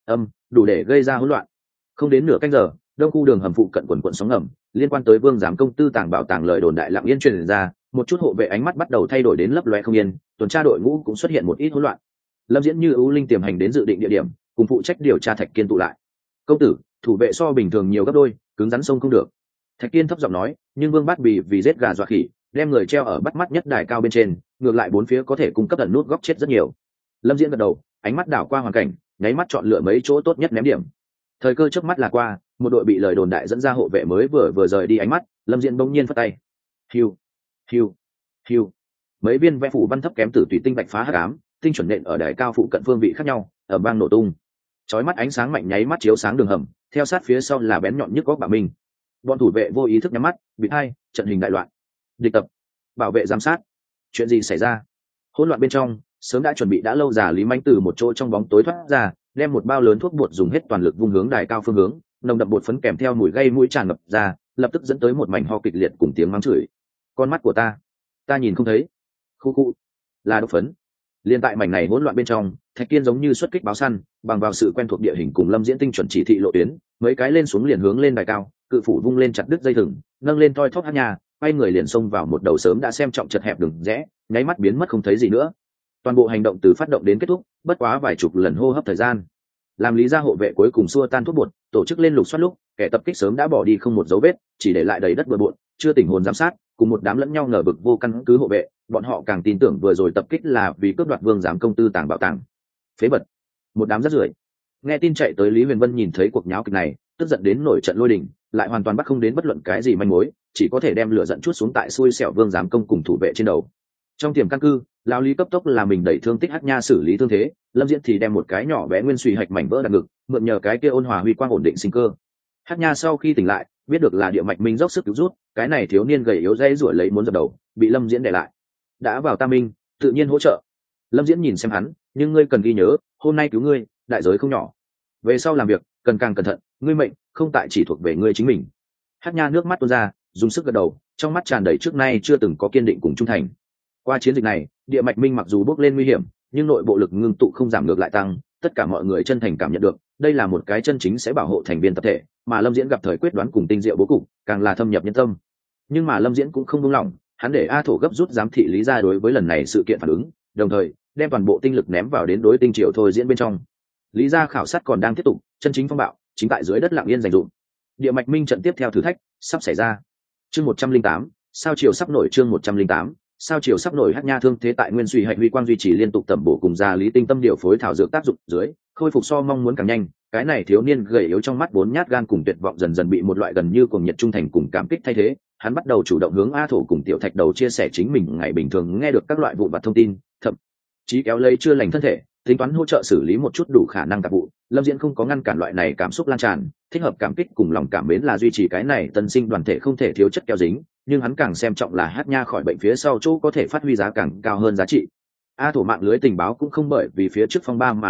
đủ để gây ra hỗn loạn. Không đến nửa canh giờ, đông khu đường hầm phụ cận quần quận sóng ngầm liên quan tới Vương giám công tư tàng bảo tàng lời đồn đại lặng yên truyền ra, một chút hộ vệ ánh mắt bắt đầu thay đổi đến lấp lóe không yên, tuần tra đội ngũ cũng xuất hiện một ít hỗn loạn. Lâm Diễn như ưu linh tiềm hành đến dự định địa điểm, cùng phụ trách điều tra Thạch Kiên tụ lại. Công tử, thủ vệ so bình thường nhiều gấp đôi, cứng rắn sông không được. Thạch Kiên thấp giọng nói, nhưng Vương Bát Bì vì giết gà dọa khỉ, đem người treo ở bắt mắt nhất đài cao bên trên, ngược lại bốn phía có thể cung cấp ẩn nút góc chết rất nhiều. Lâm Diễn gật đầu, ánh mắt đảo qua hoàn cảnh, nháy mắt chọn lựa mấy chỗ tốt nhất ném điểm. Thời cơ trước mắt là qua, một đội bị lời đồn đại dẫn ra hộ vệ mới vừa rời đi ánh mắt, Lâm Diễn bỗng nhiên phất tay. Hiu, hiu, hiu. Mấy viên vẽ phủ văn thấp kém tử tùy tinh bạch phá hắc ám, tinh chuẩn nện ở đài cao phụ cận phương vị khác nhau, ở bang nổ tung. Chói mắt ánh sáng mạnh nháy mắt chiếu sáng đường hầm, theo sát phía sau là bén nhọn nhức góc bạo minh. Bọn thủ vệ vô ý thức nhắm mắt, bị hai, trận hình đại loạn. Địch tập, bảo vệ giám sát. Chuyện gì xảy ra? Hỗn loạn bên trong, sớm đã chuẩn bị đã lâu già Lý Manh từ một chỗ trong bóng tối thoát ra, đem một bao lớn thuốc bột dùng hết toàn lực vung hướng đài cao phương hướng, nồng đậm bột phấn kèm theo mùi gây mũi tràn ngập ra, lập tức dẫn tới một mảnh ho kịch liệt cùng tiếng mắng chửi. Con mắt của ta nhìn không thấy. Khu là độc phấn. Liên tại mảnh này hỗn loạn bên trong, Thạch Kiên giống như xuất kích báo săn, bằng vào sự quen thuộc địa hình cùng Lâm Diễn tinh chuẩn chỉ thị lộ tuyến, mấy cái lên xuống liền hướng lên đài cao, cự phủ vung lên chặt đứt dây thừng, nâng lên toi thóp hát nhà, quay người liền xông vào một đầu sớm đã xem trọng chật hẹp đường rẽ, nháy mắt biến mất không thấy gì nữa. Toàn bộ hành động từ phát động đến kết thúc, bất quá vài chục lần hô hấp thời gian. Làm lý gia hộ vệ cuối cùng xua tan thuốc bột, tổ chức lên lục soát lúc, kẻ tập kích sớm đã bỏ đi không một dấu vết, chỉ để lại đầy đất bừa bộn, chưa tỉnh hồn giám sát, cùng một đám lẫn nhau ngờ vực vô căn cứ hộ vệ, bọn họ càng tin tưởng vừa rồi tập kích là vì cướp đoạt Vương giám công tư tàng bảo tàng. Phế vật, một đám rác rưởi. Nghe tin chạy tới Lý Huyền Vân nhìn thấy cuộc nháo kịch này, tức giận đến nổi trận lôi đình, lại hoàn toàn bắt không đến bất luận cái gì manh mối, chỉ có thể đem lửa giận chuốt xuống tại xui xẻo Vương giám công cùng thủ vệ trên đầu. Trong tiềm căn cư, lão Lý cấp tốc là mình đẩy thương tích hắc nha xử lý thương thế, Lâm Diễn thì đem một cái nhỏ bé nguyên suy hạch mảnh vỡ đặt ngực, mượn nhờ cái kia ôn hòa huy quang ổn định sinh cơ. Hắc nha sau khi tỉnh lại, biết được là địa mạch minh dốc sức cứu rút, cái này thiếu niên gầy yếu dây rủa lấy muốn dập đầu, bị Lâm Diễn để lại. Đã vào Tam Minh, tự nhiên hỗ trợ. Lâm Diễn nhìn xem hắn, nhưng ngươi cần ghi nhớ, hôm nay cứu ngươi, đại giới không nhỏ. Về sau làm việc, cần càng cẩn thận, ngươi mệnh không tại chỉ thuộc về ngươi chính mình. Hắc nha nước mắt tuôn ra, dùng sức gật đầu, trong mắt tràn đầy trước nay chưa từng có kiên định cùng trung thành. Qua chiến dịch này, địa mạch minh mặc dù bước lên nguy hiểm, nhưng nội bộ lực ngưng tụ không giảm ngược lại tăng, tất cả mọi người chân thành cảm nhận được, đây là một cái chân chính sẽ bảo hộ thành viên tập thể, mà Lâm Diễn gặp thời quyết đoán cùng tinh diệu bố cục, càng là thâm nhập nhân tâm. Nhưng mà Lâm Diễn cũng không buông lỏng, hắn để A Thổ gấp rút giám thị Lý gia đối với lần này sự kiện phản ứng, đồng thời đem toàn bộ tinh lực ném vào đến đối tinh triều thôi diễn bên trong. Lý gia khảo sát còn đang tiếp tục, chân chính phong bạo chính tại dưới đất lặng yên dành dụm. Địa mạch minh trận tiếp theo thử thách sắp xảy ra. Chương 108, sao chiều sắp nổi. Chương 108, sao chiều sắp nổi. Hắc nha thương thế tại nguyên suy hạch huy quang duy trì liên tục tẩm bổ cùng gia lý tinh tâm điều phối thảo dược tác dụng dưới, khôi phục so mong muốn càng nhanh. Cái này thiếu niên gầy yếu trong mắt vốn nhát gan cùng tuyệt vọng dần dần bị một loại gần như cuồng nhiệt trung thành cùng cảm kích thay thế. Hắn bắt đầu chủ động hướng A Thổ cùng Tiểu Thạch Đầu chia sẻ chính mình ngày bình thường nghe được các loại vụn vặt thông tin, thậm chí kéo lấy chưa lành thân thể, tính toán hỗ trợ xử lý một chút đủ khả năng tạp vụ. Lâm Diễn không có ngăn cản loại này cảm xúc lan tràn, thích hợp cảm kích cùng lòng cảm mến là duy trì cái này tân sinh đoàn thể không thể thiếu chất kéo dính, nhưng hắn càng xem trọng là Hắc nha khỏi bệnh phía sau chỗ có thể phát huy giá càng cao hơn giá trị. A Thổ mạng lưới tình báo cũng không bởi vì phía trước phong ba mà đình trệ,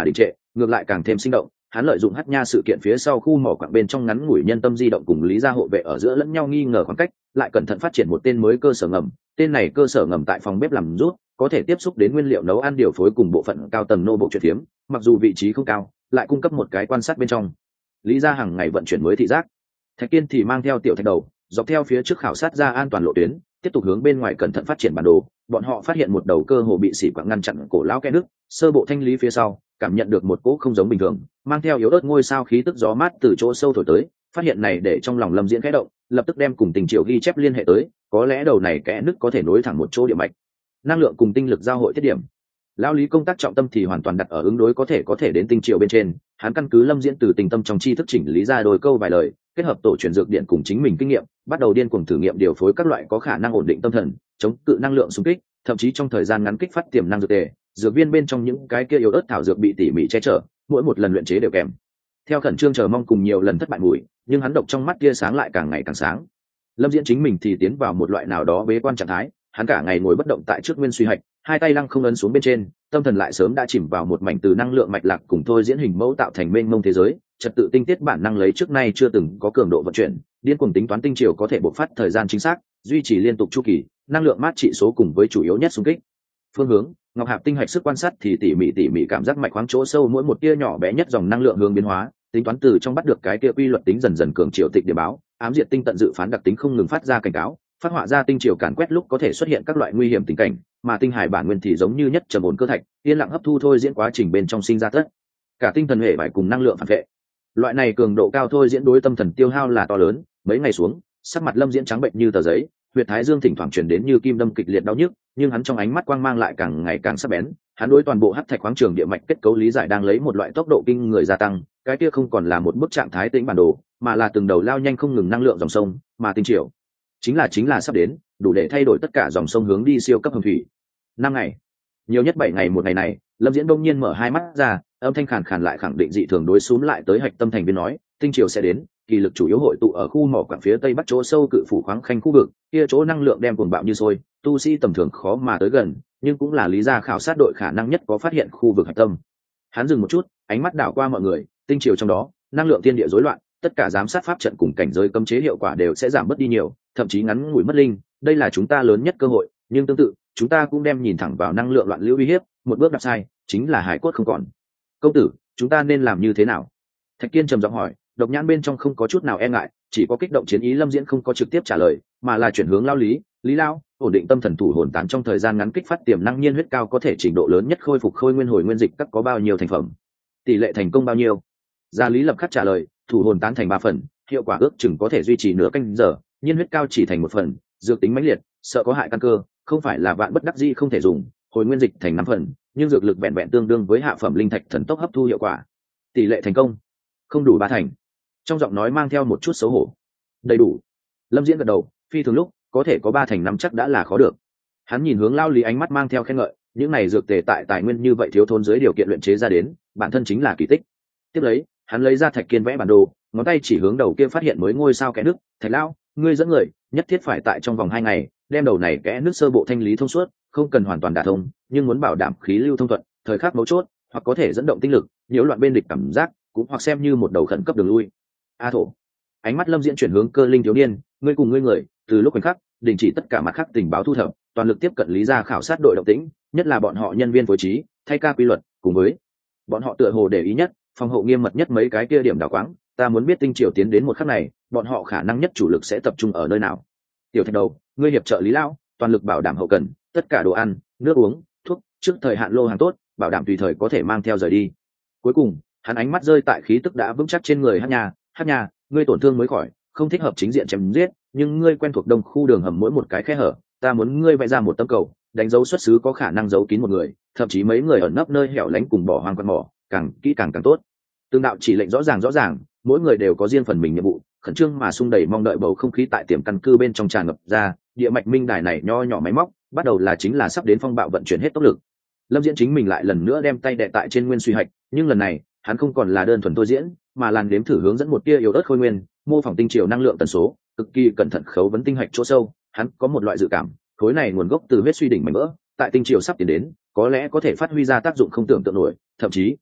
ngược lại càng thêm sinh động. Hắn lợi dụng hắc nha sự kiện phía sau khu mỏ quặng bên trong ngắn ngủi nhân tâm di động cùng lý gia hộ vệ ở giữa lẫn nhau nghi ngờ khoảng cách, lại cẩn thận phát triển một tên mới cơ sở ngầm. Tên này cơ sở ngầm tại phòng bếp làm rút, có thể tiếp xúc đến nguyên liệu nấu ăn điều phối cùng bộ phận cao tầng nô bộ chuyện phiếm, mặc dù vị trí không cao, lại cung cấp một cái quan sát bên trong. Lý gia hàng ngày vận chuyển mới thị giác. Thạch Kiên thì mang theo tiểu thạch đầu, dọc theo phía trước khảo sát ra an toàn lộ tuyến, tiếp tục hướng bên ngoài cẩn thận phát triển bản đồ. Bọn họ phát hiện một đầu cơ hồ bị xỉ quặng ngăn chặn cổ lão kẽ nước, sơ bộ thanh lý phía sau, cảm nhận được một cỗ không giống bình thường, mang theo yếu ớt ngôi sao khí tức gió mát từ chỗ sâu thổi tới. Phát hiện này để trong lòng Lâm Diễn khẽ động, lập tức đem cùng Tình Triều ghi chép liên hệ tới, có lẽ đầu này kẽ nước có thể nối thẳng một chỗ địa mạch, năng lượng cùng tinh lực giao hội tiết điểm. Lão Lý công tác trọng tâm thì hoàn toàn đặt ở ứng đối có thể đến Tinh Triều bên trên. Hắn căn cứ Lâm Diễn từ tình tâm trong tri thức chỉnh lý ra đôi câu vài lời, kết hợp tổ truyền dược điện cùng chính mình kinh nghiệm, bắt đầu điên cuồng thử nghiệm điều phối các loại có khả năng ổn định tâm thần, chống cự năng lượng xung kích, thậm chí trong thời gian ngắn kích phát tiềm năng dược tề. Dược viên bên trong những cái kia yếu ớt thảo dược bị tỉ mỉ che chở, mỗi một lần luyện chế đều kèm theo khẩn trương chờ mong cùng nhiều lần thất bại mùi, nhưng hắn độc trong mắt kia sáng lại càng ngày càng sáng. Lâm Diễn chính mình thì tiến vào một loại nào đó bế quan trạng thái, hắn cả ngày ngồi bất động tại trước nguyên suy hạch, hai tay lăng không ấn xuống bên trên, tâm thần lại sớm đã chìm vào một mảnh từ năng lượng mạch lạc cùng thôi diễn hình mẫu tạo thành mênh mông thế giới, trật tự tinh tiết bản năng lấy trước nay chưa từng có cường độ vận chuyển, điên cuồng tính toán tinh chiều có thể bộc phát thời gian chính xác, duy trì liên tục chu kỳ, năng lượng mát trị số cùng với chủ yếu nhất xung kích. Phương hướng, Ngọc Hạp tinh hạch sức quan sát thì tỉ mỉ cảm giác mạch khoáng chỗ sâu mỗi một tia nhỏ bé nhất dòng năng lượng hướng biến hóa, tính toán từ trong bắt được cái kia quy luật tính dần dần cường triều tịch địa báo, ám diệt tinh tận dự phán đặc tính không ngừng phát ra cảnh cáo, phát họa ra tinh triều càn quét lúc có thể xuất hiện các loại nguy hiểm tình cảnh, mà tinh hải bản nguyên thì giống như nhất trầm ổn cơ thạch, yên lặng hấp thu thôi diễn quá trình bên trong sinh ra tất cả tinh thần hệ bài cùng năng lượng phản vệ. Loại này cường độ cao thôi diễn đối tâm thần tiêu hao là to lớn. Mấy ngày xuống, sắc mặt Lâm Diễn trắng bệnh như tờ giấy, huyệt thái dương thỉnh thoảng chuyển đến như kim đâm kịch liệt đau nhức, nhưng hắn trong ánh mắt quang mang lại càng ngày càng sắc bén. Hắn đối toàn bộ hắc thạch khoáng trường địa mạch kết cấu lý giải đang lấy một loại tốc độ kinh người gia tăng, cái kia không còn là một bức trạng thái tĩnh bản đồ, mà là từng đầu lao nhanh không ngừng năng lượng dòng sông, mà tinh triều chính là sắp đến, đủ để thay đổi tất cả dòng sông hướng đi siêu cấp hồng thủy. 5 ngày, nhiều nhất 7 ngày. Một ngày này, Lâm Diễn đông nhiên mở hai mắt ra, âm thanh khàn khàn lại khẳng định dị thường đối xúm lại tới hạch tâm thành viên nói, tinh triều sẽ đến, kỳ lực chủ yếu hội tụ ở khu mỏ quặng phía tây bắc chỗ sâu cự phủ khoáng khanh khu vực, kia chỗ năng lượng đem cuồng bạo như sôi, tu sĩ tầm thường khó mà tới gần, nhưng cũng là lý gia khảo sát đội khả năng nhất có phát hiện khu vực hạch tâm. Hắn dừng một chút, ánh mắt đảo qua mọi người, tinh triều trong đó, năng lượng thiên địa rối loạn, tất cả giám sát pháp trận cùng cảnh giới cấm chế hiệu quả đều sẽ giảm bớt đi nhiều, thậm chí ngắn ngủi mất linh, đây là chúng ta lớn nhất cơ hội, nhưng tương tự, chúng ta cũng đem nhìn thẳng vào năng lượng loạn lưu uy hiếp, một bước đạp sai, chính là hải cốt không còn. Công tử, chúng ta nên làm như thế nào? Thạch Kiên trầm giọng hỏi, độc nhãn bên trong không có chút nào e ngại, chỉ có kích động chiến ý. Lâm Diễn không có trực tiếp trả lời, mà là chuyển hướng Lao Lý, Lý Lao, ổn định tâm thần thủ hồn tán trong thời gian ngắn kích phát tiềm năng nhiên huyết cao có thể trình độ lớn nhất khôi phục khôi nguyên hồi nguyên dịch các có bao nhiêu thành phẩm, tỷ lệ thành công bao nhiêu? Gia Lý lập khắc trả lời, thủ hồn tán thành 3 phần, hiệu quả ước chừng có thể duy trì nửa canh giờ, nhiên huyết cao chỉ thành 1 phần, dược tính mãnh liệt, sợ có hại căn cơ, không phải là vạn bất đắc dĩ không thể dùng, hồi nguyên dịch thành 5 phần, nhưng dược lực vẹn vẹn tương đương với hạ phẩm linh thạch thần tốc hấp thu hiệu quả. Tỷ lệ thành công không đủ 3 thành. Trong giọng nói mang theo một chút xấu hổ. Đầy đủ. Lâm Diễn gật đầu, phi thường lúc có thể có 3 thành 5 chắc đã là khó được. Hắn nhìn hướng Lao Lý ánh mắt mang theo khen ngợi, những này dược tề tại tài nguyên như vậy thiếu thốn dưới điều kiện luyện chế ra đến, bản thân chính là kỳ tích. Tiếp lấy, hắn lấy ra Thạch Kiên vẽ bản đồ, ngón tay chỉ hướng đầu kia phát hiện mới ngôi sao kẽ nước, Thạch Lão, ngươi dẫn người, nhất thiết phải tại trong vòng 2 ngày, đem đầu này kẽ nước sơ bộ thanh lý thông suốt, không cần hoàn toàn đả thông, nhưng muốn bảo đảm khí lưu thông thuận, thời khắc mấu chốt, hoặc có thể dẫn động tinh lực, nhiễu loạn bên địch cảm giác, cũng hoặc xem như một đầu khẩn cấp đường lui. A Thổ, ánh mắt Lâm Diễn chuyển hướng Cơ Linh thiếu niên, ngươi cùng ngươi người, từ lúc khoảnh khắc đình chỉ tất cả mặt khác tình báo thu thập, toàn lực tiếp cận Lý gia khảo sát đội động tĩnh, nhất là bọn họ nhân viên phối trí, thay ca quy luật, cùng với bọn họ tựa hồ để ý nhất, phòng hộ nghiêm mật nhất mấy cái kia điểm đảo quáng, ta muốn biết tinh triều tiến đến một khắc này, bọn họ khả năng nhất chủ lực sẽ tập trung ở nơi nào. Tiểu Thạch Đầu, ngươi hiệp trợ Lý lão, toàn lực bảo đảm hậu cần, tất cả đồ ăn, nước uống, thuốc, trước thời hạn lô hàng tốt, bảo đảm tùy thời có thể mang theo rời đi. Cuối cùng, hắn ánh mắt rơi tại khí tức đã vững chắc trên người Hát Nha, ngươi tổn thương mới khỏi, không thích hợp chính diện chém giết, nhưng ngươi quen thuộc đông khu đường hầm mỗi một cái khe hở, ta muốn ngươi vẽ ra một tấm cầu, đánh dấu xuất xứ có khả năng giấu kín một người, thậm chí mấy người ở nấp nơi hẻo lánh cùng bỏ hoang quạt mỏ, càng kỹ càng tốt. Từng đạo chỉ lệnh rõ ràng, mỗi người đều có riêng phần mình nhiệm vụ, khẩn trương mà xung đầy mong đợi bầu không khí tại tiềm căn cư bên trong tràn ngập ra, địa mạch minh đài này nho nhỏ máy móc, bắt đầu là chính là sắp đến phong bạo vận chuyển hết tốc lực. Lâm Diễn chính mình lại lần nữa đem tay đè tại trên nguyên suy hạch, nhưng lần này, hắn không còn là đơn thuần thôi diễn, mà làn đếm thử hướng dẫn một tia yếu ớt khôi nguyên, mô phỏng tinh triều năng lượng tần số, cực kỳ cẩn thận khấu vấn tinh hạch chỗ sâu. Hắn có một loại dự cảm, khối này nguồn gốc từ huyết suy đỉnh mảnh vỡ, tại tinh triều sắp tiến đến, có lẽ có thể phát huy ra tác dụng không tưởng tượng nổi, thậm chí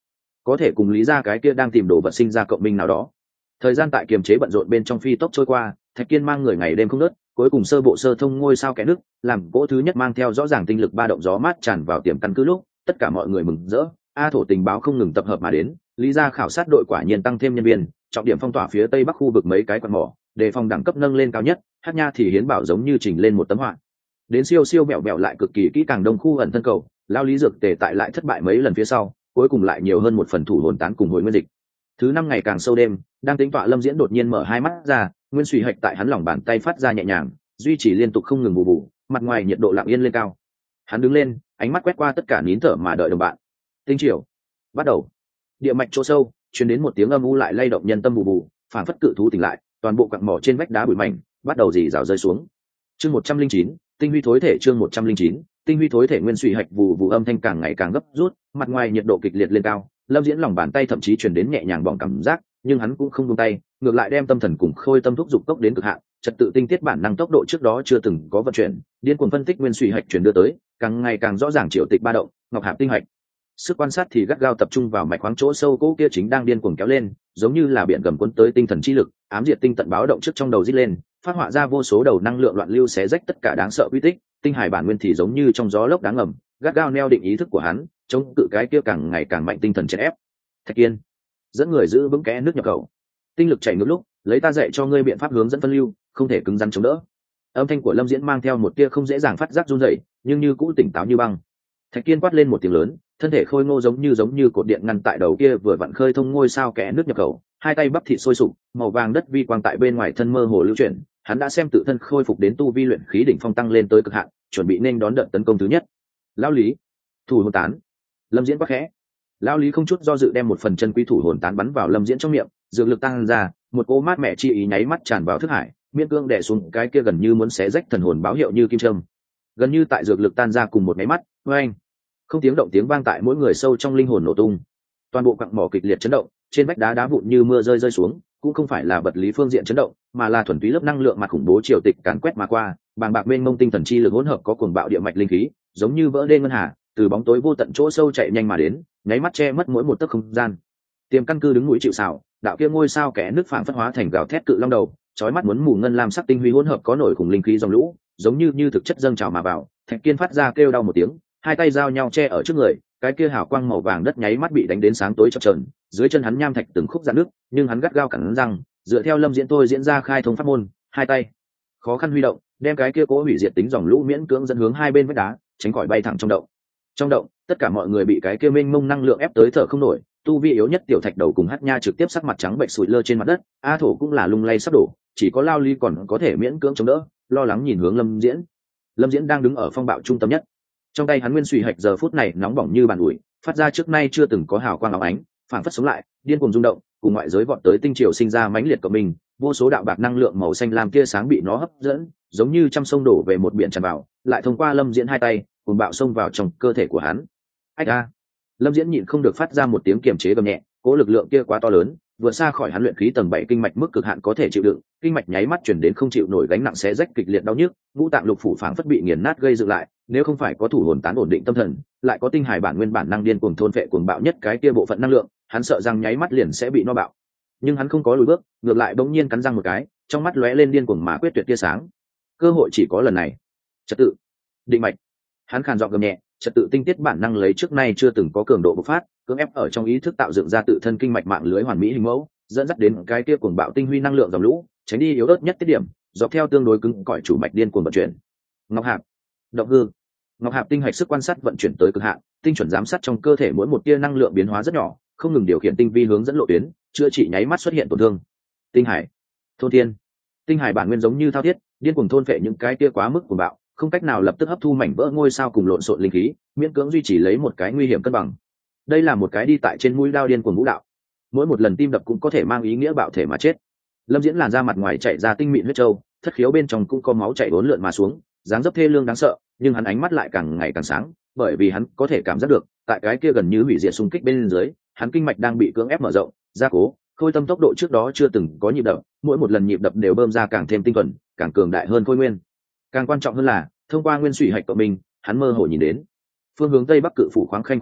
có thể cùng lý ra cái kia đang tìm đồ vật sinh ra cộng minh nào đó. Thời gian tại kiềm chế bận rộn bên trong phi tốc trôi qua, Thạch Kiên mang người ngày đêm không ngớt, cuối cùng sơ bộ sơ thông ngôi sao kẽ nước, làm cỗ thứ nhất mang theo rõ ràng tinh lực ba động gió mát tràn vào tiềm căn cứ lúc, tất cả mọi người mừng rỡ. A thổ tình báo không ngừng tập hợp mà đến, lý ra khảo sát đội quả nhiên tăng thêm nhân viên, trọng điểm phong tỏa phía tây bắc khu vực mấy cái quặng mỏ, đề phòng đẳng cấp nâng lên cao nhất. Hát nha thì hiến bảo giống như chỉnh lên một tấm họa. Đến siêu siêu mẹo mẹo lại cực kỳ kỹ càng đông khu ẩn thân cầu, lao lý dược tề tại lại thất bại mấy lần phía sau, cuối cùng lại nhiều hơn một phần thủ hồn tán cùng hồi nguyên dịch. Thứ năm ngày càng sâu đêm, đang tính tọa Lâm Diễn đột nhiên mở hai mắt ra, nguyên suy hạch tại hắn lòng bàn tay phát ra nhẹ nhàng, duy trì liên tục không ngừng bù bù, mặt ngoài nhiệt độ lặng yên lên cao. Hắn đứng lên, ánh mắt quét qua tất cả nín thở mà đợi đồng bạn. Tinh triều bắt đầu. Địa mạch chỗ sâu truyền đến một tiếng âm u lại lay động nhân tâm bù bù, phản phất cự thú tỉnh lại, toàn bộ quặng mỏ trên vách đá bụi mảnh bắt đầu rì rào rơi xuống. Chương 109, tinh huy thối thể. Chương 109, tinh huy thối thể. Nguyên suy hạch vụ vụ âm thanh càng ngày càng gấp rút, mặt ngoài nhiệt độ kịch liệt lên cao. Lâm Diễn lòng bàn tay thậm chí truyền đến nhẹ nhàng bỏng cảm giác, nhưng hắn cũng không buông tay, ngược lại đem tâm thần cùng khôi tâm thúc dục tốc đến cực hạn, trật tự tinh tiết bản năng tốc độ trước đó chưa từng có vận chuyển, điên cuồng phân tích nguyên suy hạch truyền đưa tới, càng ngày càng rõ ràng triệu tịch ba động, ngọc hạp tinh hạch. Sức quan sát thì gắt gao tập trung vào mạch khoáng chỗ sâu cố kia chính đang điên cuồng kéo lên, giống như là biển gầm cuốn tới tinh thần chi lực, ám diệt tinh tận báo động trước trong đầu rít lên, phát họa ra vô số đầu năng lượng loạn lưu xé rách tất cả đáng sợ quy tích. Tinh hải bản nguyên thì giống như trong gió lốc đáng ngầm, gắt gao neo định ý thức của hắn, chống cự cái kia càng ngày càng mạnh tinh thần chèn ép. Thạch Kiên dẫn người giữ vững kẽ nước nhập khẩu, tinh lực chảy ngược lúc, lấy ta dạy cho ngươi biện pháp hướng dẫn phân lưu, không thể cứng rắn chống đỡ. Âm thanh của Lâm Diễn mang theo một tia không dễ dàng phát giác run rẩy, nhưng như cũ tỉnh táo như băng. Thạch Kiên quát lên một tiếng lớn, thân thể khôi ngô giống như cột điện ngăn tại đầu kia vừa vặn khơi thông ngôi sao kẽ nước nhập khẩu, hai tay bắp thịt sôi sục, màu vàng đất vi quang tại bên ngoài thân mơ hồ lưu chuyển, hắn đã xem tự thân khôi phục đến tu vi luyện khí đỉnh phong tăng lên tới cực hạn, chuẩn bị nên đón đợt tấn công thứ nhất. Lão Lý, thủ hồn tán. Lâm Diễn quát khẽ. Lão Lý không chút do dự đem một phần chân quý thủ hồn tán bắn vào Lâm Diễn trong miệng, dược lực tăng ra, một cỗ mát mẻ chi ý nháy mắt tràn vào thức hải, miên cương đè xuống cái kia gần như muốn xé rách thần hồn báo hiệu như kim châm. Gần như tại dược lực tan ra cùng một máy mắt, oeng, không tiếng động tiếng vang tại mỗi người sâu trong linh hồn nổ tung. Toàn bộ quặng mỏ kịch liệt chấn động, trên vách đá đá vụn như mưa rơi xuống, cũng không phải là vật lý phương diện chấn động, mà là thuần túy lớp năng lượng mặt khủng bố triều tịch càn quét mà qua, bàng bạc mênh mông tinh thần chi lực hỗn hợp có cuồng bạo địa mạch linh khí, giống như vỡ đê ngân hà, từ bóng tối vô tận chỗ sâu chạy nhanh mà đến, nháy mắt che mất mỗi một tấc không gian. Tiềm căn cứ đứng núi chịu sào, đạo kia ngôi sao kẽ nước phảng phất hóa thành gào thét cự long đầu, chói mắt muốn mù ngân lam sắc tinh huy hỗn hợp có nổi cùng linh khí dòng lũ, giống như thực chất dâng trào mà vào. Thạch Kiên phát ra kêu đau một tiếng, hai tay giao nhau che ở trước người, cái kia hào quang màu vàng đất nháy mắt bị đánh đến sáng tối chập chờn, dưới chân hắn nham thạch từng khúc rạn nước, nhưng hắn gắt gao cắn răng, dựa theo Lâm Diễn tôi diễn ra khai thông pháp môn, hai tay khó khăn huy động, đem cái kia cố hủy diệt tính dòng lũ miễn cưỡng dẫn hướng hai bên vách đá, tránh khỏi bay thẳng trong động. Trong động, tất cả mọi người bị cái kia mênh mông năng lượng ép tới thở không nổi, tu vi yếu nhất tiểu thạch đầu cùng Hát Nha trực tiếp sắc mặt trắng bệch sụi lơ trên mặt đất, A Thổ cũng là lung lay sắp đổ, chỉ có Lao Ly còn có thể miễn cưỡng chống đỡ, lo lắng nhìn hướng Lâm Diễn. Lâm Diễn đang đứng ở phong bạo trung tâm nhất, trong tay hắn nguyên suy hạch giờ phút này nóng bỏng như bàn ủi, phát ra trước nay chưa từng có hào quang óng ánh, phảng phất sống lại, điên cuồng rung động, cùng ngoại giới vọt tới tinh triều sinh ra mãnh liệt của mình, vô số đạo bạc năng lượng màu xanh lam tia sáng bị nó hấp dẫn, giống như trăm sông đổ về một biển tràn vào, lại thông qua Lâm Diễn hai tay, cùng bạo xông vào trong cơ thể của hắn. Ách a! Lâm Diễn nhịn không được phát ra một tiếng kiềm chế gầm nhẹ, cố lực lượng kia quá to lớn, vượt xa khỏi hắn luyện khí tầng 7 kinh mạch mức cực hạn có thể chịu đựng, kinh mạch nháy mắt chuyển đến không chịu nổi gánh nặng xé rách kịch liệt đau nhức, ngũ tạng lục phủ phảng phất bị nghiền nát gây dựng lại, nếu không phải có thủ hồn tán ổn định tâm thần, lại có tinh hải bản nguyên bản năng điên cuồng thôn phệ cuồng bạo nhất cái kia bộ phận năng lượng, hắn sợ rằng nháy mắt liền sẽ bị no bạo. Nhưng hắn không có lùi bước, ngược lại bỗng nhiên cắn răng một cái, trong mắt lóe lên điên cuồng mà quyết tuyệt tia sáng. Cơ hội chỉ có lần này. Trật tự, định mạch. Hắn khàn giọng gầm nhẹ, trật tự tinh tiết bản năng lấy trước nay chưa từng có cường độ bộc phát, cưỡng ép ở trong ý thức tạo dựng ra tự thân kinh mạch mạng lưới hoàn mỹ hình mẫu, dẫn dắt đến cái kia cuồng bạo tinh huy năng lượng dòng lũ, tránh đi yếu ớt nhất tiết điểm, dọc theo tương đối cứng cỏi chủ mạch điên cuồng vận chuyển. Ngọc Hạp, động hư. Ngọc Hạp tinh hạch sức quan sát vận chuyển tới cực hạn, tinh chuẩn giám sát trong cơ thể mỗi một tia năng lượng biến hóa rất nhỏ, không ngừng điều khiển tinh vi hướng dẫn lộ tuyến, chữa trị nháy mắt xuất hiện tổn thương. Tinh hải, thôn thiên. Tinh hải bản nguyên giống như thao thiết, điên cuồng thôn phệ những cái tia quá mức cuồng bạo, không cách nào lập tức hấp thu mảnh vỡ ngôi sao cùng lộn xộn linh khí, miễn cưỡng duy trì lấy một cái nguy hiểm cân bằng. Đây là một cái đi tại trên mũi đao điên cuồng vũ đạo, mỗi một lần tim đập cũng có thể mang ý nghĩa bạo thể mà chết. Lâm Diễn làn ra mặt ngoài chạy ra tinh mịn huyết châu, thất khiếu bên trong cũng có máu chảy uốn lượn mà xuống, dáng dấp thê lương đáng sợ, nhưng hắn ánh mắt lại càng ngày càng sáng, bởi vì hắn có thể cảm giác được, tại cái kia gần như hủy diệt xung kích bên dưới, hắn kinh mạch đang bị cưỡng ép mở rộng, gia cố, khôi tâm tốc độ trước đó chưa từng có nhịp đập, mỗi một lần nhịp đập đều bơm ra càng thêm tinh thuần, càng cường đại hơn khôi nguyên. Càng quan trọng hơn là, thông qua nguyên suy hạch của mình, hắn mơ hồ nhìn đến phương hướng tây bắc cự phủ khoáng khanh khu vực,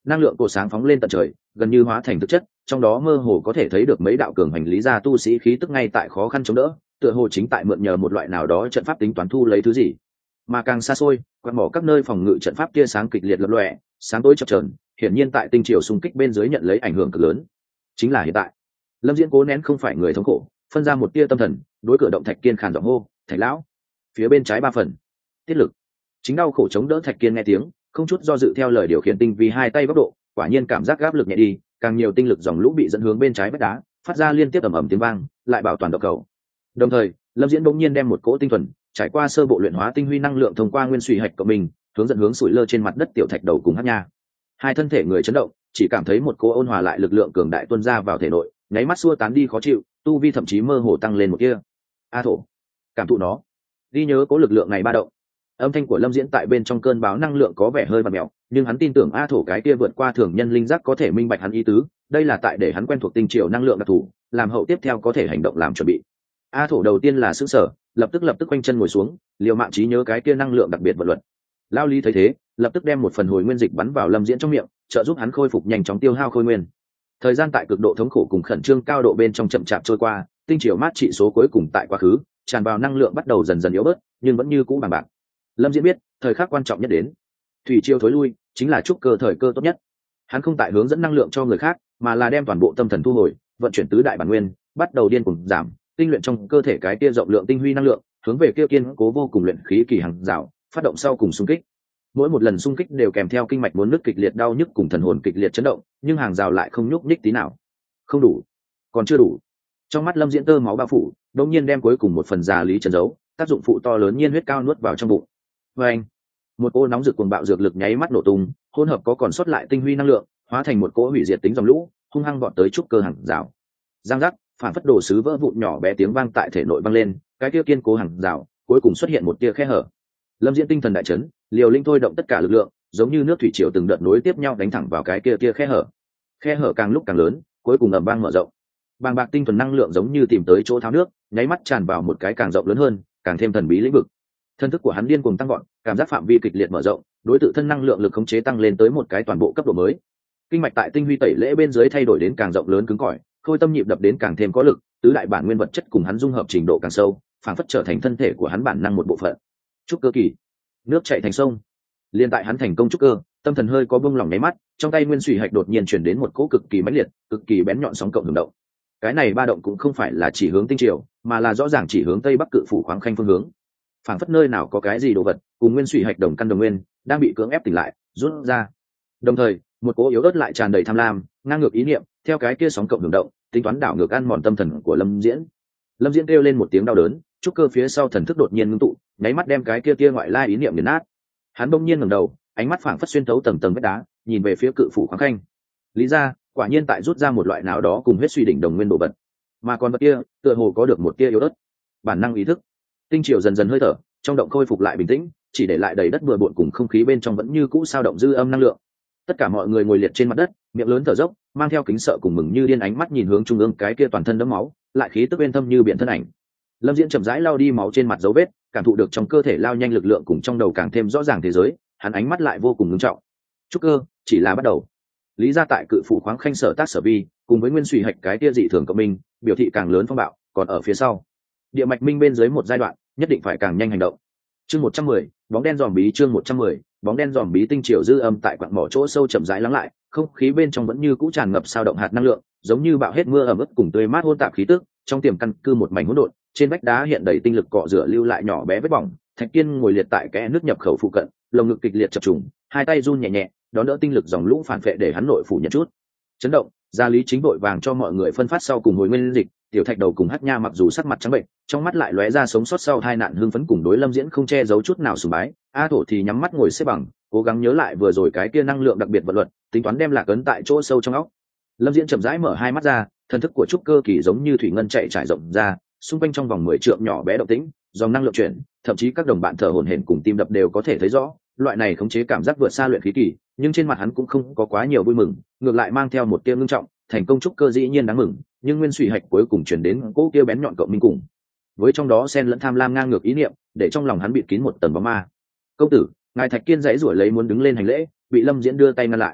năng lượng cổ sáng phóng lên tận trời, gần như hóa thành thực chất, trong đó mơ hồ có thể thấy được mấy đạo cường hành lý gia tu sĩ khí tức ngay tại khó khăn chống đỡ, tựa hồ chính tại mượn nhờ một loại nào đó trận pháp tính toán thu lấy thứ gì. Mà càng xa xôi, quạt mỏ các nơi phòng ngự trận pháp tia sáng kịch liệt lập lòe, sáng tối chập chờn, hiển nhiên tại tinh triều xung kích bên dưới nhận lấy ảnh hưởng cực lớn. Chính là hiện tại, Lâm Diễn cố nén không phải người thống khổ, phân ra một tia tâm thần, đối cửa động Thạch Kiên khàn giọng hô, "Thạch lão!" Phía bên trái 3 phần. Tiết lực. Chính đau khổ chống đỡ Thạch Kiên nghe tiếng, không chút do dự theo lời điều khiển tinh vi hai tay góc độ, quả nhiên cảm giác áp lực nhẹ đi, càng nhiều tinh lực dòng lũ bị dẫn hướng bên trái vách đá, phát ra liên tiếp ầm ầm tiếng vang, lại bảo toàn động cầu. Đồng thời, Lâm Diễn bỗng nhiên đem một cỗ tinh thuần, trải qua sơ bộ luyện hóa tinh huy năng lượng thông qua nguyên suy hạch của mình, hướng dẫn hướng sủi lơ trên mặt đất tiểu thạch đầu cùng Hắc Nha. Hai thân thể người chấn động, chỉ cảm thấy một cỗ ôn hòa lại lực lượng cường đại tuôn ra vào thể nội, nháy mắt xua tán đi khó chịu, tu vi thậm chí mơ hồ tăng lên một kia. A thổ, cảm thụ nó, ghi nhớ cỗ lực lượng này ba động. Âm thanh của Lâm Diễn tại bên trong cơn báo năng lượng có vẻ hơi vặn mèo, nhưng hắn tin tưởng A thổ cái kia vượt qua thường nhân linh giác có thể minh bạch hắn ý tứ, đây là tại để hắn quen thuộc tinh triều năng lượng đặc thù, làm hậu tiếp theo có thể hành động làm chuẩn bị. A thổ đầu tiên là sững sờ, lập tức quanh chân ngồi xuống, liều mạng trí nhớ cái kia năng lượng đặc biệt vật luật. Lao Lý thấy thế, lập tức đem một phần hồi nguyên dịch bắn vào Lâm Diễn trong miệng, trợ giúp hắn khôi phục nhanh chóng tiêu hao khôi nguyên. Thời gian tại cực độ thống khổ cùng khẩn trương cao độ bên trong chậm chạp trôi qua, tinh triều mát trị số cuối cùng tại quá khứ, tràn vào năng lượng bắt đầu dần dần yếu bớt, nhưng vẫn như cũ bằng bạc. Lâm Diễn biết, thời khắc quan trọng nhất đến. Thủy triều thối lui, chính là trúc cơ thời cơ tốt nhất. Hắn không tại hướng dẫn năng lượng cho người khác, mà là đem toàn bộ tâm thần thu hồi, vận chuyển tứ đại bản nguyên, bắt đầu điên cuồng giảm, tinh luyện trong cơ thể cái kia rộng lượng tinh huy năng lượng, hướng về kia kiên cố vô cùng luyện khí kỳ hàng rào, phát động sau cùng xung kích. Mỗi một lần xung kích đều kèm theo kinh mạch muốn nứt kịch liệt đau nhức cùng thần hồn kịch liệt chấn động, nhưng hàng rào lại không nhúc nhích tí nào. Không đủ, còn chưa đủ. Trong mắt Lâm Diễn tơ máu bao phủ, đột nhiên đem cuối cùng một phần già lý trần giấu, tác dụng phụ to lớn nhiên huyết cao nuốt vào trong bụng. Và anh, một cô nóng rực cuồng bạo dược lực nháy mắt nổ tung, hỗn hợp có còn sót lại tinh huy năng lượng, hóa thành một cỗ hủy diệt tính dòng lũ, hung hăng vọt tới trúc cơ hàng rào. Giang giác, phản phất đồ sứ vỡ vụn nhỏ bé tiếng vang tại thể nội vang lên, cái kia kiên cố hàng rào cuối cùng xuất hiện một tia khe hở. Lâm Diễn tinh thần đại chấn, liều linh thôi động tất cả lực lượng, giống như nước thủy triều từng đợt nối tiếp nhau đánh thẳng vào cái kia khe hở. Khe hở càng lúc càng lớn, cuối cùng ầm vang mở rộng. Bàng bạc tinh thuần năng lượng giống như tìm tới chỗ tháo nước, nháy mắt tràn vào một cái càng rộng lớn hơn, càng thêm thần bí lĩnh vực. Thân thức của hắn điên cuồng tăng vọt, cảm giác phạm vi kịch liệt mở rộng, đối tự thân năng lượng lực khống chế tăng lên tới một cái toàn bộ cấp độ mới. Kinh mạch tại tinh huy tẩy lễ bên dưới thay đổi đến càng rộng lớn cứng cỏi, khôi tâm nhịp đập đến càng thêm có lực, tứ đại bản nguyên vật chất cùng hắn dung hợp trình độ càng sâu, phản phất trở thành thân thể của hắn bản năng một bộ phận. Trúc cơ kỳ, nước chảy thành sông. Liên tại hắn thành công trúc cơ, tâm thần hơi có bông lỏng nháy mắt, trong tay nguyên suy hạch đột nhiên chuyển đến một cỗ cực kỳ mãnh liệt, cực kỳ bén nhọn sóng cộng hưởng động. Cái này ba động cũng không phải là chỉ hướng tinh triều, mà là rõ ràng chỉ hướng tây bắc cự phủ khoáng khanh phương hướng. Phảng phất nơi nào có cái gì đồ vật cùng nguyên suy hạch đồng căn đồng nguyên đang bị cưỡng ép tỉnh lại, rút ra. Đồng thời, một cỗ yếu ớt lại tràn đầy tham lam, ngang ngược ý niệm, theo cái kia sóng cộng hưởng động, tính toán đảo ngược ăn mòn tâm thần của Lâm Diễn. Lâm Diễn kêu lên một tiếng đau đớn, trúc cơ phía sau thần thức đột nhiên ngưng tụ, nháy mắt đem cái kia ngoại lai ý niệm nghiền nát. Hắn bỗng nhiên ngẩng đầu, ánh mắt phảng phất xuyên thấu tầng tầng vách đá, nhìn về phía cự phủ khoáng khanh. Lý ra, quả nhiên tại rút ra một loại nào đó cùng huyết suy đỉnh đồng nguyên đồ vật, mà còn vật kia tựa hồ có được một tia yếu ớt bản năng ý thức. Tinh triều dần dần hơi thở, trong động khôi phục lại bình tĩnh, chỉ để lại đầy đất bừa bộn cùng không khí bên trong vẫn như cũ sao động dư âm năng lượng. Tất cả mọi người ngồi liệt trên mặt đất, miệng lớn thở dốc, mang theo kính sợ cùng mừng như điên ánh mắt nhìn hướng trung ương cái kia toàn thân đẫm máu, lại khí tức bên thâm như biển thân ảnh. Lâm Diễn chậm rãi lau đi máu trên mặt dấu vết, cảm thụ được trong cơ thể lao nhanh lực lượng cùng trong đầu càng thêm rõ ràng thế giới, hắn ánh mắt lại vô cùng nghiêm trọng. Trúc cơ chỉ là bắt đầu. Lý ra tại cự phủ khoáng khanh sở tác sở vi, cùng với nguyên suy hạch cái kia dị thường cộng minh, biểu thị càng lớn phong bạo, còn ở phía sau. Địa mạch minh bên dưới một giai đoạn, nhất định phải càng nhanh hành động. Chương 110, bóng đen dòm bí. Chương 110, bóng đen dòm bí. Tinh triều dư âm tại quặng mỏ chỗ sâu chậm rãi lắng lại, không khí bên trong vẫn như cũ tràn ngập sao động hạt năng lượng, giống như bạo hết mưa ẩm ướt cùng tươi mát hỗn tạp khí tức, trong tiềm căn cư một mảnh hỗn độn, trên vách đá hiện đầy tinh lực cọ rửa lưu lại nhỏ bé vết bỏng. Thạch Kiên ngồi liệt tại kẽ nước nhập khẩu phụ cận, lồng ngực kịch liệt chập trùng, hai tay run nhẹ nhẹ, đón đỡ tinh lực dòng lũ phản phệ để hắn nội phủ nhận chút. Chấn động, gia lý chính vội vàng cho mọi người phân phát sau cùng hồi nguyên dịch. Tiểu Thạch đầu cùng Hắc Nha mặc dù sắc mặt trắng bệnh, trong mắt lại lóe ra sống sót sau tai nạn hưng phấn cùng đối Lâm Diễn không che giấu chút nào sùng bái. A Thổ thì nhắm mắt ngồi xếp bằng, cố gắng nhớ lại vừa rồi cái kia năng lượng đặc biệt vật luật, tính toán đem lạc ấn tại chỗ sâu trong óc. Lâm Diễn chậm rãi mở hai mắt ra, thần thức của trúc cơ kỳ giống như thủy ngân chạy trải rộng ra, xung quanh trong vòng 10 trượng nhỏ bé động tĩnh, dòng năng lượng chuyển, thậm chí các đồng bạn thở hổn hển cùng tim đập đều có thể thấy rõ. Loại này khống chế cảm giác vượt xa luyện khí kỳ, nhưng trên mặt hắn cũng không có quá nhiều vui mừng, ngược lại mang theo một tia ngưng trọng. Thành công trúc cơ dĩ nhiên đáng mừng, nhưng nguyên suy hạch cuối cùng chuyển đến cỗ kia bén nhọn cộng minh cùng với trong đó xen lẫn tham lam ngang ngược ý niệm, để trong lòng hắn bịt kín một tầng bóng ma. Công tử, ngài Thạch Kiên dãy rủi lấy muốn đứng lên hành lễ, bị Lâm Diễn đưa tay ngăn lại.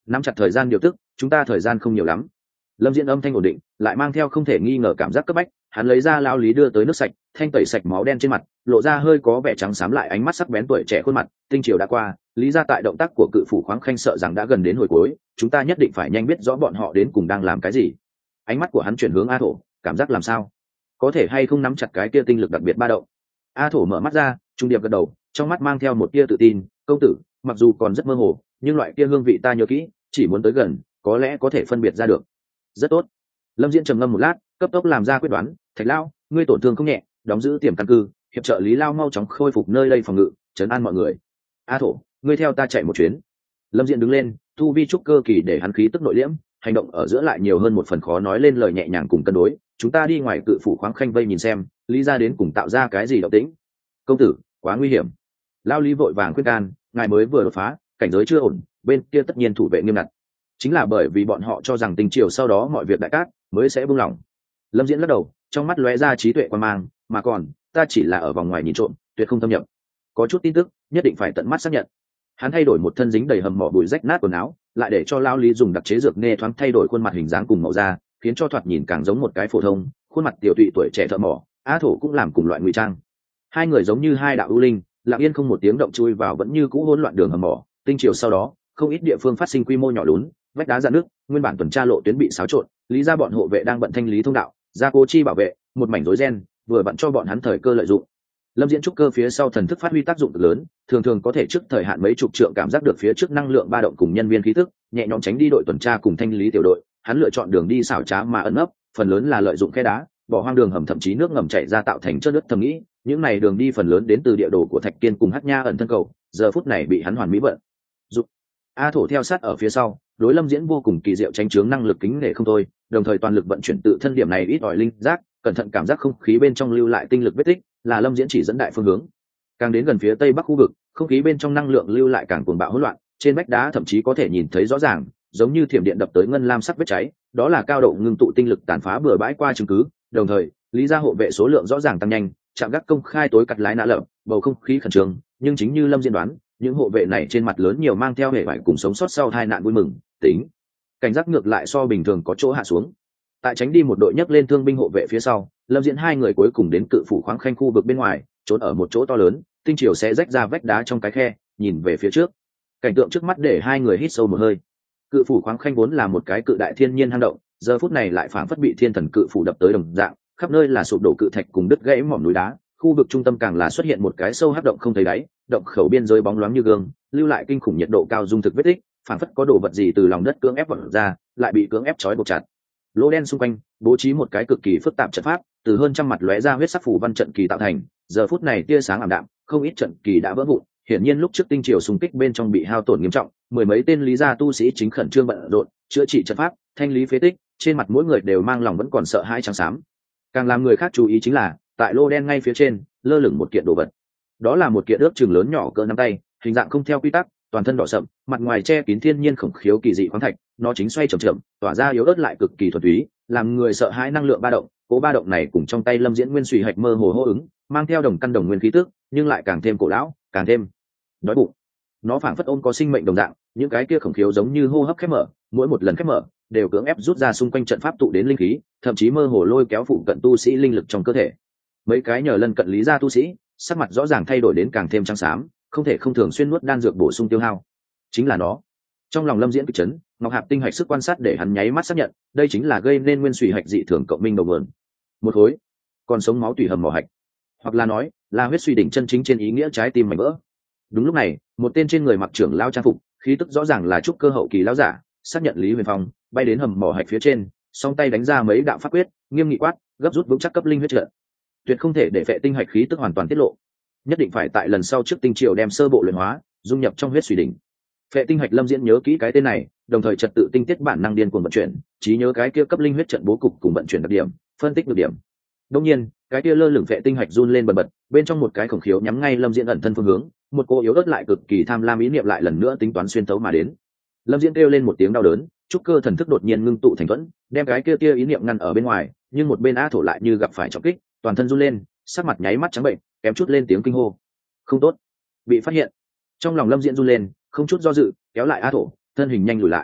nắm chặt thời gian điều tức, chúng ta thời gian không nhiều lắm. Lâm Diễn âm thanh ổn định, lại mang theo không thể nghi ngờ cảm giác cấp bách. Hắn lấy ra lao lý đưa tới nước sạch, thanh tẩy sạch máu đen trên mặt, lộ ra hơi có vẻ trắng xám lại ánh mắt sắc bén tuổi trẻ khuôn mặt. Tinh triều đã qua, lý ra tại động tác của cự phủ khoáng khanh sợ rằng đã gần đến hồi cuối, chúng ta nhất định phải nhanh biết rõ bọn họ đến cùng đang làm cái gì. Ánh mắt của hắn chuyển hướng A Thổ, cảm giác làm sao? Có thể hay không nắm chặt cái kia tinh lực đặc biệt ba động? A Thổ mở mắt ra, trung điệp gật đầu, trong mắt mang theo một tia tự tin. Công tử, mặc dù còn rất mơ hồ, nhưng loại kia hương vị ta nhớ kỹ, chỉ muốn tới gần, có lẽ có thể phân biệt ra được. Rất tốt. Lâm Diễn trầm ngâm một lát, cấp tốc làm ra quyết đoán. Thạch Lao, ngươi tổn thương không nhẹ, đóng giữ tiềm căn cư, hiệp trợ Lý Lao mau chóng khôi phục nơi đây phòng ngự, trấn an mọi người. A Thổ, ngươi theo ta chạy một chuyến. Lâm Diễn đứng lên, thu vi trúc cơ kỳ để hắn khí tức nội liễm, hành động ở giữa lại nhiều hơn một phần khó nói lên lời nhẹ nhàng cùng cân đối. Chúng ta đi ngoài cự phủ khoáng khanh vây nhìn xem, Lý ra đến cùng tạo ra cái gì động tĩnh. Công tử, quá nguy hiểm. Lao Lý vội vàng khuyên can, ngài mới vừa đột phá, cảnh giới chưa ổn, bên kia tất nhiên thủ vệ nghiêm ngặt. Chính là bởi vì bọn họ cho rằng tình triều sau đó mọi việc đại cát mới sẽ buông lỏng. Lâm Diễn lắc đầu, trong mắt lóe ra trí tuệ quan mang, mà còn ta chỉ là ở vòng ngoài nhìn trộm, tuyệt không thâm nhập. Có chút tin tức nhất định phải tận mắt xác nhận. Hắn thay đổi một thân dính đầy hầm mỏ bụi rách nát quần áo, lại để cho Lao Lý dùng đặc chế dược nghe thoáng thay đổi khuôn mặt hình dáng cùng màu da, khiến cho thoạt nhìn càng giống một cái phổ thông khuôn mặt tiểu tụy tuổi trẻ thợ mỏ. A Thổ cũng làm cùng loại ngụy trang. Hai người giống như hai đạo ưu linh, lặng yên không một tiếng động chui vào vẫn như cũ hỗn loạn đường hầm mỏ. Tinh triều sau đó, không ít địa phương phát sinh quy mô nhỏ lún, vách đá dạn nước, nguyên bản tuần tra lộ tuyến bị xáo trộn, lý ra bọn hộ vệ đang bận thanh lý thông đạo, gia cố chi bảo vệ, một mảnh rối ren, vừa vặn cho bọn hắn thời cơ lợi dụng. Lâm Diễn trúc cơ phía sau thần thức phát huy tác dụng cực lớn, thường thường có thể trước thời hạn mấy chục trượng cảm giác được phía trước năng lượng ba động cùng nhân viên khí tức, nhẹ nhõm tránh đi đội tuần tra cùng thanh lý tiểu đội. Hắn lựa chọn đường đi xảo trá mà ẩn nấp, phần lớn là lợi dụng khe đá, bỏ hoang đường hầm thậm chí nước ngầm chảy ra tạo thành trơn nước thầm nghĩ. Những này đường đi phần lớn đến từ địa đồ của Thạch Kiên cùng Hắc Nha ẩn thân cầu, giờ phút này bị hắn hoàn mỹ vận dụng. A Thổ theo sát ở phía sau, đối Lâm Diễn vô cùng kỳ diệu tránh chướng năng lực kính nể không thôi, đồng thời toàn lực vận chuyển tự thân điểm này ít ỏi linh giác, cẩn thận cảm giác không khí bên trong lưu lại tinh lực vết tích, là Lâm Diễn chỉ dẫn đại phương hướng. Càng đến gần phía tây bắc khu vực, không khí bên trong năng lượng lưu lại càng cuồng bạo hỗn loạn, trên vách đá thậm chí có thể nhìn thấy rõ ràng, giống như thiểm điện đập tới ngân lam sắc vết cháy, đó là cao độ ngưng tụ tinh lực tàn phá bừa bãi qua chứng cứ. Đồng thời, lý gia hộ vệ số lượng rõ ràng tăng nhanh, chạm gác công khai tối cắt lái nã lợm, bầu không khí khẩn trương, nhưng chính như Lâm Diễn đoán, những hộ vệ này trên mặt lớn nhiều mang theo hệ vải cùng sống sót sau tai nạn vui mừng, tính cảnh giác ngược lại so bình thường có chỗ hạ xuống. Tại tránh đi một đội nhấc lên thương binh hộ vệ phía sau, Lâm Diễn hai người cuối cùng đến cự phủ khoáng khanh khu vực bên ngoài, trốn ở một chỗ to lớn, tinh chiều sẽ rách ra vách đá trong cái khe, nhìn về phía trước. Cảnh tượng trước mắt để hai người hít sâu một hơi. Cự phủ khoáng khanh vốn là một cái cự đại thiên nhiên hang động, giờ phút này lại phảng phất bị thiên thần cự phủ đập tới đồng dạng, khắp nơi là sụp đổ cự thạch cùng đứt gãy mỏm núi đá. Khu vực trung tâm càng là xuất hiện một cái sâu hắc động không thấy đáy, động khẩu biên giới bóng loáng như gương, lưu lại kinh khủng nhiệt độ cao dung thực vết tích, phảng phất có đồ vật gì từ lòng đất cưỡng ép vọt ra, lại bị cưỡng ép trói buộc chặt. Lỗ đen xung quanh bố trí một cái cực kỳ phức tạp trận pháp, từ hơn trăm mặt lóe ra huyết sắc phủ văn trận kỳ tạo thành. Giờ phút này tia sáng ảm đạm, không ít trận kỳ đã vỡ vụn, hiển nhiên lúc trước tinh triều xung kích bên trong bị hao tổn nghiêm trọng. Mười mấy tên lý gia tu sĩ chính khẩn trương bận rộn chữa trị trận pháp, thanh lý phế tích, trên mặt mỗi người đều mang lòng vẫn còn sợ hãi trắng xám. Càng làm người khác chú ý chính là, tại lô đen ngay phía trên lơ lửng một kiện đồ vật. Đó là một kiện ước chừng lớn nhỏ cỡ nắm tay, hình dạng không theo quy tắc, toàn thân đỏ sậm, mặt ngoài che kín thiên nhiên khủng khiếu kỳ dị khoáng thạch, nó chính xoay chậm chậm, tỏa ra yếu ớt lại cực kỳ thuần túy, làm người sợ hãi năng lượng ba động. Cố ba động này cùng trong tay Lâm Diễn nguyên suy hạch mơ hồ hô ứng, mang theo đồng căn đồng nguyên khí tức, nhưng lại càng thêm cổ lão, càng thêm đói bụng. Nó phảng phất ôm có sinh mệnh đồng dạng, những cái kia khủng khiếu giống như hô hấp khép mở, mỗi một lần khép mở đều cưỡng ép rút ra xung quanh trận pháp tụ đến linh khí, thậm chí mơ hồ lôi kéo phụ cận tu sĩ linh lực trong cơ thể. Mấy cái nhờ lân cận lý gia tu sĩ, sắc mặt rõ ràng thay đổi đến càng thêm trắng xám, không thể không thường xuyên nuốt đan dược bổ sung tiêu hao. Chính là nó. Trong lòng Lâm Diễn kịch chấn, ngọc hạp tinh hạch sức quan sát để hắn nháy mắt xác nhận, đây chính là gây nên nguyên suy hạch dị thường cộng minh đầu nguồn. Một khối còn sống máu tủy hầm mỏ hạch, hoặc là nói là huyết suy đỉnh chân chính trên ý nghĩa trái tim mảnh vỡ. Đúng lúc này, một tên trên người mặc trưởng lao trang phục, khí tức rõ ràng là trúc cơ hậu kỳ lão giả, xác nhận Lý Huyền Phong, bay đến hầm mỏ hạch phía trên, song tay đánh ra mấy đạo pháp quyết, nghiêm nghị quát, gấp rút vững chắc cấp linh huyết trận. Tuyệt không thể để phệ tinh hạch khí tức hoàn toàn tiết lộ, nhất định phải tại lần sau trước tinh triều đem sơ bộ luyện hóa, dung nhập trong huyết suy đỉnh. Phệ tinh hạch Lâm Diễn nhớ kỹ cái tên này, đồng thời trật tự tinh tiết bản năng điên cuồng vận chuyển, trí nhớ cái kia cấp linh huyết trận bố cục cùng vận chuyển đặc điểm, phân tích được điểm. Đương nhiên, cái kia lơ lửng phệ tinh hạch run lên bần bật, bên trong một cái khổng khiếu nhắm ngay Lâm Diễn ẩn thân phương hướng, một cô yếu ớt lại cực kỳ tham lam ý niệm lại lần nữa tính toán xuyên tấu mà đến. Lâm Diễn kêu lên một tiếng đau đớn, trúc cơ thần thức đột nhiên ngưng tụ thành thuẫn, đem cái kia tia ý niệm ngăn ở bên ngoài, nhưng một bên A Thổ lại như gặp phải trọng kích, toàn thân run lên, sắc mặt nháy mắt trắng bệnh, kém chút lên tiếng kinh hô. Không tốt, bị phát hiện. Trong lòng Lâm Diễn run lên, không chút do dự, kéo lại A Thổ, thân hình nhanh lùi lại.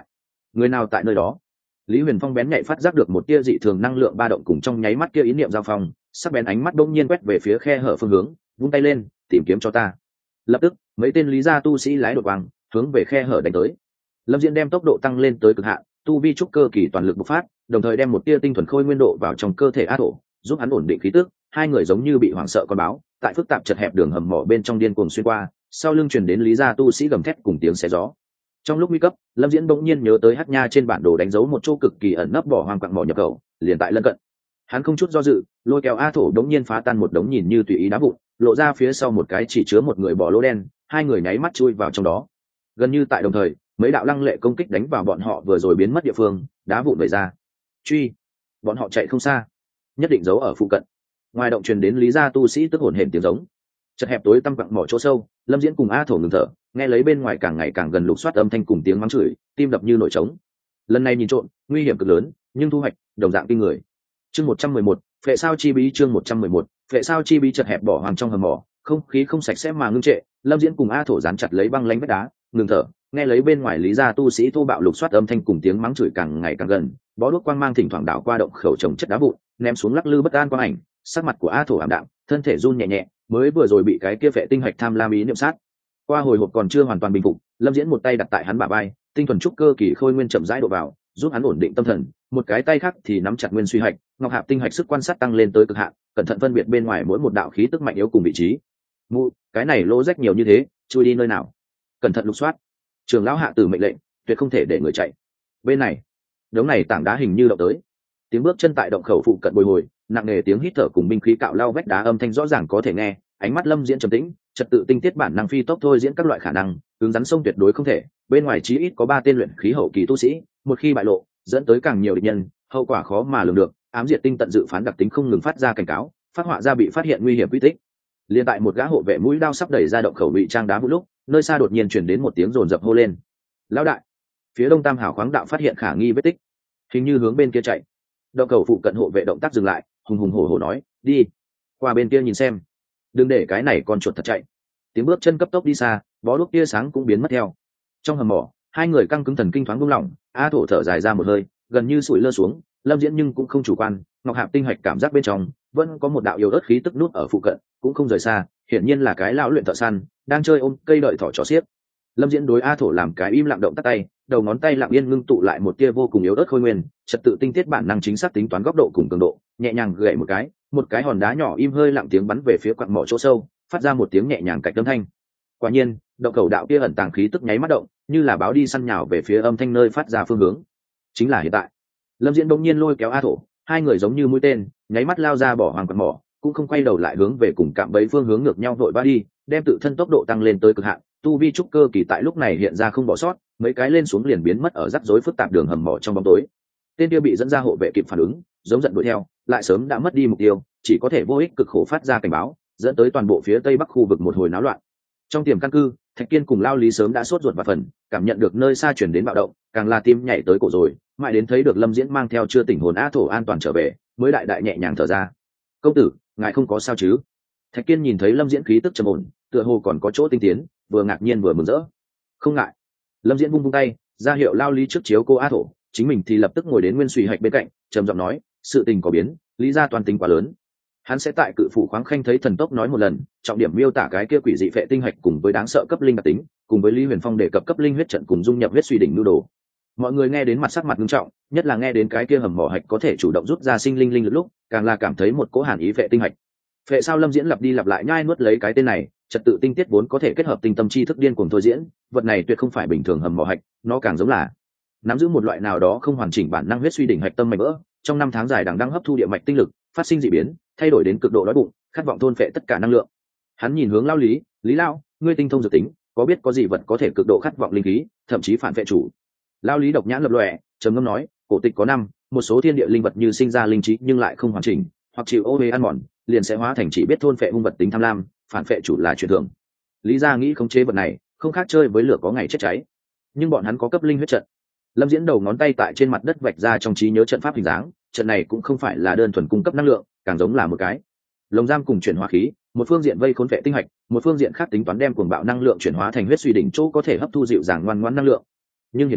Người nào tại nơi đó? Lý Huyền Phong bén nhạy phát giác được một tia dị thường năng lượng ba động cùng trong nháy mắt kia ý niệm giao phong, sắc bén ánh mắt đông nhiên quét về phía khe hở phương hướng, vung tay lên, tìm kiếm cho ta. Lập tức, mấy tên lý gia tu sĩ lái đột quang, hướng về khe hở đánh tới. Lâm Diễn đem tốc độ tăng lên tới cực hạn, tu vi trúc cơ kỳ toàn lực bộc phát, đồng thời đem một tia tinh thuần khôi nguyên độ vào trong cơ thể A Thổ, giúp hắn ổn định khí tức. Hai người giống như bị hoảng sợ con báo, tại phức tạp chật hẹp đường hầm mỏ bên trong điên cuồng xuyên qua, sau lưng truyền đến lý gia tu sĩ gầm thét cùng tiếng xé gió. Trong lúc nguy cấp, Lâm Diễn bỗng nhiên nhớ tới Hắc Nha trên bản đồ đánh dấu một chỗ cực kỳ ẩn nấp bỏ hoang quặng mỏ nhập khẩu, liền tại lân cận. Hắn không chút do dự, lôi kéo A Thổ đống nhiên phá tan một đống nhìn như tùy ý đá vụn, lộ ra phía sau một cái chỉ chứa một người bỏ lỗ đen, hai người nháy mắt chui vào trong đó. Gần như tại đồng thời, mấy đạo lăng lệ công kích đánh vào bọn họ vừa rồi biến mất địa phương, đá vụn vẩy ra. Truy, bọn họ chạy không xa, nhất định giấu ở phụ cận. Ngoài động truyền đến lý gia tu sĩ tức hổn hển tiếng giống. Chật hẹp tối tăm quặng mỏ chỗ sâu, Lâm Diễn cùng A Thổ ngừng thở, nghe lấy bên ngoài càng ngày càng gần lục soát âm thanh cùng tiếng mắng chửi, tim đập như nổi trống. Lần này nhìn trộm, nguy hiểm cực lớn, nhưng thu hoạch đồng dạng kinh người. Chương 111, phệ sao chi bí. Chương 111, phệ sao chi bí. Chật hẹp bỏ hoàng trong hầm mỏ, không khí không sạch sẽ mà ngưng trệ. Lâm Diễn cùng A Thổ dán chặt lấy băng lánh vách đá, ngừng thở, nghe lấy bên ngoài lý gia tu sĩ thô bạo lục soát âm thanh cùng tiếng mắng chửi càng ngày càng gần. Bó đuốc quang mang thỉnh thoảng đảo qua động khẩu trồng chất đá vụn, ném xuống lắc lư bất an quang ảnh. Sắc mặt của A Thổ ảm đạm, thân thể run nhẹ nhẹ, mới vừa rồi bị cái kia phệ tinh hạch tham lam ý niệm sát. Qua hồi hộp còn chưa hoàn toàn bình phục, Lâm Diễn một tay đặt tại hắn bả vai, tinh thuần trúc cơ kỳ khôi nguyên chậm rãi độ vào, giúp hắn ổn định tâm thần, một cái tay khác thì nắm chặt nguyên suy hạch, ngọc hạp tinh hạch sức quan sát tăng lên tới cực hạn, cẩn thận phân biệt bên ngoài mỗi một đạo khí tức mạnh yếu cùng vị trí. Mụ, cái này lỗ rách nhiều như thế, chui đi nơi nào? Cẩn thận lục soát. Trường lão hạ tử mệnh lệnh, tuyệt không thể để người chạy. Bên này, đống này tảng đá hình như động tới. Tiếng bước chân tại động khẩu phụ cận bồi hồi, nặng nề tiếng hít thở cùng binh khí cạo lao vách đá âm thanh rõ ràng có thể nghe. Ánh mắt Lâm Diễn trầm tĩnh, trật tự tinh tiết bản năng phi tốc thôi diễn các loại khả năng, hướng rắn sông tuyệt đối không thể. Bên ngoài chí ít có 3 tên luyện khí hậu kỳ tu sĩ, một khi bại lộ, dẫn tới càng nhiều địch nhân, hậu quả khó mà lường được. Ám diệt tinh tận dự phán đặc tính không ngừng phát ra cảnh cáo, phát họa ra bị phát hiện nguy hiểm quy tích. Liên tại một gã hộ vệ mũi đao sắp đẩy ra động khẩu bị trang đá một lúc, nơi xa đột nhiên truyền đến một tiếng rồn rập hô lên. Lão đại! Phía đông Tam Hảo khoáng đạo phát hiện khả nghi vết tích, hình như hướng bên kia chạy. Động khẩu phụ cận hộ vệ động tác dừng lại, hùng hùng hổ hổ nói, đi qua bên kia nhìn xem, đừng để cái này con chuột thật chạy. Tiếng bước chân cấp tốc đi xa, bó đuốc tia sáng cũng biến mất theo. Trong hầm mỏ, hai người căng cứng thần kinh thoáng buông lỏng. A Thổ thở dài ra một hơi, gần như sủi lơ xuống. Lâm Diễn nhưng cũng không chủ quan, ngọc hạp tinh hạch cảm giác bên trong vẫn có một đạo yếu ớt khí tức nút ở phụ cận, cũng không rời xa, hiển nhiên là cái lão luyện thợ săn đang chơi ôm cây đợi thỏ chó xiếc. Lâm Diễn đối A Thổ làm cái im lặng động tắt tay, đầu ngón tay lặng yên ngưng tụ lại một tia vô cùng yếu ớt khôi nguyên, trật tự tinh tiết bản năng chính xác tính toán góc độ cùng cường độ, nhẹ nhàng gậy một cái hòn đá nhỏ im hơi lặng tiếng bắn về phía quặng mỏ chỗ sâu, phát ra một tiếng nhẹ nhàng cạch âm thanh. Quả nhiên, động khẩu đạo kia ẩn tàng khí tức nháy mắt động, như là báo đi săn nhào về phía âm thanh nơi phát ra phương hướng. Chính là hiện tại. Lâm Diễn đột nhiên lôi kéo A Thổ, hai người giống như mũi tên, nháy mắt lao ra bỏ hoàng quặng mỏ, cũng không quay đầu lại hướng về cùng cạm bẫy phương hướng ngược nhau vội vã đi, đem tự thân tốc độ tăng lên tới cực hạn. Tu vi trúc cơ kỳ tại lúc này hiện ra không bỏ sót, mấy cái lên xuống liền biến mất ở rắc rối phức tạp đường hầm mỏ trong bóng tối. Tên kia bị dẫn ra hộ vệ kịp phản ứng, giống giận đuổi theo, lại sớm đã mất đi mục tiêu, chỉ có thể vô ích cực khổ phát ra cảnh báo, dẫn tới toàn bộ phía tây bắc khu vực một hồi náo loạn. Trong tiềm căn cư, Thạch Kiên cùng Lao Lý sớm đã sốt ruột và phần, cảm nhận được nơi xa chuyển đến bạo động, càng là tim nhảy tới cổ rồi, mãi đến thấy được Lâm Diễn mang theo chưa tỉnh hồn A Thổ an toàn trở về, mới đại đại nhẹ nhàng thở ra. Công tử, ngài không có sao chứ? Thạch Kiên nhìn thấy Lâm Diễn khí tức trầm ổn, tựa hồ còn có chỗ tinh tiến, vừa ngạc nhiên vừa mừng rỡ. Không ngại. Lâm Diễn vung vung tay, ra hiệu Lao Lý trước chiếu cô A Thổ, chính mình thì lập tức ngồi đến Nguyên Suy Hạch bên cạnh, trầm giọng nói, sự tình có biến, lý gia toàn tính quá lớn. Hắn sẽ tại cự phủ khoáng khanh thấy thần tốc nói một lần, trọng điểm miêu tả cái kia quỷ dị phệ tinh hạch cùng với đáng sợ cấp linh đặc tính, cùng với Lý Huyền Phong đề cập cấp linh huyết trận cùng dung nhập huyết suy đỉnh nhu đồ. Mọi người nghe đến mặt sắc mặt nghiêm trọng, nhất là nghe đến cái kia hầm mỏ hạch có thể chủ động rút ra sinh linh lực lúc, càng là cảm thấy một cỗ hàn ý phệ tinh hạch. Phệ sao Lâm Diễn lặp đi lặp lại nhai nuốt lấy cái tên này, trật tự tinh tiết vốn có thể kết hợp tinh tâm chi thức điên cuồng thôi diễn, vật này tuyệt không phải bình thường hầm mỏ hạch, nó càng giống là nắm giữ một loại nào đó không hoàn chỉnh bản năng huyết suy đỉnh hạch tâm mạch vỡ, trong năm tháng dài đang hấp thu địa mạch tinh lực, phát sinh dị biến, thay đổi đến cực độ đói bụng, khát vọng thôn phệ tất cả năng lượng. Hắn nhìn hướng Lao Lý, Lý Lao, ngươi tinh thông dược tính, có biết có gì vật có thể cực độ khát vọng linh khí, thậm chí phản phệ chủ? Lao Lý độc nhãn lập lòe, trầm ngâm nói, cổ tịch có năm, một số thiên địa linh vật như sinh ra linh trí nhưng lại không hoàn chỉnh, hoặc chịu ô uế ăn mòn, liền sẽ hóa thành chỉ biết thôn phệ hung vật tính tham lam, phản phệ chủ là chuyện thường. Lý gia nghĩ khống chế vật này, không khác chơi với lửa có ngày chết cháy. Nhưng bọn hắn có cấp linh huyết trận. Lâm Diễn đầu ngón tay tại trên mặt đất vạch ra trong trí nhớ trận pháp hình dáng, trận này cũng không phải là đơn thuần cung cấp năng lượng, càng giống là một cái lồng giam cùng chuyển hóa khí, một phương diện vây khốn vệ tinh hạch, một phương diện khác tính toán đem cuồng bạo năng lượng chuyển hóa thành huyết suy đỉnh chỗ có thể hấp thu dịu dàng ngoan ngoãn năng lượng. Nhưng hiển nhiên,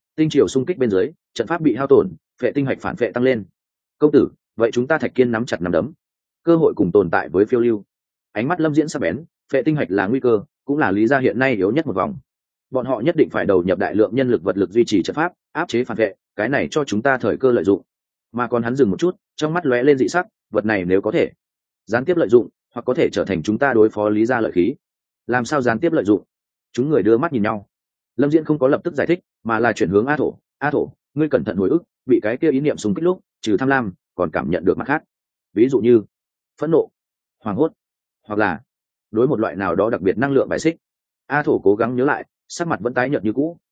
tinh triều xung kích bên dưới, trận pháp bị hao tổn, phệ tinh hạch phản phệ tăng lên. Công tử, vậy chúng ta Thạch Kiên nắm chặt nắm đấm, cơ hội cùng tồn tại với phiêu lưu. Ánh mắt Lâm Diễn sắc bén, phệ tinh hạch là nguy cơ, cũng là lý gia hiện nay yếu nhất một vòng. Bọn họ nhất định phải đầu nhập đại lượng nhân lực vật lực duy trì trận pháp, áp chế phản vệ, cái này cho chúng ta thời cơ lợi dụng. Mà còn hắn dừng một chút, trong mắt lóe lên dị sắc, vật này nếu có thể gián tiếp lợi dụng, hoặc có thể trở thành chúng ta đối phó lý gia lợi khí. Làm sao gián tiếp lợi dụng? Chúng người đưa mắt nhìn nhau. Lâm Diễn không có lập tức giải thích, mà là chuyển hướng A Thổ. A Thổ, ngươi cẩn thận hồi ức, bị cái kia ý niệm xung kích lúc, trừ tham lam, còn cảm nhận được mặt khác. Ví dụ như phẫn nộ, hoảng hốt, hoặc là đối một loại nào đó đặc biệt năng lượng bài xích. A Thổ cố gắng nhớ lại, sắc mặt vẫn tái nhợt như cũ,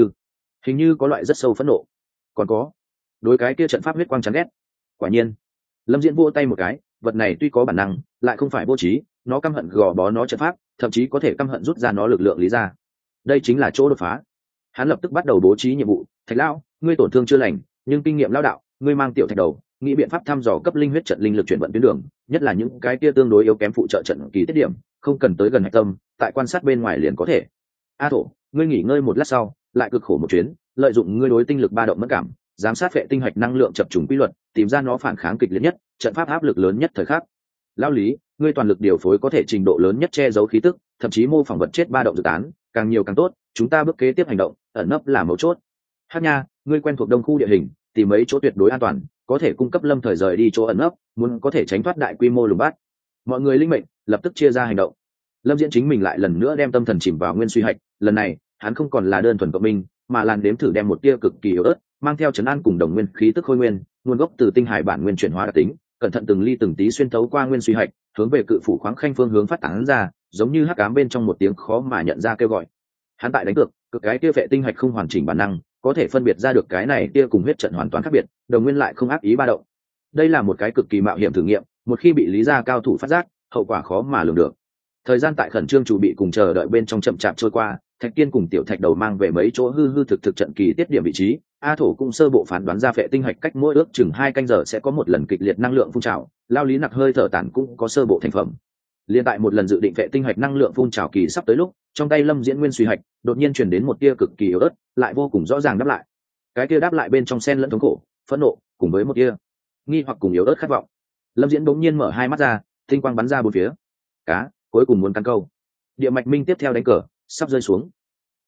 hình như có loại rất sâu phẫn nộ. Còn có đối cái kia trận pháp huyết quang chán ghét. Quả nhiên, Lâm Diễn vỗ tay một cái, vật này tuy có bản năng, lại không phải vô trí, nó căm hận gò bó nó trận pháp, thậm chí có thể căm hận rút ra nó lực lượng lý ra. Đây chính là chỗ đột phá. Hắn lập tức bắt đầu bố trí nhiệm vụ. Thạch lão, ngươi tổn thương chưa lành, nhưng kinh nghiệm lão đạo, ngươi mang tiểu thạch đầu, nghĩ biện pháp thăm dò cấp linh huyết trận linh lực chuyển vận tuyến đường, nhất là những cái kia tương đối yếu kém phụ trợ trận kỳ tiết điểm, không cần tới gần hạch tâm, tại quan sát bên ngoài liền có thể. A Thổ, ngươi nghỉ ngơi một lát sau, lại cực khổ một chuyến, lợi dụng ngươi đối tinh lực ba động mẫn cảm, giám sát vệ tinh hạch năng lượng chập trùng quy luật, tìm ra nó phản kháng kịch liệt nhất, trận pháp áp lực lớn nhất thời khắc. Lão Lý, ngươi toàn lực điều phối có thể trình độ lớn nhất che giấu khí tức, thậm chí mô phỏng vật chết ba động dự tán, càng nhiều càng tốt, chúng ta bước kế tiếp hành động, ẩn nấp là mấu chốt. Hắc Nha, ngươi quen thuộc đông khu địa hình, tìm mấy chỗ tuyệt đối an toàn, có thể cung cấp Lâm Thời rời đi chỗ ẩn nấp, muốn có thể tránh thoát đại quy mô lùng bắt. Mọi người linh mệnh, lập tức chia ra hành động. Lâm Diễn chính mình lại lần nữa đem tâm thần chìm vào nguyên suy hạch, lần này, hắn không còn là đơn thuần cộng minh, mà là nếm thử đem một tia cực kỳ yếu ớt, mang theo trấn an cùng đồng nguyên khí tức khôi nguyên, nguồn gốc từ tinh hải bản nguyên chuyển hóa đặc tính, cẩn thận từng ly từng tí xuyên thấu qua nguyên suy hạch, hướng về cự phủ khoáng khanh phương hướng phát tán ra, giống như hắc ám bên trong một tiếng khó mà nhận ra kêu gọi. Hắn tại đánh cược, cực cái tia vệ tinh hạch không hoàn chỉnh bản năng, có thể phân biệt ra được cái này tia cùng huyết trận hoàn toàn khác biệt, đồng nguyên lại không ác ý ba động. Đây là một cái cực kỳ mạo hiểm thử nghiệm, một khi bị lý gia cao thủ phát giác, hậu quả khó mà lường được. Thời gian tại khẩn trương chuẩn bị cùng chờ đợi bên trong chậm chạp trôi qua, Thạch Kiên cùng tiểu thạch đầu mang về mấy chỗ hư hư thực thực trận kỳ tiết điểm vị trí. A Thổ cũng sơ bộ phán đoán ra phệ tinh hạch cách mỗi ước chừng 2 canh giờ sẽ có một lần kịch liệt năng lượng phun trào, lao lý nặc hơi thở tản cũng có sơ bộ thành phẩm. Liên tại một lần dự định phệ tinh hạch năng lượng phun trào kỳ sắp tới lúc, trong tay Lâm Diễn nguyên suy hạch đột nhiên truyền đến một tia cực kỳ yếu ớt, lại vô cùng rõ ràng đáp lại. Cái tia đáp lại bên trong xen lẫn thống khổ, phẫn nộ, cùng với một tia nghi hoặc cùng yếu ớt khát vọng. Lâm Diễn bỗng nhiên mở hai mắt ra, tinh quang bắn ra bốn phía. Cá, cuối cùng muốn cắn câu. Địa mạch minh tiếp theo đánh cờ, sắp rơi xuống.